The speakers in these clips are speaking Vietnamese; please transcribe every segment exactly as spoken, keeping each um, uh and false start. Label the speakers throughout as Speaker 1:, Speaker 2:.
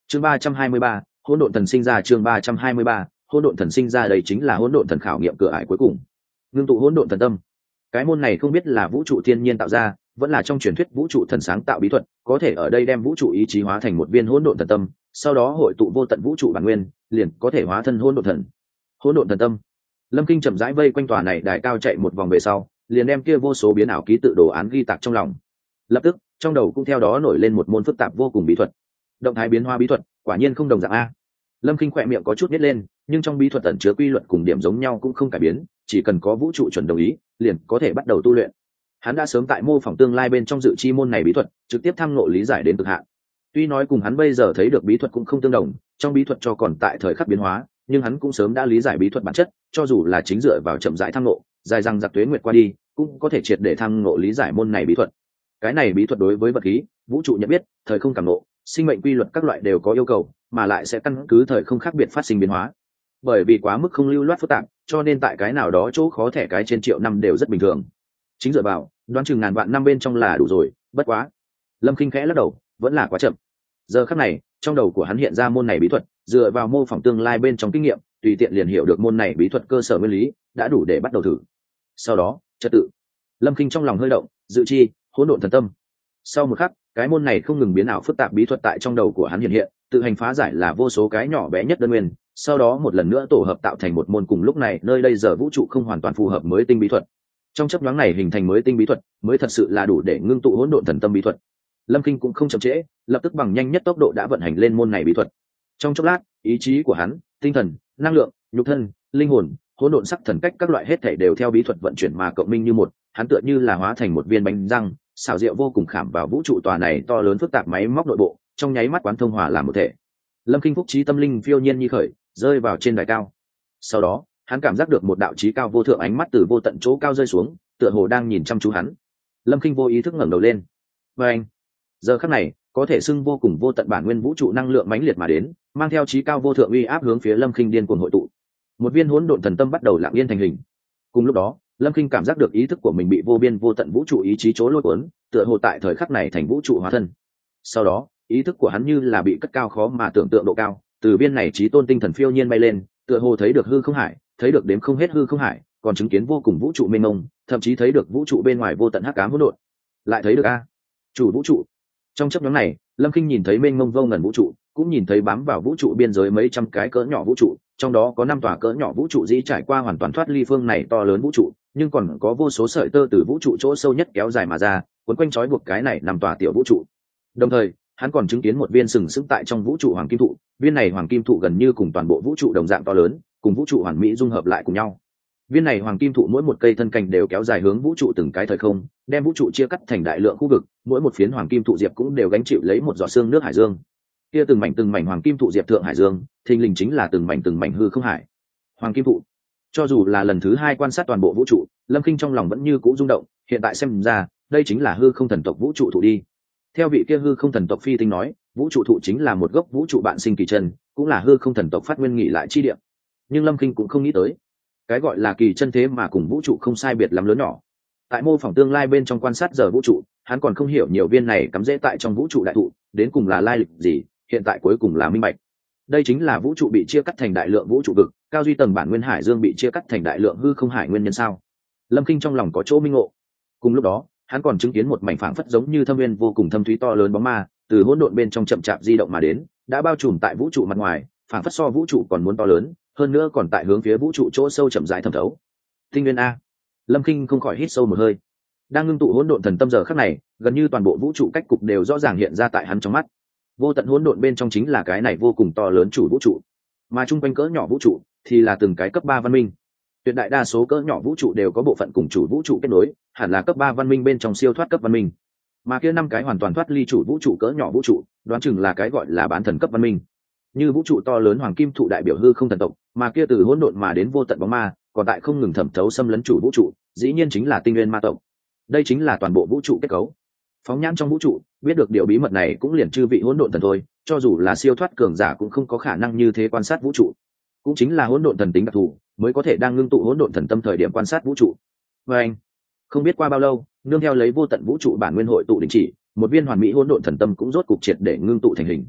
Speaker 1: chương ba trăm hai mươi ba, hỗn độn thần sinh ra. Chương ba trăm hai mươi ba, hỗn độn thần sinh ra. Đây chính là hỗn độn thần khảo nghiệm cửa ải cuối cùng. Ngưng tụ hỗn độn thần tâm. Cái môn này không biết là vũ trụ thiên nhiên tạo ra, vẫn là trong truyền thuyết vũ trụ thần sáng tạo bí thuật, có thể ở đây đem vũ trụ ý chí hóa thành một viên hỗn độn thần tâm, sau đó hội tụ vô tận vũ trụ bản nguyên, liền có thể hóa thân hỗn độn thần. Hỗn độn thần tâm. Lâm Kinh chậm rãi vây quanh tòa này đài cao chạy một vòng về sau, liền đem kia vô số biến ảo ký tự đồ án ghi tạc trong lòng. Lập tức, trong đầu cũng theo đó nổi lên một môn phức tạp vô cùng bí thuật. Động thái biến hóa bí thuật, quả nhiên không đồng dạng a. Lâm Kinh khỏe miệng có chút nhếch lên, nhưng trong bí thuật ẩn chứa quy luật cùng điểm giống nhau cũng không cải biến, chỉ cần có vũ trụ chuẩn đồng ý, liền có thể bắt đầu tu luyện. Hắn đã sớm tại mô phỏng tương lai bên trong dự chi môn này bí thuật, trực tiếp tham ngộ lý giải đến cực hạn. Tuy nói cùng hắn bây giờ thấy được bí thuật cũng không tương đồng, trong bí thuật cho còn tại thời khắc biến hóa, nhưng hắn cũng sớm đã lý giải bí thuật bản chất, cho dù là chính dựa vào chậm rãi tham ngộ, dài răng giặc tuế nguyệt qua đi, cũng có thể triệt để tham ngộ lý giải môn này bí thuật. Cái này bí thuật đối với vật khí, vũ trụ nhận biết, thời không cảm ngộ, sinh mệnh quy luật các loại đều có yêu cầu, mà lại sẽ căn cứ thời không khác biệt phát sinh biến hóa. Bởi vì quá mức không lưu loát phức tạp, cho nên tại cái nào đó chỗ khó thẻ cái trên triệu năm đều rất bình thường. Chính dựa vào, đoán chừng ngàn vạn năm bên trong là đủ rồi, bất quá. Lâm Kinh khẽ lắc đầu, vẫn là quá chậm. Giờ khắc này, trong đầu của hắn hiện ra môn này bí thuật, dựa vào mô phỏng tương lai bên trong kinh nghiệm, tùy tiện liền hiểu được môn này bí thuật cơ sở nguyên lý, đã đủ để bắt đầu thử. Sau đó, trật tự. Lâm Kinh trong lòng hơi động, dự chi, hỗn độn thần tâm. Sau một khắc, cái môn này không ngừng biến ảo phức tạp bí thuật tại trong đầu của hắn hiện hiện, tự hành phá giải là vô số cái nhỏ bé nhất đơn nguyên, sau đó một lần nữa tổ hợp tạo thành một môn cùng lúc này nơi đây giờ vũ trụ không hoàn toàn phù hợp mới tinh bí thuật. Trong chấp nhoáng này hình thành mới tinh bí thuật, mới thật sự là đủ để ngưng tụ hỗn độn thần tâm bí thuật. Lâm Kinh cũng không chậm trễ, lập tức bằng nhanh nhất tốc độ đã vận hành lên môn này bí thuật. Trong chốc lát, ý chí của hắn, tinh thần, năng lượng, nhục thân, linh hồn, hỗn độn sắc thần cách các loại hết thảy đều theo bí thuật vận chuyển mà cộng minh như một, hắn tựa như là hóa thành một viên bánh răng, xảo diệu vô cùng khảm vào vũ trụ tòa này to lớn phức tạp máy móc nội bộ, trong nháy mắt quán thông hòa làm một thể. Lâm Kinh phúc trí tâm linh phiêu nhiên như khởi, rơi vào trên đài cao. Sau đó, hắn cảm giác được một đạo chí cao vô thượng ánh mắt từ vô tận chỗ cao rơi xuống, tựa hồ đang nhìn chăm chú hắn. Lâm Kinh vô ý thức ngẩng đầu lên. Và anh, giờ khắc này, có thể xưng vô cùng vô tận bản nguyên vũ trụ năng lượng mãnh liệt mà đến, mang theo chí cao vô thượng uy áp hướng phía Lâm Kinh điên cuồng hội tụ. Một viên hỗn độn thần tâm bắt đầu lặng yên thành hình. Cùng lúc đó, Lâm Kinh cảm giác được ý thức của mình bị vô biên vô tận vũ trụ ý chí chỗ lôi cuốn, tựa hồ tại thời khắc này thành vũ trụ hóa thân. Sau đó, ý thức của hắn như là bị cất cao khó mà tưởng tượng độ cao, từ viên này chí tôn tinh thần phiêu nhiên bay lên, tựa hồ thấy được hư không hải, thấy được đếm không hết hư không hải, còn chứng kiến vô cùng vũ trụ mênh mông, thậm chí thấy được vũ trụ bên ngoài vô tận hắc ám hỗn độn. Lại thấy được a, chủ vũ trụ. Trong chốc ngắn này, Lâm Kinh nhìn thấy mênh mông vô ngần vũ trụ, cũng nhìn thấy bám vào vũ trụ biên giới mấy trăm cái cỡ nhỏ vũ trụ, trong đó có năm tòa cỡ nhỏ vũ trụ dĩ trải qua hoàn toàn thoát ly phương này to lớn vũ trụ, nhưng còn có vô số sợi tơ từ vũ trụ chỗ sâu nhất kéo dài mà ra, quấn quanh trói buộc cái này năm tòa tiểu vũ trụ. Đồng thời, hắn còn chứng kiến một viên sừng sững tại trong vũ trụ hoàng kim thụ, viên này hoàng kim thụ gần như cùng toàn bộ vũ trụ đồng dạng to lớn, cùng vũ trụ hoàn mỹ dung hợp lại cùng nhau. Viên này hoàng kim thụ mỗi một cây thân cành đều kéo dài hướng vũ trụ từng cái thời không, đem vũ trụ chia cắt thành đại lượng khu vực, mỗi một phiến hoàng kim thụ diệp cũng đều gánh chịu lấy một giọt xương nước hải dương. Kia từng mảnh từng mảnh hoàng kim thụ diệp thượng hải dương, thình lình chính là từng mảnh từng mảnh hư không hải. Hoàng kim thụ. Cho dù là lần thứ hai quan sát toàn bộ vũ trụ, Lâm Kinh trong lòng vẫn như cũ rung động, hiện tại xem ra, đây chính là hư không thần tộc vũ trụ thụ đi. Theo vị kia hư không thần tộc phi tinh nói, vũ trụ thụ chính là một gốc vũ trụ bạn sinh kỳ chân, cũng là hư không thần tộc phát nguyên nghỉ lại chi địa. Nhưng Lâm Kinh cũng không nghĩ tới, cái gọi là kỳ chân thế mà cùng vũ trụ không sai biệt lắm lớn nhỏ. Tại mô phỏng tương lai bên trong quan sát giờ vũ trụ, hắn còn không hiểu nhiều viên này cắm rễ tại trong vũ trụ đại thụ đến cùng là lai lịch gì, hiện tại cuối cùng là minh bạch. Đây chính là vũ trụ bị chia cắt thành đại lượng vũ trụ vực, cao duy tầng bản nguyên hải dương bị chia cắt thành đại lượng hư không hải nguyên nhân sao? Lâm Kinh trong lòng có chỗ minh ngộ. Cùng lúc đó, hắn còn chứng kiến một mảnh phảng phất giống như thâm nguyên vô cùng thâm thúy to lớn bóng ma, từ hỗn độn bên trong chậm chạp di động mà đến, đã bao trùm tại vũ trụ mặt ngoài, phảng phất so vũ trụ còn muốn to lớn, hơn nữa còn tại hướng phía vũ trụ chỗ sâu chậm rãi thẩm thấu. Tinh nguyên a. Lâm Kinh không khỏi hít sâu một hơi. Đang ngưng tụ hỗn độn thần tâm giờ khắc này, gần như toàn bộ vũ trụ cách cục đều rõ ràng hiện ra tại hắn trong mắt. Vô tận hỗn độn bên trong chính là cái này vô cùng to lớn chủ vũ trụ, mà chung quanh cỡ nhỏ vũ trụ thì là từng cái cấp ba văn minh. Tuyệt đại đa số cỡ nhỏ vũ trụ đều có bộ phận cùng chủ vũ trụ kết nối, hẳn là cấp ba văn minh bên trong siêu thoát cấp văn minh. Mà kia năm cái hoàn toàn thoát ly chủ vũ trụ cỡ nhỏ vũ trụ, đoán chừng là cái gọi là bán thần cấp văn minh. Như vũ trụ to lớn hoàng kim thụ đại biểu hư không thần tộc, mà kia từ hỗn độn mà đến vô tận bóng ma, còn tại không ngừng thẩm thấu xâm lấn chủ vũ trụ, dĩ nhiên chính là tinh nguyên ma tộc. Đây chính là toàn bộ vũ trụ kết cấu. Phóng nhãn trong vũ trụ, biết được điều bí mật này cũng liền chư vị hỗn độn thần thôi, cho dù là siêu thoát cường giả cũng không có khả năng như thế quan sát vũ trụ. Cũng chính là hỗn độn thần tính đặc thù, mới có thể đang ngưng tụ hỗn độn thần tâm thời điểm quan sát vũ trụ. Và anh, không biết qua bao lâu, nương theo lấy vô tận vũ trụ bản nguyên hội tụ đình chỉ, một viên hoàn mỹ hỗn độn thần tâm cũng rốt cục triệt để ngưng tụ thành hình.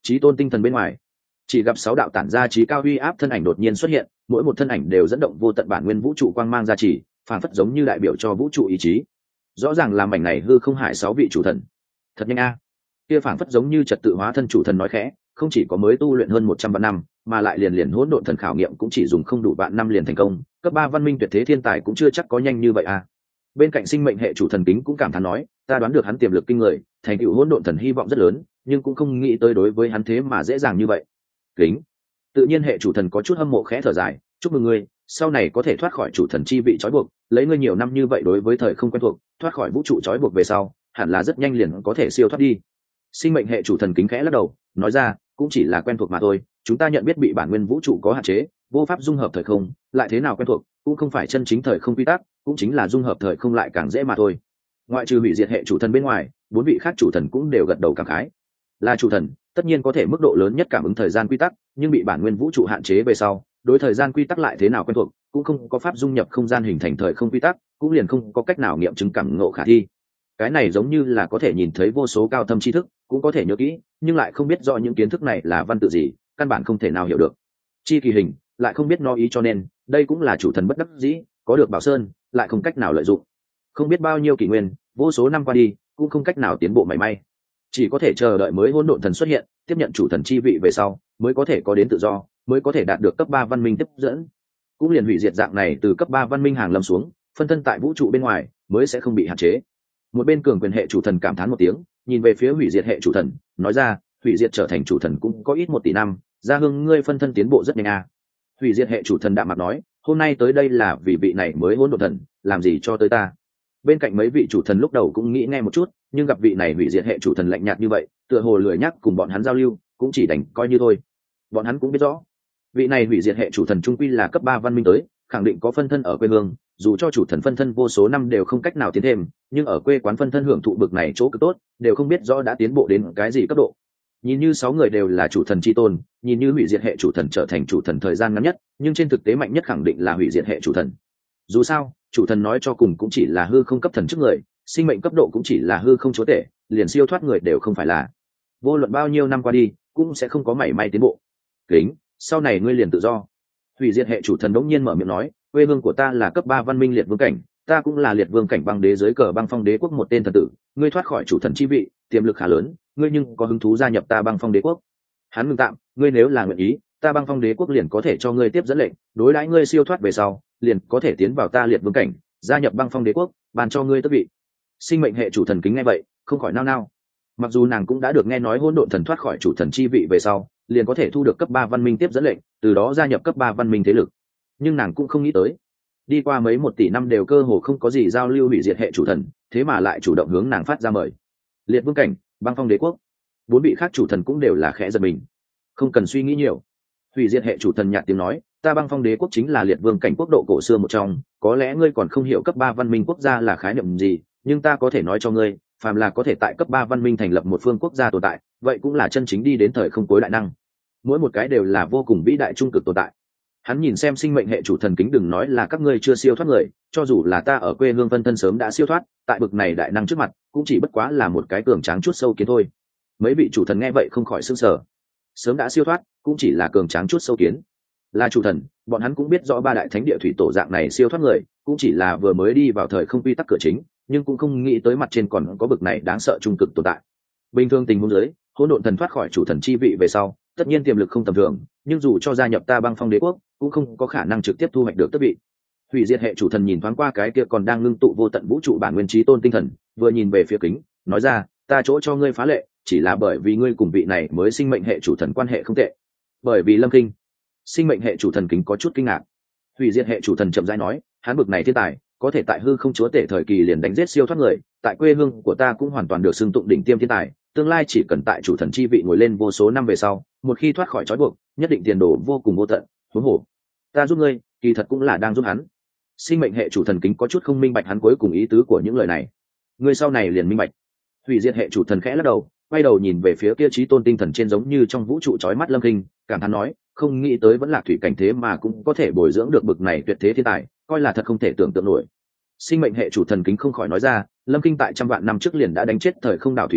Speaker 1: chí tôn tinh thần bên ngoài, chỉ gặp sáu đạo tản ra trí cao uy áp thân ảnh đột nhiên xuất hiện, mỗi một thân ảnh đều dẫn động vô tận bản nguyên vũ trụ quang mang gia trì, phản phất giống như đại biểu cho vũ trụ ý chí. Rõ ràng là mảnh này hư không hải sáu vị chủ thần. Thật nhanh a. Kia phản phất giống như trật tự hóa thân chủ thần nói khẽ, không chỉ có mới tu luyện hơn một trăm vạn năm, mà lại liền liền hỗn độn thần khảo nghiệm cũng chỉ dùng không đủ vạn năm liền thành công, cấp ba văn minh tuyệt thế thiên tài cũng chưa chắc có nhanh như vậy a. Bên cạnh sinh mệnh hệ chủ thần kính cũng cảm thán nói, ta đoán được hắn tiềm lực kinh người, thành tựu hỗn độn thần hy vọng rất lớn, nhưng cũng không nghĩ tới đối với hắn thế mà dễ dàng như vậy. Kính, tự nhiên hệ chủ thần có chút hâm mộ khẽ thở dài, chúc mừng ngươi, sau này có thể thoát khỏi chủ thần chi vị trói buộc, lấy ngươi nhiều năm như vậy đối với thời không quen thuộc, thoát khỏi vũ trụ trói buộc về sau, hẳn là rất nhanh liền có thể siêu thoát đi. Sinh mệnh hệ chủ thần kính khẽ lắc đầu, nói ra, cũng chỉ là quen thuộc mà thôi, chúng ta nhận biết bị bản nguyên vũ trụ có hạn chế, vô pháp dung hợp thời không, lại thế nào quen thuộc, cũng không phải chân chính thời không quy tắc, cũng chính là dung hợp thời không lại càng dễ mà thôi. Ngoại trừ hủy diệt hệ chủ thần bên ngoài, bốn vị khác chủ thần cũng đều gật đầu cảm khái. Là chủ thần, tất nhiên có thể mức độ lớn nhất cảm ứng thời gian quy tắc, nhưng bị bản nguyên vũ trụ hạn chế về sau, đối thời gian quy tắc lại thế nào quen thuộc, cũng không có pháp dung nhập không gian hình thành thời không quy tắc, cũng liền không có cách nào nghiệm chứng cảm ngộ khả thi. Cái này giống như là có thể nhìn thấy vô số cao thâm tri thức, cũng có thể nhớ kỹ, nhưng lại không biết rõ những kiến thức này là văn tự gì, căn bản không thể nào hiểu được. Chi kỳ hình, lại không biết no ý, cho nên đây cũng là chủ thần bất đắc dĩ, có được bảo sơn, lại không cách nào lợi dụng. Không biết bao nhiêu kỷ nguyên, vô số năm qua đi, cũng không cách nào tiến bộ mảy may. Chỉ có thể chờ đợi mới hỗn độn thần xuất hiện, tiếp nhận chủ thần chi vị về sau, mới có thể có đến tự do, mới có thể đạt được cấp ba văn minh tiếp dẫn. Cũng liền hủy diệt dạng này từ cấp ba văn minh hàng lâm xuống, phân thân tại vũ trụ bên ngoài, mới sẽ không bị hạn chế. Một bên cường quyền hệ chủ thần cảm thán một tiếng, nhìn về phía hủy diệt hệ chủ thần, nói ra, hủy diệt trở thành chủ thần cũng có ít một tỷ năm, gia hưng ngươi phân thân tiến bộ rất nhanh à. Hủy diệt hệ chủ thần đạm mặt nói, hôm nay tới đây là vì vị này mới hỗn độn thần, làm gì cho tới ta. Bên cạnh mấy vị chủ thần lúc đầu cũng nghĩ nghe một chút, nhưng gặp vị này hủy diệt hệ chủ thần lạnh nhạt như vậy, tựa hồ lười nhắc cùng bọn hắn giao lưu, cũng chỉ đành coi như thôi. Bọn hắn cũng biết rõ, vị này hủy diệt hệ chủ thần trung quy là cấp ba văn minh tới, khẳng định có phân thân ở quê hương, dù cho chủ thần phân thân vô số năm đều không cách nào tiến thêm, nhưng ở quê quán phân thân hưởng thụ bực này chỗ cực tốt, đều không biết rõ đã tiến bộ đến cái gì cấp độ. Nhìn như sáu người đều là chủ thần chi tôn, nhìn như hủy diệt hệ chủ thần trở thành chủ thần thời gian ngắn nhất, nhưng trên thực tế mạnh nhất khẳng định là hủy diệt hệ chủ thần. Dù sao, chủ thần nói cho cùng cũng chỉ là hư không cấp thần trước người, sinh mệnh cấp độ cũng chỉ là hư không chúa tể, liền siêu thoát người đều không phải là. Vô luận bao nhiêu năm qua đi, cũng sẽ không có mảy may tiến bộ. Kính, sau này ngươi liền tự do. Hủy diệt hệ chủ thần đống nhiên mở miệng nói, quê hương của ta là cấp ba văn minh liệt vương cảnh, ta cũng là liệt vương cảnh băng đế dưới cờ băng phong đế quốc một tên thần tử, ngươi thoát khỏi chủ thần chi vị, tiềm lực khá lớn, ngươi nhưng có hứng thú gia nhập ta băng phong đế quốc. Hắn ngừng tạm, ngươi nếu là nguyện ý, ta băng phong đế quốc liền có thể cho ngươi tiếp dẫn lệnh, đối đãi ngươi siêu thoát về sau, liền có thể tiến vào ta liệt vương cảnh, gia nhập băng phong đế quốc, bàn cho ngươi tước vị. Sinh mệnh hệ chủ thần kính nghe vậy, không khỏi nao nao. Mặc dù nàng cũng đã được nghe nói hỗn độn thần thoát khỏi chủ thần chi vị về sau, liền có thể thu được cấp ba văn minh tiếp dẫn lệnh, từ đó gia nhập cấp ba văn minh thế lực, nhưng nàng cũng không nghĩ tới, đi qua mấy một tỷ năm đều cơ hồ không có gì giao lưu hủy diệt hệ chủ thần, thế mà lại chủ động hướng nàng phát ra mời. Liệt vương cảnh, băng phong đế quốc, bốn vị khác chủ thần cũng đều là khẽ giật mình. Không cần suy nghĩ nhiều, hủy diệt hệ chủ thần nhạt tiếng nói, ta băng phong đế quốc chính là liệt vương cảnh quốc độ cổ xưa một trong, có lẽ ngươi còn không hiểu cấp ba văn minh quốc gia là khái niệm gì, nhưng ta có thể nói cho ngươi, phàm là có thể tại cấp ba văn minh thành lập một phương quốc gia tồn tại, vậy cũng là chân chính đi đến thời không cuối đại năng, mỗi một cái đều là vô cùng vĩ đại trung cực tồn tại. Hắn nhìn xem sinh mệnh hệ chủ thần kính, đừng nói là các ngươi chưa siêu thoát người, cho dù là ta ở quê hương phân thân sớm đã siêu thoát, tại bực này đại năng trước mặt cũng chỉ bất quá là một cái cường tráng chút sâu kiến thôi. Mấy vị chủ thần nghe vậy không khỏi sững sờ. Sớm đã siêu thoát cũng chỉ là cường tráng chút sâu kiến. Là chủ thần, bọn hắn cũng biết rõ ba đại thánh địa thủy tổ dạng này siêu thoát người cũng chỉ là vừa mới đi vào thời không quy tắc cửa chính, nhưng cũng không nghĩ tới mặt trên còn có bực này đáng sợ trung cực tồn tại. Bình thường tình huống dưới, hỗn độn thần thoát khỏi chủ thần chi vị về sau, tất nhiên tiềm lực không tầm thường, nhưng dù cho gia nhập ta băng phong đế quốc, cũng không có khả năng trực tiếp thu hoạch được tước vị. Hủy diệt hệ chủ thần nhìn thoáng qua cái kia còn đang ngưng tụ vô tận vũ trụ bản nguyên trí tôn tinh thần, vừa nhìn về phía kính, nói ra, ta chỗ cho ngươi phá lệ, chỉ là bởi vì ngươi cùng vị này mới sinh mệnh hệ chủ thần quan hệ không tệ. Bởi vì Lâm Kinh. Sinh mệnh hệ chủ thần kính có chút kinh ngạc. Hủy diệt hệ chủ thần chậm rãi nói, hắn bực này thiên tài, có thể tại hư không chúa tể thời kỳ liền đánh giết siêu thoát người, tại quê hương của ta cũng hoàn toàn được xưng tụng đỉnh tiêm thiên tài, tương lai chỉ cần tại chủ thần chi vị ngồi lên vô số năm về sau, một khi thoát khỏi trói buộc, nhất định tiền đồ vô cùng vô tận. Huống hồ, ta giúp ngươi, kỳ thật cũng là đang giúp hắn. Sinh mệnh hệ chủ thần kính có chút không minh bạch hắn cuối cùng ý tứ của những lời này. Ngươi sau này liền minh bạch. Hủy diệt hệ chủ thần khẽ lắc đầu, quay đầu nhìn về phía kia trí tôn tinh thần trên giống như trong vũ trụ chói mắt Lâm Kinh, cảm thán nói, không nghĩ tới vẫn là thủy cảnh thế mà cũng có thể bồi dưỡng được bực này tuyệt thế thiên tài, coi là thật không thể tưởng tượng nổi. Sinh mệnh hệ chủ thần kính không khỏi nói ra, Lâm Kinh tại trăm vạn năm trước liền đã đánh chết thời không đảo thủy tổ,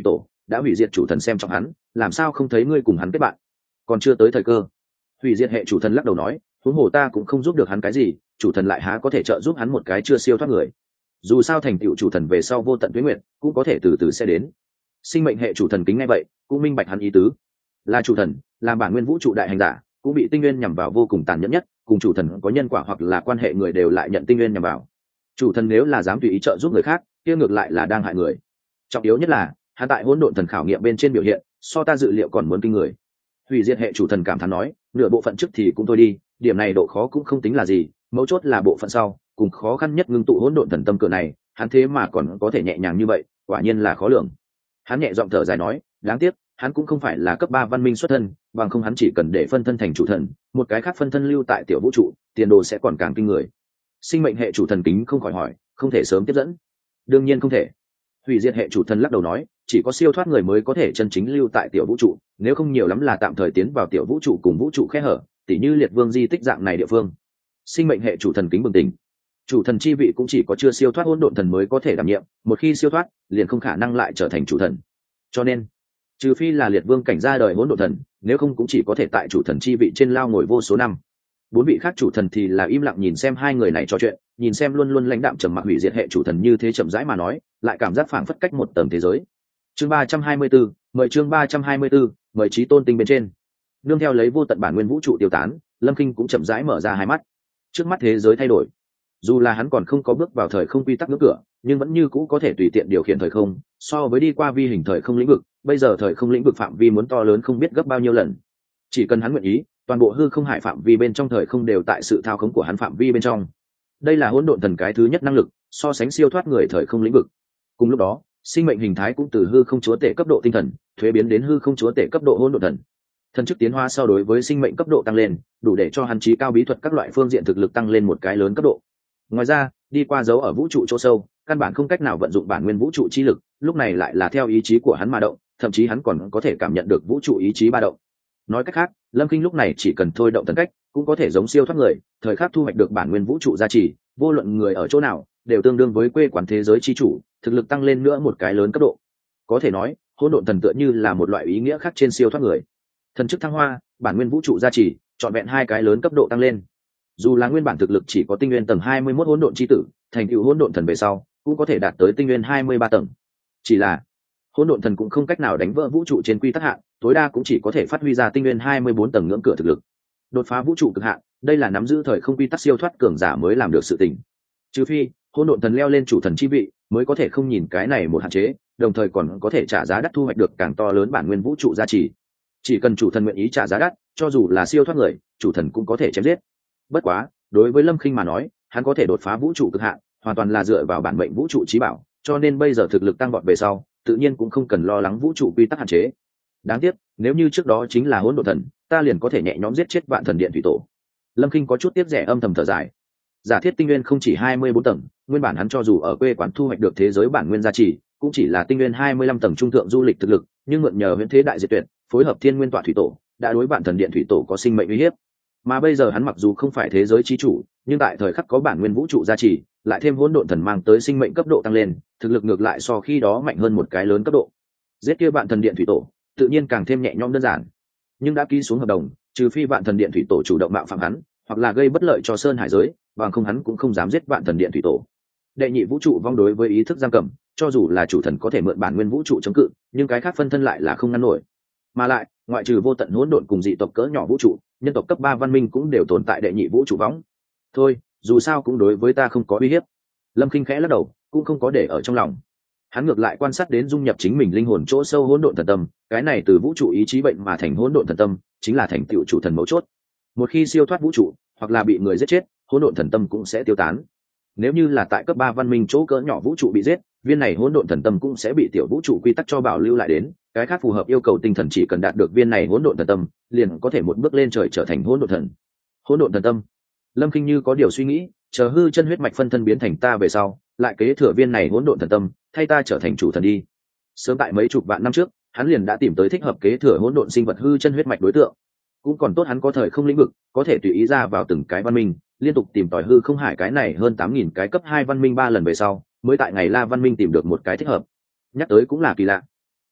Speaker 1: đã hủy diệt chủ thần xem trọng hắn, làm sao không thấy ngươi cùng hắn kết bạn? Còn chưa tới thời cơ. Hủy diệt hệ chủ thần lắc đầu nói, huống hồ ta cũng không giúp được hắn cái gì, chủ thần lại há có thể trợ giúp hắn một cái chưa siêu thoát người. Dù sao thành tựu chủ thần về sau vô tận tuế nguyệt cũng có thể từ từ sẽ đến. Sinh mệnh hệ chủ thần kính nghe vậy cũng minh bạch hắn ý tứ. Là chủ thần, làm bản nguyên vũ trụ đại hành giả, cũng bị tinh nguyên nhằm vào vô cùng tàn nhẫn nhất, cùng chủ thần có nhân quả hoặc là quan hệ người đều lại nhận tinh nguyên nhằm vào. Chủ thần nếu là dám tùy ý trợ giúp người khác, kia ngược lại là đang hại người. Trọng yếu nhất là hắn tại hỗn độn thần khảo nghiệm bên trên biểu hiện so ta dự liệu còn muốn kinh người. Hủy diệt hệ chủ thần cảm thán nói, nửa bộ phận trước thì cũng thôi đi, điểm này độ khó cũng không tính là gì, mấu chốt là bộ phận sau cùng khó khăn nhất ngưng tụ hỗn độn thần tâm cửa này, hắn thế mà còn có thể nhẹ nhàng như vậy, quả nhiên là khó lường. Hắn nhẹ giọng thở dài nói, đáng tiếc hắn cũng không phải là cấp ba văn minh xuất thân, bằng không hắn chỉ cần để phân thân thành chủ thần, một cái khác phân thân lưu tại tiểu vũ trụ, tiền đồ sẽ còn càng kinh người. Sinh mệnh hệ chủ thần kính không khỏi hỏi, không thể sớm tiếp dẫn? Đương nhiên không thể. Hủy diệt hệ chủ thần lắc đầu nói, chỉ có siêu thoát người mới có thể chân chính lưu tại tiểu vũ trụ, nếu không nhiều lắm là tạm thời tiến vào tiểu vũ trụ cùng vũ trụ khe hở, tỉ như liệt vương di tích dạng này địa phương. Sinh mệnh hệ chủ thần kính bừng tỉnh, chủ thần chi vị cũng chỉ có chưa siêu thoát hỗn độn thần mới có thể đảm nhiệm, một khi siêu thoát liền không khả năng lại trở thành chủ thần. Cho nên trừ phi là liệt vương cảnh ra đời hỗn độn thần, nếu không cũng chỉ có thể tại chủ thần chi vị trên lao ngồi vô số năm. Bốn vị khác chủ thần thì là im lặng nhìn xem hai người này trò chuyện, nhìn xem luôn luôn lãnh đạm trầm mặc hủy diệt hệ chủ thần như thế chậm rãi mà nói, lại cảm giác phảng phất cách một tầng thế giới. Chương ba trăm hai mươi bốn, mời chương ba trăm hai mươi bốn, mời trí tôn tinh bên trên. Nương theo lấy vô tận bản nguyên vũ trụ tiêu tán, Lâm Kinh cũng chậm rãi mở ra hai mắt. Trước mắt thế giới thay đổi. Dù là hắn còn không có bước vào thời không quy tắc ngưỡng cửa, nhưng vẫn như cũ có thể tùy tiện điều khiển thời không, so với đi qua vi hình thời không lĩnh vực, bây giờ thời không lĩnh vực phạm vi muốn to lớn không biết gấp bao nhiêu lần. Chỉ cần hắn nguyện ý, toàn bộ hư không hải phạm vi bên trong thời không đều tại sự thao khống của hắn phạm vi bên trong. Đây là hỗn độn thần cái thứ nhất năng lực, so sánh siêu thoát người thời không lĩnh vực. Cùng lúc đó, sinh mệnh hình thái cũng từ hư không chúa tể cấp độ tinh thần thuế biến đến hư không chúa tể cấp độ hỗn độn thần. Thần chức tiến hóa so đối với sinh mệnh cấp độ tăng lên, đủ để cho hắn trí cao bí thuật các loại phương diện thực lực tăng lên một cái lớn cấp độ. Ngoài ra, đi qua dấu ở vũ trụ chỗ sâu, căn bản không cách nào vận dụng bản nguyên vũ trụ chi lực, lúc này lại là theo ý chí của hắn mà động, thậm chí hắn còn có thể cảm nhận được vũ trụ ý chí ba động. Nói cách khác, Lâm Kinh lúc này chỉ cần thôi động thần cách, cũng có thể giống siêu thoát người, thời khắc thu hoạch được bản nguyên vũ trụ gia trì, vô luận người ở chỗ nào, đều tương đương với quê quán thế giới chi chủ, thực lực tăng lên nữa một cái lớn cấp độ. Có thể nói, hỗn độn thần tựa như là một loại ý nghĩa khác trên siêu thoát người. Thần chức thăng hoa, bản nguyên vũ trụ gia trì, trọn vẹn hai cái lớn cấp độ tăng lên. Dù là nguyên bản thực lực chỉ có tinh nguyên tầng hai mươi mốt hỗn độn chi tử, thành tựu hỗn độn thần về sau, cũng có thể đạt tới tinh nguyên hai mươi ba tầng. Chỉ là hỗn độn thần cũng không cách nào đánh vỡ vũ trụ trên quy tắc hạn, tối đa cũng chỉ có thể phát huy ra tinh nguyên hai mươi bốn tầng ngưỡng cửa thực lực. Đột phá vũ trụ cực hạn, đây là nắm giữ thời không quy tắc siêu thoát cường giả mới làm được sự tình. Trừ phi hỗn độn thần leo lên chủ thần chi vị, mới có thể không nhìn cái này một hạn chế, đồng thời còn có thể trả giá đắt thu hoạch được càng to lớn bản nguyên vũ trụ gia trì. Chỉ cần chủ thần nguyện ý trả giá đắt, cho dù là siêu thoát người, chủ thần cũng có thể chém giết. Bất quá, đối với Lâm Khinh mà nói, hắn có thể đột phá vũ trụ cực hạn, hoàn toàn là dựa vào bản mệnh vũ trụ chí bảo, cho nên bây giờ thực lực tăng vọt về sau, tự nhiên cũng không cần lo lắng vũ trụ quy tắc hạn chế. Đáng tiếc, nếu như trước đó chính là hỗn độn thần, ta liền có thể nhẹ nhõm giết chết vạn thần điện thủy tổ. Lâm Khinh có chút tiếc rẻ âm thầm thở dài. Giả thiết tinh nguyên không chỉ hai mươi bốn tầng, nguyên bản hắn cho dù ở quê quán thu hoạch được thế giới bản nguyên gia trì, cũng chỉ là tinh nguyên hai mươi lăm tầng trung thượng du lịch thực lực, nhưng mượn nhờ huyễn thế đại diệt tuyệt, phối hợp thiên nguyên tọa thủy tổ, đã đối vạn thần điện thủy tổ có sinh mệnh uy hiếp. Mà bây giờ hắn mặc dù không phải thế giới chi chủ, nhưng tại thời khắc có bản nguyên vũ trụ gia trì, lại thêm hỗn độn thần mang tới sinh mệnh cấp độ tăng lên, thực lực ngược lại so khi đó mạnh hơn một cái lớn cấp độ. Giết kia vạn thần điện thủy tổ, tự nhiên càng thêm nhẹ nhõm đơn giản. Nhưng đã ký xuống hợp đồng, trừ phi vạn thần điện thủy tổ chủ động mạo phạm hắn, hoặc là gây bất lợi cho sơn hải giới, bằng không hắn cũng không dám giết vạn thần điện thủy tổ. Đệ nhị vũ trụ vong đối với ý thức giam cầm, cho dù là chủ thần có thể mượn bản nguyên vũ trụ chống cự, nhưng cái khác phân thân lại là không ngăn nổi. Mà lại, ngoại trừ vô tận hỗn độn cùng dị tộc cỡ nhỏ vũ trụ, nhân tộc cấp ba văn minh cũng đều tồn tại đệ nhị vũ trụ võng. Thôi, dù sao cũng đối với ta không có uy hiếp. Lâm Khinh khẽ lắc đầu, cũng không có để ở trong lòng. Hắn ngược lại quan sát đến dung nhập chính mình linh hồn chỗ sâu hỗn độn thần tâm, cái này từ vũ trụ ý chí bệnh mà thành hỗn độn thần tâm, chính là thành tựu chủ thần mấu chốt. Một khi siêu thoát vũ trụ, hoặc là bị người giết chết, hỗn độn thần tâm cũng sẽ tiêu tán. Nếu như là tại cấp ba văn minh chỗ cỡ nhỏ vũ trụ bị giết, viên này hỗn độn thần tâm cũng sẽ bị tiểu vũ trụ quy tắc cho bảo lưu lại đến, cái khác phù hợp yêu cầu tinh thần chỉ cần đạt được viên này hỗn độn thần tâm, liền có thể một bước lên trời trở thành hỗn độn thần. Hỗn độn thần tâm. Lâm Khinh như có điều suy nghĩ, chờ hư chân huyết mạch phân thân biến thành ta về sau, lại kế thừa viên này hỗn độn thần tâm, thay ta trở thành chủ thần đi. Sớm tại mấy chục vạn năm trước, hắn liền đã tìm tới thích hợp kế thừa hỗn độn sinh vật hư chân huyết mạch đối tượng. Cũng còn tốt hắn có thời không lĩnh vực, có thể tùy ý ra vào từng cái văn minh, liên tục tìm tòi hư không hải cái này hơn tám nghìn cái cấp hai văn minh ba lần về sau, mới tại ngày La văn minh tìm được một cái thích hợp. Nhắc tới cũng là kỳ lạ.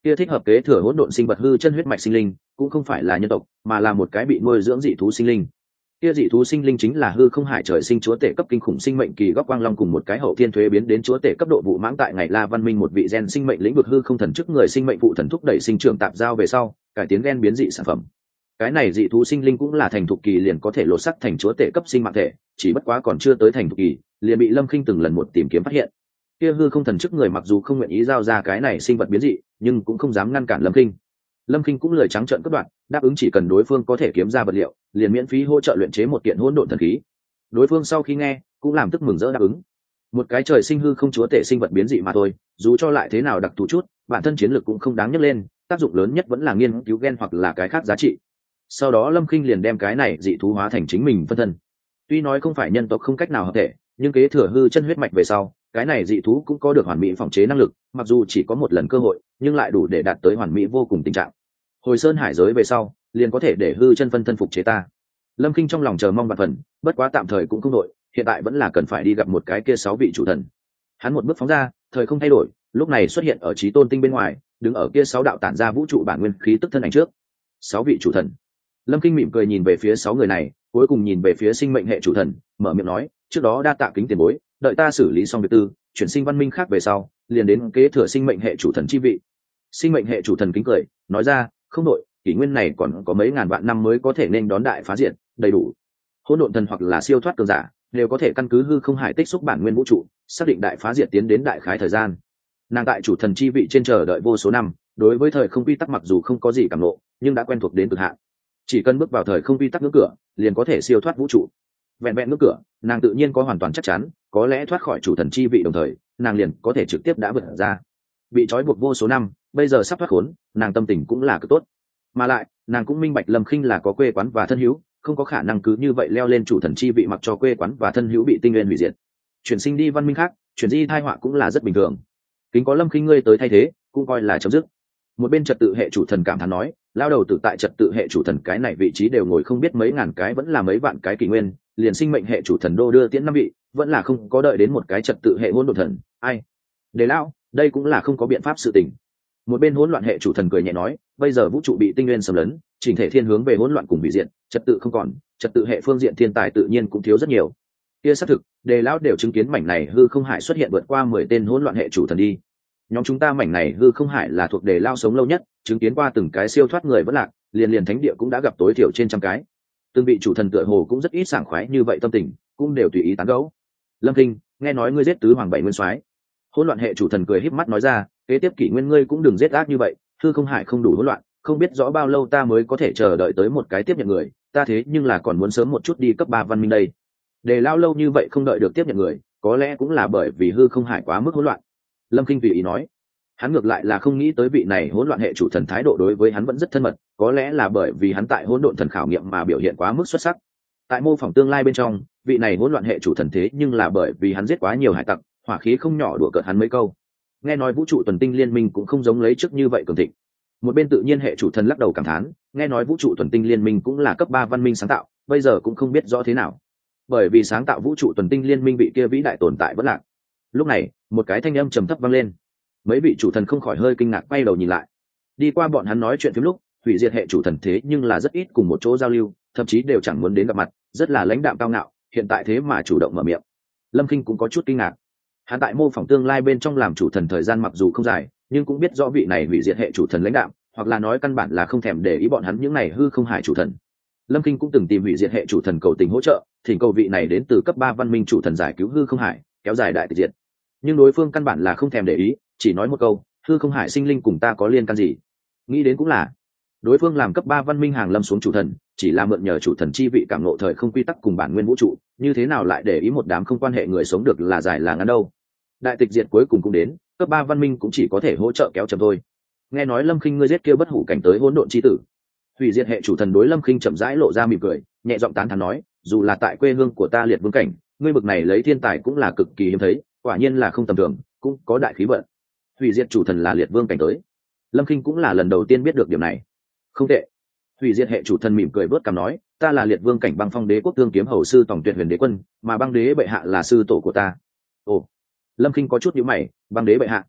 Speaker 1: kia thích hợp kế thừa hỗn độn sinh vật hư chân huyết mạch sinh linh cũng không phải là nhân tộc, mà là một cái bị nuôi dưỡng dị thú sinh linh. Kia dị thú sinh linh chính là hư không hải trời sinh chúa tể cấp kinh khủng sinh mệnh kỳ góc quang long cùng một cái hậu thiên thuế biến đến chúa tể cấp độ vụ mãng tại ngày La Văn Minh một vị gen sinh mệnh lĩnh vực hư không thần chức người sinh mệnh phụ thần thúc đẩy sinh trưởng tạp giao về sau, cải tiến gen biến dị sản phẩm. Cái này dị thú sinh linh cũng là thành thục kỳ liền có thể lột sắc thành chúa tể cấp sinh mạng thể, chỉ bất quá còn chưa tới thành thục kỳ, liền bị Lâm Khinh từng lần một tìm kiếm phát hiện. Kia hư không thần chức người mặc dù không nguyện ý giao ra cái này sinh vật biến dị, nhưng cũng không dám ngăn cản Lâm Khinh. Lâm Khinh cũng lời trắng trợn cắt đoạn, đáp ứng chỉ cần đối phương có thể kiếm ra vật liệu, liền miễn phí hỗ trợ luyện chế một kiện hỗn độn thần khí. Đối phương sau khi nghe, cũng làm tức mừng rỡ đáp ứng. Một cái trời sinh hư không chúa tể sinh vật biến dị mà thôi, dù cho lại thế nào đặc thù chút, bản thân chiến lược cũng không đáng nhắc lên, tác dụng lớn nhất vẫn là nghiên cứu gen hoặc là cái khác giá trị. Sau đó Lâm Khinh liền đem cái này dị thú hóa thành chính mình phân thân. Tuy nói không phải nhân tộc không cách nào hợp thể, nhưng kế thừa hư chân huyết mạch về sau, cái này dị thú cũng có được hoàn mỹ phòng chế năng lực, mặc dù chỉ có một lần cơ hội, nhưng lại đủ để đạt tới hoàn mỹ vô cùng tình trạng. Hồi sơn hải giới về sau, liền có thể để hư chân phân thân phục chế ta. Lâm Khinh trong lòng chờ mong vạn phần, bất quá tạm thời cũng không đội, hiện tại vẫn là cần phải đi gặp một cái kia sáu vị chủ thần. Hắn một bước phóng ra, thời không thay đổi, lúc này xuất hiện ở Chí Tôn tinh bên ngoài, đứng ở kia sáu đạo tản ra vũ trụ bản nguyên khí tức thân ảnh trước. Sáu vị chủ thần. Lâm Khinh mỉm cười nhìn về phía sáu người này, cuối cùng nhìn về phía sinh mệnh hệ chủ thần, mở miệng nói, trước đó đa tạ kính tiền bối, đợi ta xử lý xong việc tư, chuyển sinh văn minh khác về sau, liền đến kế thừa sinh mệnh hệ chủ thần chi vị. Sinh mệnh hệ chủ thần kính cười, nói ra, không đội, kỷ nguyên này còn có mấy ngàn vạn năm mới có thể nên đón đại phá diệt, đầy đủ. Hỗn độn thần hoặc là siêu thoát cường giả, đều có thể căn cứ hư không hải tích xúc bản nguyên vũ trụ, xác định đại phá diệt tiến đến đại khái thời gian. Nàng tại chủ thần chi vị trên chờ đợi vô số năm, đối với thời không quy tắc mặc dù không có gì cảm ngộ, nhưng đã quen thuộc đến cực hạn. Chỉ cần bước vào thời không quy tắc ngưỡng cửa, liền có thể siêu thoát vũ trụ. Vẹn vẹn ngưỡng cửa, nàng tự nhiên có hoàn toàn chắc chắn, có lẽ thoát khỏi chủ thần chi vị đồng thời, nàng liền có thể trực tiếp đã vượt ra. Bị trói buộc vô số năm, bây giờ sắp thoát khốn, nàng tâm tình cũng là cực tốt. Mà lại, nàng cũng minh bạch Lâm Khinh là có quê quán và thân hữu, không có khả năng cứ như vậy leo lên chủ thần chi vị mặc cho quê quán và thân hữu bị tinh nguyên hủy diệt. Chuyển sinh đi văn minh khác, chuyển di thai họa cũng là rất bình thường. Kính có Lâm Khinh ngươi tới thay thế, cũng coi là chấm dứt. Một bên trật tự hệ chủ thần cảm thán nói, lao đầu tự tại trật tự hệ chủ thần cái này vị trí đều ngồi không biết mấy ngàn cái vẫn là mấy vạn cái kỷ nguyên, liền sinh mệnh hệ chủ thần đô đưa tiễn năm vị, vẫn là không có đợi đến một cái trật tự hệ hỗn độn thần, ai? Để lão, đây cũng là không có biện pháp sự tình. Một bên hỗn loạn hệ chủ thần cười nhẹ nói, bây giờ vũ trụ bị tinh nguyên xâm lấn, chỉnh thể thiên hướng về hỗn loạn cùng hủy diệt, trật tự không còn, trật tự hệ phương diện thiên tài tự nhiên cũng thiếu rất nhiều. Kia xác thực, đề lão đều chứng kiến mảnh này hư không hải xuất hiện vượt qua mười tên hỗn loạn hệ chủ thần đi. Nhóm chúng ta mảnh này hư không hải là thuộc đề lao sống lâu nhất, chứng kiến qua từng cái siêu thoát người vẫn lạc, liền liền thánh địa cũng đã gặp tối thiểu trên trăm cái. Từng vị chủ thần tựa hồ cũng rất ít sảng khoái như vậy tâm tình, cũng đều tùy ý tán gẫu. Lâm Kinh, nghe nói ngươi giết tứ hoàng bảy nguyên soái. Hỗn loạn hệ chủ thần cười híp mắt nói ra, kế tiếp kỷ nguyên ngươi cũng đừng giết ác như vậy, hư không hải không đủ hỗn loạn, không biết rõ bao lâu ta mới có thể chờ đợi tới một cái tiếp nhận người, ta thế nhưng là còn muốn sớm một chút đi cấp ba văn minh đây. Để lao lâu như vậy không đợi được tiếp nhận người, có lẽ cũng là bởi vì hư không hải quá mức hỗn loạn. Lâm Kinh tùy ý nói, hắn ngược lại là không nghĩ tới vị này hỗn loạn hệ chủ thần thái độ đối với hắn vẫn rất thân mật, có lẽ là bởi vì hắn tại hỗn độn thần khảo nghiệm mà biểu hiện quá mức xuất sắc. Tại mô phỏng tương lai bên trong, vị này hỗn loạn hệ chủ thần thế nhưng là bởi vì hắn giết quá nhiều hải tặc, hỏa khí không nhỏ đùa cợt hắn mấy câu. Nghe nói vũ trụ tuần tinh liên minh cũng không giống lấy trước như vậy cường thịnh. Một bên tự nhiên hệ chủ thần lắc đầu cảm thán, nghe nói vũ trụ tuần tinh liên minh cũng là cấp ba văn minh sáng tạo, bây giờ cũng không biết rõ thế nào. Bởi vì sáng tạo vũ trụ tuần tinh liên minh vị kia vĩ đại tồn tại vẫn lạc. Lúc này, một cái thanh âm trầm thấp vang lên. Mấy vị chủ thần không khỏi hơi kinh ngạc quay đầu nhìn lại. Đi qua bọn hắn nói chuyện phím lúc, hủy diệt hệ chủ thần thế nhưng là rất ít cùng một chỗ giao lưu, thậm chí đều chẳng muốn đến gặp mặt, rất là lãnh đạm cao ngạo, hiện tại thế mà chủ động mở miệng. Lâm Kinh cũng có chút kinh ngạc. Hắn tại mô phỏng tương lai bên trong làm chủ thần thời gian mặc dù không dài, nhưng cũng biết rõ vị này hủy diệt hệ chủ thần lãnh đạm, hoặc là nói căn bản là không thèm để ý bọn hắn những này hư không hải chủ thần. Lâm Kinh cũng từng tìm hủy diệt hệ chủ thần cầu tình hỗ trợ, thỉnh cầu vị này đến từ cấp ba văn minh chủ thần giải cứu hư không hải, kéo dài đại tịch diệt. Nhưng đối phương căn bản là không thèm để ý, chỉ nói một câu, hư không hải sinh linh cùng ta có liên can gì? Nghĩ đến cũng là, đối phương làm cấp ba văn minh hàng lâm xuống chủ thần, chỉ là mượn nhờ chủ thần chi vị cảm ngộ thời không quy tắc cùng bản nguyên vũ trụ, như thế nào lại để ý một đám không quan hệ người sống được là dài là ngắn đâu? Đại tịch diệt cuối cùng cũng đến, cấp ba văn minh cũng chỉ có thể hỗ trợ kéo chậm thôi. Nghe nói Lâm Kinh ngươi giết kia bất hủ cảnh tới hỗn độn chi tử. Hủy diệt hệ chủ thần đối Lâm Kinh chậm rãi lộ ra mỉm cười, nhẹ giọng tán thán nói, dù là tại quê hương của ta liệt vương cảnh, ngươi bực này lấy thiên tài cũng là cực kỳ hiếm thấy, quả nhiên là không tầm thường, cũng có đại khí vận. Hủy diệt chủ thần là liệt vương cảnh tới. Lâm Kinh cũng là lần đầu tiên biết được điểm này. Không tệ. Hủy diệt hệ chủ thần mỉm cười vớt cằm nói, ta là liệt vương cảnh băng phong đế quốc thương kiếm hầu sư tổng tuyệt huyền đế quân, mà băng đế bệ hạ là sư tổ của ta. Ồ. Lâm Kinh có chút nhíu mày, băng đế bệ hạ.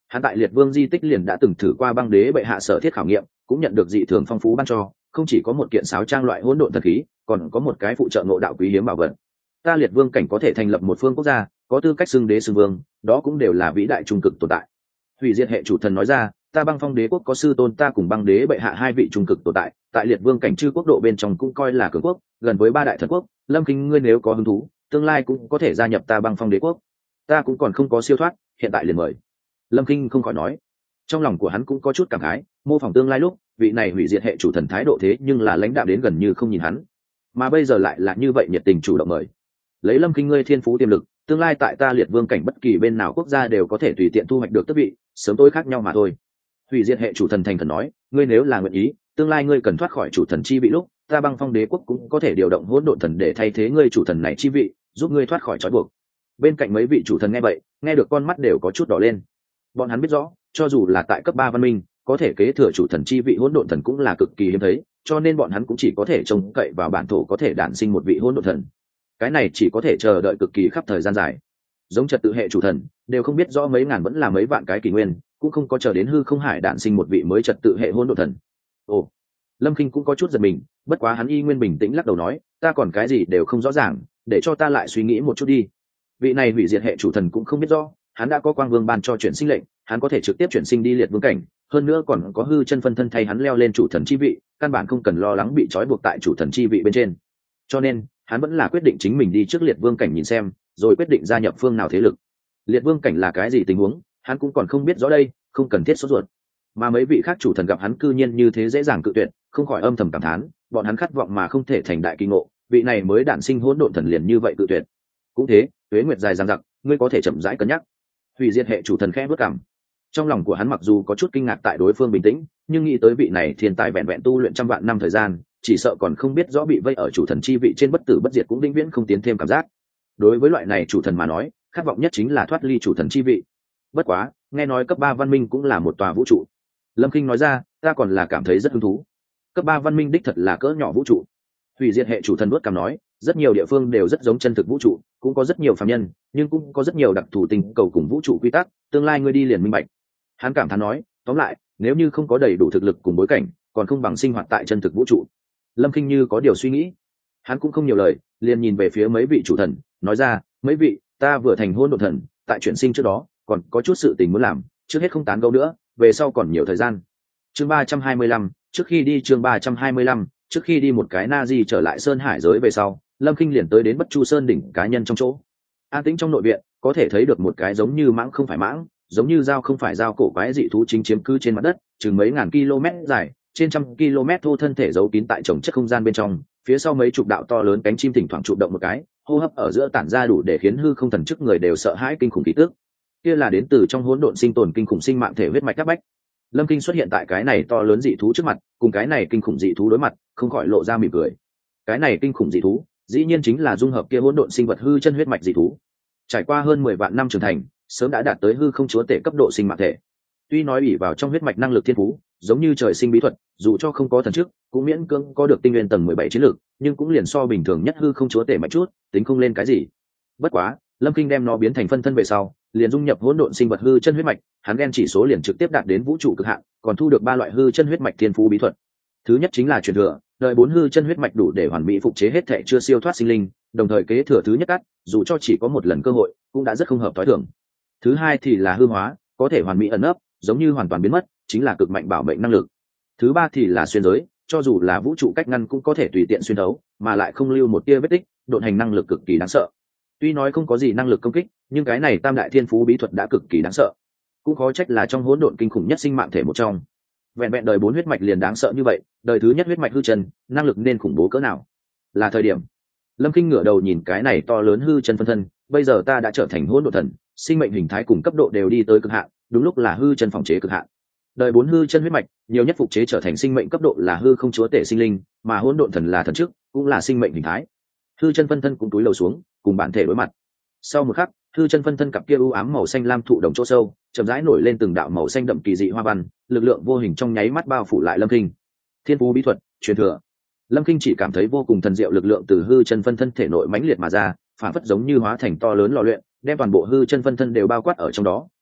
Speaker 1: Hắn tại Liệt Vương di tích liền đã từng thử qua băng đế bệ hạ sở thiết khảo nghiệm, cũng nhận được dị thường phong phú ban cho, không chỉ có một kiện sáo trang loại hỗn độn thần khí, còn có một cái phụ trợ ngộ đạo quý hiếm bảo vật. Ta Liệt Vương cảnh có thể thành lập một phương quốc gia, có tư cách xưng đế xưng vương, đó cũng đều là vĩ đại trung cực tồn tại. Hủy diệt hệ chủ thần nói ra, ta băng phong đế quốc có sư tôn ta cùng băng đế bệ hạ hai vị trung cực tồn tại, tại Liệt Vương cảnh chư quốc độ bên trong cũng coi là cường quốc, gần với ba đại thần quốc. Lâm Kinh ngươi nếu có hứng thú, tương lai cũng có thể gia nhập ta băng phong đế quốc. Ta cũng còn không có siêu thoát, hiện tại liền mời. Lâm Kinh không khỏi nói, trong lòng của hắn cũng có chút cảm khái, mô phỏng tương lai lúc vị này hủy diệt hệ chủ thần thái độ thế nhưng là lãnh đạo đến gần như không nhìn hắn, mà bây giờ lại là như vậy nhiệt tình chủ động mời. Lấy Lâm Kinh ngươi thiên phú tiềm lực, tương lai tại ta Liệt Vương cảnh bất kỳ bên nào quốc gia đều có thể tùy tiện thu hoạch được tước vị, sớm tối khác nhau mà thôi. Hủy diệt hệ chủ thần thành thần nói, ngươi nếu là nguyện ý, tương lai ngươi cần thoát khỏi chủ thần chi vị lúc, ta băng phong đế quốc cũng có thể điều động hỗn độn thần để thay thế ngươi chủ thần này chi vị, giúp ngươi thoát khỏi trói buộc. Bên cạnh mấy vị chủ thần nghe vậy, nghe được con mắt đều có chút đỏ lên. Bọn hắn biết rõ, cho dù là tại cấp ba văn minh, có thể kế thừa chủ thần chi vị hỗn độn thần cũng là cực kỳ hiếm thấy, cho nên bọn hắn cũng chỉ có thể trông cậy vào bản thổ có thể đản sinh một vị hỗn độn thần. Cái này chỉ có thể chờ đợi cực kỳ khắp thời gian dài. Giống trật tự hệ chủ thần, đều không biết rõ mấy ngàn vẫn là mấy vạn cái kỷ nguyên, cũng không có chờ đến hư không hải đản sinh một vị mới trật tự hệ hỗn độn thần. Ồ, Lâm Kinh cũng có chút giật mình, bất quá hắn y nguyên bình tĩnh lắc đầu nói, ta còn cái gì đều không rõ ràng, để cho ta lại suy nghĩ một chút đi. Vị này hủy diệt hệ chủ thần cũng không biết rõ, hắn đã có quang vương ban cho chuyển sinh lệnh, hắn có thể trực tiếp chuyển sinh đi Liệt Vương cảnh, hơn nữa còn có hư chân phân thân thay hắn leo lên chủ thần chi vị, căn bản không cần lo lắng bị trói buộc tại chủ thần chi vị bên trên. Cho nên hắn vẫn là quyết định chính mình đi trước Liệt Vương cảnh nhìn xem, rồi quyết định gia nhập phương nào thế lực. Liệt Vương cảnh là cái gì tình huống, hắn cũng còn không biết rõ đây, không cần thiết sốt ruột. Mà mấy vị khác chủ thần gặp hắn cư nhiên như thế dễ dàng cự tuyệt, không khỏi âm thầm cảm thán, bọn hắn khát vọng mà không thể thành đại kỳ ngộ, vị này mới đản sinh hỗn độn thần liền như vậy cự tuyệt. Cũng thế, tuế nguyệt dài dằng dặc, ngươi có thể chậm rãi cân nhắc. Hủy diệt hệ chủ thần khẽ bước cằm. Trong lòng của hắn mặc dù có chút kinh ngạc tại đối phương bình tĩnh, nhưng nghĩ tới vị này thiên tài vẹn vẹn tu luyện trăm vạn năm thời gian, chỉ sợ còn không biết rõ bị vây ở chủ thần chi vị trên bất tử bất diệt cũng vĩnh viễn không tiến thêm cảm giác. Đối với loại này chủ thần mà nói, khát vọng nhất chính là thoát ly chủ thần chi vị. Bất quá, nghe nói cấp ba văn minh cũng là một tòa vũ trụ. Lâm Kinh nói ra, ta còn là cảm thấy rất hứng thú. Cấp ba văn minh đích thật là cỡ nhỏ vũ trụ. Hủy diệt hệ chủ thần vuốt cằm nói, rất nhiều địa phương đều rất giống chân thực vũ trụ, cũng có rất nhiều phàm nhân, nhưng cũng có rất nhiều đặc thù tình cầu cùng vũ trụ quy tắc, tương lai ngươi đi liền minh bạch. Hắn cảm thán nói, tóm lại, nếu như không có đầy đủ thực lực cùng bối cảnh, còn không bằng sinh hoạt tại chân thực vũ trụ. Lâm Kinh như có điều suy nghĩ, hắn cũng không nhiều lời, liền nhìn về phía mấy vị chủ thần, nói ra, mấy vị, ta vừa thành hôn độn thần, tại chuyển sinh trước đó, còn có chút sự tình muốn làm, trước hết không tán gẫu nữa, về sau còn nhiều thời gian. Chương ba trăm hai mươi lăm, trước khi đi chương ba trăm hai mươi lăm, trước khi đi một cái na di trở lại sơn hải giới về sau, Lâm Kinh liền tới đến Bất Chu Sơn đỉnh cá nhân trong chỗ. An tĩnh trong nội viện, có thể thấy được một cái giống như mãng không phải mãng, giống như dao không phải dao cổ quái dị thú chính chiếm cứ trên mặt đất, chừng mấy ngàn km dài, trên trăm km thô thân thể giấu kín tại trồng chất không gian bên trong, phía sau mấy chục đạo to lớn cánh chim thỉnh thoảng chụp động một cái, hô hấp ở giữa tản ra đủ để khiến hư không thần chức người đều sợ hãi kinh khủng khí tức. Kia là đến từ trong hỗn độn sinh tồn kinh khủng sinh mạng thể huyết mạch các bách. Lâm Kinh xuất hiện tại cái này to lớn dị thú trước mặt, cùng cái này kinh khủng dị thú đối mặt, không khỏi lộ ra mỉm cười. Cái này kinh khủng dị thú, dĩ nhiên chính là dung hợp kia hỗn độn sinh vật hư chân huyết mạch dị thú. Trải qua hơn mười vạn năm trưởng thành, sớm đã đạt tới hư không chúa tể cấp độ sinh mạng thể. Tuy nói ủy vào trong huyết mạch năng lực thiên phú, giống như trời sinh bí thuật, dù cho không có thần chức, cũng miễn cưỡng có được tinh nguyên tầng mười bảy chiến lược, nhưng cũng liền so bình thường nhất hư không chúa tể mạnh chút, tính không lên cái gì. Bất quá, Lâm Kinh đem nó biến thành phân thân về sau, liền dung nhập hỗn độn sinh vật hư chân huyết mạch, hắn gen chỉ số liền trực tiếp đạt đến vũ trụ cực hạn, còn thu được ba loại hư chân huyết mạch thiên phú bí thuật. Thứ nhất chính là truyền thừa, đợi bốn hư chân huyết mạch đủ để hoàn mỹ phục chế hết thảy chưa siêu thoát sinh linh, đồng thời kế thừa thứ nhất cắt, dù cho chỉ có một lần cơ hội, cũng đã rất không hợp tối thường. Thứ hai thì là hư hóa, có thể hoàn mỹ ẩn nấp, giống như hoàn toàn biến mất, chính là cực mạnh bảo mệnh năng lực. Thứ ba thì là xuyên giới, cho dù là vũ trụ cách ngăn cũng có thể tùy tiện xuyên thấu, mà lại không lưu một tia vết tích, độn hành năng lực cực kỳ đáng sợ. Tuy nói không có gì năng lực công kích, nhưng cái này tam đại thiên phú bí thuật đã cực kỳ đáng sợ. Cũng khó trách là trong hỗn độn kinh khủng nhất sinh mạng thể một trong. Vẹn vẹn đời bốn huyết mạch liền đáng sợ như vậy, đời thứ nhất huyết mạch hư chân, năng lực nên khủng bố cỡ nào? Là thời điểm. Lâm Kinh ngửa đầu nhìn cái này to lớn hư chân phân thân, bây giờ ta đã trở thành hỗn độn thần, sinh mệnh hình thái cùng cấp độ đều đi tới cực hạn, đúng lúc là hư chân phòng chế cực hạn. Đời bốn hư chân huyết mạch, nhiều nhất phục chế trở thành sinh mệnh cấp độ là hư không chúa tể sinh linh, mà hỗn độn thần là thần chức, cũng là sinh mệnh hình thái. Hư chân phân thân cũng túi lầu xuống, cùng bản thể đối mặt. Sau một khắc, hư chân phân thân cặp kia u ám màu xanh lam thụ đồng chỗ sâu, chậm rãi nổi lên từng đạo màu xanh đậm kỳ dị hoa văn, lực lượng vô hình trong nháy mắt bao phủ lại Lâm Kinh. Thiên phú bí thuật, truyền thừa. Lâm Kinh chỉ cảm thấy vô cùng thần diệu lực lượng từ hư chân phân thân thể nội mãnh liệt mà ra, phản phất giống như hóa thành to lớn lò luyện, đem toàn bộ hư chân phân thân đều bao quát ở trong đó,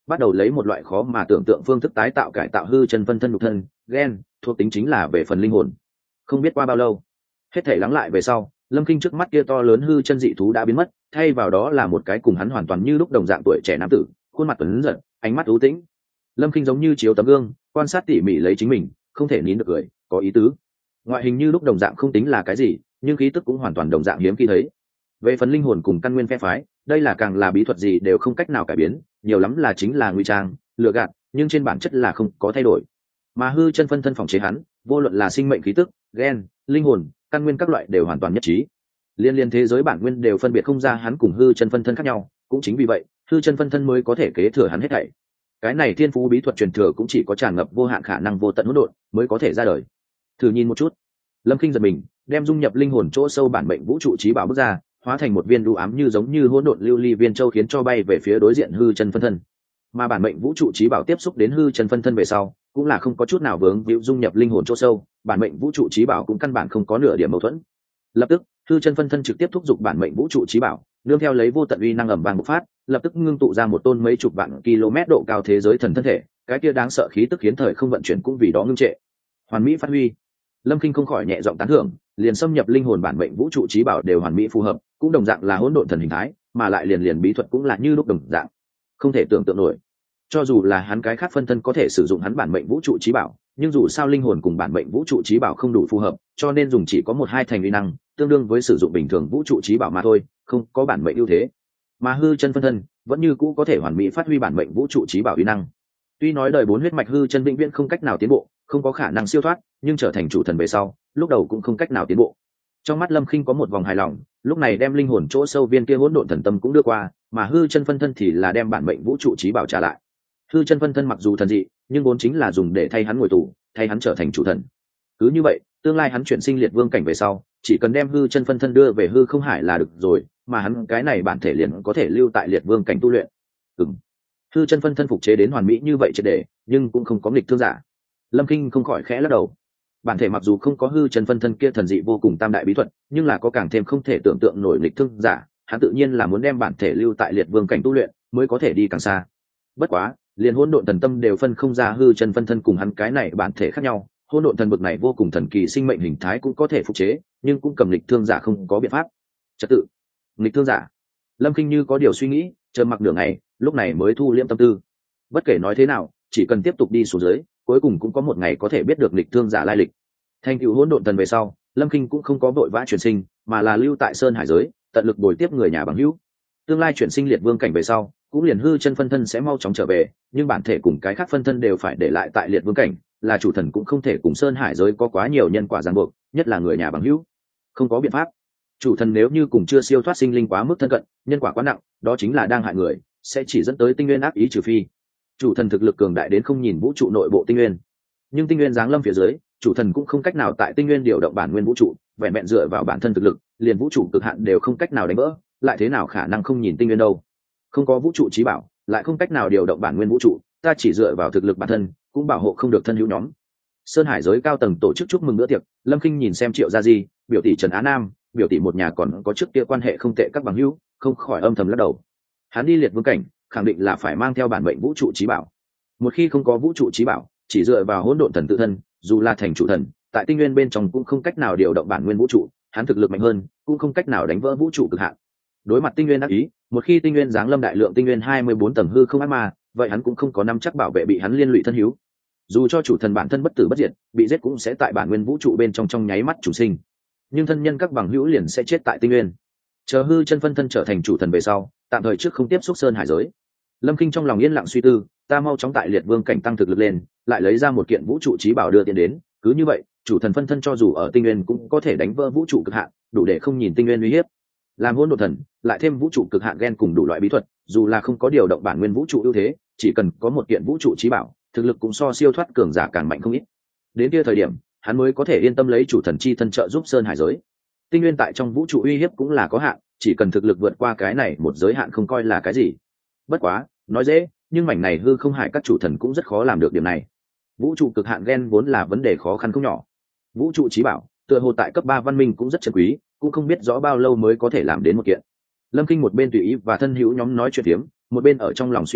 Speaker 1: bắt đầu lấy một loại khó mà tưởng tượng phương thức tái tạo cải tạo hư chân phân thân nhục thân gen thuộc tính chính là về phần linh hồn. Không biết qua bao lâu, hết thể lắng lại về sau, Lâm Kinh trước mắt kia to lớn hư chân dị thú đã biến mất, thay vào đó là một cái cùng hắn hoàn toàn như lúc đồng dạng tuổi trẻ nam tử, khuôn mặt tuấn giật, ánh mắt u tĩnh. Lâm Kinh giống như chiếu tấm gương, quan sát tỉ mỉ lấy chính mình, không thể nín được cười, có ý tứ. Ngoại hình như lúc đồng dạng không tính là cái gì, nhưng khí tức cũng hoàn toàn đồng dạng hiếm khi thấy. Về phần linh hồn cùng căn nguyên phe phái, đây là càng là bí thuật gì đều không cách nào cải biến, nhiều lắm là chính là ngụy trang, lừa gạt, nhưng trên bản chất là không có thay đổi. Mà hư chân phân thân phòng chế hắn, vô luận là sinh mệnh khí tức, gen, linh hồn, căn nguyên các loại đều hoàn toàn nhất trí. Liên liên thế giới bản nguyên đều phân biệt không ra hắn cùng hư chân phân thân khác nhau, cũng chính vì vậy, hư chân phân thân mới có thể kế thừa hắn hết thảy. Cái này thiên phú bí thuật truyền thừa cũng chỉ có tràn ngập vô hạn khả năng vô tận hỗn độn mới có thể ra đời. Thử nhìn một chút. Lâm Kinh giật mình, đem dung nhập linh hồn chỗ sâu bản mệnh vũ trụ trí bảo bước ra, hóa thành một viên đu ám như giống như hỗn độn lưu ly viên châu khiến cho bay về phía đối diện hư chân phân thân. Mà bản mệnh vũ trụ trí bảo tiếp xúc đến hư chân phân thân về sau, cũng là không có chút nào vướng víu dung nhập linh hồn chỗ sâu, bản mệnh vũ trụ trí bảo cũng căn bản không có nửa điểm mâu thuẫn. Lập tức, hư chân phân thân trực tiếp thúc giục bản mệnh vũ trụ trí bảo, nương theo lấy vô tận uy năng ầm vang bộc phát, lập tức ngưng tụ ra một tôn mấy chục vạn km độ cao thế giới thần thân thể, cái kia đáng sợ khí tức khiến thời không vận chuyển cũng vì đó ngưng trệ. Hoàn mỹ phát huy. Lâm Kinh không khỏi nhẹ giọng tán thưởng, liền xâm nhập linh hồn bản mệnh vũ trụ trí bảo đều hoàn mỹ phù hợp, cũng đồng dạng là hỗn độn thần hình thái, mà lại liền liền bí thuật cũng là như lúc đồng dạng. Không thể tưởng tượng nổi. Cho dù là hắn cái khác phân thân có thể sử dụng hắn bản mệnh vũ trụ trí bảo, nhưng dù sao linh hồn cùng bản mệnh vũ trụ trí bảo không đủ phù hợp, cho nên dùng chỉ có một hai thành uy năng, tương đương với sử dụng bình thường vũ trụ trí bảo mà thôi, không có bản mệnh ưu thế. Mà hư chân phân thân vẫn như cũ có thể hoàn mỹ phát huy bản mệnh vũ trụ trí bảo uy năng. Tuy nói đời bốn huyết mạch hư chân vĩnh viễn không cách nào tiến bộ, không có khả năng siêu thoát, nhưng trở thành chủ thần về sau, lúc đầu cũng không cách nào tiến bộ. Trong mắt Lâm Kinh có một vòng hài lòng, lúc này đem linh hồn chỗ sâu viên kia hỗn độn thần tâm cũng đưa qua, mà hư chân phân thân thì là đem bản mệnh vũ trụ trí bảo trả lại. Hư chân phân thân mặc dù thần dị, nhưng vốn chính là dùng để thay hắn ngồi tù, thay hắn trở thành chủ thần. Cứ như vậy, tương lai hắn chuyển sinh liệt vương cảnh về sau, chỉ cần đem hư chân phân thân đưa về hư không hải là được rồi, mà hắn cái này bản thể liền có thể lưu tại liệt vương cảnh tu luyện. Ừm. Hư chân phân thân phục chế đến hoàn mỹ như vậy triệt để, nhưng cũng không có nghịch thương giả. Lâm Kinh không khỏi khẽ lắc đầu. Bản thể mặc dù không có hư chân phân thân kia thần dị vô cùng tam đại bí thuật, nhưng là có càng thêm không thể tưởng tượng nổi nghịch thương giả, hắn tự nhiên là muốn đem bản thể lưu tại liệt vương cảnh tu luyện, mới có thể đi càng xa. Bất quá, liền hỗn độn thần tâm đều phân không ra hư chân phân thân cùng hắn cái này bản thể khác nhau, hỗn độn thần bực này vô cùng thần kỳ sinh mệnh hình thái cũng có thể phục chế, nhưng cũng cầm nghịch thương giả không có biện pháp. Trật tự, nghịch thương giả. Lâm Kinh như có điều suy nghĩ, chờ mặc nửa ngày, lúc này mới thu liễm tâm tư. Bất kể nói thế nào, chỉ cần tiếp tục đi xuống dưới, cuối cùng cũng có một ngày có thể biết được nghịch thương giả lai lịch. Thành tựu hỗn độn thần về sau, Lâm Kinh cũng không có vội vã chuyển sinh, mà là lưu tại Sơn Hải giới, tận lực bồi tiếp người nhà bằng hữu. Tương lai chuyển sinh liệt vương cảnh về sau, cũng liền hư chân phân thân sẽ mau chóng trở về, nhưng bản thể cùng cái khác phân thân đều phải để lại tại liệt vương cảnh, là chủ thần cũng không thể cùng Sơn Hải giới có quá nhiều nhân quả ràng buộc, nhất là người nhà bằng hữu. Không có biện pháp. Chủ thần nếu như cùng chưa siêu thoát sinh linh quá mức thân cận, nhân quả quá nặng, đó chính là đang hại người, sẽ chỉ dẫn tới tinh nguyên ác ý trừ phi. Chủ thần thực lực cường đại đến không nhìn vũ trụ nội bộ tinh nguyên, nhưng tinh nguyên giáng lâm phía dưới, chủ thần cũng không cách nào tại tinh nguyên điều động bản nguyên vũ trụ, vẹn vẹn dựa vào bản thân thực lực, liền vũ trụ cực hạn đều không cách nào đánh vỡ, lại thế nào khả năng không nhìn tinh nguyên đâu? Không có vũ trụ trí bảo, lại không cách nào điều động bản nguyên vũ trụ, ta chỉ dựa vào thực lực bản thân, cũng bảo hộ không được thân hữu nhóm. Sơn Hải giới cao tầng tổ chức chúc mừng bữa tiệc, Lâm Kinh nhìn xem Triệu Gia Di, biểu tỷ Trần Á Nam, biểu tỷ một nhà còn có trước kia quan hệ không tệ các bằng hữu, không khỏi âm thầm lắc đầu. Hắn đi liệt vương cảnh, khẳng định là phải mang theo bản mệnh vũ trụ trí bảo. Một khi không có vũ trụ trí bảo, chỉ dựa vào hỗn độn thần tự thân, dù là thành chủ thần, tại tinh nguyên bên trong cũng không cách nào điều động bản nguyên vũ trụ, hắn thực lực mạnh hơn, cũng không cách nào đánh vỡ vũ trụ cực hạn. Đối mặt tinh nguyên ác ý, một khi tinh nguyên giáng lâm đại lượng tinh nguyên hai mươi bốn tầng hư không ác ma, vậy hắn cũng không có nắm chắc bảo vệ bị hắn liên lụy thân hữu. Dù cho chủ thần bản thân bất tử bất diệt, bị giết cũng sẽ tại bản nguyên vũ trụ bên trong trong nháy mắt chủ sinh, nhưng thân nhân các bằng hữu liền sẽ chết tại tinh nguyên. Chờ hư chân phân thân trở thành chủ thần về sau, tạm thời trước không tiếp xúc Sơn Hải giới. Lâm Kinh trong lòng yên lặng suy tư, ta mau chóng tại liệt vương cảnh tăng thực lực lên, lại lấy ra một kiện vũ trụ trí bảo đưa tiền đến, cứ như vậy, chủ thần phân thân cho dù ở tinh nguyên cũng có thể đánh vỡ vũ trụ cực hạn, đủ để không nhìn tinh nguyên uy hiếp. Làm hỗn độn thần, lại thêm vũ trụ cực hạn gen cùng đủ loại bí thuật, dù là không có điều động bản nguyên vũ trụ ưu thế, chỉ cần có một kiện vũ trụ trí bảo, thực lực cũng so siêu thoát cường giả càng mạnh không ít. Đến kia thời điểm, hắn mới có thể yên tâm lấy chủ thần chi thân trợ giúp Sơn Hải giới. Tinh nguyên tại trong vũ trụ uy hiếp cũng là có hạn, chỉ cần thực lực vượt qua cái này một giới hạn không coi là cái gì. Bất quá, nói dễ, nhưng mảnh này hư không hải các chủ thần cũng rất khó làm được điểm này. Vũ trụ cực hạn gen vốn là vấn đề khó khăn không nhỏ. Vũ trụ trí bảo, tựa hồ tại cấp ba văn minh cũng rất chân quý, cũng không biết rõ bao lâu mới có thể làm đến một kiện. Lâm Kinh một bên tùy ý và thân hữu nhóm nói chuyện phiếm, một bên ở trong lòng suy tư,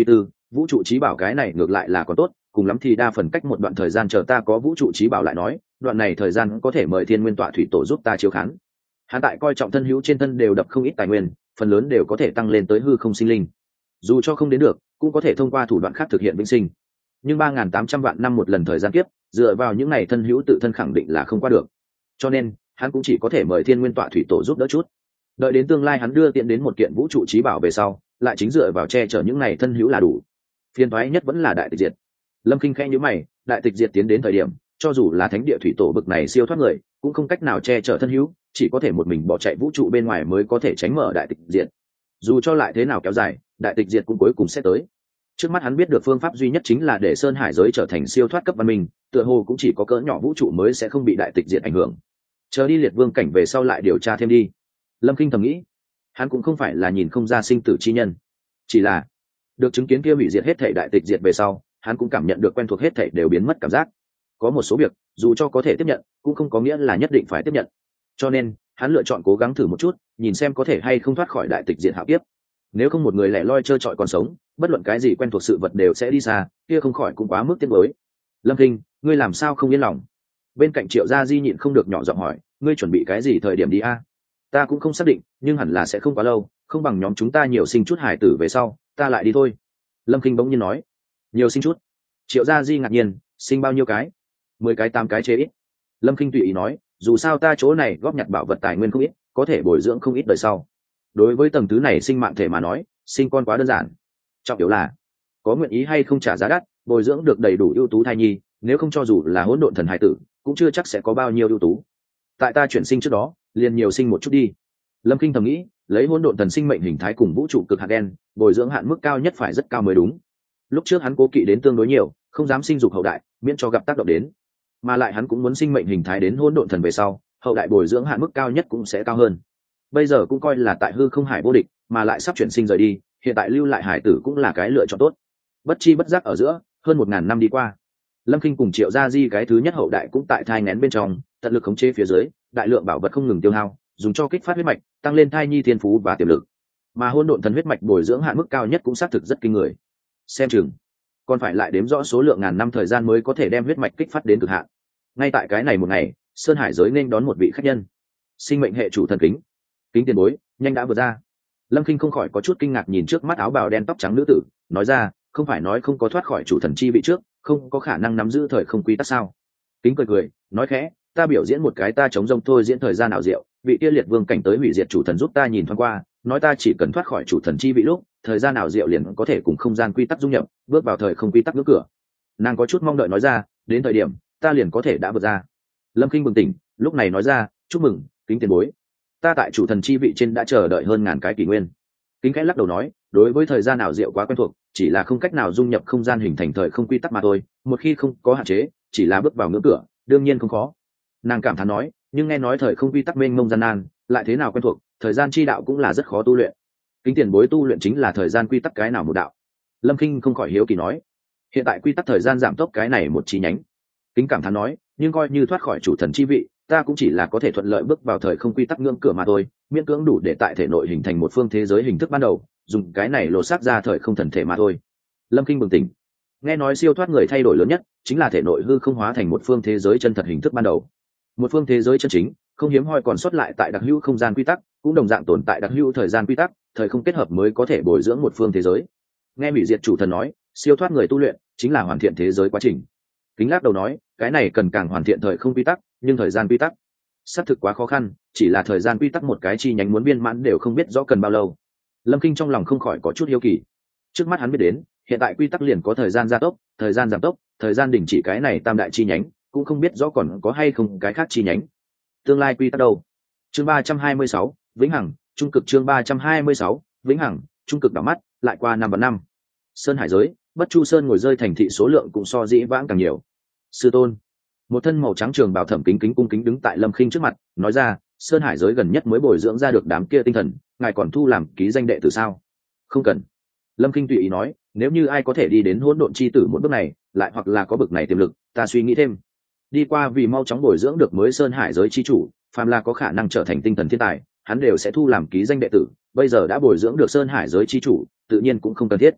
Speaker 1: vũ trụ trí bảo cái này ngược lại là có tốt, cùng lắm thì đa phần cách một đoạn thời gian chờ ta có vũ trụ trí bảo lại nói, đoạn này thời gian có thể mời thiên nguyên tọa thủy tổ giúp ta chiếu khán. Hắn tại coi trọng thân hữu trên thân đều đập không ít tài nguyên, phần lớn đều có thể tăng lên tới hư không sinh linh, dù cho không đến được cũng có thể thông qua thủ đoạn khác thực hiện vĩnh sinh. Nhưng ba nghìn tám trăm vạn năm một lần thời gian kiếp, dựa vào những này thân hữu tự thân khẳng định là không qua được, cho nên hắn cũng chỉ có thể mời thiên nguyên tọa thủy tổ giúp đỡ chút. Đợi đến tương lai hắn đưa tiện đến một kiện vũ trụ trí bảo về sau, lại chính dựa vào che chở những này thân hữu là đủ. Phiền toái nhất vẫn là đại tịch diệt. Lâm Kinh khẽ nhíu mày, đại tịch diệt tiến đến thời điểm, cho dù là thánh địa thủy tổ bực này siêu thoát người, cũng không cách nào che chở thân hữu, chỉ có thể một mình bỏ chạy vũ trụ bên ngoài mới có thể tránh mở đại tịch diệt. Dù cho lại thế nào kéo dài, đại tịch diệt cũng cuối cùng sẽ tới. Trước mắt hắn biết được phương pháp duy nhất chính là để sơn hải giới trở thành siêu thoát cấp văn minh, tựa hồ cũng chỉ có cỡ nhỏ vũ trụ mới sẽ không bị đại tịch diệt ảnh hưởng. Chờ đi liệt vương cảnh về sau lại điều tra thêm đi. Lâm Kinh thầm nghĩ, hắn cũng không phải là nhìn không ra sinh tử chi nhân, chỉ là được chứng kiến kia hủy diệt hết thảy đại tịch diệt về sau, hắn cũng cảm nhận được quen thuộc hết thảy đều biến mất cảm giác. Có một số việc dù cho có thể tiếp nhận cũng không có nghĩa là nhất định phải tiếp nhận, cho nên hắn lựa chọn cố gắng thử một chút, nhìn xem có thể hay không thoát khỏi đại tịch diệt hạo kiếp. Nếu không một người lẻ loi chơi trọi còn sống, bất luận cái gì quen thuộc sự vật đều sẽ đi xa, kia không khỏi cũng quá mức tiếc nuối. Lâm Kinh, ngươi làm sao không yên lòng? Bên cạnh Triệu Gia Di nhịn không được nhỏ giọng hỏi, ngươi chuẩn bị cái gì thời điểm đi a? Ta cũng không xác định, nhưng hẳn là sẽ không quá lâu, không bằng nhóm chúng ta nhiều sinh chút hải tử về sau, ta lại đi thôi. Lâm Kinh bỗng nhiên nói. Nhiều sinh chút? Triệu Gia Di ngạc nhiên, sinh bao nhiêu cái? Mười cái tám cái chế ít. Lâm Kinh tùy ý nói, dù sao ta chỗ này góp nhặt bảo vật tài nguyên không ít, có thể bồi dưỡng không ít đời sau. Đối với tầng thứ này sinh mạng thể mà nói, sinh con quá đơn giản, trọng yếu là có nguyện ý hay không trả giá đắt bồi dưỡng được đầy đủ ưu tú thai nhi, nếu không cho dù là hỗn độn thần hải tử cũng chưa chắc sẽ có bao nhiêu ưu tú. Tại ta chuyển sinh trước đó liền nhiều sinh một chút đi. Lâm Kinh thầm nghĩ, lấy hỗn độn thần sinh mệnh hình thái cùng vũ trụ cực hạt đen, bồi dưỡng hạn mức cao nhất phải rất cao mới đúng. Lúc trước hắn cố kỵ đến tương đối nhiều, không dám sinh dục hậu đại, miễn cho gặp tác động đến, mà lại hắn cũng muốn sinh mệnh hình thái đến hỗn độn thần về sau, hậu đại bồi dưỡng hạn mức cao nhất cũng sẽ cao hơn. Bây giờ cũng coi là tại hư không hải vô địch, mà lại sắp chuyển sinh rời đi, hiện tại lưu lại hải tử cũng là cái lựa chọn tốt. Bất chi bất giác ở giữa hơn một ngàn năm đi qua, Lâm Kinh cùng Triệu Gia Di cái thứ nhất hậu đại cũng tại thai nghén bên trong, tận lực khống chế phía dưới, đại lượng bảo vật không ngừng tiêu hao, dùng cho kích phát huyết mạch, tăng lên thai nhi thiên phú và tiềm lực. Mà hỗn độn thần huyết mạch bồi dưỡng hạn mức cao nhất cũng xác thực rất kinh người. Xem chừng còn phải lại đếm rõ số lượng ngàn năm thời gian mới có thể đem huyết mạch kích phát đến cực hạn. Ngay tại cái này một ngày, sơn hải giới nên đón một vị khách nhân, sinh mệnh hệ chủ thần Kính. Kính tiền bối, nhanh đã vừa ra. Lâm Kinh không khỏi có chút kinh ngạc nhìn trước mắt áo bào đen tóc trắng nữ tử, nói ra, không phải nói không có thoát khỏi chủ thần chi vị trước, không có khả năng nắm giữ thời không quy tắc sao? Kính cười cười, nói khẽ, ta biểu diễn một cái ta chống rông thôi, diễn thời gian ảo diệu, vị kia liệt vương cảnh tới hủy diệt chủ thần giúp ta nhìn thoáng qua, nói ta chỉ cần thoát khỏi chủ thần chi vị lúc, thời gian ảo diệu liền có thể cùng không gian quy tắc dung nhập, bước vào thời không quy tắc ngưỡng cửa. Nàng có chút mong đợi nói ra, đến thời điểm ta liền có thể đã vượt ra. Lâm Kinh bừng tỉnh, lúc này nói ra, chúc mừng, Kính tiền bối, ta tại chủ thần chi vị trên đã chờ đợi hơn ngàn cái kỷ nguyên. Kính khẽ lắc đầu nói, đối với thời gian ảo diệu quá quen thuộc, chỉ là không cách nào dung nhập không gian hình thành thời không quy tắc mà thôi, một khi không có hạn chế, chỉ là bước vào ngưỡng cửa, đương nhiên không khó. Nàng cảm thán nói, nhưng nghe nói thời không quy tắc mênh mông gian nan, lại thế nào quen thuộc, thời gian chi đạo cũng là rất khó tu luyện. Kính tiền bối tu luyện chính là thời gian quy tắc cái nào một đạo? Lâm Kinh không khỏi hiếu kỳ nói, hiện tại quy tắc thời gian giảm tốc cái này một chi nhánh. Kính cảm thán nói, nhưng coi như thoát khỏi chủ thần chi vị, ta cũng chỉ là có thể thuận lợi bước vào thời không quy tắc ngưỡng cửa mà thôi, miễn cưỡng đủ để tại thể nội hình thành một phương thế giới hình thức ban đầu, dùng cái này lột xác ra thời không thần thể mà thôi. Lâm Kinh bừng tỉnh, nghe nói siêu thoát người thay đổi lớn nhất chính là thể nội hư không hóa thành một phương thế giới chân thật hình thức ban đầu. Một phương thế giới chân chính, không hiếm hoi còn xuất lại tại đặc hữu không gian quy tắc, cũng đồng dạng tồn tại đặc hữu thời gian quy tắc, thời không kết hợp mới có thể bồi dưỡng một phương thế giới. Nghe hủy diệt chủ thần nói, siêu thoát người tu luyện chính là hoàn thiện thế giới quá trình. Kính lắc đầu nói, cái này cần càng hoàn thiện thời không quy tắc, nhưng thời gian quy tắc xác thực quá khó khăn, chỉ là thời gian quy tắc một cái chi nhánh muốn viên mãn đều không biết rõ cần bao lâu. Lâm Kinh trong lòng không khỏi có chút hiếu kỳ. Trước mắt hắn biết đến, hiện tại quy tắc liền có thời gian gia tốc, thời gian giảm tốc, thời gian đình chỉ cái này tam đại chi nhánh, cũng không biết rõ còn có hay không cái khác chi nhánh. Tương lai quy tắc đâu? Chương ba trăm hai mươi sáu, vĩnh hằng, trung cực. Chương ba trăm hai mươi sáu, vĩnh hằng, trung cực. Đảo mắt lại qua năm vạn năm. Sơn hải giới, Bất Chu Sơn ngồi rơi thành thị số lượng cũng so dĩ vãng càng nhiều. Sư tôn, một thân màu trắng trường bào thẩm kính kính cung kính đứng tại Lâm Kinh trước mặt, nói ra, sơn hải giới gần nhất mới bồi dưỡng ra được đám kia tinh thần, ngài còn thu làm ký danh đệ tử sao? Không cần. Lâm Kinh tùy ý nói, nếu như ai có thể đi đến hỗn độn chi tử một bước này, lại hoặc là có bực này tiềm lực, ta suy nghĩ thêm. Đi qua vì mau chóng bồi dưỡng được mới sơn hải giới chi chủ, phàm là có khả năng trở thành tinh thần thiên tài, hắn đều sẽ thu làm ký danh đệ tử, bây giờ đã bồi dưỡng được sơn hải giới chi chủ, tự nhiên cũng không cần thiết.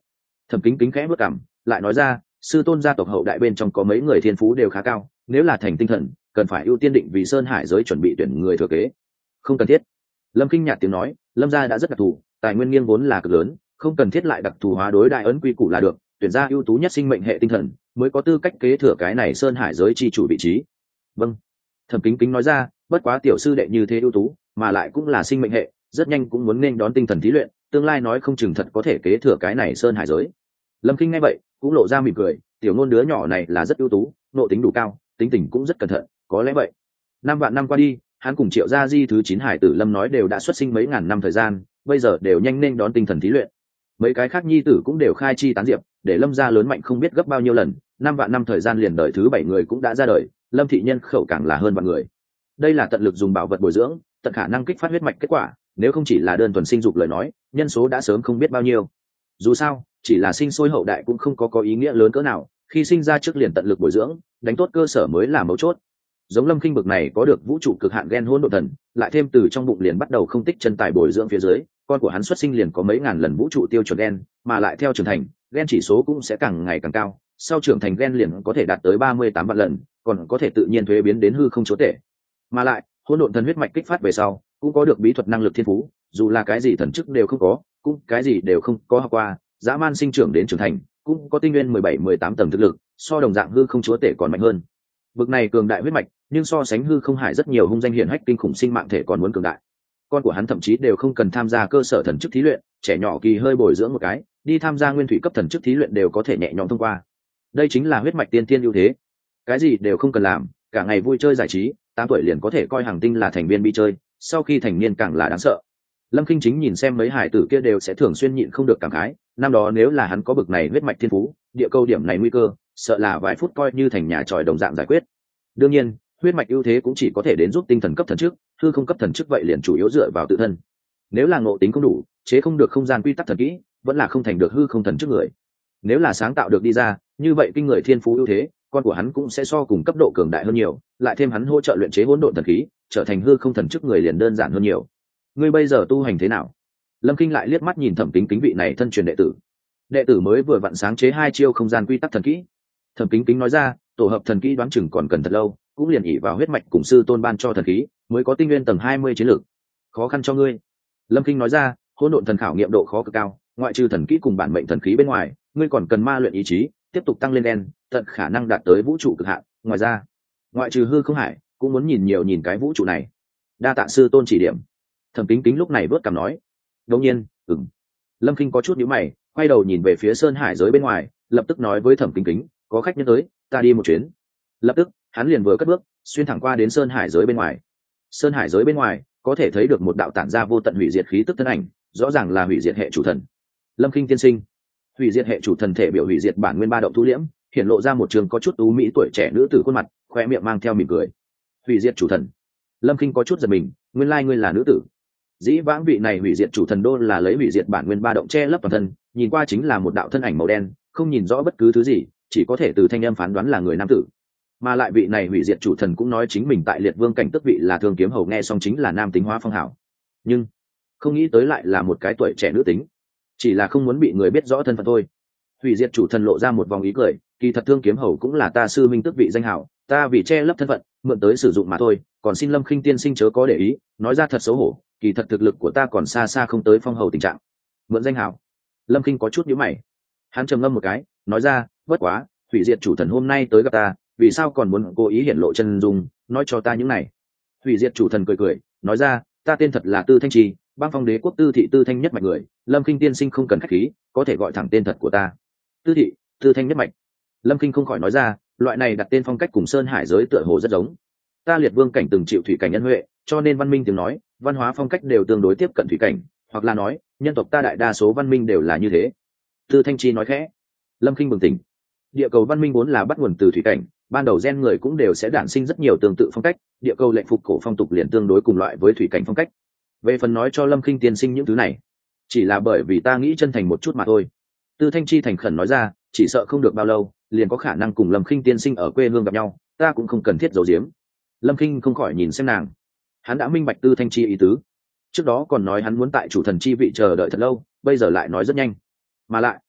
Speaker 1: Thẩm Kính Kính khẽ bước cảm, lại nói ra, sư tôn gia tộc hậu đại bên trong có mấy người thiên phú đều khá cao, nếu là thành tinh thần cần phải ưu tiên định vì sơn hải giới chuẩn bị tuyển người thừa kế. Không cần thiết. Lâm Kinh nhạt tiếng nói, Lâm gia đã rất đặc thù, tài nguyên nghiêng vốn là cực lớn, không cần thiết lại đặc thù hóa đối đại ấn quy củ là được, tuyển ra ưu tú nhất sinh mệnh hệ tinh thần mới có tư cách kế thừa cái này sơn hải giới chi chủ vị trí. Vâng. Thẩm Kính Kính nói ra, bất quá tiểu sư đệ như thế ưu tú mà lại cũng là sinh mệnh hệ, rất nhanh cũng muốn nên đón tinh thần thí luyện, tương lai nói không chừng thật có thể kế thừa cái này sơn hải giới. Lâm Kinh nghe vậy cũng lộ ra mỉm cười, tiểu ngôn đứa nhỏ này là rất ưu tú, nội tính đủ cao, tính tình cũng rất cẩn thận, có lẽ vậy. Năm vạn năm qua đi, hắn cùng Triệu Gia Di thứ chín hải tử Lâm nói đều đã xuất sinh mấy ngàn năm thời gian, bây giờ đều nhanh nên đón tinh thần thí luyện. Mấy cái khác nhi tử cũng đều khai chi tán diệp, để Lâm gia lớn mạnh không biết gấp bao nhiêu lần, năm vạn năm thời gian liền đời thứ bảy người cũng đã ra đời, Lâm thị nhân khẩu càng là hơn vạn người. Đây là tận lực dùng bảo vật bồi dưỡng, tận khả năng kích phát huyết mạch kết quả, nếu không chỉ là đơn thuần sinh dục lời nói, nhân số đã sớm không biết bao nhiêu. Dù sao, chỉ là sinh sôi hậu đại cũng không có có ý nghĩa lớn cỡ nào, khi sinh ra trước liền tận lực bồi dưỡng, đánh tốt cơ sở mới là mấu chốt. Giống Lâm Kinh bực này có được vũ trụ cực hạn gen hỗn độn thần, lại thêm từ trong bụng liền bắt đầu không tích chân tài bồi dưỡng phía dưới, con của hắn xuất sinh liền có mấy ngàn lần vũ trụ tiêu chuẩn gen, mà lại theo trưởng thành, gen chỉ số cũng sẽ càng ngày càng cao, sau trưởng thành gen liền có thể đạt tới ba mươi tám vạn lần, còn có thể tự nhiên thuế biến đến hư không chúa tể. Mà lại, hỗn độn thần huyết mạch kích phát về sau, cũng có được bí thuật năng lực thiên phú, dù là cái gì thần chức đều không có, cũng cái gì đều không có học qua, dã man sinh trưởng đến trưởng thành, cũng có tinh nguyên mười bảy mười tám tầng thực lực, so đồng dạng hư không chúa tể còn mạnh hơn. Bực này cường đại huyết mạch, nhưng so sánh hư không hải rất nhiều hung danh hiển hách kinh khủng sinh mạng thể còn muốn cường đại. Con của hắn thậm chí đều không cần tham gia cơ sở thần chức thí luyện, trẻ nhỏ kỳ hơi bồi dưỡng một cái, đi tham gia nguyên thủy cấp thần chức thí luyện đều có thể nhẹ nhõm thông qua. Đây chính là huyết mạch tiên tiên ưu thế. Cái gì đều không cần làm, cả ngày vui chơi giải trí, tám tuổi liền có thể coi hàng tinh là thành viên bi chơi, sau khi thành niên càng là đáng sợ. Lâm Kinh chính nhìn xem mấy hải tử kia đều sẽ thường xuyên nhịn không được cảm khái, năm đó nếu là hắn có bực này huyết mạch thiên phú, địa câu điểm này nguy cơ, sợ là vài phút coi như thành nhà tròi đồng dạng giải quyết. Đương nhiên, huyết mạch ưu thế cũng chỉ có thể đến giúp tinh thần cấp thần trước, hư không cấp thần trước vậy liền chủ yếu dựa vào tự thân. Nếu là ngộ tính không đủ, chế không được không gian quy tắc thần kỹ, vẫn là không thành được hư không thần trước người. Nếu là sáng tạo được đi ra, như vậy kinh người thiên phú ưu thế, con của hắn cũng sẽ so cùng cấp độ cường đại hơn nhiều, lại thêm hắn hỗ trợ luyện chế hỗn độn thần khí, trở thành hư không thần trước người liền đơn giản hơn nhiều. Ngươi bây giờ tu hành thế nào? Lâm Kinh lại liếc mắt nhìn Thẩm Kính Kính vị này thân truyền đệ tử. Đệ tử mới vừa vặn sáng chế hai chiêu không gian quy tắc thần kỹ. Thẩm Kính Kính nói ra, tổ hợp thần kỹ đoán chừng còn cần thật lâu, cũng liền ỷ vào huyết mạch cùng sư tôn ban cho thần khí, mới có tinh nguyên tầng hai mươi chiến lược. Khó khăn cho ngươi. Lâm Kinh nói ra, hỗn độn thần khảo nghiệm độ khó cực cao, ngoại trừ thần kỹ cùng bản mệnh thần khí bên ngoài, ngươi còn cần ma luyện ý chí, tiếp tục tăng lên đen, tận khả năng đạt tới vũ trụ cực hạn. Ngoài ra, ngoại trừ hư không hải, cũng muốn nhìn nhiều nhìn cái vũ trụ này. Đa tạ sư tôn chỉ điểm. Thẩm Kính Kính lúc này vớt cằm nói, đương nhiên, ừm. Lâm Kinh có chút nhíu mày, quay đầu nhìn về phía sơn hải giới bên ngoài, lập tức nói với Thẩm Kính Kính, có khách nhân tới, ta đi một chuyến. Lập tức, hắn liền vừa cất bước, xuyên thẳng qua đến sơn hải giới bên ngoài. Sơn hải giới bên ngoài, có thể thấy được một đạo tản ra vô tận hủy diệt khí tức thân ảnh, rõ ràng là hủy diệt hệ chủ thần. Lâm Kinh tiên sinh. Hủy diệt hệ chủ thần thể biểu hủy diệt bản nguyên ba động thu liễm, hiện lộ ra một trường có chút tú mỹ tuổi trẻ nữ tử khuôn mặt, khoe miệng mang theo mỉm cười. Hủy diệt chủ thần. Lâm Kinh có chút giật mình, nguyên lai ngươi là nữ tử. Dĩ vãng vị này hủy diệt chủ thần đô là lấy hủy diệt bản nguyên ba động che lấp toàn thân, nhìn qua chính là một đạo thân ảnh màu đen, không nhìn rõ bất cứ thứ gì, chỉ có thể từ thanh âm phán đoán là người nam tử. Mà lại vị này hủy diệt chủ thần cũng nói chính mình tại liệt vương cảnh tức vị là thương kiếm hầu, nghe xong chính là nam tính hóa phong hảo. Nhưng không nghĩ tới lại là một cái tuổi trẻ nữ tính, chỉ là không muốn bị người biết rõ thân phận thôi. Hủy diệt chủ thần lộ ra một vòng ý cười, kỳ thật thương kiếm hầu cũng là ta sư minh tức vị danh hảo, ta vì che lấp thân phận mượn tới sử dụng mà thôi, còn xin Lâm Khinh tiên sinh chớ có để ý, nói ra thật xấu hổ, kỳ thật thực lực của ta còn xa xa không tới phong hầu tình trạng. Mượn danh hảo. Lâm Khinh có chút nhíu mày, hắn trầm ngâm một cái, nói ra, bất quá hủy diệt chủ thần hôm nay tới gặp ta, vì sao còn muốn cố ý hiển lộ chân dung, nói cho ta những này. Hủy diệt chủ thần cười cười, nói ra, ta tên thật là Tư Thanh Trì, băng phong đế quốc Tư thị Tư Thanh nhất mạch người, Lâm Kinh tiên sinh không cần khách khí, có thể gọi thẳng tên thật của ta. Tư thị Tư Thanh nhất mạch. Lâm Kinh không khỏi nói ra, loại này đặt tên phong cách cùng sơn hải giới tựa hồ rất giống. Ta liệt vương cảnh từng chịu thủy cảnh nhân huệ, cho nên văn minh tiếng nói, văn hóa phong cách đều tương đối tiếp cận thủy cảnh, hoặc là nói, nhân tộc ta đại đa số văn minh đều là như thế. Tư Thanh Chi nói khẽ. Lâm Kinh bừng tỉnh. Địa cầu văn minh vốn là bắt nguồn từ thủy cảnh, ban đầu gen người cũng đều sẽ đản sinh rất nhiều tương tự phong cách, địa cầu lệnh phục cổ phong tục liền tương đối cùng loại với thủy cảnh phong cách. Về phần nói cho Lâm Khinh tiên sinh những thứ này, chỉ là bởi vì ta nghĩ chân thành một chút mà thôi. Tư Thanh Chi thành khẩn nói ra, chỉ sợ không được bao lâu, liền có khả năng cùng Lâm Khinh tiên sinh ở quê hương gặp nhau, ta cũng không cần thiết giấu giếm. Lâm Khinh không khỏi nhìn xem nàng, hắn đã minh bạch Tư Thanh Chi ý tứ. Trước đó còn nói hắn muốn tại chủ thần chi vị chờ đợi thật lâu, bây giờ lại nói rất nhanh, mà lại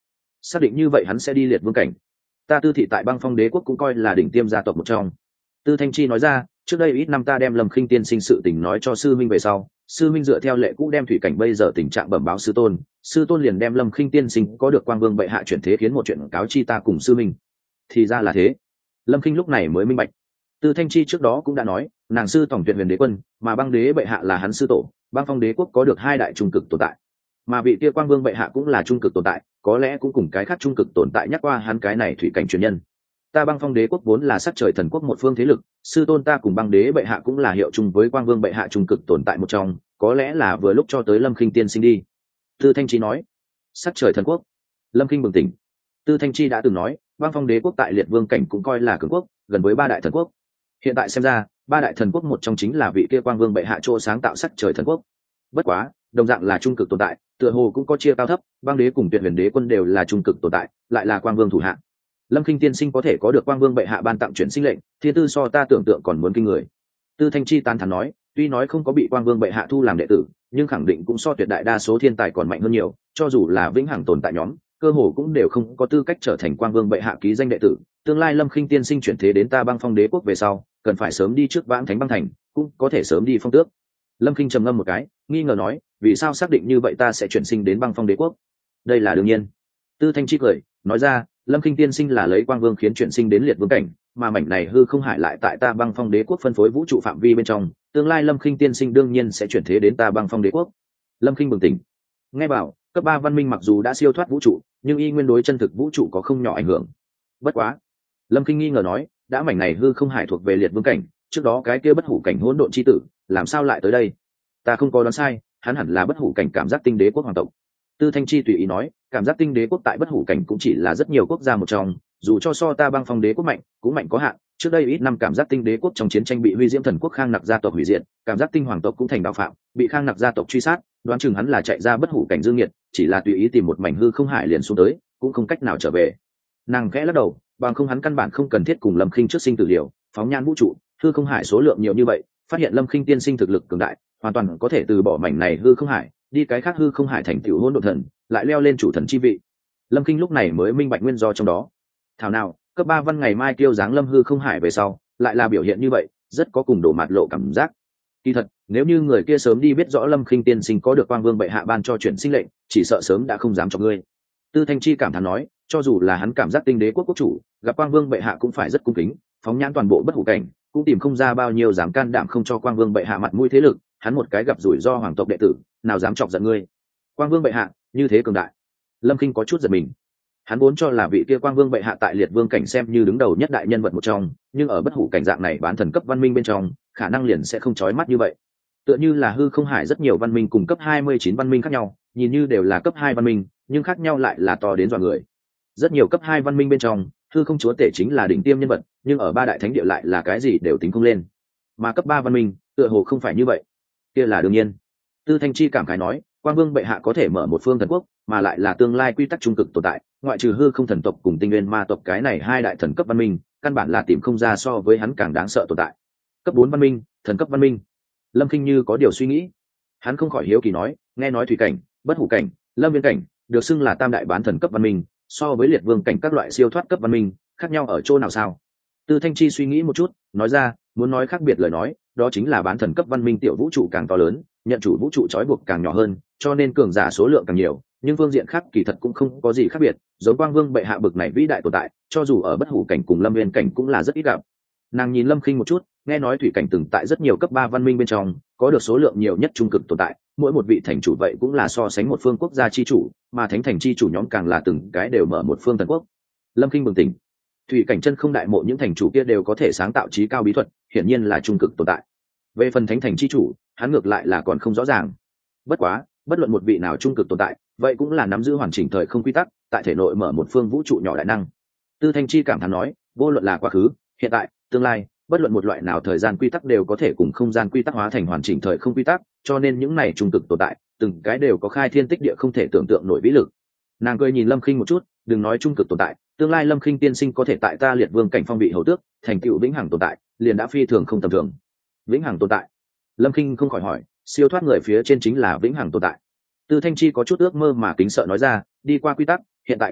Speaker 1: xác định như vậy hắn sẽ đi liệt vương cảnh. Ta Tư thị tại băng phong đế quốc cũng coi là đỉnh tiêm gia tộc một trong. Tư Thanh Chi nói ra, trước đây ít năm ta đem Lâm Khinh tiên sinh sự tình nói cho sư minh về sau, sư minh dựa theo lệ cũ đem thủy cảnh bây giờ tình trạng bẩm báo sư tôn, sư tôn liền đem Lâm Khinh tiên sinh có được quang vương bệ hạ chuyển thế khiến một chuyện cáo chi ta cùng sư minh. Thì ra là thế. Lâm Khinh lúc này mới minh bạch. Tư Thanh Chi trước đó cũng đã nói, nàng sư tổng tuyệt huyền đế quân, mà băng đế bệ hạ là hắn sư tổ, băng phong đế quốc có được hai đại trung cực tồn tại, mà vị kia quang vương bệ hạ cũng là trung cực tồn tại, có lẽ cũng cùng cái khác trung cực tồn tại nhắc qua hắn cái này thủy cảnh truyền nhân. Ta băng phong đế quốc vốn là sắc trời thần quốc một phương thế lực, sư tôn ta cùng băng đế bệ hạ cũng là hiệu chung với quang vương bệ hạ trung cực tồn tại một trong, có lẽ là vừa lúc cho tới Lâm Khinh tiên sinh đi. Tư Thanh Chi nói. Sắc trời thần quốc. Lâm Khinh bừng tỉnh. Tư Thanh Chi đã từng nói, băng phong đế quốc tại liệt vương cảnh cũng coi là cường quốc, gần với ba đại thần quốc. Hiện tại xem ra, ba đại thần quốc một trong chính là vị kia quang vương bệ hạ chỗ sáng tạo sắc trời thần quốc. Bất quá, đồng dạng là trung cực tồn tại, tựa hồ cũng có chia cao thấp, băng đế cùng tuyệt huyền đế quân đều là trung cực tồn tại, lại là quang vương thủ hạ. Lâm Khinh tiên sinh có thể có được quang vương bệ hạ ban tặng chuyển sinh lệnh, thiên tư so ta tưởng tượng còn muốn kinh người. Tư Thanh Chi tán thán nói, tuy nói không có bị quang vương bệ hạ thu làm đệ tử, nhưng khẳng định cũng so tuyệt đại đa số thiên tài còn mạnh hơn nhiều, cho dù là vĩnh hằng tồn tại nhóm, cơ hồ cũng đều không có tư cách trở thành quang vương bệ hạ ký danh đệ tử. Tương lai Lâm Khinh tiên sinh chuyển thế đến ta băng phong đế quốc về sau, cần phải sớm đi trước vãng thánh băng thành, cũng có thể sớm đi phong tước. Lâm Khinh trầm ngâm một cái, nghi ngờ nói, vì sao xác định như vậy ta sẽ chuyển sinh đến băng phong đế quốc? Đây là đương nhiên. Tư Thanh Chi cười, nói ra, Lâm Khinh tiên sinh là lấy quang vương khiến chuyển sinh đến liệt vương cảnh, mà mảnh này hư không hải lại tại ta băng phong đế quốc phân phối vũ trụ phạm vi bên trong, tương lai Lâm Khinh tiên sinh đương nhiên sẽ chuyển thế đến ta băng phong đế quốc. Lâm Khinh bừng tỉnh. Nghe bảo, cấp ba văn minh mặc dù đã siêu thoát vũ trụ, nhưng y nguyên đối chân thực vũ trụ có không nhỏ ảnh hưởng. Bất quá, Lâm Khinh nghi ngờ nói, đã mảnh này hư không hải thuộc về liệt vương cảnh, trước đó cái kia bất hủ cảnh hỗn độn chi tử, làm sao lại tới đây? Ta không có đoán sai, hắn hẳn là bất hủ cảnh cảm giác tinh đế quốc hoàng tộc. Tư Thanh Chi tùy ý nói, cảm giác tinh đế quốc tại bất hủ cảnh cũng chỉ là rất nhiều quốc gia một trong, dù cho so ta băng phong đế quốc mạnh, cũng mạnh có hạn. Trước đây ít năm cảm giác tinh đế quốc trong chiến tranh bị Huy Diễm thần quốc Khang Nặc gia tộc hủy diệt, cảm giác tinh hoàng tộc cũng thành đạo phạm, bị Khang Nặc gia tộc truy sát, đoán chừng hắn là chạy ra bất hủ cảnh dương nhiệt, chỉ là tùy ý tìm một mảnh hư không hải liền xuống tới, cũng không cách nào trở về. Nàng khẽ lắc đầu, bằng không hắn căn bản không cần thiết cùng Lâm Khinh trước sinh tử liều, phóng nhan vũ trụ, hư không hải số lượng nhiều như vậy, phát hiện Lâm Khinh tiên sinh thực lực cường đại, hoàn toàn có thể từ bỏ mảnh này hư không hải, đi cái khác hư không hải thành tựu hỗn độn thần, lại leo lên chủ thần chi vị. Lâm Khinh lúc này mới minh bạch nguyên do trong đó. Thảo nào, cấp ba văn ngày mai kêu dáng Lâm hư không hải về sau, lại là biểu hiện như vậy, rất có cùng đổ mặt lộ cảm giác. Kỳ thật, nếu như người kia sớm đi biết rõ Lâm Khinh tiên sinh có được quang vương bệ hạ ban cho chuyển sinh lệnh, chỉ sợ sớm đã không dám cho ngươi. Tư Thanh Chi cảm thán nói, cho dù là hắn cảm giác tinh đế quốc quốc chủ, gặp quang vương bệ hạ cũng phải rất cung kính, phóng nhãn toàn bộ bất hủ cảnh, cũng tìm không ra bao nhiêu dám can đảm không cho quang vương bệ hạ mặt mũi thế lực, hắn một cái gặp rủi ro hoàng tộc đệ tử, nào dám chọc giận ngươi. Quang vương bệ hạ như thế cường đại. Lâm Khinh có chút giật mình. Hắn vốn cho là vị kia quang vương bệ hạ tại liệt vương cảnh xem như đứng đầu nhất đại nhân vật một trong, nhưng ở bất hủ cảnh dạng này bán thần cấp văn minh bên trong, khả năng liền sẽ không chói mắt như vậy. Tựa như là hư không hải rất nhiều văn minh cùng cấp hai mươi chín văn minh khác nhau, nhìn như đều là cấp hai văn minh, nhưng khác nhau lại là to đến dọa người. Rất nhiều cấp hai văn minh bên trong, hư không chúa tể chính là đỉnh tiêm nhân vật, nhưng ở ba đại thánh địa lại là cái gì đều tính không lên. Mà cấp ba văn minh, tựa hồ không phải như vậy. Kia là đương nhiên. Tư Thanh Chi cảm khái nói, quang vương bệ hạ có thể mở một phương thần quốc, mà lại là tương lai quy tắc trung cực tồn tại, ngoại trừ hư không thần tộc cùng tinh nguyên ma tộc cái này hai đại thần cấp văn minh, căn bản là tìm không ra so với hắn càng đáng sợ tồn tại. Cấp bốn văn minh, thần cấp văn minh. Lâm Khinh như có điều suy nghĩ. Hắn không khỏi hiếu kỳ nói, nghe nói thủy cảnh, bất hủ cảnh, lâm viên cảnh được xưng là tam đại bán thần cấp văn minh, so với liệt vương cảnh các loại siêu thoát cấp văn minh, khác nhau ở chỗ nào sao? Tư Thanh Chi suy nghĩ một chút, nói ra, muốn nói khác biệt lời nói, đó chính là bán thần cấp văn minh tiểu vũ trụ càng to lớn, nhận chủ vũ trụ trói buộc càng nhỏ hơn, cho nên cường giả số lượng càng nhiều, nhưng phương diện khác kỳ thật cũng không có gì khác biệt, giống quang vương bệ hạ bực này vĩ đại tồn tại, cho dù ở bất hủ cảnh cùng lâm viên cảnh cũng là rất ít gặp. Nàng nhìn Lâm Khinh một chút, nghe nói thủy cảnh từng tại rất nhiều cấp ba văn minh bên trong, có được số lượng nhiều nhất trung cực tồn tại, mỗi một vị thành chủ vậy cũng là so sánh một phương quốc gia chi chủ, mà thánh thành chi chủ nhóm càng là từng cái đều mở một phương thần quốc. Lâm Khinh bừng tỉnh. Thủy cảnh chân không đại mộ những thành chủ kia đều có thể sáng tạo trí cao bí thuật, hiển nhiên là trung cực tồn tại. Về phần thánh thành chi chủ, hắn ngược lại là còn không rõ ràng. Bất quá, bất luận một vị nào trung cực tồn tại, vậy cũng là nắm giữ hoàn chỉnh thời không quy tắc, tại thể nội mở một phương vũ trụ nhỏ đại năng. Tư Thanh Chi cảm thán nói, vô luận là quá khứ, hiện tại, tương lai, bất luận một loại nào thời gian quy tắc đều có thể cùng không gian quy tắc hóa thành hoàn chỉnh thời không quy tắc, cho nên những này trung cực tồn tại, từng cái đều có khai thiên tích địa không thể tưởng tượng nổi vĩ lực. Nàng cười nhìn Lâm Khinh một chút, đừng nói trung cực tồn tại, tương lai Lâm Khinh tiên sinh có thể tại ta liệt vương cảnh phong vị hầu tước, thành tựu vĩnh hằng tồn tại, liền đã phi thường không tầm thường. Vĩnh hằng tồn tại? Lâm Khinh không khỏi hỏi, siêu thoát người phía trên chính là vĩnh hằng tồn tại? Tư Thanh Chi có chút ước mơ mà kính sợ nói ra, đi qua quy tắc, hiện tại quy tắc,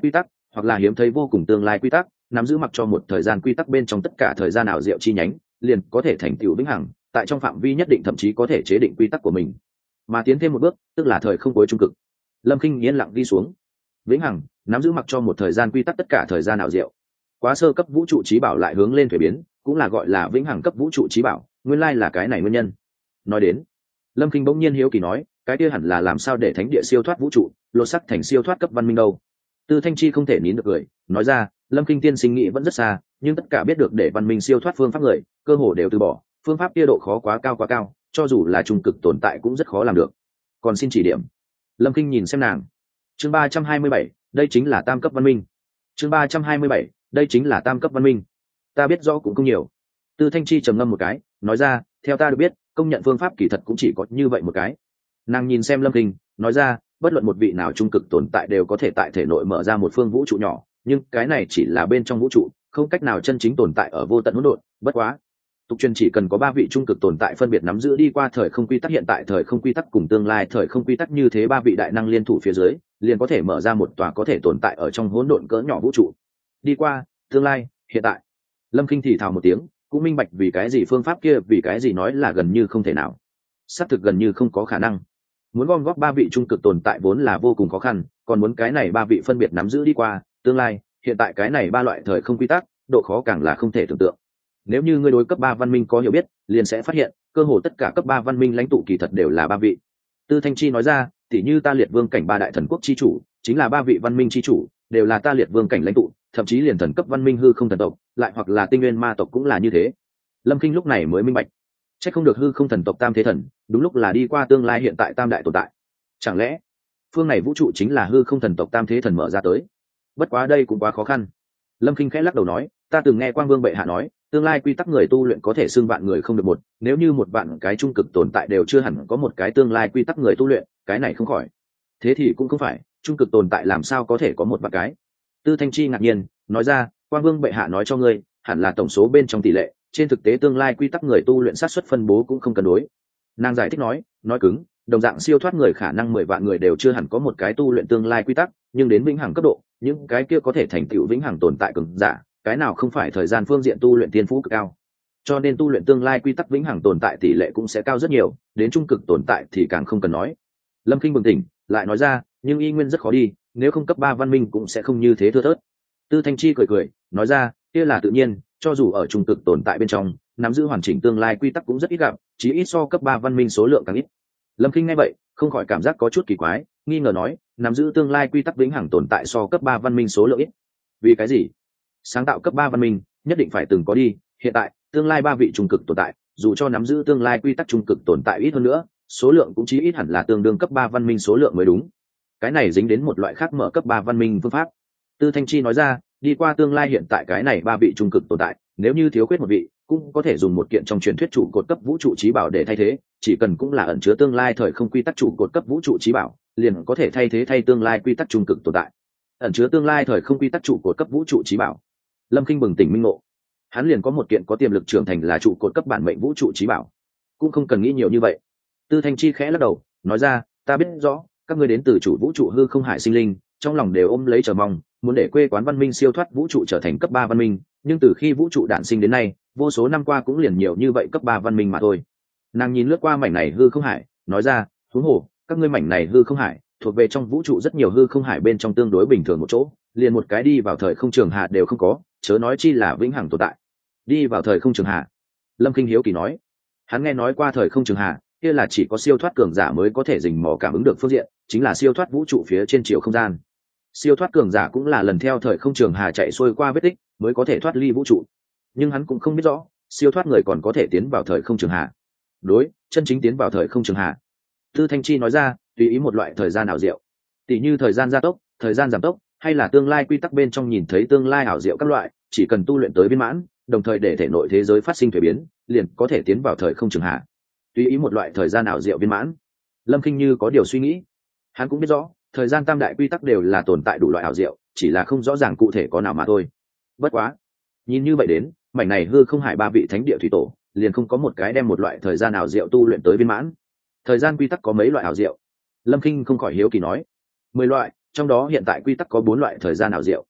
Speaker 1: hoặc là hiếm thấy vô cùng tương lai quy tắc, nắm giữ mặc cho một thời gian quy tắc bên trong tất cả thời gian ảo diệu chi nhánh, liền có thể thành tựu vĩnh hằng, tại trong phạm vi nhất định thậm chí có thể chế định quy tắc của mình, mà tiến thêm một bước tức là thời không cuối trung cực. Lâm Kinh yên lặng đi xuống. Vĩnh hằng nắm giữ mặc cho một thời gian quy tắc tất cả thời gian ảo diệu. Quá sơ cấp vũ trụ trí bảo lại hướng lên thuế biến, cũng là gọi là vĩnh hằng cấp vũ trụ trí bảo, nguyên lai là cái này nguyên nhân. Nói đến, Lâm Kinh bỗng nhiên hiếu kỳ nói, cái kia hẳn là làm sao để thánh địa siêu thoát vũ trụ, lột sắc thành siêu thoát cấp văn minh đâu? Tư Thanh Chi không thể nín được cười, nói ra, Lâm Kinh tiên sinh nghĩ vẫn rất xa, nhưng tất cả biết được để văn minh siêu thoát phương pháp người, cơ hồ đều từ bỏ, phương pháp kia độ khó quá cao quá cao, cho dù là trung cực tồn tại cũng rất khó làm được. Còn xin chỉ điểm. Lâm Kinh nhìn xem nàng. Chương ba trăm hai mươi bảy, đây chính là tam cấp văn minh. Chương ba trăm hai mươi bảy, đây chính là tam cấp văn minh. Ta biết rõ cũng không nhiều. Tư Thanh Chi trầm ngâm một cái, nói ra, theo ta được biết, công nhận phương pháp kỳ thật cũng chỉ có như vậy một cái. Nàng nhìn xem Lâm Kinh, nói ra, bất luận một vị nào trung cực tồn tại đều có thể tại thể nội mở ra một phương vũ trụ nhỏ, nhưng cái này chỉ là bên trong vũ trụ, không cách nào chân chính tồn tại ở vô tận hỗn độn. Bất quá, tục truyền chỉ cần có ba vị trung cực tồn tại phân biệt nắm giữ đi qua thời không quy tắc hiện tại thời không quy tắc cùng tương lai thời không quy tắc như thế, ba vị đại năng liên thủ phía dưới, liền có thể mở ra một tòa có thể tồn tại ở trong hỗn độn cỡ nhỏ vũ trụ. Đi qua, tương lai, hiện tại. Lâm Kinh thì thào một tiếng, cũng minh bạch vì cái gì phương pháp kia vì cái gì nói là gần như không thể nào. Xác thực gần như không có khả năng. Muốn gom góp ba vị trung cực tồn tại vốn là vô cùng khó khăn, còn muốn cái này ba vị phân biệt nắm giữ đi qua, tương lai, hiện tại cái này ba loại thời không quy tắc, độ khó càng là không thể tưởng tượng. Nếu như ngươi đối cấp ba văn minh có hiểu biết, liền sẽ phát hiện, cơ hồ tất cả cấp ba văn minh lãnh tụ kỳ thật đều là ba vị. Tư Thanh Chi nói ra, tỉ như ta Liệt Vương cảnh ba đại thần quốc chi chủ, chính là ba vị văn minh chi chủ, đều là ta Liệt Vương cảnh lãnh tụ, thậm chí liền thần cấp văn minh hư không thần tộc, lại hoặc là tinh nguyên ma tộc cũng là như thế. Lâm Kinh lúc này mới minh bạch, chắc không được hư không thần tộc tam thế thần, đúng lúc là đi qua tương lai hiện tại tam đại tồn tại. Chẳng lẽ phương này vũ trụ chính là hư không thần tộc tam thế thần mở ra tới? Bất quá đây cũng quá khó khăn. Lâm Kinh khẽ lắc đầu nói, ta từng nghe Quang Vương bệ hạ nói, tương lai quy tắc người tu luyện có thể xưng vạn người không được một, nếu như một vạn cái trung cực tồn tại đều chưa hẳn có một cái tương lai quy tắc người tu luyện, cái này không khỏi. Thế thì cũng không phải, trung cực tồn tại làm sao có thể có một vạn cái? Tư Thanh Chi ngạc nhiên, nói ra, Quang Vương bệ hạ nói cho ngươi, hẳn là tổng số bên trong tỷ lệ, trên thực tế tương lai quy tắc người tu luyện sát suất phân bố cũng không cân đối. Nàng giải thích nói, nói cứng, đồng dạng siêu thoát người khả năng mười vạn người đều chưa hẳn có một cái tu luyện tương lai quy tắc, nhưng đến vĩnh hằng cấp độ, những cái kia có thể thành tựu vĩnh hằng tồn tại cường giả, cái nào không phải thời gian phương diện tu luyện tiên phú cực cao. Cho nên tu luyện tương lai quy tắc vĩnh hằng tồn tại tỷ lệ cũng sẽ cao rất nhiều, đến trung cực tồn tại thì càng không cần nói. Lâm Kinh bừng tỉnh, lại nói ra, nhưng y nguyên rất khó đi, nếu không cấp ba văn minh cũng sẽ không như thế thưa thớt. Tư Thanh Chi cười cười, nói ra, kia là tự nhiên, cho dù ở trung cực tồn tại bên trong, nắm giữ hoàn chỉnh tương lai quy tắc cũng rất ít gặp, chỉ ít so cấp ba văn minh số lượng càng ít. Lâm Kinh nghe vậy, không khỏi cảm giác có chút kỳ quái, nghi ngờ nói, nắm giữ tương lai quy tắc vĩnh hằng tồn tại so cấp ba văn minh số lượng ít. Vì cái gì? Sáng tạo cấp ba văn minh, nhất định phải từng có đi, hiện tại, tương lai ba vị trung cực tồn tại, dù cho nắm giữ tương lai quy tắc trung cực tồn tại ít hơn nữa, số lượng cũng chí ít hẳn là tương đương cấp ba văn minh số lượng mới đúng. Cái này dính đến một loại khác mở cấp ba văn minh phương pháp. Tư Thanh Chi nói ra, đi qua tương lai hiện tại cái này ba vị trung cực tồn tại, nếu như thiếu khuyết một vị, cũng có thể dùng một kiện trong truyền thuyết trụ cột cấp vũ trụ trí bảo để thay thế, chỉ cần cũng là ẩn chứa tương lai thời không quy tắc trụ cột cấp vũ trụ trí bảo, liền có thể thay thế thay tương lai quy tắc trung cực tồn tại. Ẩn chứa tương lai thời không quy tắc trụ cột cấp vũ trụ trí bảo. Lâm Kinh bừng tỉnh minh ngộ, hắn liền có một kiện có tiềm lực trưởng thành là trụ cột cấp bản mệnh vũ trụ trí bảo, cũng không cần nghĩ nhiều như vậy. Tư Thanh Chi khẽ lắc đầu, nói ra, ta biết rõ, các ngươi đến từ chủ vũ trụ hư không hải sinh linh, trong lòng đều ôm lấy chờ mong, muốn để quê quán văn minh siêu thoát vũ trụ trở thành cấp ba văn minh, nhưng từ khi vũ trụ đản sinh đến nay, vô số năm qua cũng liền nhiều như vậy cấp ba văn minh mà thôi. Nàng nhìn lướt qua mảnh này hư không hải, nói ra, huống hồ, các ngươi mảnh này hư không hải, thuộc về trong vũ trụ rất nhiều hư không hải bên trong tương đối bình thường một chỗ, liền một cái đi vào thời không trường hạ đều không có, chớ nói chi là vĩnh hằng tồn tại. Đi vào thời không trường hạ. Lâm Kinh hiếu kỳ nói, hắn nghe nói qua thời không trường hạ, kia là chỉ có siêu thoát cường giả mới có thể rình mò cảm ứng được phương diện, chính là siêu thoát vũ trụ phía trên chiều không gian. Siêu thoát cường giả cũng là lần theo thời không trường hà chạy xuôi qua vết tích mới có thể thoát ly vũ trụ, nhưng hắn cũng không biết rõ siêu thoát người còn có thể tiến vào thời không trường hà. Đối, chân chính tiến vào thời không trường hà. Tư Thanh Chi nói ra, tùy ý một loại thời gian ảo diệu, tỉ như thời gian gia tốc, thời gian giảm tốc, hay là tương lai quy tắc bên trong nhìn thấy tương lai ảo diệu các loại, chỉ cần tu luyện tới viên mãn, đồng thời để thể nội thế giới phát sinh thay biến, liền có thể tiến vào thời không trường hà. Tùy ý một loại thời gian ảo diệu viên mãn. Lâm Kinh như có điều suy nghĩ, hắn cũng biết rõ thời gian tam đại quy tắc đều là tồn tại đủ loại ảo diệu, chỉ là không rõ ràng cụ thể có nào mà thôi. Bất quá, nhìn như vậy đến, mảnh này hư không hải ba vị thánh địa thủy tổ, liền không có một cái đem một loại thời gian ảo diệu tu luyện tới viên mãn. Thời gian quy tắc có mấy loại ảo diệu? Lâm Kinh không khỏi hiếu kỳ nói, mười loại, trong đó hiện tại quy tắc có bốn loại thời gian ảo diệu,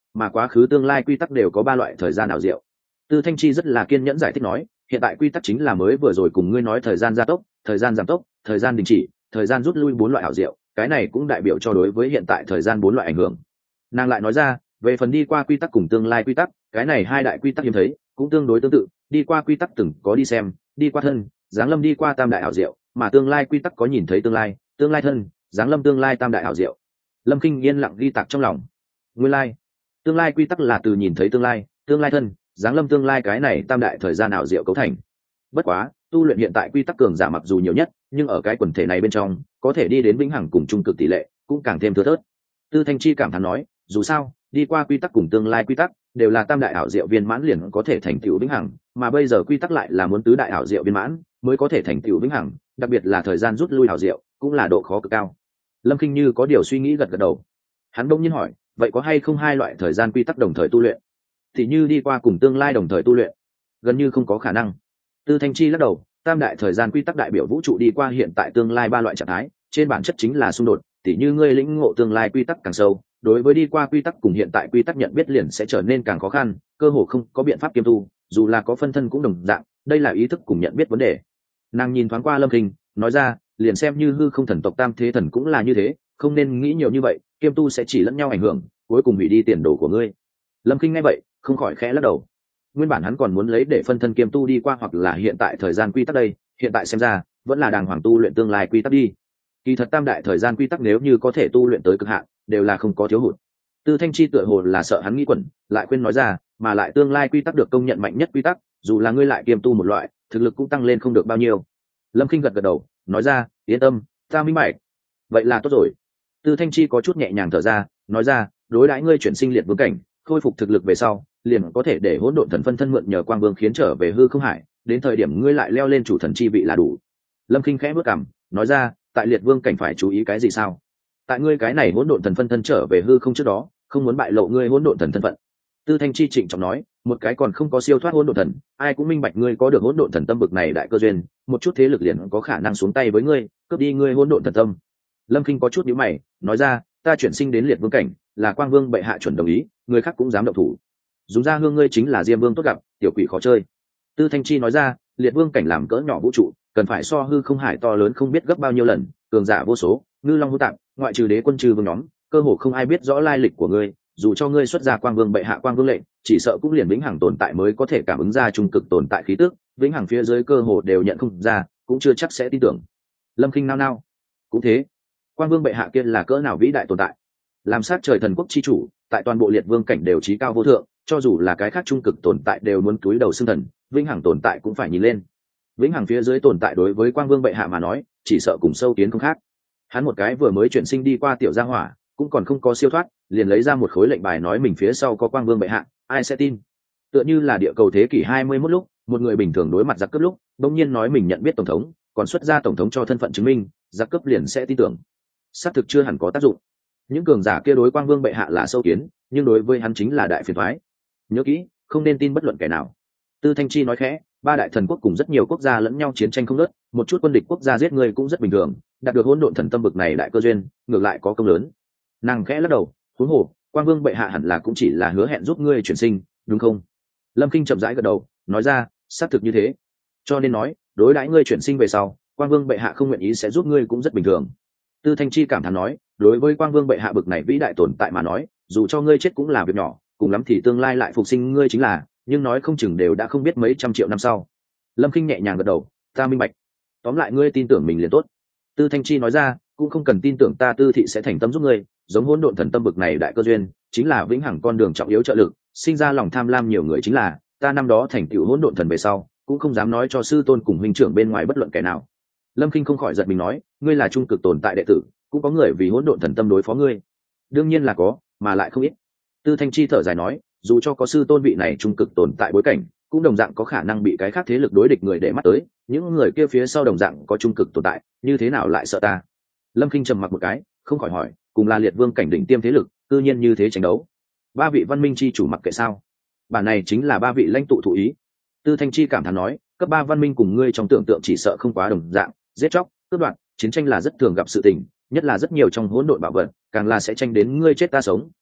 Speaker 1: mà quá khứ tương lai quy tắc đều có ba loại thời gian ảo diệu. Tư Thanh Chi rất là kiên nhẫn giải thích nói, hiện tại quy tắc chính là mới vừa rồi cùng ngươi nói thời gian gia tốc, thời gian giảm tốc, thời gian đình chỉ, thời gian rút lui bốn loại ảo diệu, cái này cũng đại biểu cho đối với hiện tại thời gian bốn loại ảnh hưởng. Nàng lại nói ra, về phần đi qua quy tắc cùng tương lai quy tắc, cái này hai đại quy tắc hiếm thấy, cũng tương đối tương tự, đi qua quy tắc từng có đi xem, đi qua thân, giáng lâm đi qua tam đại ảo diệu, mà tương lai quy tắc có nhìn thấy tương lai, tương lai thân, giáng lâm tương lai tam đại ảo diệu. Lâm Kinh yên lặng ghi tạc trong lòng. Nguyên lai, tương lai quy tắc là từ nhìn thấy tương lai, tương lai thân, giáng lâm tương lai cái này tam đại thời gian ảo diệu cấu thành. Bất quá, tu luyện hiện tại quy tắc cường giả mặc dù nhiều nhất, nhưng ở cái quần thể này bên trong, có thể đi đến vĩnh hằng cùng trung cực tỷ lệ, cũng càng thêm thưa thớt. Tư Thanh Chi cảm thán nói, dù sao, đi qua quy tắc cùng tương lai quy tắc đều là tam đại ảo diệu viên mãn liền có thể thành tựu vĩnh hằng, mà bây giờ quy tắc lại là muốn tứ đại ảo diệu viên mãn mới có thể thành tựu vĩnh hằng, đặc biệt là thời gian rút lui ảo diệu, cũng là độ khó cực cao. Lâm Kinh như có điều suy nghĩ gật gật đầu. Hắn đông nhiên hỏi, vậy có hay không hai loại thời gian quy tắc đồng thời tu luyện? Thì như đi qua cùng tương lai đồng thời tu luyện, gần như không có khả năng. Tư Thanh Chi lắc đầu, tam đại thời gian quy tắc đại biểu vũ trụ đi qua hiện tại tương lai ba loại trạng thái, trên bản chất chính là xung đột, tỉ như ngươi lĩnh ngộ tương lai quy tắc càng sâu, đối với đi qua quy tắc cùng hiện tại quy tắc nhận biết liền sẽ trở nên càng khó khăn, cơ hồ không có biện pháp kiêm tu, dù là có phân thân cũng đồng dạng, đây là ý thức cùng nhận biết vấn đề. Nàng nhìn thoáng qua Lâm Kinh, nói ra, liền xem như hư không thần tộc tam thế thần cũng là như thế, không nên nghĩ nhiều như vậy, kiêm tu sẽ chỉ lẫn nhau ảnh hưởng, cuối cùng hủy đi tiền đồ của ngươi. Lâm Kinh nghe vậy, không khỏi khẽ lắc đầu. Nguyên bản hắn còn muốn lấy để phân thân kiêm tu đi qua hoặc là hiện tại thời gian quy tắc đây, hiện tại xem ra vẫn là đàng hoàng tu luyện tương lai quy tắc đi. Kỳ thật tam đại thời gian quy tắc nếu như có thể tu luyện tới cực hạn, đều là không có thiếu hụt. Tư Thanh Chi tựa hồ là sợ hắn nghĩ quẩn, lại khuyên nói ra, mà lại tương lai quy tắc được công nhận mạnh nhất quy tắc, dù là ngươi lại kiêm tu một loại, thực lực cũng tăng lên không được bao nhiêu. Lâm Kinh gật gật đầu, nói ra, yên tâm, ta minh bạch. Vậy là tốt rồi. Tư Thanh Chi có chút nhẹ nhàng thở ra, nói ra, đối đãi ngươi chuyển sinh liệt vương cảnh, khôi phục thực lực về sau, liền có thể để hỗn độn thần phân thân mượn nhờ quang vương khiến trở về hư không hải, đến thời điểm ngươi lại leo lên chủ thần chi vị là đủ. Lâm Kinh khẽ bước cằm, nói ra, tại liệt vương cảnh phải chú ý cái gì sao? Tại ngươi cái này hỗn độn thần phân thân trở về hư không trước đó, không muốn bại lộ ngươi hỗn độn thần thân phận. Tư Thanh Chi trịnh trọng nói, một cái còn không có siêu thoát hỗn độn thần, ai cũng minh bạch ngươi có được hỗn độn thần tâm bực này đại cơ duyên, một chút thế lực liền có khả năng xuống tay với ngươi, cướp đi ngươi hỗn độn thần tâm. Lâm Kinh có chút nhíu mày, nói ra, ta chuyển sinh đến liệt vương cảnh, là quang vương bệ hạ chuẩn đồng ý, người khác cũng dám động thủ. Dùng ra hương ngươi chính là diêm vương tốt gặp, tiểu quỷ khó chơi. Tư Thanh Chi nói ra, liệt vương cảnh làm cỡ nhỏ vũ trụ, cần phải so hư không hải to lớn không biết gấp bao nhiêu lần, cường giả vô số, ngư long hữu tạng, ngoại trừ đế quân trừ vương nhóm, cơ hồ không ai biết rõ lai lịch của ngươi, dù cho ngươi xuất ra quang vương bệ hạ quang vương lệnh, chỉ sợ cũng liền vĩnh hằng tồn tại mới có thể cảm ứng ra trung cực tồn tại khí tức, vĩnh hằng phía dưới cơ hồ đều nhận không ra, cũng chưa chắc sẽ tin tưởng. Lâm Kinh nao nao, cũng thế, quang vương bệ hạ kia là cỡ nào vĩ đại tồn tại, làm sát trời thần quốc chi chủ, tại toàn bộ liệt vương cảnh đều trí cao vô thượng, cho dù là cái khác trung cực tồn tại đều muốn cúi đầu xưng thần, vĩnh hằng tồn tại cũng phải nhìn lên. Vĩnh hằng phía dưới tồn tại đối với quang vương bệ hạ mà nói, chỉ sợ cùng sâu kiến không khác. Hắn một cái vừa mới chuyển sinh đi qua tiểu gia hỏa, cũng còn không có siêu thoát, liền lấy ra một khối lệnh bài nói mình phía sau có quang vương bệ hạ, ai sẽ tin? Tựa như là địa cầu thế kỷ hai mươi mốt lúc, một người bình thường đối mặt giặc cướp lúc, bỗng nhiên nói mình nhận biết tổng thống, còn xuất ra tổng thống cho thân phận chứng minh, giặc cướp liền sẽ tin tưởng. Xác thực chưa hẳn có tác dụng. Những cường giả kia đối quang vương bệ hạ là sâu kiến, nhưng đối với hắn chính là đại phiền toái. Nhớ kỹ, không nên tin bất luận kẻ nào. Tư Thanh Chi nói khẽ, ba đại thần quốc cùng rất nhiều quốc gia lẫn nhau chiến tranh không ngớt, một chút quân địch quốc gia giết người cũng rất bình thường, đạt được hỗn độn thần tâm bực này đại cơ duyên, ngược lại có công lớn. Nàng khẽ lắc đầu, huống hồ, quang vương bệ hạ hẳn là cũng chỉ là hứa hẹn giúp ngươi chuyển sinh, đúng không? Lâm Kinh chậm rãi gật đầu, nói ra, xác thực như thế. Cho nên nói, đối đãi ngươi chuyển sinh về sau, quang vương bệ hạ không nguyện ý sẽ giúp ngươi cũng rất bình thường. Tư Thanh Chi cảm thán nói, đối với quang vương bệ hạ bực này vĩ đại tồn tại mà nói, dù cho ngươi chết cũng là việc nhỏ, cùng lắm thì tương lai lại phục sinh ngươi chính là, nhưng nói không chừng đều đã không biết mấy trăm triệu năm sau. Lâm Kinh nhẹ nhàng gật đầu, ta minh bạch. Tóm lại ngươi tin tưởng mình liền tốt. Tư Thanh Chi nói ra, cũng không cần tin tưởng ta Tư thị sẽ thành tâm giúp ngươi, giống hỗn độn thần tâm bực này đại cơ duyên, chính là vĩnh hằng con đường trọng yếu trợ lực, sinh ra lòng tham lam nhiều người chính là, ta năm đó thành tựu hỗn độn thần về sau, cũng không dám nói cho sư tôn cùng huynh trưởng bên ngoài bất luận kẻ nào. Lâm Kinh không khỏi giật mình nói, ngươi là trung cực tồn tại đệ tử, cũng có người vì hỗn độn thần tâm đối phó ngươi. Đương nhiên là có, mà lại không ít. Tư Thanh Chi thở dài nói, dù cho có sư tôn vị này trung cực tồn tại bối cảnh, cũng đồng dạng có khả năng bị cái khác thế lực đối địch người để mắt tới, những người kia phía sau đồng dạng có trung cực tồn tại, như thế nào lại sợ ta? Lâm Kinh trầm mặc một cái, không khỏi hỏi, cùng là liệt vương cảnh đỉnh tiêm thế lực, tự nhiên như thế tranh đấu. Ba vị văn minh chi chủ mặc kệ sao? Bản này chính là ba vị lãnh tụ thụ ý. Tư Thanh Chi cảm thán nói, cấp ba văn minh cùng ngươi trong tưởng tượng chỉ sợ không quá đồng dạng, giết chóc, cướp đoạt, chiến tranh là rất thường gặp sự tình, nhất là rất nhiều trong hỗn độn bảo vật, càng là sẽ tranh đến ngươi chết ta sống,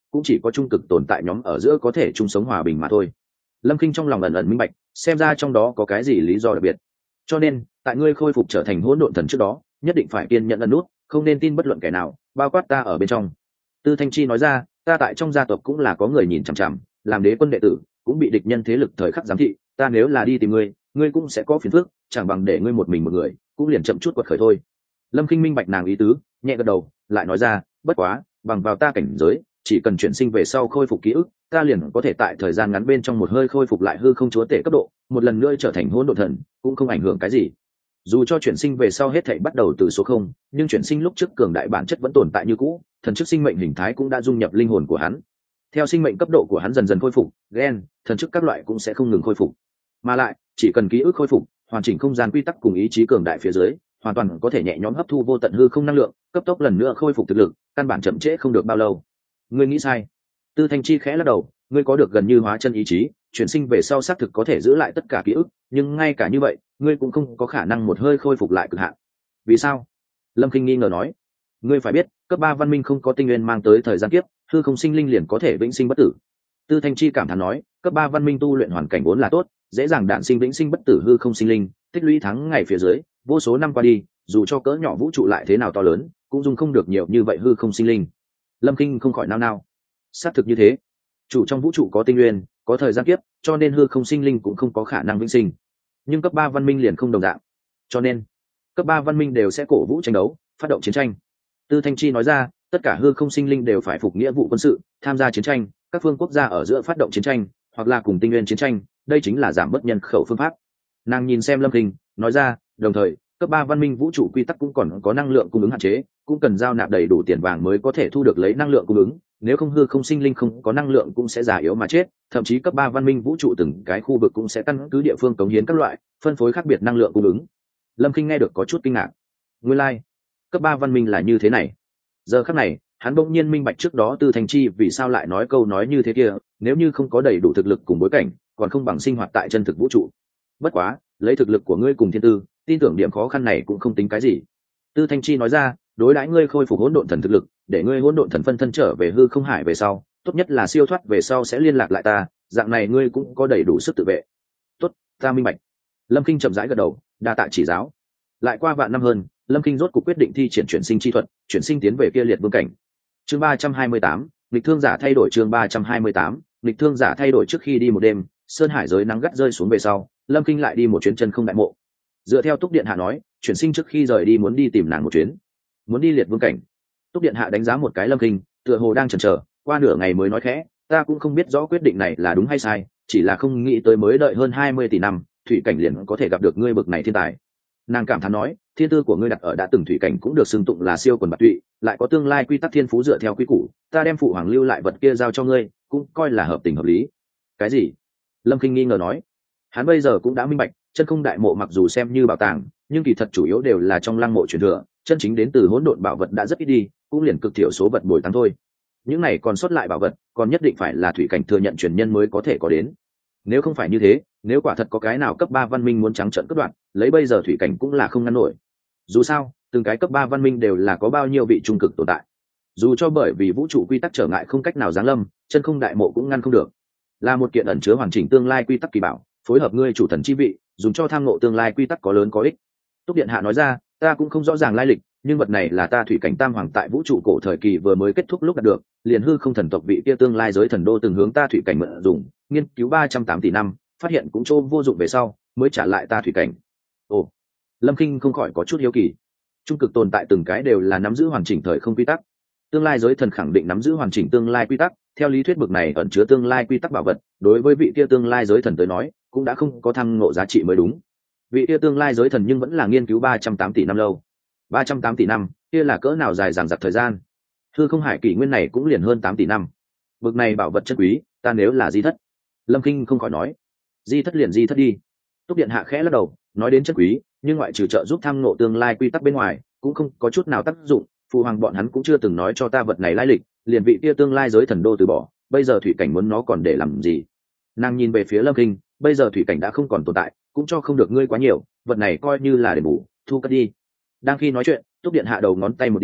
Speaker 1: cũng chỉ có trung cực tồn tại nhóm ở giữa có thể chung sống hòa bình mà thôi. Lâm Kinh trong lòng ẩn ẩn minh bạch, xem ra trong đó có cái gì lý do đặc biệt. Cho nên tại ngươi khôi phục trở thành hỗn độn thần trước đó, nhất định phải kiên nhẫn ẩn nút, không nên tin bất luận kẻ nào, bao quát ta ở bên trong. Tư Thanh Chi nói ra, ta tại trong gia tộc cũng là có người nhìn chằm chằm, làm đế quân đệ tử cũng bị địch nhân thế lực thời khắc giám thị, ta nếu là đi tìm ngươi, ngươi cũng sẽ có phiền phức, chẳng bằng để ngươi một mình một người, cũng liền chậm chút quật khởi thôi. Lâm Kinh minh bạch nàng ý tứ, nhẹ gật đầu, lại nói ra, bất quá, bằng vào ta cảnh giới, chỉ cần chuyển sinh về sau khôi phục ký ức, ta liền có thể tại thời gian ngắn bên trong một hơi khôi phục lại hư không chúa tể cấp độ, một lần nữa trở thành hỗn độn thần, cũng không ảnh hưởng cái gì. Dù cho chuyển sinh về sau hết thảy bắt đầu từ số không, nhưng chuyển sinh lúc trước cường đại bản chất vẫn tồn tại như cũ, thần chức sinh mệnh hình thái cũng đã dung nhập linh hồn của hắn. Theo sinh mệnh cấp độ của hắn dần dần khôi phục, gen, thần chức các loại cũng sẽ không ngừng khôi phục. Mà lại, chỉ cần ký ức khôi phục, hoàn chỉnh không gian quy tắc cùng ý chí cường đại phía dưới, hoàn toàn có thể nhẹ nhõm hấp thu vô tận hư không năng lượng, cấp tốc lần nữa khôi phục thực lực, căn bản chậm trễ không được bao lâu. Ngươi nghĩ sai. Tư Thanh Chi khẽ lắc đầu, ngươi có được gần như hóa chân ý chí, chuyển sinh về sau xác thực có thể giữ lại tất cả ký ức, nhưng ngay cả như vậy, ngươi cũng không có khả năng một hơi khôi phục lại cực hạn. Vì sao? Lâm Kinh nghi ngờ nói, ngươi phải biết, cấp ba văn minh không có tinh nguyên mang tới thời gian kiếp, hư không sinh linh liền có thể vĩnh sinh bất tử. Tư Thanh Chi cảm thán nói, cấp ba văn minh tu luyện hoàn cảnh vốn là tốt, dễ dàng đạn sinh vĩnh sinh bất tử hư không sinh linh, tích lũy tháng ngày phía dưới, vô số năm qua đi, dù cho cỡ nhỏ vũ trụ lại thế nào to lớn, cũng dung không được nhiều như vậy hư không sinh linh. Lâm Kinh không khỏi nao nao. Xác thực như thế, chủ trong vũ trụ có tinh nguyên, có thời gian kiếp, cho nên hư không sinh linh cũng không có khả năng vĩnh sinh. Nhưng cấp ba văn minh liền không đồng dạng, cho nên cấp ba văn minh đều sẽ cổ vũ tranh đấu, phát động chiến tranh. Tư Thanh Chi nói ra, tất cả hư không sinh linh đều phải phục nghĩa vụ quân sự, tham gia chiến tranh, các phương quốc gia ở giữa phát động chiến tranh, hoặc là cùng tinh nguyên chiến tranh, đây chính là giảm bớt nhân khẩu phương pháp. Nàng nhìn xem Lâm Kinh, nói ra, đồng thời, cấp ba văn minh vũ trụ quy tắc cũng còn có năng lượng cung ứng hạn chế, cũng cần giao nạp đầy đủ tiền vàng mới có thể thu được lấy năng lượng cung ứng, nếu không hư không sinh linh không có năng lượng cũng sẽ già yếu mà chết, thậm chí cấp ba văn minh vũ trụ từng cái khu vực cũng sẽ căn cứ địa phương cống hiến các loại, phân phối khác biệt năng lượng cung ứng. Lâm Kinh nghe được có chút kinh ngạc. Nguyên lai, like, cấp ba văn minh là như thế này. Giờ khắc này, hắn bỗng nhiên minh bạch trước đó Tư Thanh Chi vì sao lại nói câu nói như thế kia, nếu như không có đầy đủ thực lực cùng bối cảnh, còn không bằng sinh hoạt tại chân thực vũ trụ. Bất quá, lấy thực lực của ngươi cùng thiên tư, tin tưởng điểm khó khăn này cũng không tính cái gì. Tư Thanh Chi nói ra, đối đãi ngươi khôi phục hỗn độn thần thực lực, để ngươi hỗn độn thần phân thân trở về hư không hải về sau, tốt nhất là siêu thoát về sau sẽ liên lạc lại ta, dạng này ngươi cũng có đầy đủ sức tự vệ. Tốt, ta minh bạch. Lâm Kinh chậm rãi gật đầu, đa tạ chỉ giáo. Lại qua vạn năm hơn, Lâm Kinh rốt cuộc quyết định thi triển chuyển sinh chi thuật, chuyển sinh tiến về kia liệt vương cảnh. Chương ba trăm hai mươi tám, nghịch thương giả thay đổi chương ba trăm hai mươi tám, nghịch thương giả thay đổi trước khi đi một đêm, sơn hải giới nắng gắt rơi xuống về sau, Lâm Kinh lại đi một chuyến chân không đại mộ. Dựa theo Túc Điện Hạ nói, chuyển sinh trước khi rời đi muốn đi tìm nàng một chuyến, muốn đi liệt vương cảnh. Túc Điện Hạ đánh giá một cái Lâm Kinh, tựa hồ đang chần chờ, qua nửa ngày mới nói khẽ, ta cũng không biết rõ quyết định này là đúng hay sai, chỉ là không nghĩ tới mới đợi hơn hai mươi tỷ năm, thủy cảnh liền có thể gặp được ngươi bực này thiên tài. Nàng cảm thán nói, thiên tư của ngươi đặt ở đã từng thủy cảnh cũng được xưng tụng là siêu quần bạc tụy, lại có tương lai quy tắc thiên phú dựa theo quy củ, ta đem phụ hoàng lưu lại vật kia giao cho ngươi, cũng coi là hợp tình hợp lý. Cái gì? Lâm Kinh nghi ngờ nói. Hắn bây giờ cũng đã minh bạch, chân không đại mộ mặc dù xem như bảo tàng, nhưng kỳ thật chủ yếu đều là trong lăng mộ truyền thừa, chân chính đến từ hỗn độn bảo vật đã rất ít đi, cũng liền cực thiểu số vật bồi tăng thôi. Những này còn sót lại bảo vật, còn nhất định phải là thủy cảnh thừa nhận truyền nhân mới có thể có đến. Nếu không phải như thế, nếu quả thật có cái nào cấp ba văn minh muốn trắng trợn cướp đoạt, lấy bây giờ thủy cảnh cũng là không ngăn nổi. Dù sao, từng cái cấp ba văn minh đều là có bao nhiêu vị trung cực tồn tại. Dù cho bởi vì vũ trụ quy tắc trở ngại không cách nào giáng lâm, chân không đại mộ cũng ngăn không được. Là một kiện ẩn chứa hoàn chỉnh tương lai quy tắc kỳ bảo, phối hợp ngươi chủ thần chi vị, dùng cho tham ngộ tương lai quy tắc có lớn có ích. Túc Điện Hạ nói ra, ta cũng không rõ ràng lai lịch, nhưng vật này là ta thủy cảnh tam hoàng tại vũ trụ cổ thời kỳ vừa mới kết thúc lúc đạt được, liền hư không thần tộc vị kia tương lai giới thần đô từng hướng ta thủy cảnh mượn dùng, nghiên cứu ba trăm tám tỷ năm, phát hiện cũng chỗ vô dụng về sau, mới trả lại ta thủy cảnh. Ồ, Lâm Kinh không khỏi có chút hiếu kỳ. Trung cực tồn tại từng cái đều là nắm giữ hoàn chỉnh thời không quy tắc. Tương lai giới thần khẳng định nắm giữ hoàn chỉnh tương lai quy tắc, theo lý thuyết bực này ẩn chứa tương lai quy tắc bảo vật, đối với vị kia tương lai giới thần tới nói, cũng đã không có thăng ngộ giá trị mới đúng. Vị kia tương lai giới thần nhưng vẫn là nghiên cứu ba trăm tám tỷ năm lâu. ba trăm tám tỷ năm, kia là cỡ nào dài dằng dặc thời gian. Hư không hải kỷ nguyên này cũng liền hơn tám tỷ năm. Bực này bảo vật chân quý, ta nếu là di thất. Lâm Kinh không khỏi nói, di thất liền di thất đi. Túc Điện Hạ khẽ lắc đầu, nói đến chân quý, nhưng ngoại trừ trợ giúp thăng ngộ tương lai quy tắc bên ngoài, cũng không có chút nào tác dụng. Phụ hoàng bọn hắn cũng chưa từng nói cho ta vật này lai lịch, liền vị kia tương lai giới thần đô từ bỏ, bây giờ thủy cảnh muốn nó còn để làm gì? Nàng nhìn về phía Lâm Kinh, bây giờ thủy cảnh đã không còn tồn tại, cũng cho không được ngươi quá nhiều, vật này coi như là để bù, thu cất đi. Đang khi nói chuyện, Túc Điện Hạ đầu ngón tay một điểm,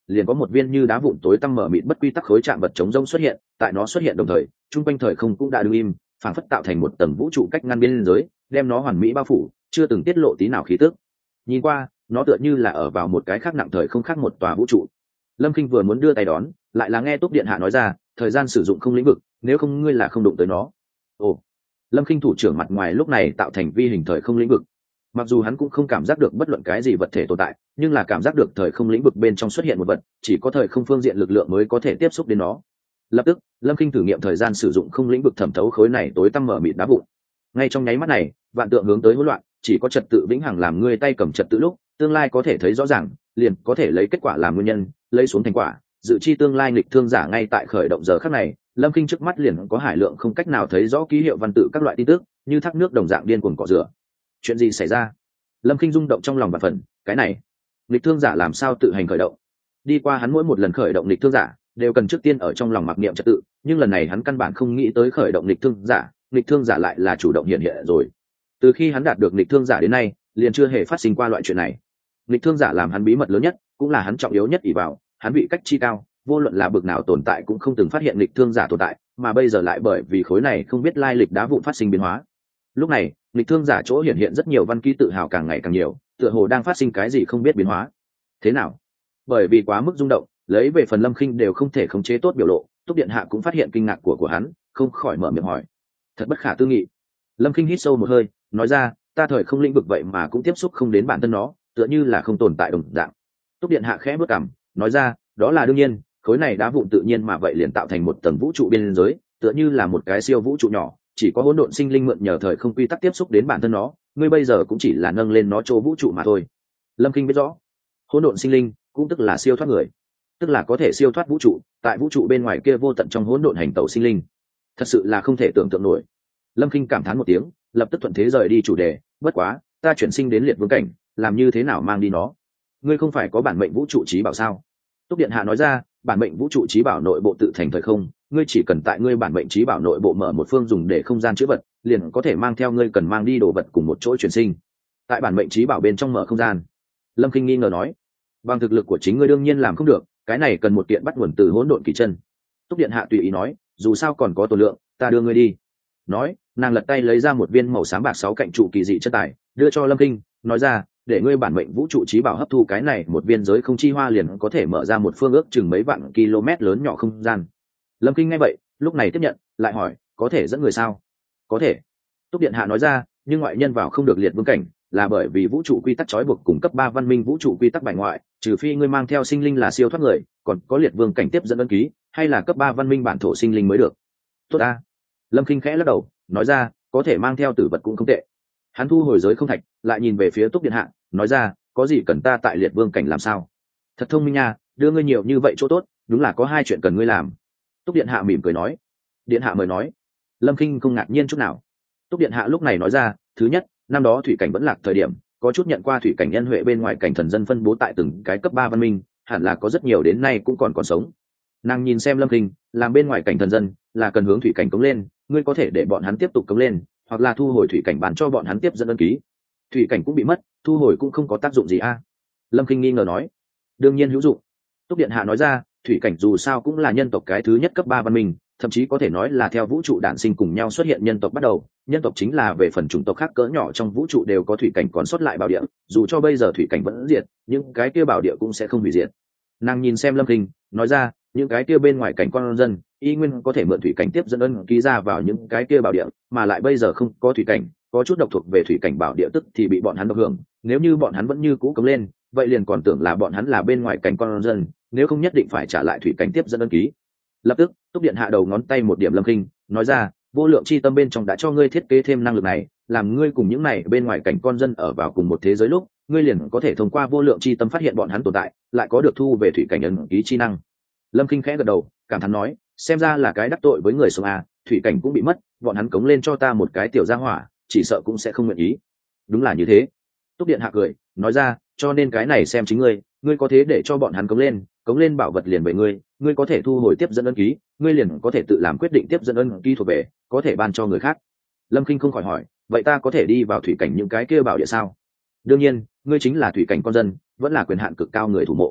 Speaker 1: liền có một viên như đá vụn tối tăm mở mịt bất quy tắc khối chạm vật chống rông xuất hiện. Tại nó xuất hiện đồng thời, trung quanh thời không cũng đã đứng im, phảng phất tạo thành một tầng vũ trụ cách ngăn biên giới, đem nó hoàn mỹ bao phủ, chưa từng tiết lộ tí nào khí tức. Nhìn qua, nó tựa như là ở vào một cái khác nặng thời không khác một tòa vũ trụ. Lâm Kinh vừa muốn đưa tay đón, lại là nghe Túc Điện Hạ nói ra, thời gian sử dụng không lĩnh vực, nếu không ngươi là không đụng tới nó. Ồ. Lâm Kinh thủ trưởng mặt ngoài lúc này tạo thành vi hình thời không lĩnh vực. Mặc dù hắn cũng không cảm giác được bất luận cái gì vật thể tồn tại, nhưng là cảm giác được thời không lĩnh vực bên trong xuất hiện một vật, chỉ có thời không phương diện lực lượng mới có thể tiếp xúc đến nó. Lập tức, Lâm Kinh thử nghiệm thời gian sử dụng không lĩnh vực thẩm thấu khối này tối tăm mở mịt đá vụn. Ngay trong nháy mắt này, vạn tượng hướng tới hỗn loạn, chỉ có trật tự vĩnh hằng làm ngươi tay cầm trật tự lúc, tương lai có thể thấy rõ ràng, liền có thể lấy kết quả làm nguyên nhân, lấy xuống thành quả, dự chi tương lai nghịch thương giả ngay tại khởi động giờ khắc này. Lâm Kinh trước mắt liền có hải lượng không cách nào thấy rõ ký hiệu văn tự các loại tin tức, như thác nước đồng dạng điên cuồng cọ rửa. Chuyện gì xảy ra? Lâm Kinh rung động trong lòng và phần, cái này, nghịch thương giả làm sao tự hành khởi động? Đi qua hắn mỗi một lần khởi động nghịch thương giả, đều cần trước tiên ở trong lòng mặc niệm trật tự, nhưng lần này hắn căn bản không nghĩ tới khởi động nghịch thương giả, nghịch thương giả lại là chủ động hiện hiện rồi. Từ khi hắn đạt được nghịch thương giả đến nay, liền chưa hề phát sinh qua loại chuyện này. Nghịch thương giả làm hắn bí mật lớn nhất, cũng là hắn trọng yếu nhất ỷ vào, hắn bị cách chi cao, vô luận là bực nào tồn tại cũng không từng phát hiện nghịch thương giả tồn tại, mà bây giờ lại bởi vì khối này không biết lai lịch đá vụn phát sinh biến hóa. Lúc này, nghịch thương giả chỗ hiện hiện rất nhiều văn ký tự hào càng ngày càng nhiều, tựa hồ đang phát sinh cái gì không biết biến hóa. Thế nào? Bởi vì quá mức rung động, lấy về phần Lâm Kinh đều không thể khống chế tốt biểu lộ, Túc Điện Hạ cũng phát hiện kinh ngạc của của hắn, không khỏi mở miệng hỏi. Thật bất khả tư nghị. Lâm Kinh hít sâu một hơi, nói ra, ta thời không lĩnh vực vậy mà cũng tiếp xúc không đến bản thân nó, tựa như là không tồn tại đồng dạng. Túc Điện Hạ khẽ bước cằm, nói ra, đó là đương nhiên, khối này đá vụn tự nhiên mà vậy liền tạo thành một tầng vũ trụ biên giới, tựa như là một cái siêu vũ trụ nhỏ, chỉ có hỗn độn sinh linh mượn nhờ thời không quy tắc tiếp xúc đến bản thân nó, ngươi bây giờ cũng chỉ là nâng lên nó chỗ vũ trụ mà thôi. Lâm Kinh biết rõ, hỗn độn sinh linh cũng tức là siêu thoát người, tức là có thể siêu thoát vũ trụ, tại vũ trụ bên ngoài kia vô tận trong hỗn độn hành tẩu sinh linh, thật sự là không thể tưởng tượng nổi. Lâm Kinh cảm thán một tiếng, lập tức thuận thế rời đi chủ đề, bất quá, ta chuyển sinh đến liệt vương cảnh, làm như thế nào mang đi nó? Ngươi không phải có bản mệnh vũ trụ trí bảo sao? Túc Điện Hạ nói ra, bản mệnh vũ trụ trí bảo nội bộ tự thành thời không, ngươi chỉ cần tại ngươi bản mệnh trí bảo nội bộ mở một phương dùng để không gian chứa vật, liền có thể mang theo ngươi cần mang đi đồ vật cùng một chỗ chuyển sinh. Tại bản mệnh trí bảo bên trong mở không gian. Lâm Kinh nghi ngờ nói, bằng thực lực của chính ngươi đương nhiên làm không được, cái này cần một kiện bắt nguồn từ hỗn độn kỳ chân. Túc Điện Hạ tùy ý nói, dù sao còn có tổ lượng, ta đưa ngươi đi. Nói, nàng lật tay lấy ra một viên màu xám bạc sáu cạnh trụ kỳ dị chất tài, đưa cho Lâm Kinh, nói ra, để ngươi bản mệnh vũ trụ trí bảo hấp thu cái này một viên giới không chi hoa liền có thể mở ra một phương ước chừng mấy vạn km lớn nhỏ không gian. Lâm Kinh nghe vậy, lúc này tiếp nhận, lại hỏi, có thể dẫn người sao? Có thể. Túc Điện Hạ nói ra, nhưng ngoại nhân vào không được liệt vương cảnh, là bởi vì vũ trụ quy tắc trói buộc cùng cấp ba văn minh vũ trụ quy tắc bài ngoại, trừ phi ngươi mang theo sinh linh là siêu thoát người, còn có liệt vương cảnh tiếp dẫn ân ký, hay là cấp ba văn minh bản thổ sinh linh mới được. Tốt a. Lâm Kinh khẽ lắc đầu, nói ra, có thể mang theo tử vật cũng không tệ. Hắn thu hồi giới không thạch, lại nhìn về phía Túc Điện Hạ, nói ra, có gì cần ta tại liệt vương cảnh làm sao? Thật thông minh nha, đưa ngươi nhiều như vậy chỗ tốt, đúng là có hai chuyện cần ngươi làm. Túc Điện Hạ mỉm cười nói. Điện Hạ mời nói. Lâm Kinh không ngạc nhiên chút nào. Túc Điện Hạ lúc này nói ra, thứ nhất, năm đó thủy cảnh vẫn lạc thời điểm, có chút nhận qua thủy cảnh nhân huệ bên ngoài cảnh thần dân phân bố tại từng cái cấp ba văn minh, hẳn là có rất nhiều đến nay cũng còn còn sống. Nàng nhìn xem Lâm Kinh, làm bên ngoài cảnh thần dân, là cần hướng thủy cảnh cống lên, ngươi có thể để bọn hắn tiếp tục cống lên, hoặc là thu hồi thủy cảnh bán cho bọn hắn tiếp dẫn ân ký. Thủy cảnh cũng bị mất, thu hồi cũng không có tác dụng gì a. À? Lâm Kinh nghi ngờ nói. Đương nhiên hữu dụng. Túc Điện Hạ nói ra, thủy cảnh dù sao cũng là nhân tộc cái thứ nhất cấp ba văn minh, thậm chí có thể nói là theo vũ trụ đản sinh cùng nhau xuất hiện nhân tộc bắt đầu, nhân tộc chính là về phần chủng tộc khác cỡ nhỏ trong vũ trụ đều có thủy cảnh còn sót lại bảo địa, dù cho bây giờ thủy cảnh vẫn diệt, những cái kia bảo địa cũng sẽ không hủy diệt. Nàng nhìn xem Lâm Kinh, nói ra, những cái kia bên ngoài cảnh con dân, y nguyên có thể mượn thủy cảnh tiếp dẫn ân ký ra vào những cái kia bảo địa, mà lại bây giờ không có thủy cảnh, có chút độc thuộc về thủy cảnh bảo địa tức thì bị bọn hắn độc hưởng, nếu như bọn hắn vẫn như cũ cống lên, vậy liền còn tưởng là bọn hắn là bên ngoài cảnh con dân, nếu không nhất định phải trả lại thủy cảnh tiếp dẫn ân ký. Lập tức, Túc Điện Hạ đầu ngón tay một điểm Lâm Kinh, nói ra, vô lượng chi tâm bên trong đã cho ngươi thiết kế thêm năng lực này, làm ngươi cùng những này bên ngoài cảnh con dân ở vào cùng một thế giới lúc, ngươi liền có thể thông qua vô lượng chi tâm phát hiện bọn hắn tồn tại, lại có được thu về thủy cảnh ân ký chi năng. Lâm Kinh khẽ gật đầu, cảm thán nói, xem ra là cái đắc tội với người sống à, thủy cảnh cũng bị mất, bọn hắn cống lên cho ta một cái tiểu gia hỏa, chỉ sợ cũng sẽ không nguyện ý. Đúng là như thế. Túc Điện Hạ cười, nói ra, cho nên cái này xem chính ngươi, ngươi có thế để cho bọn hắn cống lên, cống lên bảo vật liền về ngươi, ngươi có thể thu hồi tiếp dẫn ân ký, ngươi liền có thể tự làm quyết định tiếp dẫn ân ký thuộc về, có thể ban cho người khác. Lâm Kinh không khỏi hỏi, vậy ta có thể đi vào thủy cảnh những cái kia bảo địa sao? Đương nhiên, ngươi chính là thủy cảnh con dân, vẫn là quyền hạn cực cao người thủ mộ.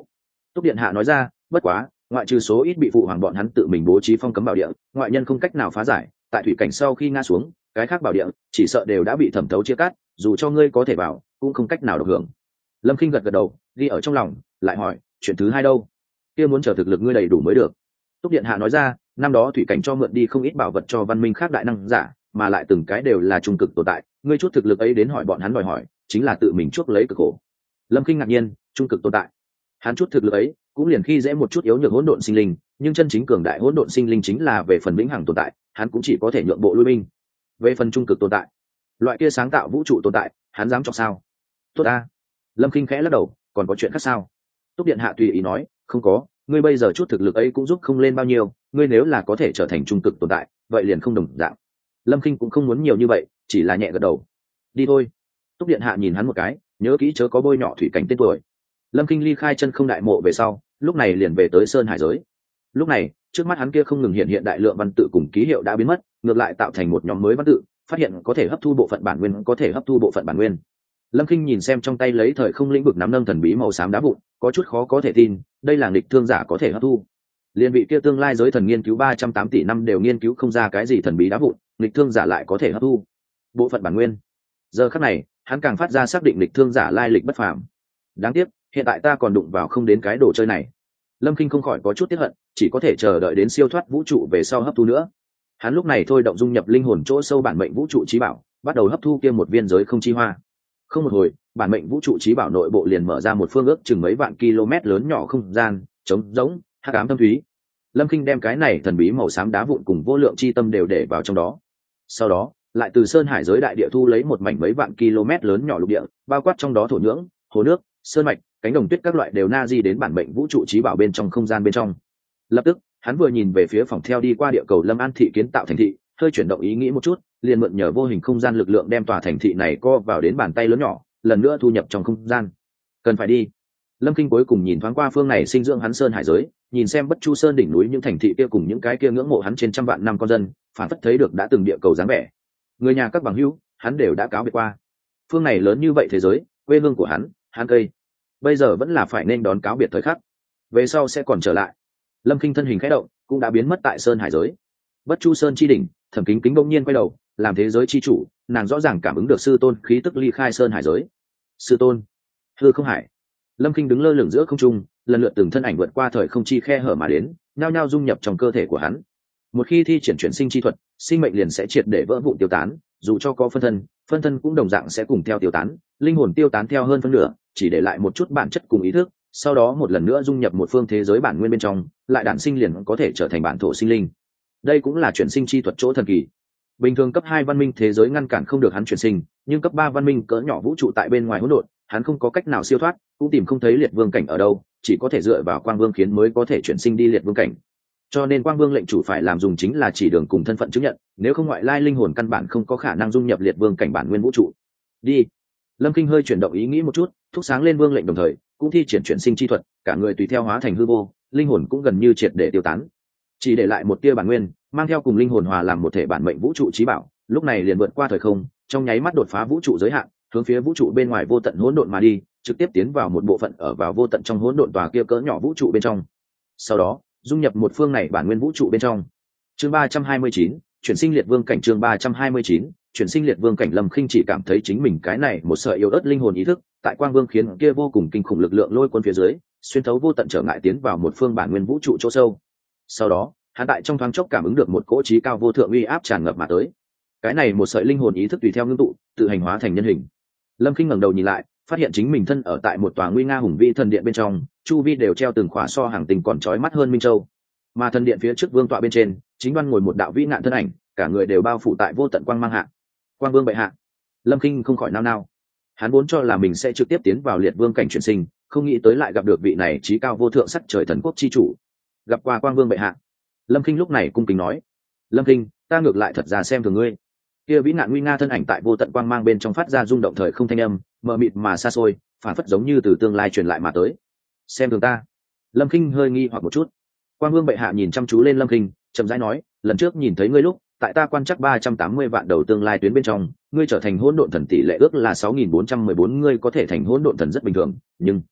Speaker 1: Túc điện hạ nói ra, bất quá ngoại trừ số ít bị phụ hoàng bọn hắn tự mình bố trí phong cấm bảo địa, ngoại nhân không cách nào phá giải. Tại thủy cảnh sau khi ngã xuống, cái khác bảo địa chỉ sợ đều đã bị thẩm thấu chia cắt, dù cho ngươi có thể vào cũng không cách nào được hưởng. Lâm Khinh gật gật đầu, ghi ở trong lòng, lại hỏi, chuyện thứ hai đâu? Kia muốn chờ thực lực ngươi đầy đủ mới được. Túc điện hạ nói ra, năm đó thủy cảnh cho mượn đi không ít bảo vật cho văn minh khác đại năng giả, mà lại từng cái đều là trung cực tồn tại, ngươi chút thực lực ấy đến hỏi bọn hắn đòi hỏi, chính là tự mình chuốc lấy cực khổ. Lâm Khinh ngạc nhiên, trung cực tồn tại, hắn chút thực lực ấy cũng liền khi dễ một chút yếu nhược hỗn độn sinh linh, nhưng chân chính cường đại hỗn độn sinh linh chính là về phần vĩnh hằng tồn tại, hắn cũng chỉ có thể nhượng bộ lui binh. Về phần trung cực tồn tại, loại kia sáng tạo vũ trụ tồn tại, hắn dám chọc sao? Tốt a. Lâm Khinh khẽ lắc đầu, còn có chuyện khác sao? Túc điện hạ tùy ý nói, không có, ngươi bây giờ chút thực lực ấy cũng giúp không lên bao nhiêu, ngươi nếu là có thể trở thành trung cực tồn tại, vậy liền không đồng dạng. Lâm Khinh cũng không muốn nhiều như vậy, chỉ là nhẹ gật đầu. Đi thôi. Túc điện hạ nhìn hắn một cái, nhớ kỹ chớ có bôi nhọ thủy cảnh tên tuổi. Lâm Khinh ly khai chân không đại mộ về sau, lúc này liền về tới sơn hải giới. Lúc này, trước mắt hắn kia không ngừng hiện hiện đại lượng văn tự cùng ký hiệu đã biến mất, ngược lại tạo thành một nhóm mới văn tự, phát hiện có thể hấp thu bộ phận bản nguyên, có thể hấp thu bộ phận bản nguyên. Lâm Khinh nhìn xem trong tay lấy thời không lĩnh vực nắm nâng thần bí màu xám đá vụn, có chút khó có thể tin, đây là nghịch thương giả có thể hấp thu. Liên vị kia tương lai giới thần nghiên cứu ba trăm tám tỷ năm đều nghiên cứu không ra cái gì thần bí đá vụn, nghịch thương giả lại có thể hấp thu bộ phận bản nguyên. Giờ khắc này, hắn càng phát ra xác định nghịch thương giả lai lịch bất phàm. Đáng tiếc, hiện tại ta còn đụng vào không đến cái đồ chơi này. Lâm Khinh không khỏi có chút tiếc hận, chỉ có thể chờ đợi đến siêu thoát vũ trụ về sau hấp thu nữa. Hắn lúc này thôi động dung nhập linh hồn chỗ sâu bản mệnh vũ trụ trí bảo, bắt đầu hấp thu kia một viên giới không chi hoa. Không một hồi, bản mệnh vũ trụ trí bảo nội bộ liền mở ra một phương ước chừng mấy vạn km lớn nhỏ không gian, trống rỗng, hắc ám thâm thúy. Lâm Khinh đem cái này thần bí màu xám đá vụn cùng vô lượng chi tâm đều để vào trong đó. Sau đó, lại từ sơn hải giới đại địa thu lấy một mảnh mấy vạn km lớn nhỏ lục địa, bao quát trong đó thổ nhưỡng, hồ nước, sơn mạch, cánh đồng tuyết các loại đều na di đến bản mệnh vũ trụ trí bảo bên trong không gian bên trong. Lập tức, hắn vừa nhìn về phía phòng theo đi qua địa cầu Lâm An thị kiến tạo thành thị, hơi chuyển động ý nghĩ một chút, liền mượn nhờ vô hình không gian lực lượng đem tòa thành thị này co vào đến bàn tay lớn nhỏ, lần nữa thu nhập trong không gian. Cần phải đi. Lâm Khinh cuối cùng nhìn thoáng qua phương này sinh dưỡng hắn sơn hải giới, nhìn xem Bất Chu Sơn đỉnh núi những thành thị kia cùng những cái kia ngưỡng mộ hắn trên trăm vạn năm con dân, phản phất thấy được đã từng địa cầu dáng vẻ. Người nhà các bằng hữu, hắn đều đã cáo biệt qua. Phương này lớn như vậy thế giới, quê hương của hắn, hắn cây, bây giờ vẫn là phải nên đón cáo biệt thời khắc. Về sau sẽ còn trở lại. Lâm Khinh thân hình khẽ động, cũng đã biến mất tại sơn hải giới. Bất Chu Sơn chi đỉnh, Thẩm Kính Kính bỗng nhiên quay đầu, làm thế giới chi chủ, nàng rõ ràng cảm ứng được sư tôn khí tức ly khai sơn hải giới. Sư tôn, hư không hải. Lâm Khinh đứng lơ lửng giữa không trung, lần lượt từng thân ảnh vượt qua thời không chi khe hở mà đến, nhao nhao dung nhập trong cơ thể của hắn. Một khi thi triển chuyển sinh chi thuật, sinh mệnh liền sẽ triệt để vỡ vụn tiêu tán, dù cho có phân thân, phân thân cũng đồng dạng sẽ cùng theo tiêu tán, linh hồn tiêu tán theo hơn phân nửa, chỉ để lại một chút bản chất cùng ý thức, sau đó một lần nữa dung nhập một phương thế giới bản nguyên bên trong, lại đản sinh liền có thể trở thành bản thổ sinh linh. Đây cũng là chuyển sinh chi thuật chỗ thần kỳ. Bình thường cấp hai văn minh thế giới ngăn cản không được hắn chuyển sinh, nhưng cấp ba văn minh cỡ nhỏ vũ trụ tại bên ngoài hỗn độn, hắn không có cách nào siêu thoát, cũng tìm không thấy liệt vương cảnh ở đâu, chỉ có thể dựa vào quang vương khiến mới có thể chuyển sinh đi liệt vương cảnh. Cho nên quang vương lệnh chủ phải làm dùng chính là chỉ đường cùng thân phận chứng nhận, nếu không ngoại lai linh hồn căn bản không có khả năng dung nhập liệt vương cảnh bản nguyên vũ trụ. Đi. Lâm Khinh hơi chuyển động ý nghĩ một chút, thúc sáng lên vương lệnh đồng thời cũng thi triển chuyển sinh chi thuật, cả người tùy theo hóa thành hư vô, linh hồn cũng gần như triệt để tiêu tán, chỉ để lại một tia bản nguyên mang theo cùng linh hồn hòa làm một thể bản mệnh vũ trụ trí bảo. Lúc này liền vượt qua thời không, trong nháy mắt đột phá vũ trụ giới hạn, hướng phía vũ trụ bên ngoài vô tận hỗn độn mà đi, trực tiếp tiến vào một bộ phận ở vào vô tận trong hỗn độn tòa kia cỡ nhỏ vũ trụ bên trong. Sau đó dung nhập một phương này bản nguyên vũ trụ bên trong. Chương ba trăm hai mươi chín, chuyển sinh liệt vương cảnh. Chương ba trăm hai mươi chín, chuyển sinh liệt vương cảnh. Lâm Khinh chỉ cảm thấy chính mình cái này một sợi yếu ớt linh hồn ý thức, tại quang vương khiến kia vô cùng kinh khủng lực lượng lôi cuốn phía dưới, xuyên thấu vô tận trở ngại tiến vào một phương bản nguyên vũ trụ chỗ sâu. Sau đó, hắn tại trong thoáng chốc cảm ứng được một cỗ trí cao vô thượng uy áp tràn ngập mà tới. Cái này một sợi linh hồn ý thức tùy theo ngưng tụ, tự hành hóa thành nhân hình. Lâm Khinh ngẩng đầu nhìn lại, phát hiện chính mình thân ở tại một tòa nguy nga hùng vĩ thần điện bên trong, chu vi đều treo từng khỏa so hàng tình còn chói mắt hơn minh châu. Mà thần điện phía trước vương tọa bên trên, chính đoan ngồi một đạo vĩ ngạn thân ảnh, cả người đều bao phủ tại vô tận quang mang hạ. Quang vương bệ hạ. Lâm Khinh không khỏi nao nao. Hắn vốn cho là mình sẽ trực tiếp tiến vào liệt vương cảnh chuyển sinh, không nghĩ tới lại gặp được vị này trí cao vô thượng sắc trời thần quốc chi chủ. Gặp qua quang vương bệ hạ. Lâm Khinh lúc này cung kính nói. Lâm Khinh, ta ngược lại thật ra xem thường ngươi. Kia vĩ nạn nguy nga thân ảnh tại vô tận quang mang bên trong phát ra rung động thời không thanh âm, mờ mịt mà xa xôi, phản phất giống như từ tương lai truyền lại mà tới. Xem thường ta. Lâm Khinh hơi nghi hoặc một chút. Quang vương bệ hạ nhìn chăm chú lên Lâm Khinh, chậm rãi nói, lần trước nhìn thấy ngươi lúc, tại ta quan chắc ba trăm tám mươi vạn đầu tương lai tuyến bên trong, ngươi trở thành hỗn độn thần tỷ lệ ước là sáu nghìn bốn trăm mười bốn, ngươi có thể thành hỗn độn thần rất bình thường, nhưng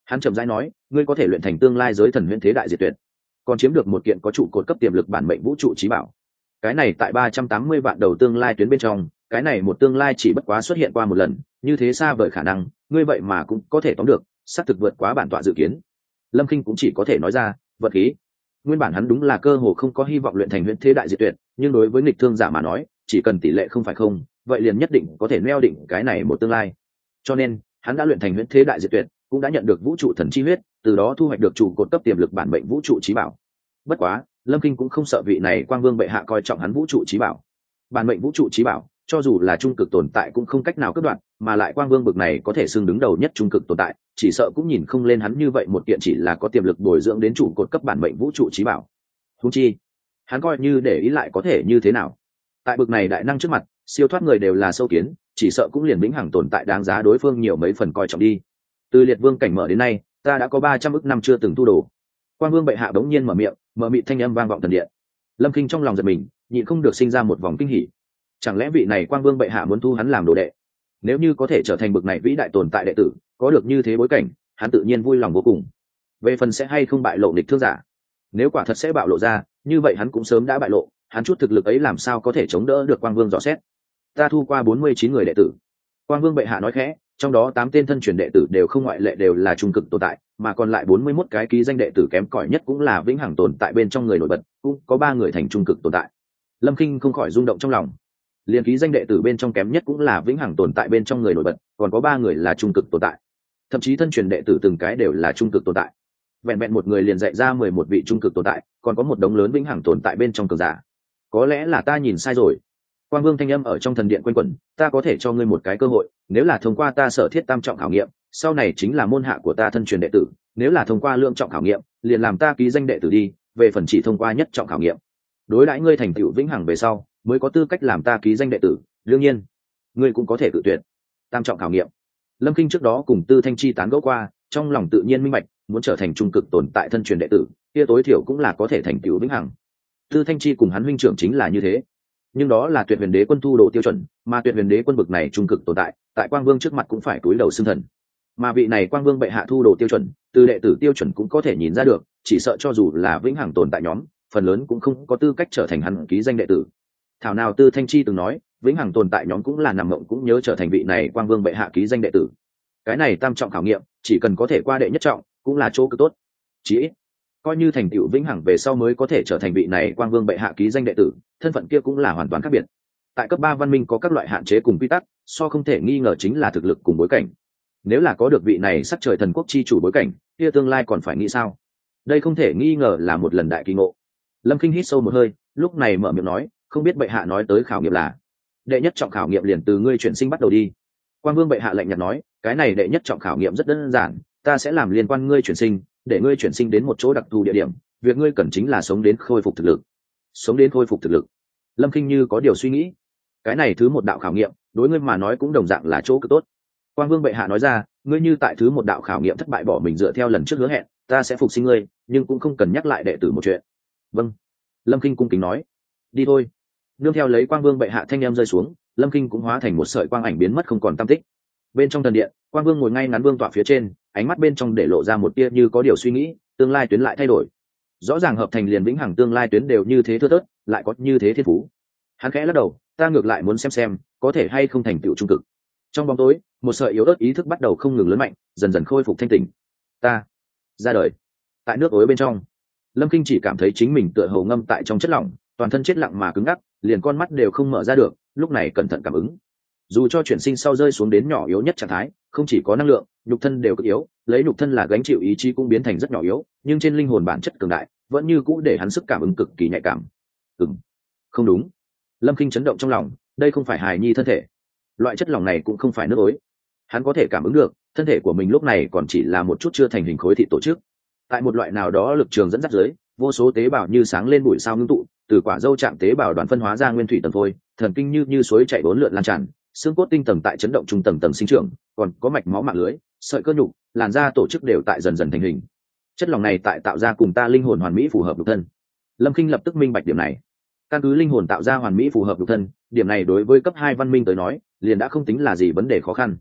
Speaker 1: Hắn chậm rãi nói, ngươi có thể luyện thành tương lai giới thần huyễn thế đại diệt tuyệt, còn chiếm được một kiện có trụ cột cấp tiềm lực bản mệnh vũ trụ trí bảo. Cái này tại ba trăm tám mươi vạn đầu tương lai tuyến bên trong, cái này một tương lai chỉ bất quá xuất hiện qua một lần, như thế xa vời khả năng, ngươi vậy mà cũng có thể tóm được, xác thực vượt quá bản tọa dự kiến. Lâm Kinh cũng chỉ có thể nói ra, vật khí. Nguyên bản hắn đúng là cơ hồ không có hy vọng luyện thành huyễn thế đại diệt tuyệt, nhưng đối với nghịch thương giả mà nói, chỉ cần tỷ lệ không phải không, vậy liền nhất định có thể neo định cái này một tương lai. Cho nên, hắn đã luyện thành huyễn thế đại diệt tuyệt, cũng đã nhận được vũ trụ thần chi huyết, từ đó thu hoạch được trụ cột cấp tiềm lực bản mệnh vũ trụ trí bảo. Bất quá, Lâm Kinh cũng không sợ vị này Quang Vương bệ hạ coi trọng hắn vũ trụ trí bảo. Bản mệnh vũ trụ trí bảo, cho dù là trung cực tồn tại cũng không cách nào cướp đoạt, mà lại Quang Vương bực này có thể xưng đứng đầu nhất trung cực tồn tại, chỉ sợ cũng nhìn không lên hắn như vậy một kiện chỉ là có tiềm lực bồi dưỡng đến trụ cột cấp bản mệnh vũ trụ trí bảo. Huống chi, hắn coi như để ý lại có thể như thế nào? Tại bực này đại năng trước mặt, siêu thoát người đều là sâu kiến, chỉ sợ cũng liền vĩnh hằng tồn tại đáng giá đối phương nhiều mấy phần coi trọng đi. Từ liệt vương cảnh mở đến nay, ta đã có ba trăm ức năm chưa từng thu đồ. Quang Vương bệ hạ bỗng nhiên mở miệng, mở mịt thanh âm vang vọng thần điện. Lâm Kinh trong lòng giật mình, nhịn không được sinh ra một vòng kinh hỉ. Chẳng lẽ vị này Quang Vương bệ hạ muốn thu hắn làm đồ đệ? Nếu như có thể trở thành bậc này vĩ đại tồn tại đệ tử, có được như thế bối cảnh, hắn tự nhiên vui lòng vô cùng. Về phần sẽ hay không bại lộ địch thương giả, nếu quả thật sẽ bạo lộ ra, như vậy hắn cũng sớm đã bại lộ, hắn chút thực lực ấy làm sao có thể chống đỡ được Quang Vương dò xét. Ta thu qua bốn mươi chín người đệ tử. Quang Vương bệ hạ nói khẽ, trong đó tám tên thân truyền đệ tử đều không ngoại lệ đều là trung cực tồn tại, mà còn lại bốn mươi mốt cái ký danh đệ tử kém cỏi nhất cũng là vĩnh hằng tồn tại bên trong người nổi bật, cũng có ba người thành trung cực tồn tại. Lâm Kinh không khỏi rung động trong lòng. Liên ký danh đệ tử bên trong kém nhất cũng là vĩnh hằng tồn tại bên trong người nổi bật, còn có ba người là trung cực tồn tại. Thậm chí thân truyền đệ tử từng cái đều là trung cực tồn tại. Vẹn vẹn một người liền dạy ra mười một vị trung cực tồn tại, còn có một đống lớn vĩnh hằng tồn tại bên trong cường giả. Có lẽ là ta nhìn sai rồi. Quang Vương thanh âm ở trong thần điện quanh quẩn, ta có thể cho ngươi một cái cơ hội, nếu là thông qua ta sở thiết tam trọng khảo nghiệm, sau này chính là môn hạ của ta thân truyền đệ tử, nếu là thông qua lượng trọng khảo nghiệm, liền làm ta ký danh đệ tử đi, về phần chỉ thông qua nhất trọng khảo nghiệm, đối đãi ngươi thành tựu vĩnh hằng về sau, mới có tư cách làm ta ký danh đệ tử, đương nhiên, ngươi cũng có thể tự tuyển. Tam trọng khảo nghiệm. Lâm Kinh trước đó cùng Tư Thanh Chi tán gẫu qua, trong lòng tự nhiên minh bạch, muốn trở thành trung cực tồn tại thân truyền đệ tử, kia tối thiểu cũng là có thể thành tựu vĩnh hằng. Tư Thanh Chi cùng hắn huynh trưởng chính là như thế. Nhưng đó là Tuyệt Huyền Đế quân thu đồ tiêu chuẩn, mà Tuyệt Huyền Đế quân bực này trung cực tồn tại, tại Quang Vương trước mặt cũng phải cúi đầu xưng thần. Mà vị này Quang Vương bệ hạ thu đồ tiêu chuẩn, từ đệ tử tiêu chuẩn cũng có thể nhìn ra được, chỉ sợ cho dù là vĩnh hằng tồn tại nhóm, phần lớn cũng không có tư cách trở thành hắn ký danh đệ tử. Thảo nào Tư Thanh Chi từng nói, vĩnh hằng tồn tại nhóm cũng là nằm mộng cũng nhớ trở thành vị này Quang Vương bệ hạ ký danh đệ tử. Cái này tam trọng khảo nghiệm, chỉ cần có thể qua đệ nhất trọng, cũng là chỗ cực tốt. Chỉ ít, coi như thành tựu vĩnh hằng về sau mới có thể trở thành vị này Quang Vương bệ hạ ký danh đệ tử, thân phận kia cũng là hoàn toàn khác biệt. Tại cấp ba văn minh có các loại hạn chế cùng quy tắc, so không thể nghi ngờ chính là thực lực cùng bối cảnh. Nếu là có được vị này sắc trời thần quốc chi chủ bối cảnh, kia tương lai còn phải nghĩ sao? Đây không thể nghi ngờ là một lần đại kỳ ngộ. Lâm Kinh hít sâu một hơi, lúc này mở miệng nói, không biết bệ hạ nói tới khảo nghiệm là đệ nhất trọng khảo nghiệm liền từ ngươi chuyển sinh bắt đầu đi. Quang Vương bệ hạ lạnh nhạt nói, cái này đệ nhất trọng khảo nghiệm rất đơn giản, ta sẽ làm liên quan ngươi chuyển sinh, để ngươi chuyển sinh đến một chỗ đặc thù địa điểm, việc ngươi cần chính là sống đến khôi phục thực lực. Sống đến khôi phục thực lực. Lâm Kinh như có điều suy nghĩ, cái này thứ một đạo khảo nghiệm, đối ngươi mà nói cũng đồng dạng là chỗ cực tốt. Quang Vương bệ hạ nói ra, ngươi như tại thứ một đạo khảo nghiệm thất bại bỏ mình dựa theo lần trước hứa hẹn, ta sẽ phục sinh ngươi, nhưng cũng không cần nhắc lại đệ tử một chuyện. Vâng. Lâm Kinh cung kính nói, đi thôi. Nương theo lấy Quang Vương bệ hạ thanh em rơi xuống, Lâm Kinh cũng hóa thành một sợi quang ảnh biến mất không còn tăm tích. Bên trong thần điện, Quang Vương ngồi ngay ngắn vương tọa phía trên, ánh mắt bên trong để lộ ra một tia như có điều suy nghĩ, tương lai tuyến lại thay đổi. Rõ ràng hợp thành liền vĩnh hằng tương lai tuyến đều như thế thưa thớt, lại có như thế thiên phú. Hắn khẽ lắc đầu, ta ngược lại muốn xem xem, có thể hay không thành tựu trung cực. Trong bóng tối, một sợi yếu ớt ý thức bắt đầu không ngừng lớn mạnh, dần dần khôi phục thanh tỉnh. Ta ra đời. Tại nước ối bên trong, Lâm Kinh chỉ cảm thấy chính mình tựa hồ ngâm tại trong chất lỏng, toàn thân chết lặng mà cứng ngắc, liền con mắt đều không mở ra được, lúc này cẩn thận cảm ứng. Dù cho chuyển sinh sau rơi xuống đến nhỏ yếu nhất trạng thái, không chỉ có năng lượng, nhục thân đều cực yếu, lấy nhục thân là gánh chịu ý chí cũng biến thành rất nhỏ yếu, nhưng trên linh hồn bản chất cường đại, vẫn như cũ để hắn sức cảm ứng cực kỳ nhạy cảm. Ừm, không đúng. Lâm Kinh chấn động trong lòng, đây không phải hài nhi thân thể, loại chất lỏng này cũng không phải nước ối. Hắn có thể cảm ứng được, thân thể của mình lúc này còn chỉ là một chút chưa thành hình khối thịt tổ chức. Tại một loại nào đó lực trường dẫn dắt dưới, vô số tế bào như sáng lên bụi sao ngưng tụ, từ quả dâu trạng tế bào đoàn phân hóa ra nguyên thủy tầng phôi, thần kinh như như suối chảy bốn lượn lan tràn, xương cốt tinh tầng tại chấn động trung tầng tầng sinh trưởng, còn có mạch máu mạng lưới, sợi cơ nhục, làn da tổ chức đều tại dần dần thành hình. Chất lỏng này tại tạo ra cùng ta linh hồn hoàn mỹ phù hợp nhục thân. Lâm Kinh lập tức minh bạch điểm này. Căn cứ linh hồn tạo ra hoàn mỹ phù hợp nhục thân, điểm này đối với cấp hai văn minh tới nói, liền đã không tính là gì vấn đề khó khăn.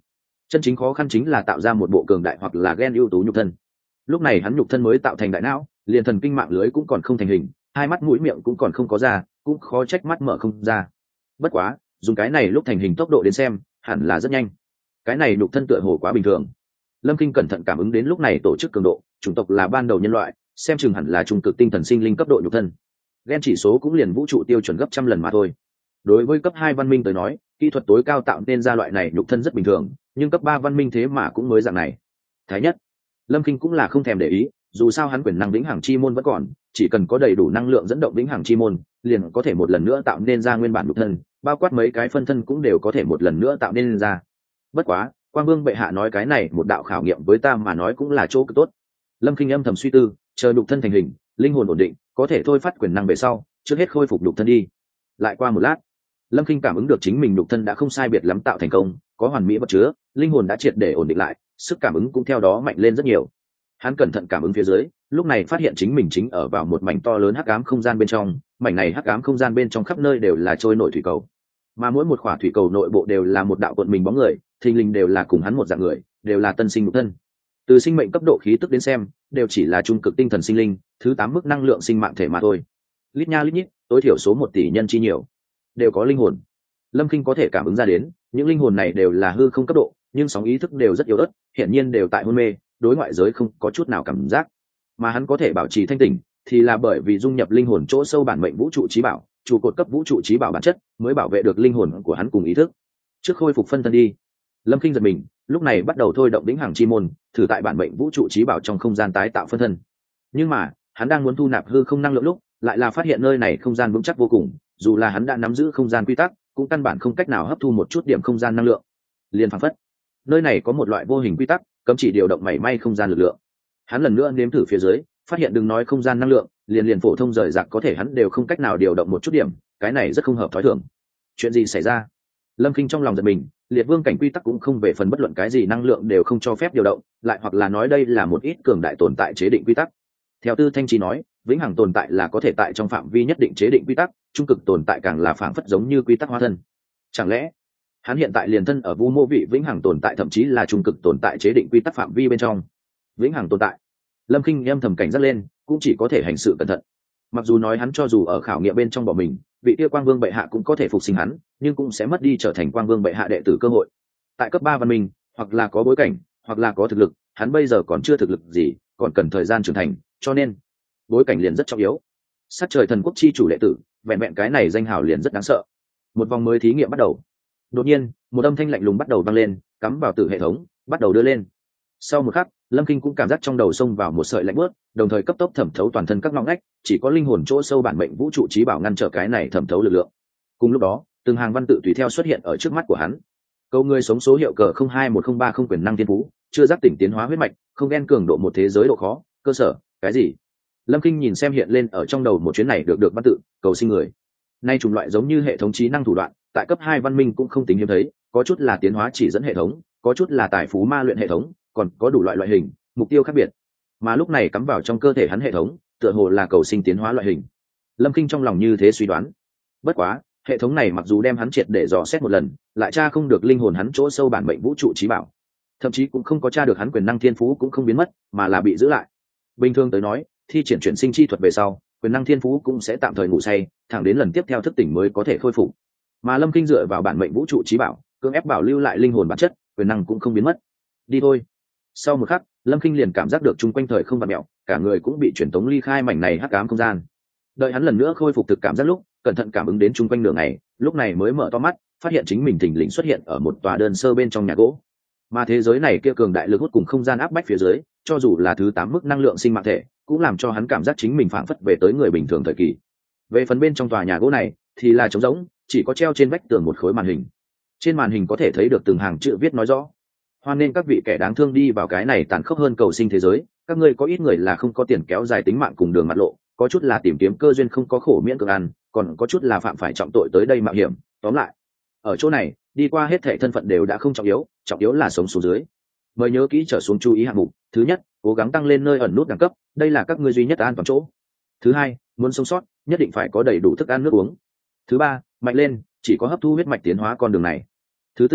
Speaker 1: Chân chính khó khăn chính là tạo ra một bộ cường đại hoặc là gen ưu tú nhục thân. Lúc này hắn nhục thân mới tạo thành đại não, liền thần kinh mạng lưới cũng còn không thành hình, hai mắt mũi miệng cũng còn không có ra, cũng khó trách mắt mở không ra. Bất quá dùng cái này lúc thành hình tốc độ đến xem hẳn là rất nhanh. Cái này nhục thân tựa hồ quá bình thường. Lâm Kinh cẩn thận cảm ứng đến lúc này tổ chức cường độ, chủng tộc là ban đầu nhân loại, xem chừng hẳn là trung cực tinh thần sinh linh cấp độ nhục thân. Gen chỉ số cũng liền vũ trụ tiêu chuẩn gấp trăm lần mà thôi. Đối với cấp hai văn minh tới nói, kỹ thuật tối cao tạo nên ra loại này nhục thân rất bình thường, nhưng cấp ba văn minh thế mà cũng mới dạng này. Thái nhất, Lâm Kinh cũng là không thèm để ý, dù sao hắn quyền năng vĩnh hằng chi môn vẫn còn, chỉ cần có đầy đủ năng lượng dẫn động vĩnh hằng chi môn, liền có thể một lần nữa tạo nên ra nguyên bản nhục thân, bao quát mấy cái phân thân cũng đều có thể một lần nữa tạo nên ra. Bất quá, Quang Vương bệ hạ nói cái này một đạo khảo nghiệm với ta mà nói cũng là chỗ cực tốt. Lâm Kinh âm thầm suy tư, chờ nhục thân thành hình, linh hồn ổn định, có thể thôi phát quyền năng về sau, trước hết khôi phục nhục thân đi. Lại qua một lát, Lâm Kinh cảm ứng được chính mình nhục thân đã không sai biệt lắm tạo thành công, có hoàn mỹ vật chứa, linh hồn đã triệt để ổn định lại, sức cảm ứng cũng theo đó mạnh lên rất nhiều. Hắn cẩn thận cảm ứng phía dưới, lúc này phát hiện chính mình chính ở vào một mảnh to lớn hắc ám không gian bên trong, mảnh này hắc ám không gian bên trong khắp nơi đều là trôi nổi thủy cầu, mà mỗi một khỏa thủy cầu nội bộ đều là một đạo cuộn mình bóng người, thình lình đều là cùng hắn một dạng người, đều là tân sinh nhục thân. Từ sinh mệnh cấp độ khí tức đến xem, đều chỉ là trung cực tinh thần sinh linh, thứ tám mức năng lượng sinh mạng thể mà thôi. Lít nha lít nhít, tối thiểu số một tỷ nhân chi nhiều, đều có linh hồn. Lâm Kinh có thể cảm ứng ra đến, những linh hồn này đều là hư không cấp độ, nhưng sóng ý thức đều rất yếu ớt, hiển nhiên đều tại hôn mê, đối ngoại giới không có chút nào cảm giác. Mà hắn có thể bảo trì thanh tỉnh, thì là bởi vì dung nhập linh hồn chỗ sâu bản mệnh vũ trụ chí bảo, trụ cột cấp vũ trụ chí bảo bản chất, mới bảo vệ được linh hồn của hắn cùng ý thức. Trước khôi phục phân thân đi. Lâm Kinh giật mình, lúc này bắt đầu thôi động vĩnh hằng chi môn, thử tại bản mệnh vũ trụ chí bảo trong không gian tái tạo phân thân. Nhưng mà, hắn đang muốn thu nạp hư không năng lượng lúc, lại là phát hiện nơi này không gian vững chắc vô cùng, dù là hắn đã nắm giữ không gian quy tắc, cũng căn bản không cách nào hấp thu một chút điểm không gian năng lượng. Liền phảng phất, nơi này có một loại vô hình quy tắc, cấm chỉ điều động mảy may không gian lực lượng. Hắn lần nữa nếm thử phía dưới, phát hiện đừng nói không gian năng lượng, liền liền phổ thông rời rạc có thể hắn đều không cách nào điều động một chút điểm, cái này rất không hợp thói thường. Chuyện gì xảy ra? Lâm Kinh trong lòng giật mình, liệt vương cảnh quy tắc cũng không về phần bất luận cái gì năng lượng đều không cho phép điều động, lại hoặc là nói đây là một ít cường đại tồn tại chế định quy tắc. Theo Tư Thanh Chi nói, vĩnh hằng tồn tại là có thể tại trong phạm vi nhất định chế định quy tắc, trung cực tồn tại càng là phảng phất giống như quy tắc hóa thân. Chẳng lẽ hắn hiện tại liền thân ở vu mô vị vĩnh hằng tồn tại, thậm chí là trung cực tồn tại chế định quy tắc phạm vi bên trong? Vĩnh hằng tồn tại. Lâm Kinh âm thầm cảnh giác lên, cũng chỉ có thể hành sự cẩn thận. Mặc dù nói hắn cho dù ở khảo nghiệm bên trong bỏ mình, vị kia Quang Vương bệ hạ cũng có thể phục sinh hắn, nhưng cũng sẽ mất đi trở thành Quang Vương bệ hạ đệ tử cơ hội. Tại cấp ba văn minh, hoặc là có bối cảnh, hoặc là có thực lực, hắn bây giờ còn chưa thực lực gì, còn cần thời gian trưởng thành, cho nên bối cảnh liền rất trọng yếu. Sát trời thần quốc chi chủ đệ tử, vẹn vẹn cái này danh hào liền rất đáng sợ. Một vòng mới thí nghiệm bắt đầu. Đột nhiên, một âm thanh lạnh lùng bắt đầu vang lên, cắm vào tử hệ thống, bắt đầu đưa lên. Sau một khắc, Lâm Kinh cũng cảm giác trong đầu xông vào một sợi lạnh bớt, đồng thời cấp tốc thẩm thấu toàn thân các ngõ ngách, chỉ có linh hồn chỗ sâu bản mệnh vũ trụ chí bảo ngăn trở cái này thẩm thấu lực lượng. Cùng lúc đó, từng hàng văn tự tùy theo xuất hiện ở trước mắt của hắn. Câu người sống số hiệu cờ không hai một không ba không quyền năng thiên phú, chưa giác tỉnh tiến hóa huyết mạch, không ghen cường độ một thế giới độ khó, cơ sở, cái gì? Lâm Kinh nhìn xem hiện lên ở trong đầu một chuyến này được được văn tự, cầu sinh người. Nay chủng loại giống như hệ thống trí năng thủ đoạn, tại cấp hai văn minh cũng không tính hiếm thấy, có chút là tiến hóa chỉ dẫn hệ thống, có chút là tài phú ma luyện hệ thống, còn có đủ loại loại hình, mục tiêu khác biệt. Mà lúc này cắm vào trong cơ thể hắn hệ thống, tựa hồ là cầu sinh tiến hóa loại hình. Lâm Kinh trong lòng như thế suy đoán. Bất quá, hệ thống này mặc dù đem hắn triệt để dò xét một lần, lại tra không được linh hồn hắn chỗ sâu bản mệnh vũ trụ chí bảo, thậm chí cũng không có tra được hắn quyền năng thiên phú cũng không biến mất, mà là bị giữ lại. Bình thường tới nói, thi triển chuyển sinh chi thuật về sau, quyền năng thiên phú cũng sẽ tạm thời ngủ say, thẳng đến lần tiếp theo thức tỉnh mới có thể khôi phục. Mà Lâm Kinh dựa vào bản mệnh vũ trụ chí bảo, cưỡng ép bảo lưu lại linh hồn bản chất, quyền năng cũng không biến mất. Đi thôi. Sau một khắc, Lâm Kinh liền cảm giác được chung quanh thời không vặn mèo, cả người cũng bị chuyển tống ly khai mảnh này hắc ám không gian. Đợi hắn lần nữa khôi phục thực cảm giác lúc, cẩn thận cảm ứng đến chung quanh nửa ngày, lúc này mới mở to mắt, phát hiện chính mình thình lình xuất hiện ở một tòa đơn sơ bên trong nhà gỗ. Mà thế giới này kia cường đại lực hút cùng không gian áp bách phía dưới, cho dù là thứ tám mức năng lượng sinh mạng thể, cũng làm cho hắn cảm giác chính mình phảng phất về tới người bình thường thời kỳ. Về phần bên trong tòa nhà gỗ này, thì là trống rỗng, chỉ có treo trên vách tường một khối màn hình. Trên màn hình có thể thấy được từng hàng chữ viết nói rõ: hoan nên các vị kẻ đáng thương đi vào cái này tàn khốc hơn cầu sinh thế giới, các ngươi có ít người là không có tiền kéo dài tính mạng cùng đường mặt lộ, có chút là tìm kiếm cơ duyên không có khổ miễn cưỡng ăn, còn có chút là phạm phải trọng tội tới đây mạo hiểm. Tóm lại, ở chỗ này, đi qua hết thảy thân phận đều đã không trọng yếu, trọng yếu là sống xuống dưới. Mời nhớ kỹ trở xuống chú ý hạng mục. Thứ nhất, cố gắng tăng lên nơi ẩn nút đẳng cấp, đây là các ngươi duy nhất an toàn chỗ. Thứ hai, muốn sống sót, nhất định phải có đầy đủ thức ăn nước uống. Thứ ba, mạnh lên, chỉ có hấp thu huyết mạch tiến hóa con đường này. Thứ tư,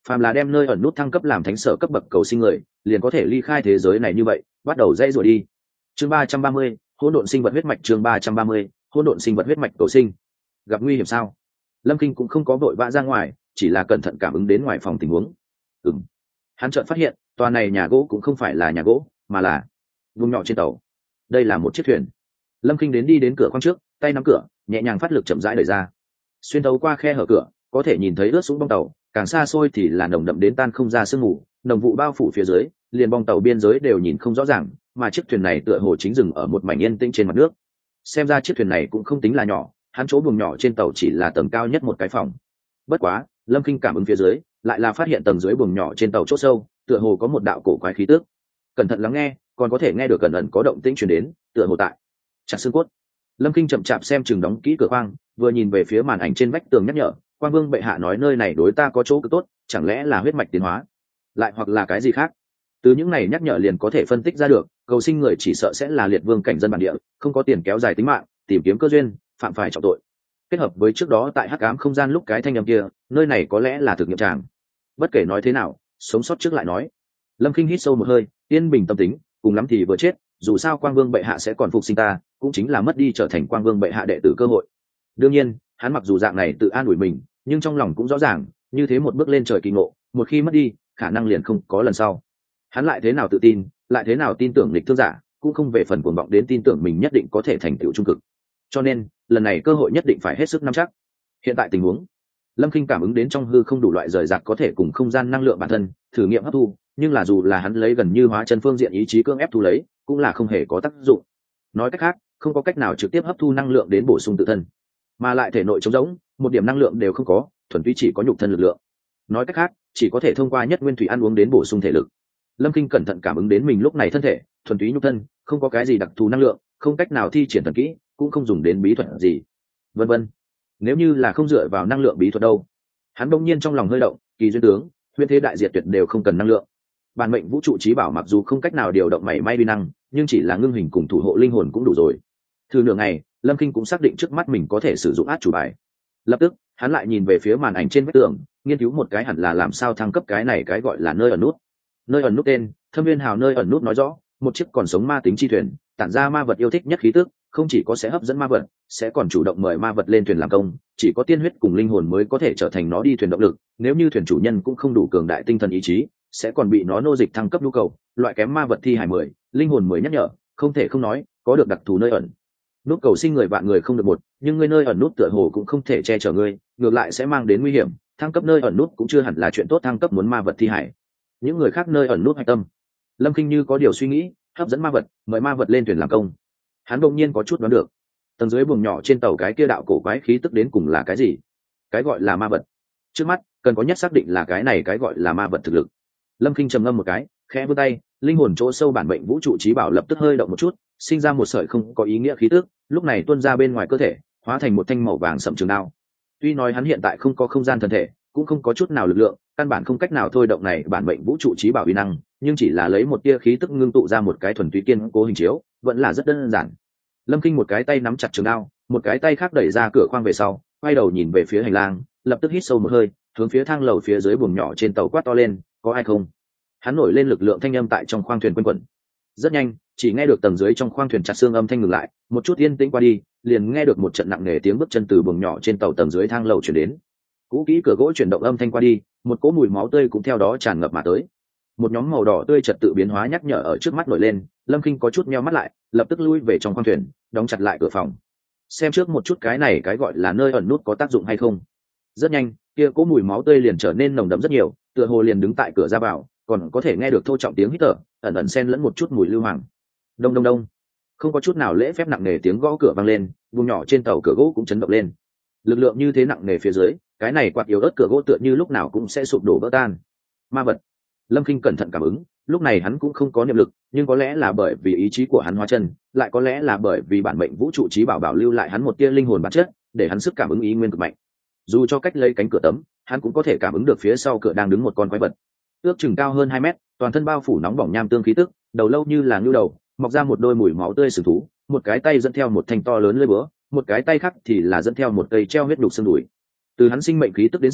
Speaker 1: phàm là đem nơi ẩn nút thăng cấp làm thánh sở cấp bậc cầu sinh người liền có thể ly khai thế giới này như vậy, bắt đầu dãy rồi đi. Chương ba trăm ba mươi, hỗn độn sinh vật huyết mạch. Chương ba trăm ba mươi, hỗn độn sinh vật huyết mạch cầu sinh. Gặp nguy hiểm sao? Lâm Kinh cũng không có vội vã ra ngoài, chỉ là cẩn thận cảm ứng đến ngoài phòng tình huống. Ừm. Hắn chợt phát hiện, tòa này nhà gỗ cũng không phải là nhà gỗ, mà là vùng nhỏ trên tàu. Đây là một chiếc thuyền. Lâm Kinh đến đi đến cửa khoang trước, tay nắm cửa, nhẹ nhàng phát lực chậm rãi đẩy ra. Xuyên thấu qua khe hở cửa, có thể nhìn thấy ướt sũng bong tàu, càng xa xôi thì là nồng đậm đến tan không ra sương mù, nồng vụ bao phủ phía dưới, liền bong tàu biên giới đều nhìn không rõ ràng, mà chiếc thuyền này tựa hồ chính dừng ở một mảnh yên tĩnh trên mặt nước. Xem ra chiếc thuyền này cũng không tính là nhỏ, hắn chỗ buồng nhỏ trên tàu chỉ là tầng cao nhất một cái phòng. Bất quá, Lâm Kinh cảm ứng phía dưới, lại là phát hiện tầng dưới buồng nhỏ trên tàu chỗ sâu, tựa hồ có một đạo cổ quái khí tức. Cẩn thận lắng nghe, còn có thể nghe được cẩn ẩn có động tĩnh truyền đến, tựa hồ tại chặt xương cốt. Lâm Kinh chậm chạp xem chừng đóng kỹ cửa khoang, vừa nhìn về phía màn ảnh trên vách tường nhắc nhở, Quang Vương bệ hạ nói nơi này đối ta có chỗ cực tốt, chẳng lẽ là huyết mạch tiến hóa, lại hoặc là cái gì khác? Từ những này nhắc nhở liền có thể phân tích ra được, cầu sinh người chỉ sợ sẽ là liệt vương cảnh dân bản địa, không có tiền kéo dài tính mạng, tìm kiếm cơ duyên, phạm phải trọng tội. Kết hợp với trước đó tại hắc ám không gian lúc cái thanh âm kia, nơi này có lẽ là thực nghiệm tràng. Bất kể nói thế nào, sống sót trước lại nói. Lâm Kinh hít sâu một hơi, yên bình tâm tính, cùng lắm thì vừa chết, dù sao Quang Vương bệ hạ sẽ còn phục sinh ta, cũng chính là mất đi trở thành Quang Vương bệ hạ đệ tử cơ hội. Đương nhiên, hắn mặc dù dạng này tự an ủi mình, nhưng trong lòng cũng rõ ràng, như thế một bước lên trời kỳ ngộ, một khi mất đi, khả năng liền không có lần sau. Hắn lại thế nào tự tin, lại thế nào tin tưởng lịch thương giả, cũng không về phần cuồng vọng đến tin tưởng mình nhất định có thể thành tựu trung cực. Cho nên, lần này cơ hội nhất định phải hết sức nắm chắc. Hiện tại tình huống, Lâm Kinh cảm ứng đến trong hư không đủ loại rời rạc có thể cùng không gian năng lượng bản thân thử nghiệm hấp thu, nhưng là dù là hắn lấy gần như hóa chân phương diện ý chí cưỡng ép thu lấy, cũng là không hề có tác dụng. Nói cách khác, không có cách nào trực tiếp hấp thu năng lượng đến bổ sung tự thân, mà lại thể nội trống rỗng, một điểm năng lượng đều không có, thuần túy chỉ có nhục thân lực lượng. Nói cách khác, chỉ có thể thông qua nhất nguyên thủy ăn uống đến bổ sung thể lực. Lâm Kinh cẩn thận cảm ứng đến mình lúc này thân thể thuần túy nhục thân, không có cái gì đặc thù năng lượng, không cách nào thi triển thần kỹ, cũng không dùng đến bí thuật gì, vân vân. Nếu như là không dựa vào năng lượng bí thuật đâu? Hắn bỗng nhiên trong lòng hơi động, kỳ duyên tướng, huyễn thế đại diệt tuyệt đều không cần năng lượng. Bản mệnh vũ trụ trí bảo mặc dù không cách nào điều động mảy may vi năng, nhưng chỉ là ngưng hình cùng thủ hộ linh hồn cũng đủ rồi. Thử nửa ngày, Lâm Kinh cũng xác định trước mắt mình có thể sử dụng át chủ bài. Lập tức, hắn lại nhìn về phía màn ảnh trên vách tường, nghiên cứu một cái hẳn là làm sao thăng cấp cái này cái gọi là nơi ẩn nút. Nơi ẩn nút tên, Thâm Viên Hào nơi ẩn nút nói rõ, một chiếc còn sống ma tính chi thuyền, tản ra ma vật yêu thích nhất khí tức, không chỉ có sẽ hấp dẫn ma vật, sẽ còn chủ động mời ma vật lên thuyền làm công, chỉ có tiên huyết cùng linh hồn mới có thể trở thành nó đi thuyền động lực, nếu như thuyền chủ nhân cũng không đủ cường đại tinh thần ý chí, sẽ còn bị nó nô dịch thăng cấp nhu cầu, loại kém ma vật thi hải mười, linh hồn mười nhắc nhở, không thể không nói, có được đặc thù nơi ẩn nút cầu sinh người vạn người không được một, nhưng ngươi nơi ẩn nút tựa hồ cũng không thể che chở ngươi, ngược lại sẽ mang đến nguy hiểm, thăng cấp nơi ẩn nút cũng chưa hẳn là chuyện tốt, thăng cấp muốn ma vật thi hải. Những người khác nơi ẩn nút hạch tâm. Lâm Kinh như có điều suy nghĩ, hấp dẫn ma vật, mời ma vật lên thuyền làm công. Hắn đột nhiên có chút đoán được, tầng dưới buồng nhỏ trên tàu cái kia đạo cổ quái khí tức đến cùng là cái gì? Cái gọi là ma vật. Trước mắt, cần có nhất xác định là cái này cái gọi là ma vật thực lực. Lâm Kinh trầm ngâm một cái, khẽ vươn tay, linh hồn chỗ sâu bản mệnh vũ trụ trí bảo lập tức hơi động một chút, sinh ra một sợi không có ý nghĩa khí tức, lúc này tuôn ra bên ngoài cơ thể, hóa thành một thanh màu vàng sậm trường đao. Tuy nói hắn hiện tại không có không gian thân thể, cũng không có chút nào lực lượng, căn bản không cách nào thôi động này bản mệnh vũ trụ trí bảo uy năng, nhưng chỉ là lấy một tia khí tức ngưng tụ ra một cái thuần túy kiên cố hình chiếu, vẫn là rất đơn giản. Lâm Kinh một cái tay nắm chặt trường đao, một cái tay khác đẩy ra cửa khoang về sau, quay đầu nhìn về phía hành lang, lập tức hít sâu một hơi, hướng phía thang lầu phía dưới buồng nhỏ trên tàu quát to lên, có ai không? Hắn nổi lên lực lượng thanh âm tại trong khoang thuyền quanh quẩn. Rất nhanh, chỉ nghe được tầng dưới trong khoang thuyền chặt xương âm thanh ngừng lại, một chút yên tĩnh qua đi, liền nghe được một trận nặng nề tiếng bước chân từ buồng nhỏ trên tàu tầng dưới thang lầu chuyển đến. Cũ kỹ cửa gỗ chuyển động âm thanh qua đi, một cỗ mùi máu tươi cũng theo đó tràn ngập mà tới. Một nhóm màu đỏ tươi trật tự biến hóa nhắc nhở ở trước mắt nổi lên, Lâm Kinh có chút meo mắt lại, lập tức lui về trong khoang thuyền, đóng chặt lại cửa phòng. Xem trước một chút cái này cái gọi là nơi ẩn nút có tác dụng hay không. Rất nhanh, kia cỗ mùi máu tươi liền trở nên nồng đậm rất nhiều, tựa hồ liền đứng tại cửa ra vào, còn có thể nghe được thô trọng tiếng hít thở, ẩn ẩn xen lẫn một chút mùi lưu hoàng. Đông đông đông, không có chút nào lễ phép nặng nề tiếng gõ cửa vang lên, buồng nhỏ trên tàu cửa gỗ cũng chấn động lên. Lực lượng như thế nặng nề phía dưới, cái này quạt yếu ớt cửa gỗ tựa như lúc nào cũng sẽ sụp đổ vỡ tan. Ma vật. Lâm Kinh cẩn thận cảm ứng, lúc này hắn cũng không có niệm lực, nhưng có lẽ là bởi vì ý chí của hắn hóa chân, lại có lẽ là bởi vì bản mệnh vũ trụ trí bảo bảo lưu lại hắn một tia linh hồn bản chất, để hắn sức cảm ứng ý nguyên cực mạnh. Dù cho cách lấy cánh cửa tấm, hắn cũng có thể cảm ứng được phía sau cửa đang đứng một con quái vật, ước chừng cao hơn hai mét, toàn thân bao phủ nóng bỏng nham tương khí tức, đầu lâu như là ngưu đầu, mọc ra một đôi mũi máu tươi sừng thú, một cái tay dẫn theo một thanh to lớn lưỡi búa, một cái tay khác thì là dẫn theo một cây treo huyết đục xương đùi. Từ hắn sinh mệnh khí tức đến xem,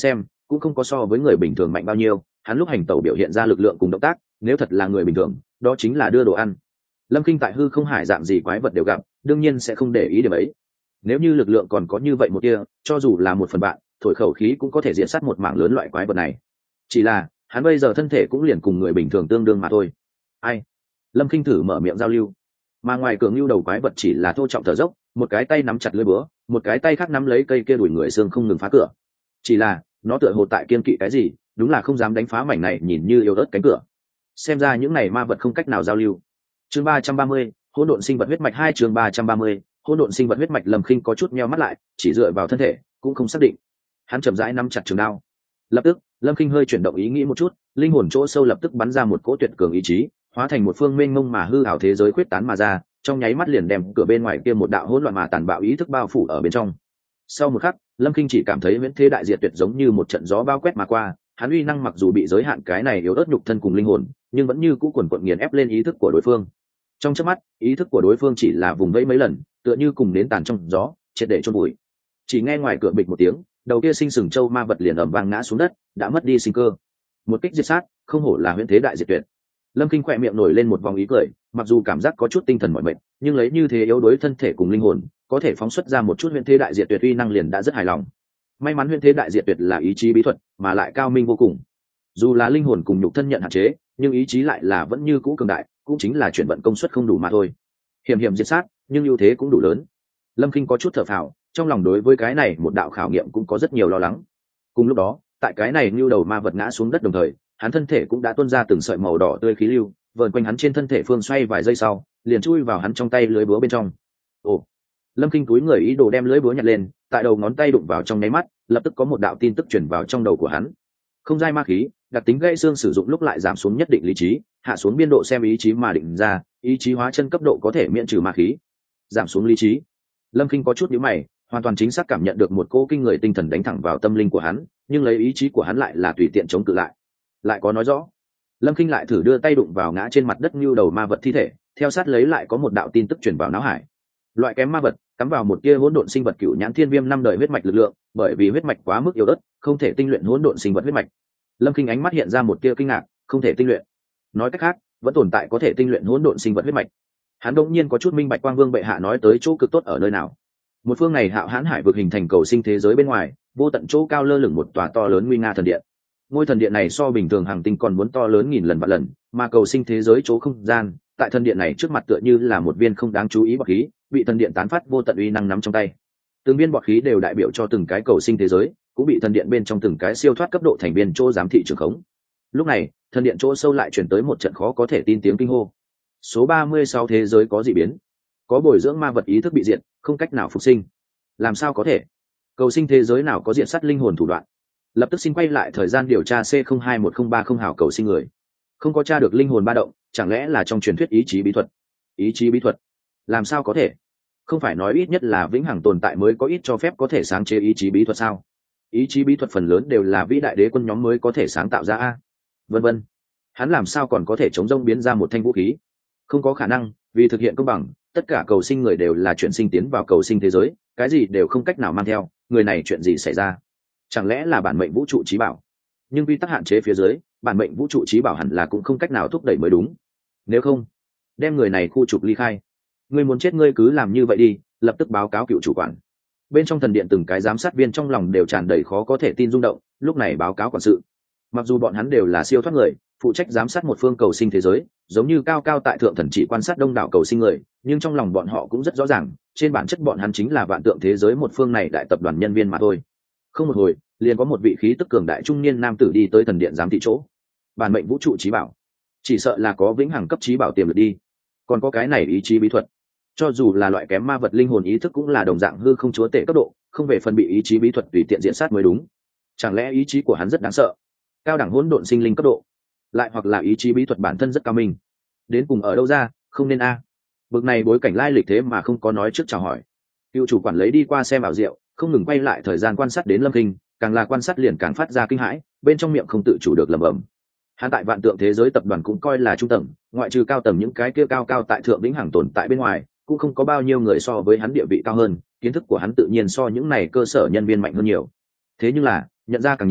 Speaker 1: cũng không có so với người bình thường mạnh bao nhiêu, hắn lúc hành tẩu biểu hiện ra lực lượng cùng động tác, nếu thật là người bình thường, đó chính là đưa đồ ăn. Lâm Kinh tại hư không hải dạng gì quái vật đều gặp, đương nhiên sẽ không để ý điểm ấy. Nếu như lực lượng còn có như vậy một kia, cho dù là một phần bạn, thổi khẩu khí cũng có thể diệt sát một mảng lớn loại quái vật này. Chỉ là, hắn bây giờ thân thể cũng liền cùng người bình thường tương đương mà thôi. Ai? Lâm Kinh thử mở miệng giao lưu, mà ngoài cửa ngưu đầu quái vật chỉ là thô trọng thở dốc, một cái tay nắm chặt lưỡi búa, một cái tay khác nắm lấy cây kia đuổi người xương không ngừng phá cửa. Chỉ là, nó tựa hồ tại kiên kỵ cái gì, đúng là không dám đánh phá mảnh này nhìn như yếu ớt cánh cửa. Xem ra những này ma vật không cách nào giao lưu. Chương ba trăm ba mươi, hỗn độn sinh vật huyết mạch hai chương ba trăm ba mươi, hỗn độn sinh vật huyết mạch. Lâm Khinh có chút nheo mắt lại, chỉ dựa vào thân thể, cũng không xác định. Hắn chậm rãi nắm chặt trường đao. Lập tức, Lâm Khinh hơi chuyển động ý nghĩ một chút, linh hồn chỗ sâu lập tức bắn ra một cỗ tuyệt cường ý chí, hóa thành một phương mênh mông mà hư ảo thế giới khuyết tán mà ra, trong nháy mắt liền đem cửa bên ngoài kia một đạo hỗn loạn mà tàn bạo ý thức bao phủ ở bên trong. Sau một khắc, Lâm Khinh chỉ cảm thấy viễn thế đại diệt tuyệt giống như một trận gió bao quét mà qua, hắn uy năng mặc dù bị giới hạn cái này yếu ớt nhục thân cùng linh hồn, nhưng vẫn như cũ quần quật nghiền ép lên ý thức của đối phương. Trong chớp mắt, ý thức của đối phương chỉ là vùng vẫy mấy lần, tựa như cùng nến tàn trong gió, triệt để chôn bụi. Chỉ nghe ngoài cửa bịch một tiếng, đầu kia sinh sừng châu ma vật liền ầm vang ngã xuống đất, đã mất đi sinh cơ. Một kích diệt sát, không hổ là huyễn thế đại diệt tuyệt. Lâm Kinh khỏe miệng nổi lên một vòng ý cười, mặc dù cảm giác có chút tinh thần mỏi mệt, nhưng lấy như thế yếu đuối thân thể cùng linh hồn, có thể phóng xuất ra một chút huyễn thế đại diệt tuyệt uy năng liền đã rất hài lòng. May mắn huyễn thế đại diệt tuyệt là ý chí bí thuật, mà lại cao minh vô cùng. Dù là linh hồn cùng nhục thân nhận hạn chế, nhưng ý chí lại là vẫn như cũ cường đại, cũng chính là chuyển vận công suất không đủ mà thôi. Hiểm hiểm diệt sát, nhưng ưu thế cũng đủ lớn. Lâm Kinh có chút thở phào, trong lòng đối với cái này một đạo khảo nghiệm cũng có rất nhiều lo lắng. Cùng lúc đó, tại cái này như đầu ma vật ngã xuống đất đồng thời, hắn thân thể cũng đã tuôn ra từng sợi màu đỏ tươi khí lưu, vờn quanh hắn trên thân thể phương xoay vài giây sau, liền chui vào hắn trong tay lưới búa bên trong. Ồ! Lâm Kinh túi người ý đồ đem lưới búa nhặt lên, tại đầu ngón tay đụng vào trong nháy mắt, lập tức có một đạo tin tức truyền vào trong đầu của hắn. Không giai ma khí, đặc tính gãy xương sử dụng lúc lại giảm xuống nhất định lý trí, hạ xuống biên độ xem ý chí mà định ra, ý chí hóa chân cấp độ có thể miễn trừ ma khí. Giảm xuống lý trí. Lâm Kinh có chút nhíu mày, hoàn toàn chính xác cảm nhận được một cỗ kinh người tinh thần đánh thẳng vào tâm linh của hắn, nhưng lấy ý chí của hắn lại là tùy tiện chống cự lại. Lại có nói rõ. Lâm Kinh lại thử đưa tay đụng vào ngã trên mặt đất như đầu ma vật thi thể, theo sát lấy lại có một đạo tin tức truyền vào não hải. Loại kém ma vật cắm vào một tia hỗn độn sinh vật cựu nhãn thiên viêm năm đời huyết mạch lực lượng, bởi vì huyết mạch quá mức yếu ớt, không thể tinh luyện hỗn độn sinh vật huyết mạch. Lâm Kinh ánh mắt hiện ra một tia kinh ngạc, không thể tinh luyện. Nói cách khác, vẫn tồn tại có thể tinh luyện hỗn độn sinh vật huyết mạch. Hắn đột nhiên có chút minh bạch Quang Vương bệ hạ nói tới chỗ cực tốt ở nơi nào. Một phương này hạo hãn hải vực hình thành cầu sinh thế giới bên ngoài, vô tận chỗ cao lơ lửng một tòa to lớn nguy nga thần điện. Ngôi thần điện này so bình thường hàng tinh còn muốn to lớn nghìn lần vạn lần, mà cầu sinh thế giới chỗ không gian, tại thần điện này trước mặt tựa như là một viên không đáng chú ý bọt khí, bị thần điện tán phát vô tận uy năng nắm trong tay. Từng viên bọt khí đều đại biểu cho từng cái cầu sinh thế giới, cũng bị thần điện bên trong từng cái siêu thoát cấp độ thành viên chỗ giám thị trường khống. Lúc này, thần điện chỗ sâu lại truyền tới một trận khó có thể tin tiếng kinh hô. Số ba mươi sáu thế giới có dị biến, có bồi dưỡng ma vật ý thức bị diệt, không cách nào phục sinh. Làm sao có thể? Cầu sinh thế giới nào có diệt sát linh hồn thủ đoạn? Lập tức xin quay lại thời gian điều tra C không hai một không ba không hào cầu sinh người. Không có tra được linh hồn ba động, chẳng lẽ là trong truyền thuyết ý chí bí thuật? Ý chí bí thuật? Làm sao có thể? Không phải nói ít nhất là vĩnh hằng tồn tại mới có ít cho phép có thể sáng chế ý chí bí thuật sao? Ý chí bí thuật phần lớn đều là vĩ đại đế quân nhóm mới có thể sáng tạo ra a. Vân vân. Hắn làm sao còn có thể chống rông biến ra một thanh vũ khí? Không có khả năng, vì thực hiện công bằng, tất cả cầu sinh người đều là chuyển sinh tiến vào cầu sinh thế giới, cái gì đều không cách nào mang theo, người này chuyện gì xảy ra? Chẳng lẽ là bản mệnh vũ trụ trí bảo? Nhưng quy tắc hạn chế phía dưới, bản mệnh vũ trụ trí bảo hẳn là cũng không cách nào thúc đẩy mới đúng. Nếu không, đem người này khu trục ly khai. Ngươi muốn chết ngươi cứ làm như vậy đi, lập tức báo cáo cựu chủ quản. Bên trong thần điện từng cái giám sát viên trong lòng đều tràn đầy khó có thể tin rung động, lúc này báo cáo quản sự. Mặc dù bọn hắn đều là siêu thoát người, phụ trách giám sát một phương cầu sinh thế giới, giống như cao cao tại thượng thần chỉ quan sát đông đảo cầu sinh người, nhưng trong lòng bọn họ cũng rất rõ ràng, trên bản chất bọn hắn chính là vạn tượng thế giới một phương này đại tập đoàn nhân viên mà thôi. Không một hồi, liền có một vị khí tức cường đại trung niên nam tử đi tới thần điện giám thị chỗ. Bản mệnh vũ trụ trí bảo, chỉ sợ là có vĩnh hằng cấp trí bảo tiềm lực đi. Còn có cái này ý chí bí thuật, cho dù là loại kém ma vật linh hồn ý thức cũng là đồng dạng hư không chúa tể cấp độ, không về phần bị ý chí bí thuật tùy tiện diễn sát mới đúng. Chẳng lẽ ý chí của hắn rất đáng sợ, cao đẳng hỗn độn sinh linh cấp độ, lại hoặc là ý chí bí thuật bản thân rất cao minh, đến cùng ở đâu ra, không nên a. À. Bực này bối cảnh lai lịch thế mà không có nói trước chào hỏi. Cựu chủ quản lấy đi qua xem ảo diệu, không ngừng quay lại thời gian quan sát đến Lâm Kinh, càng là quan sát liền càng phát ra kinh hãi, bên trong miệng không tự chủ được lẩm bẩm. Hắn tại vạn tượng thế giới tập đoàn cũng coi là trung tầng, ngoại trừ cao tầng những cái kia cao cao tại thượng vĩnh hằng tồn tại bên ngoài, cũng không có bao nhiêu người so với hắn địa vị cao hơn, kiến thức của hắn tự nhiên so những này cơ sở nhân viên mạnh hơn nhiều. Thế nhưng là, nhận ra càng nhiều,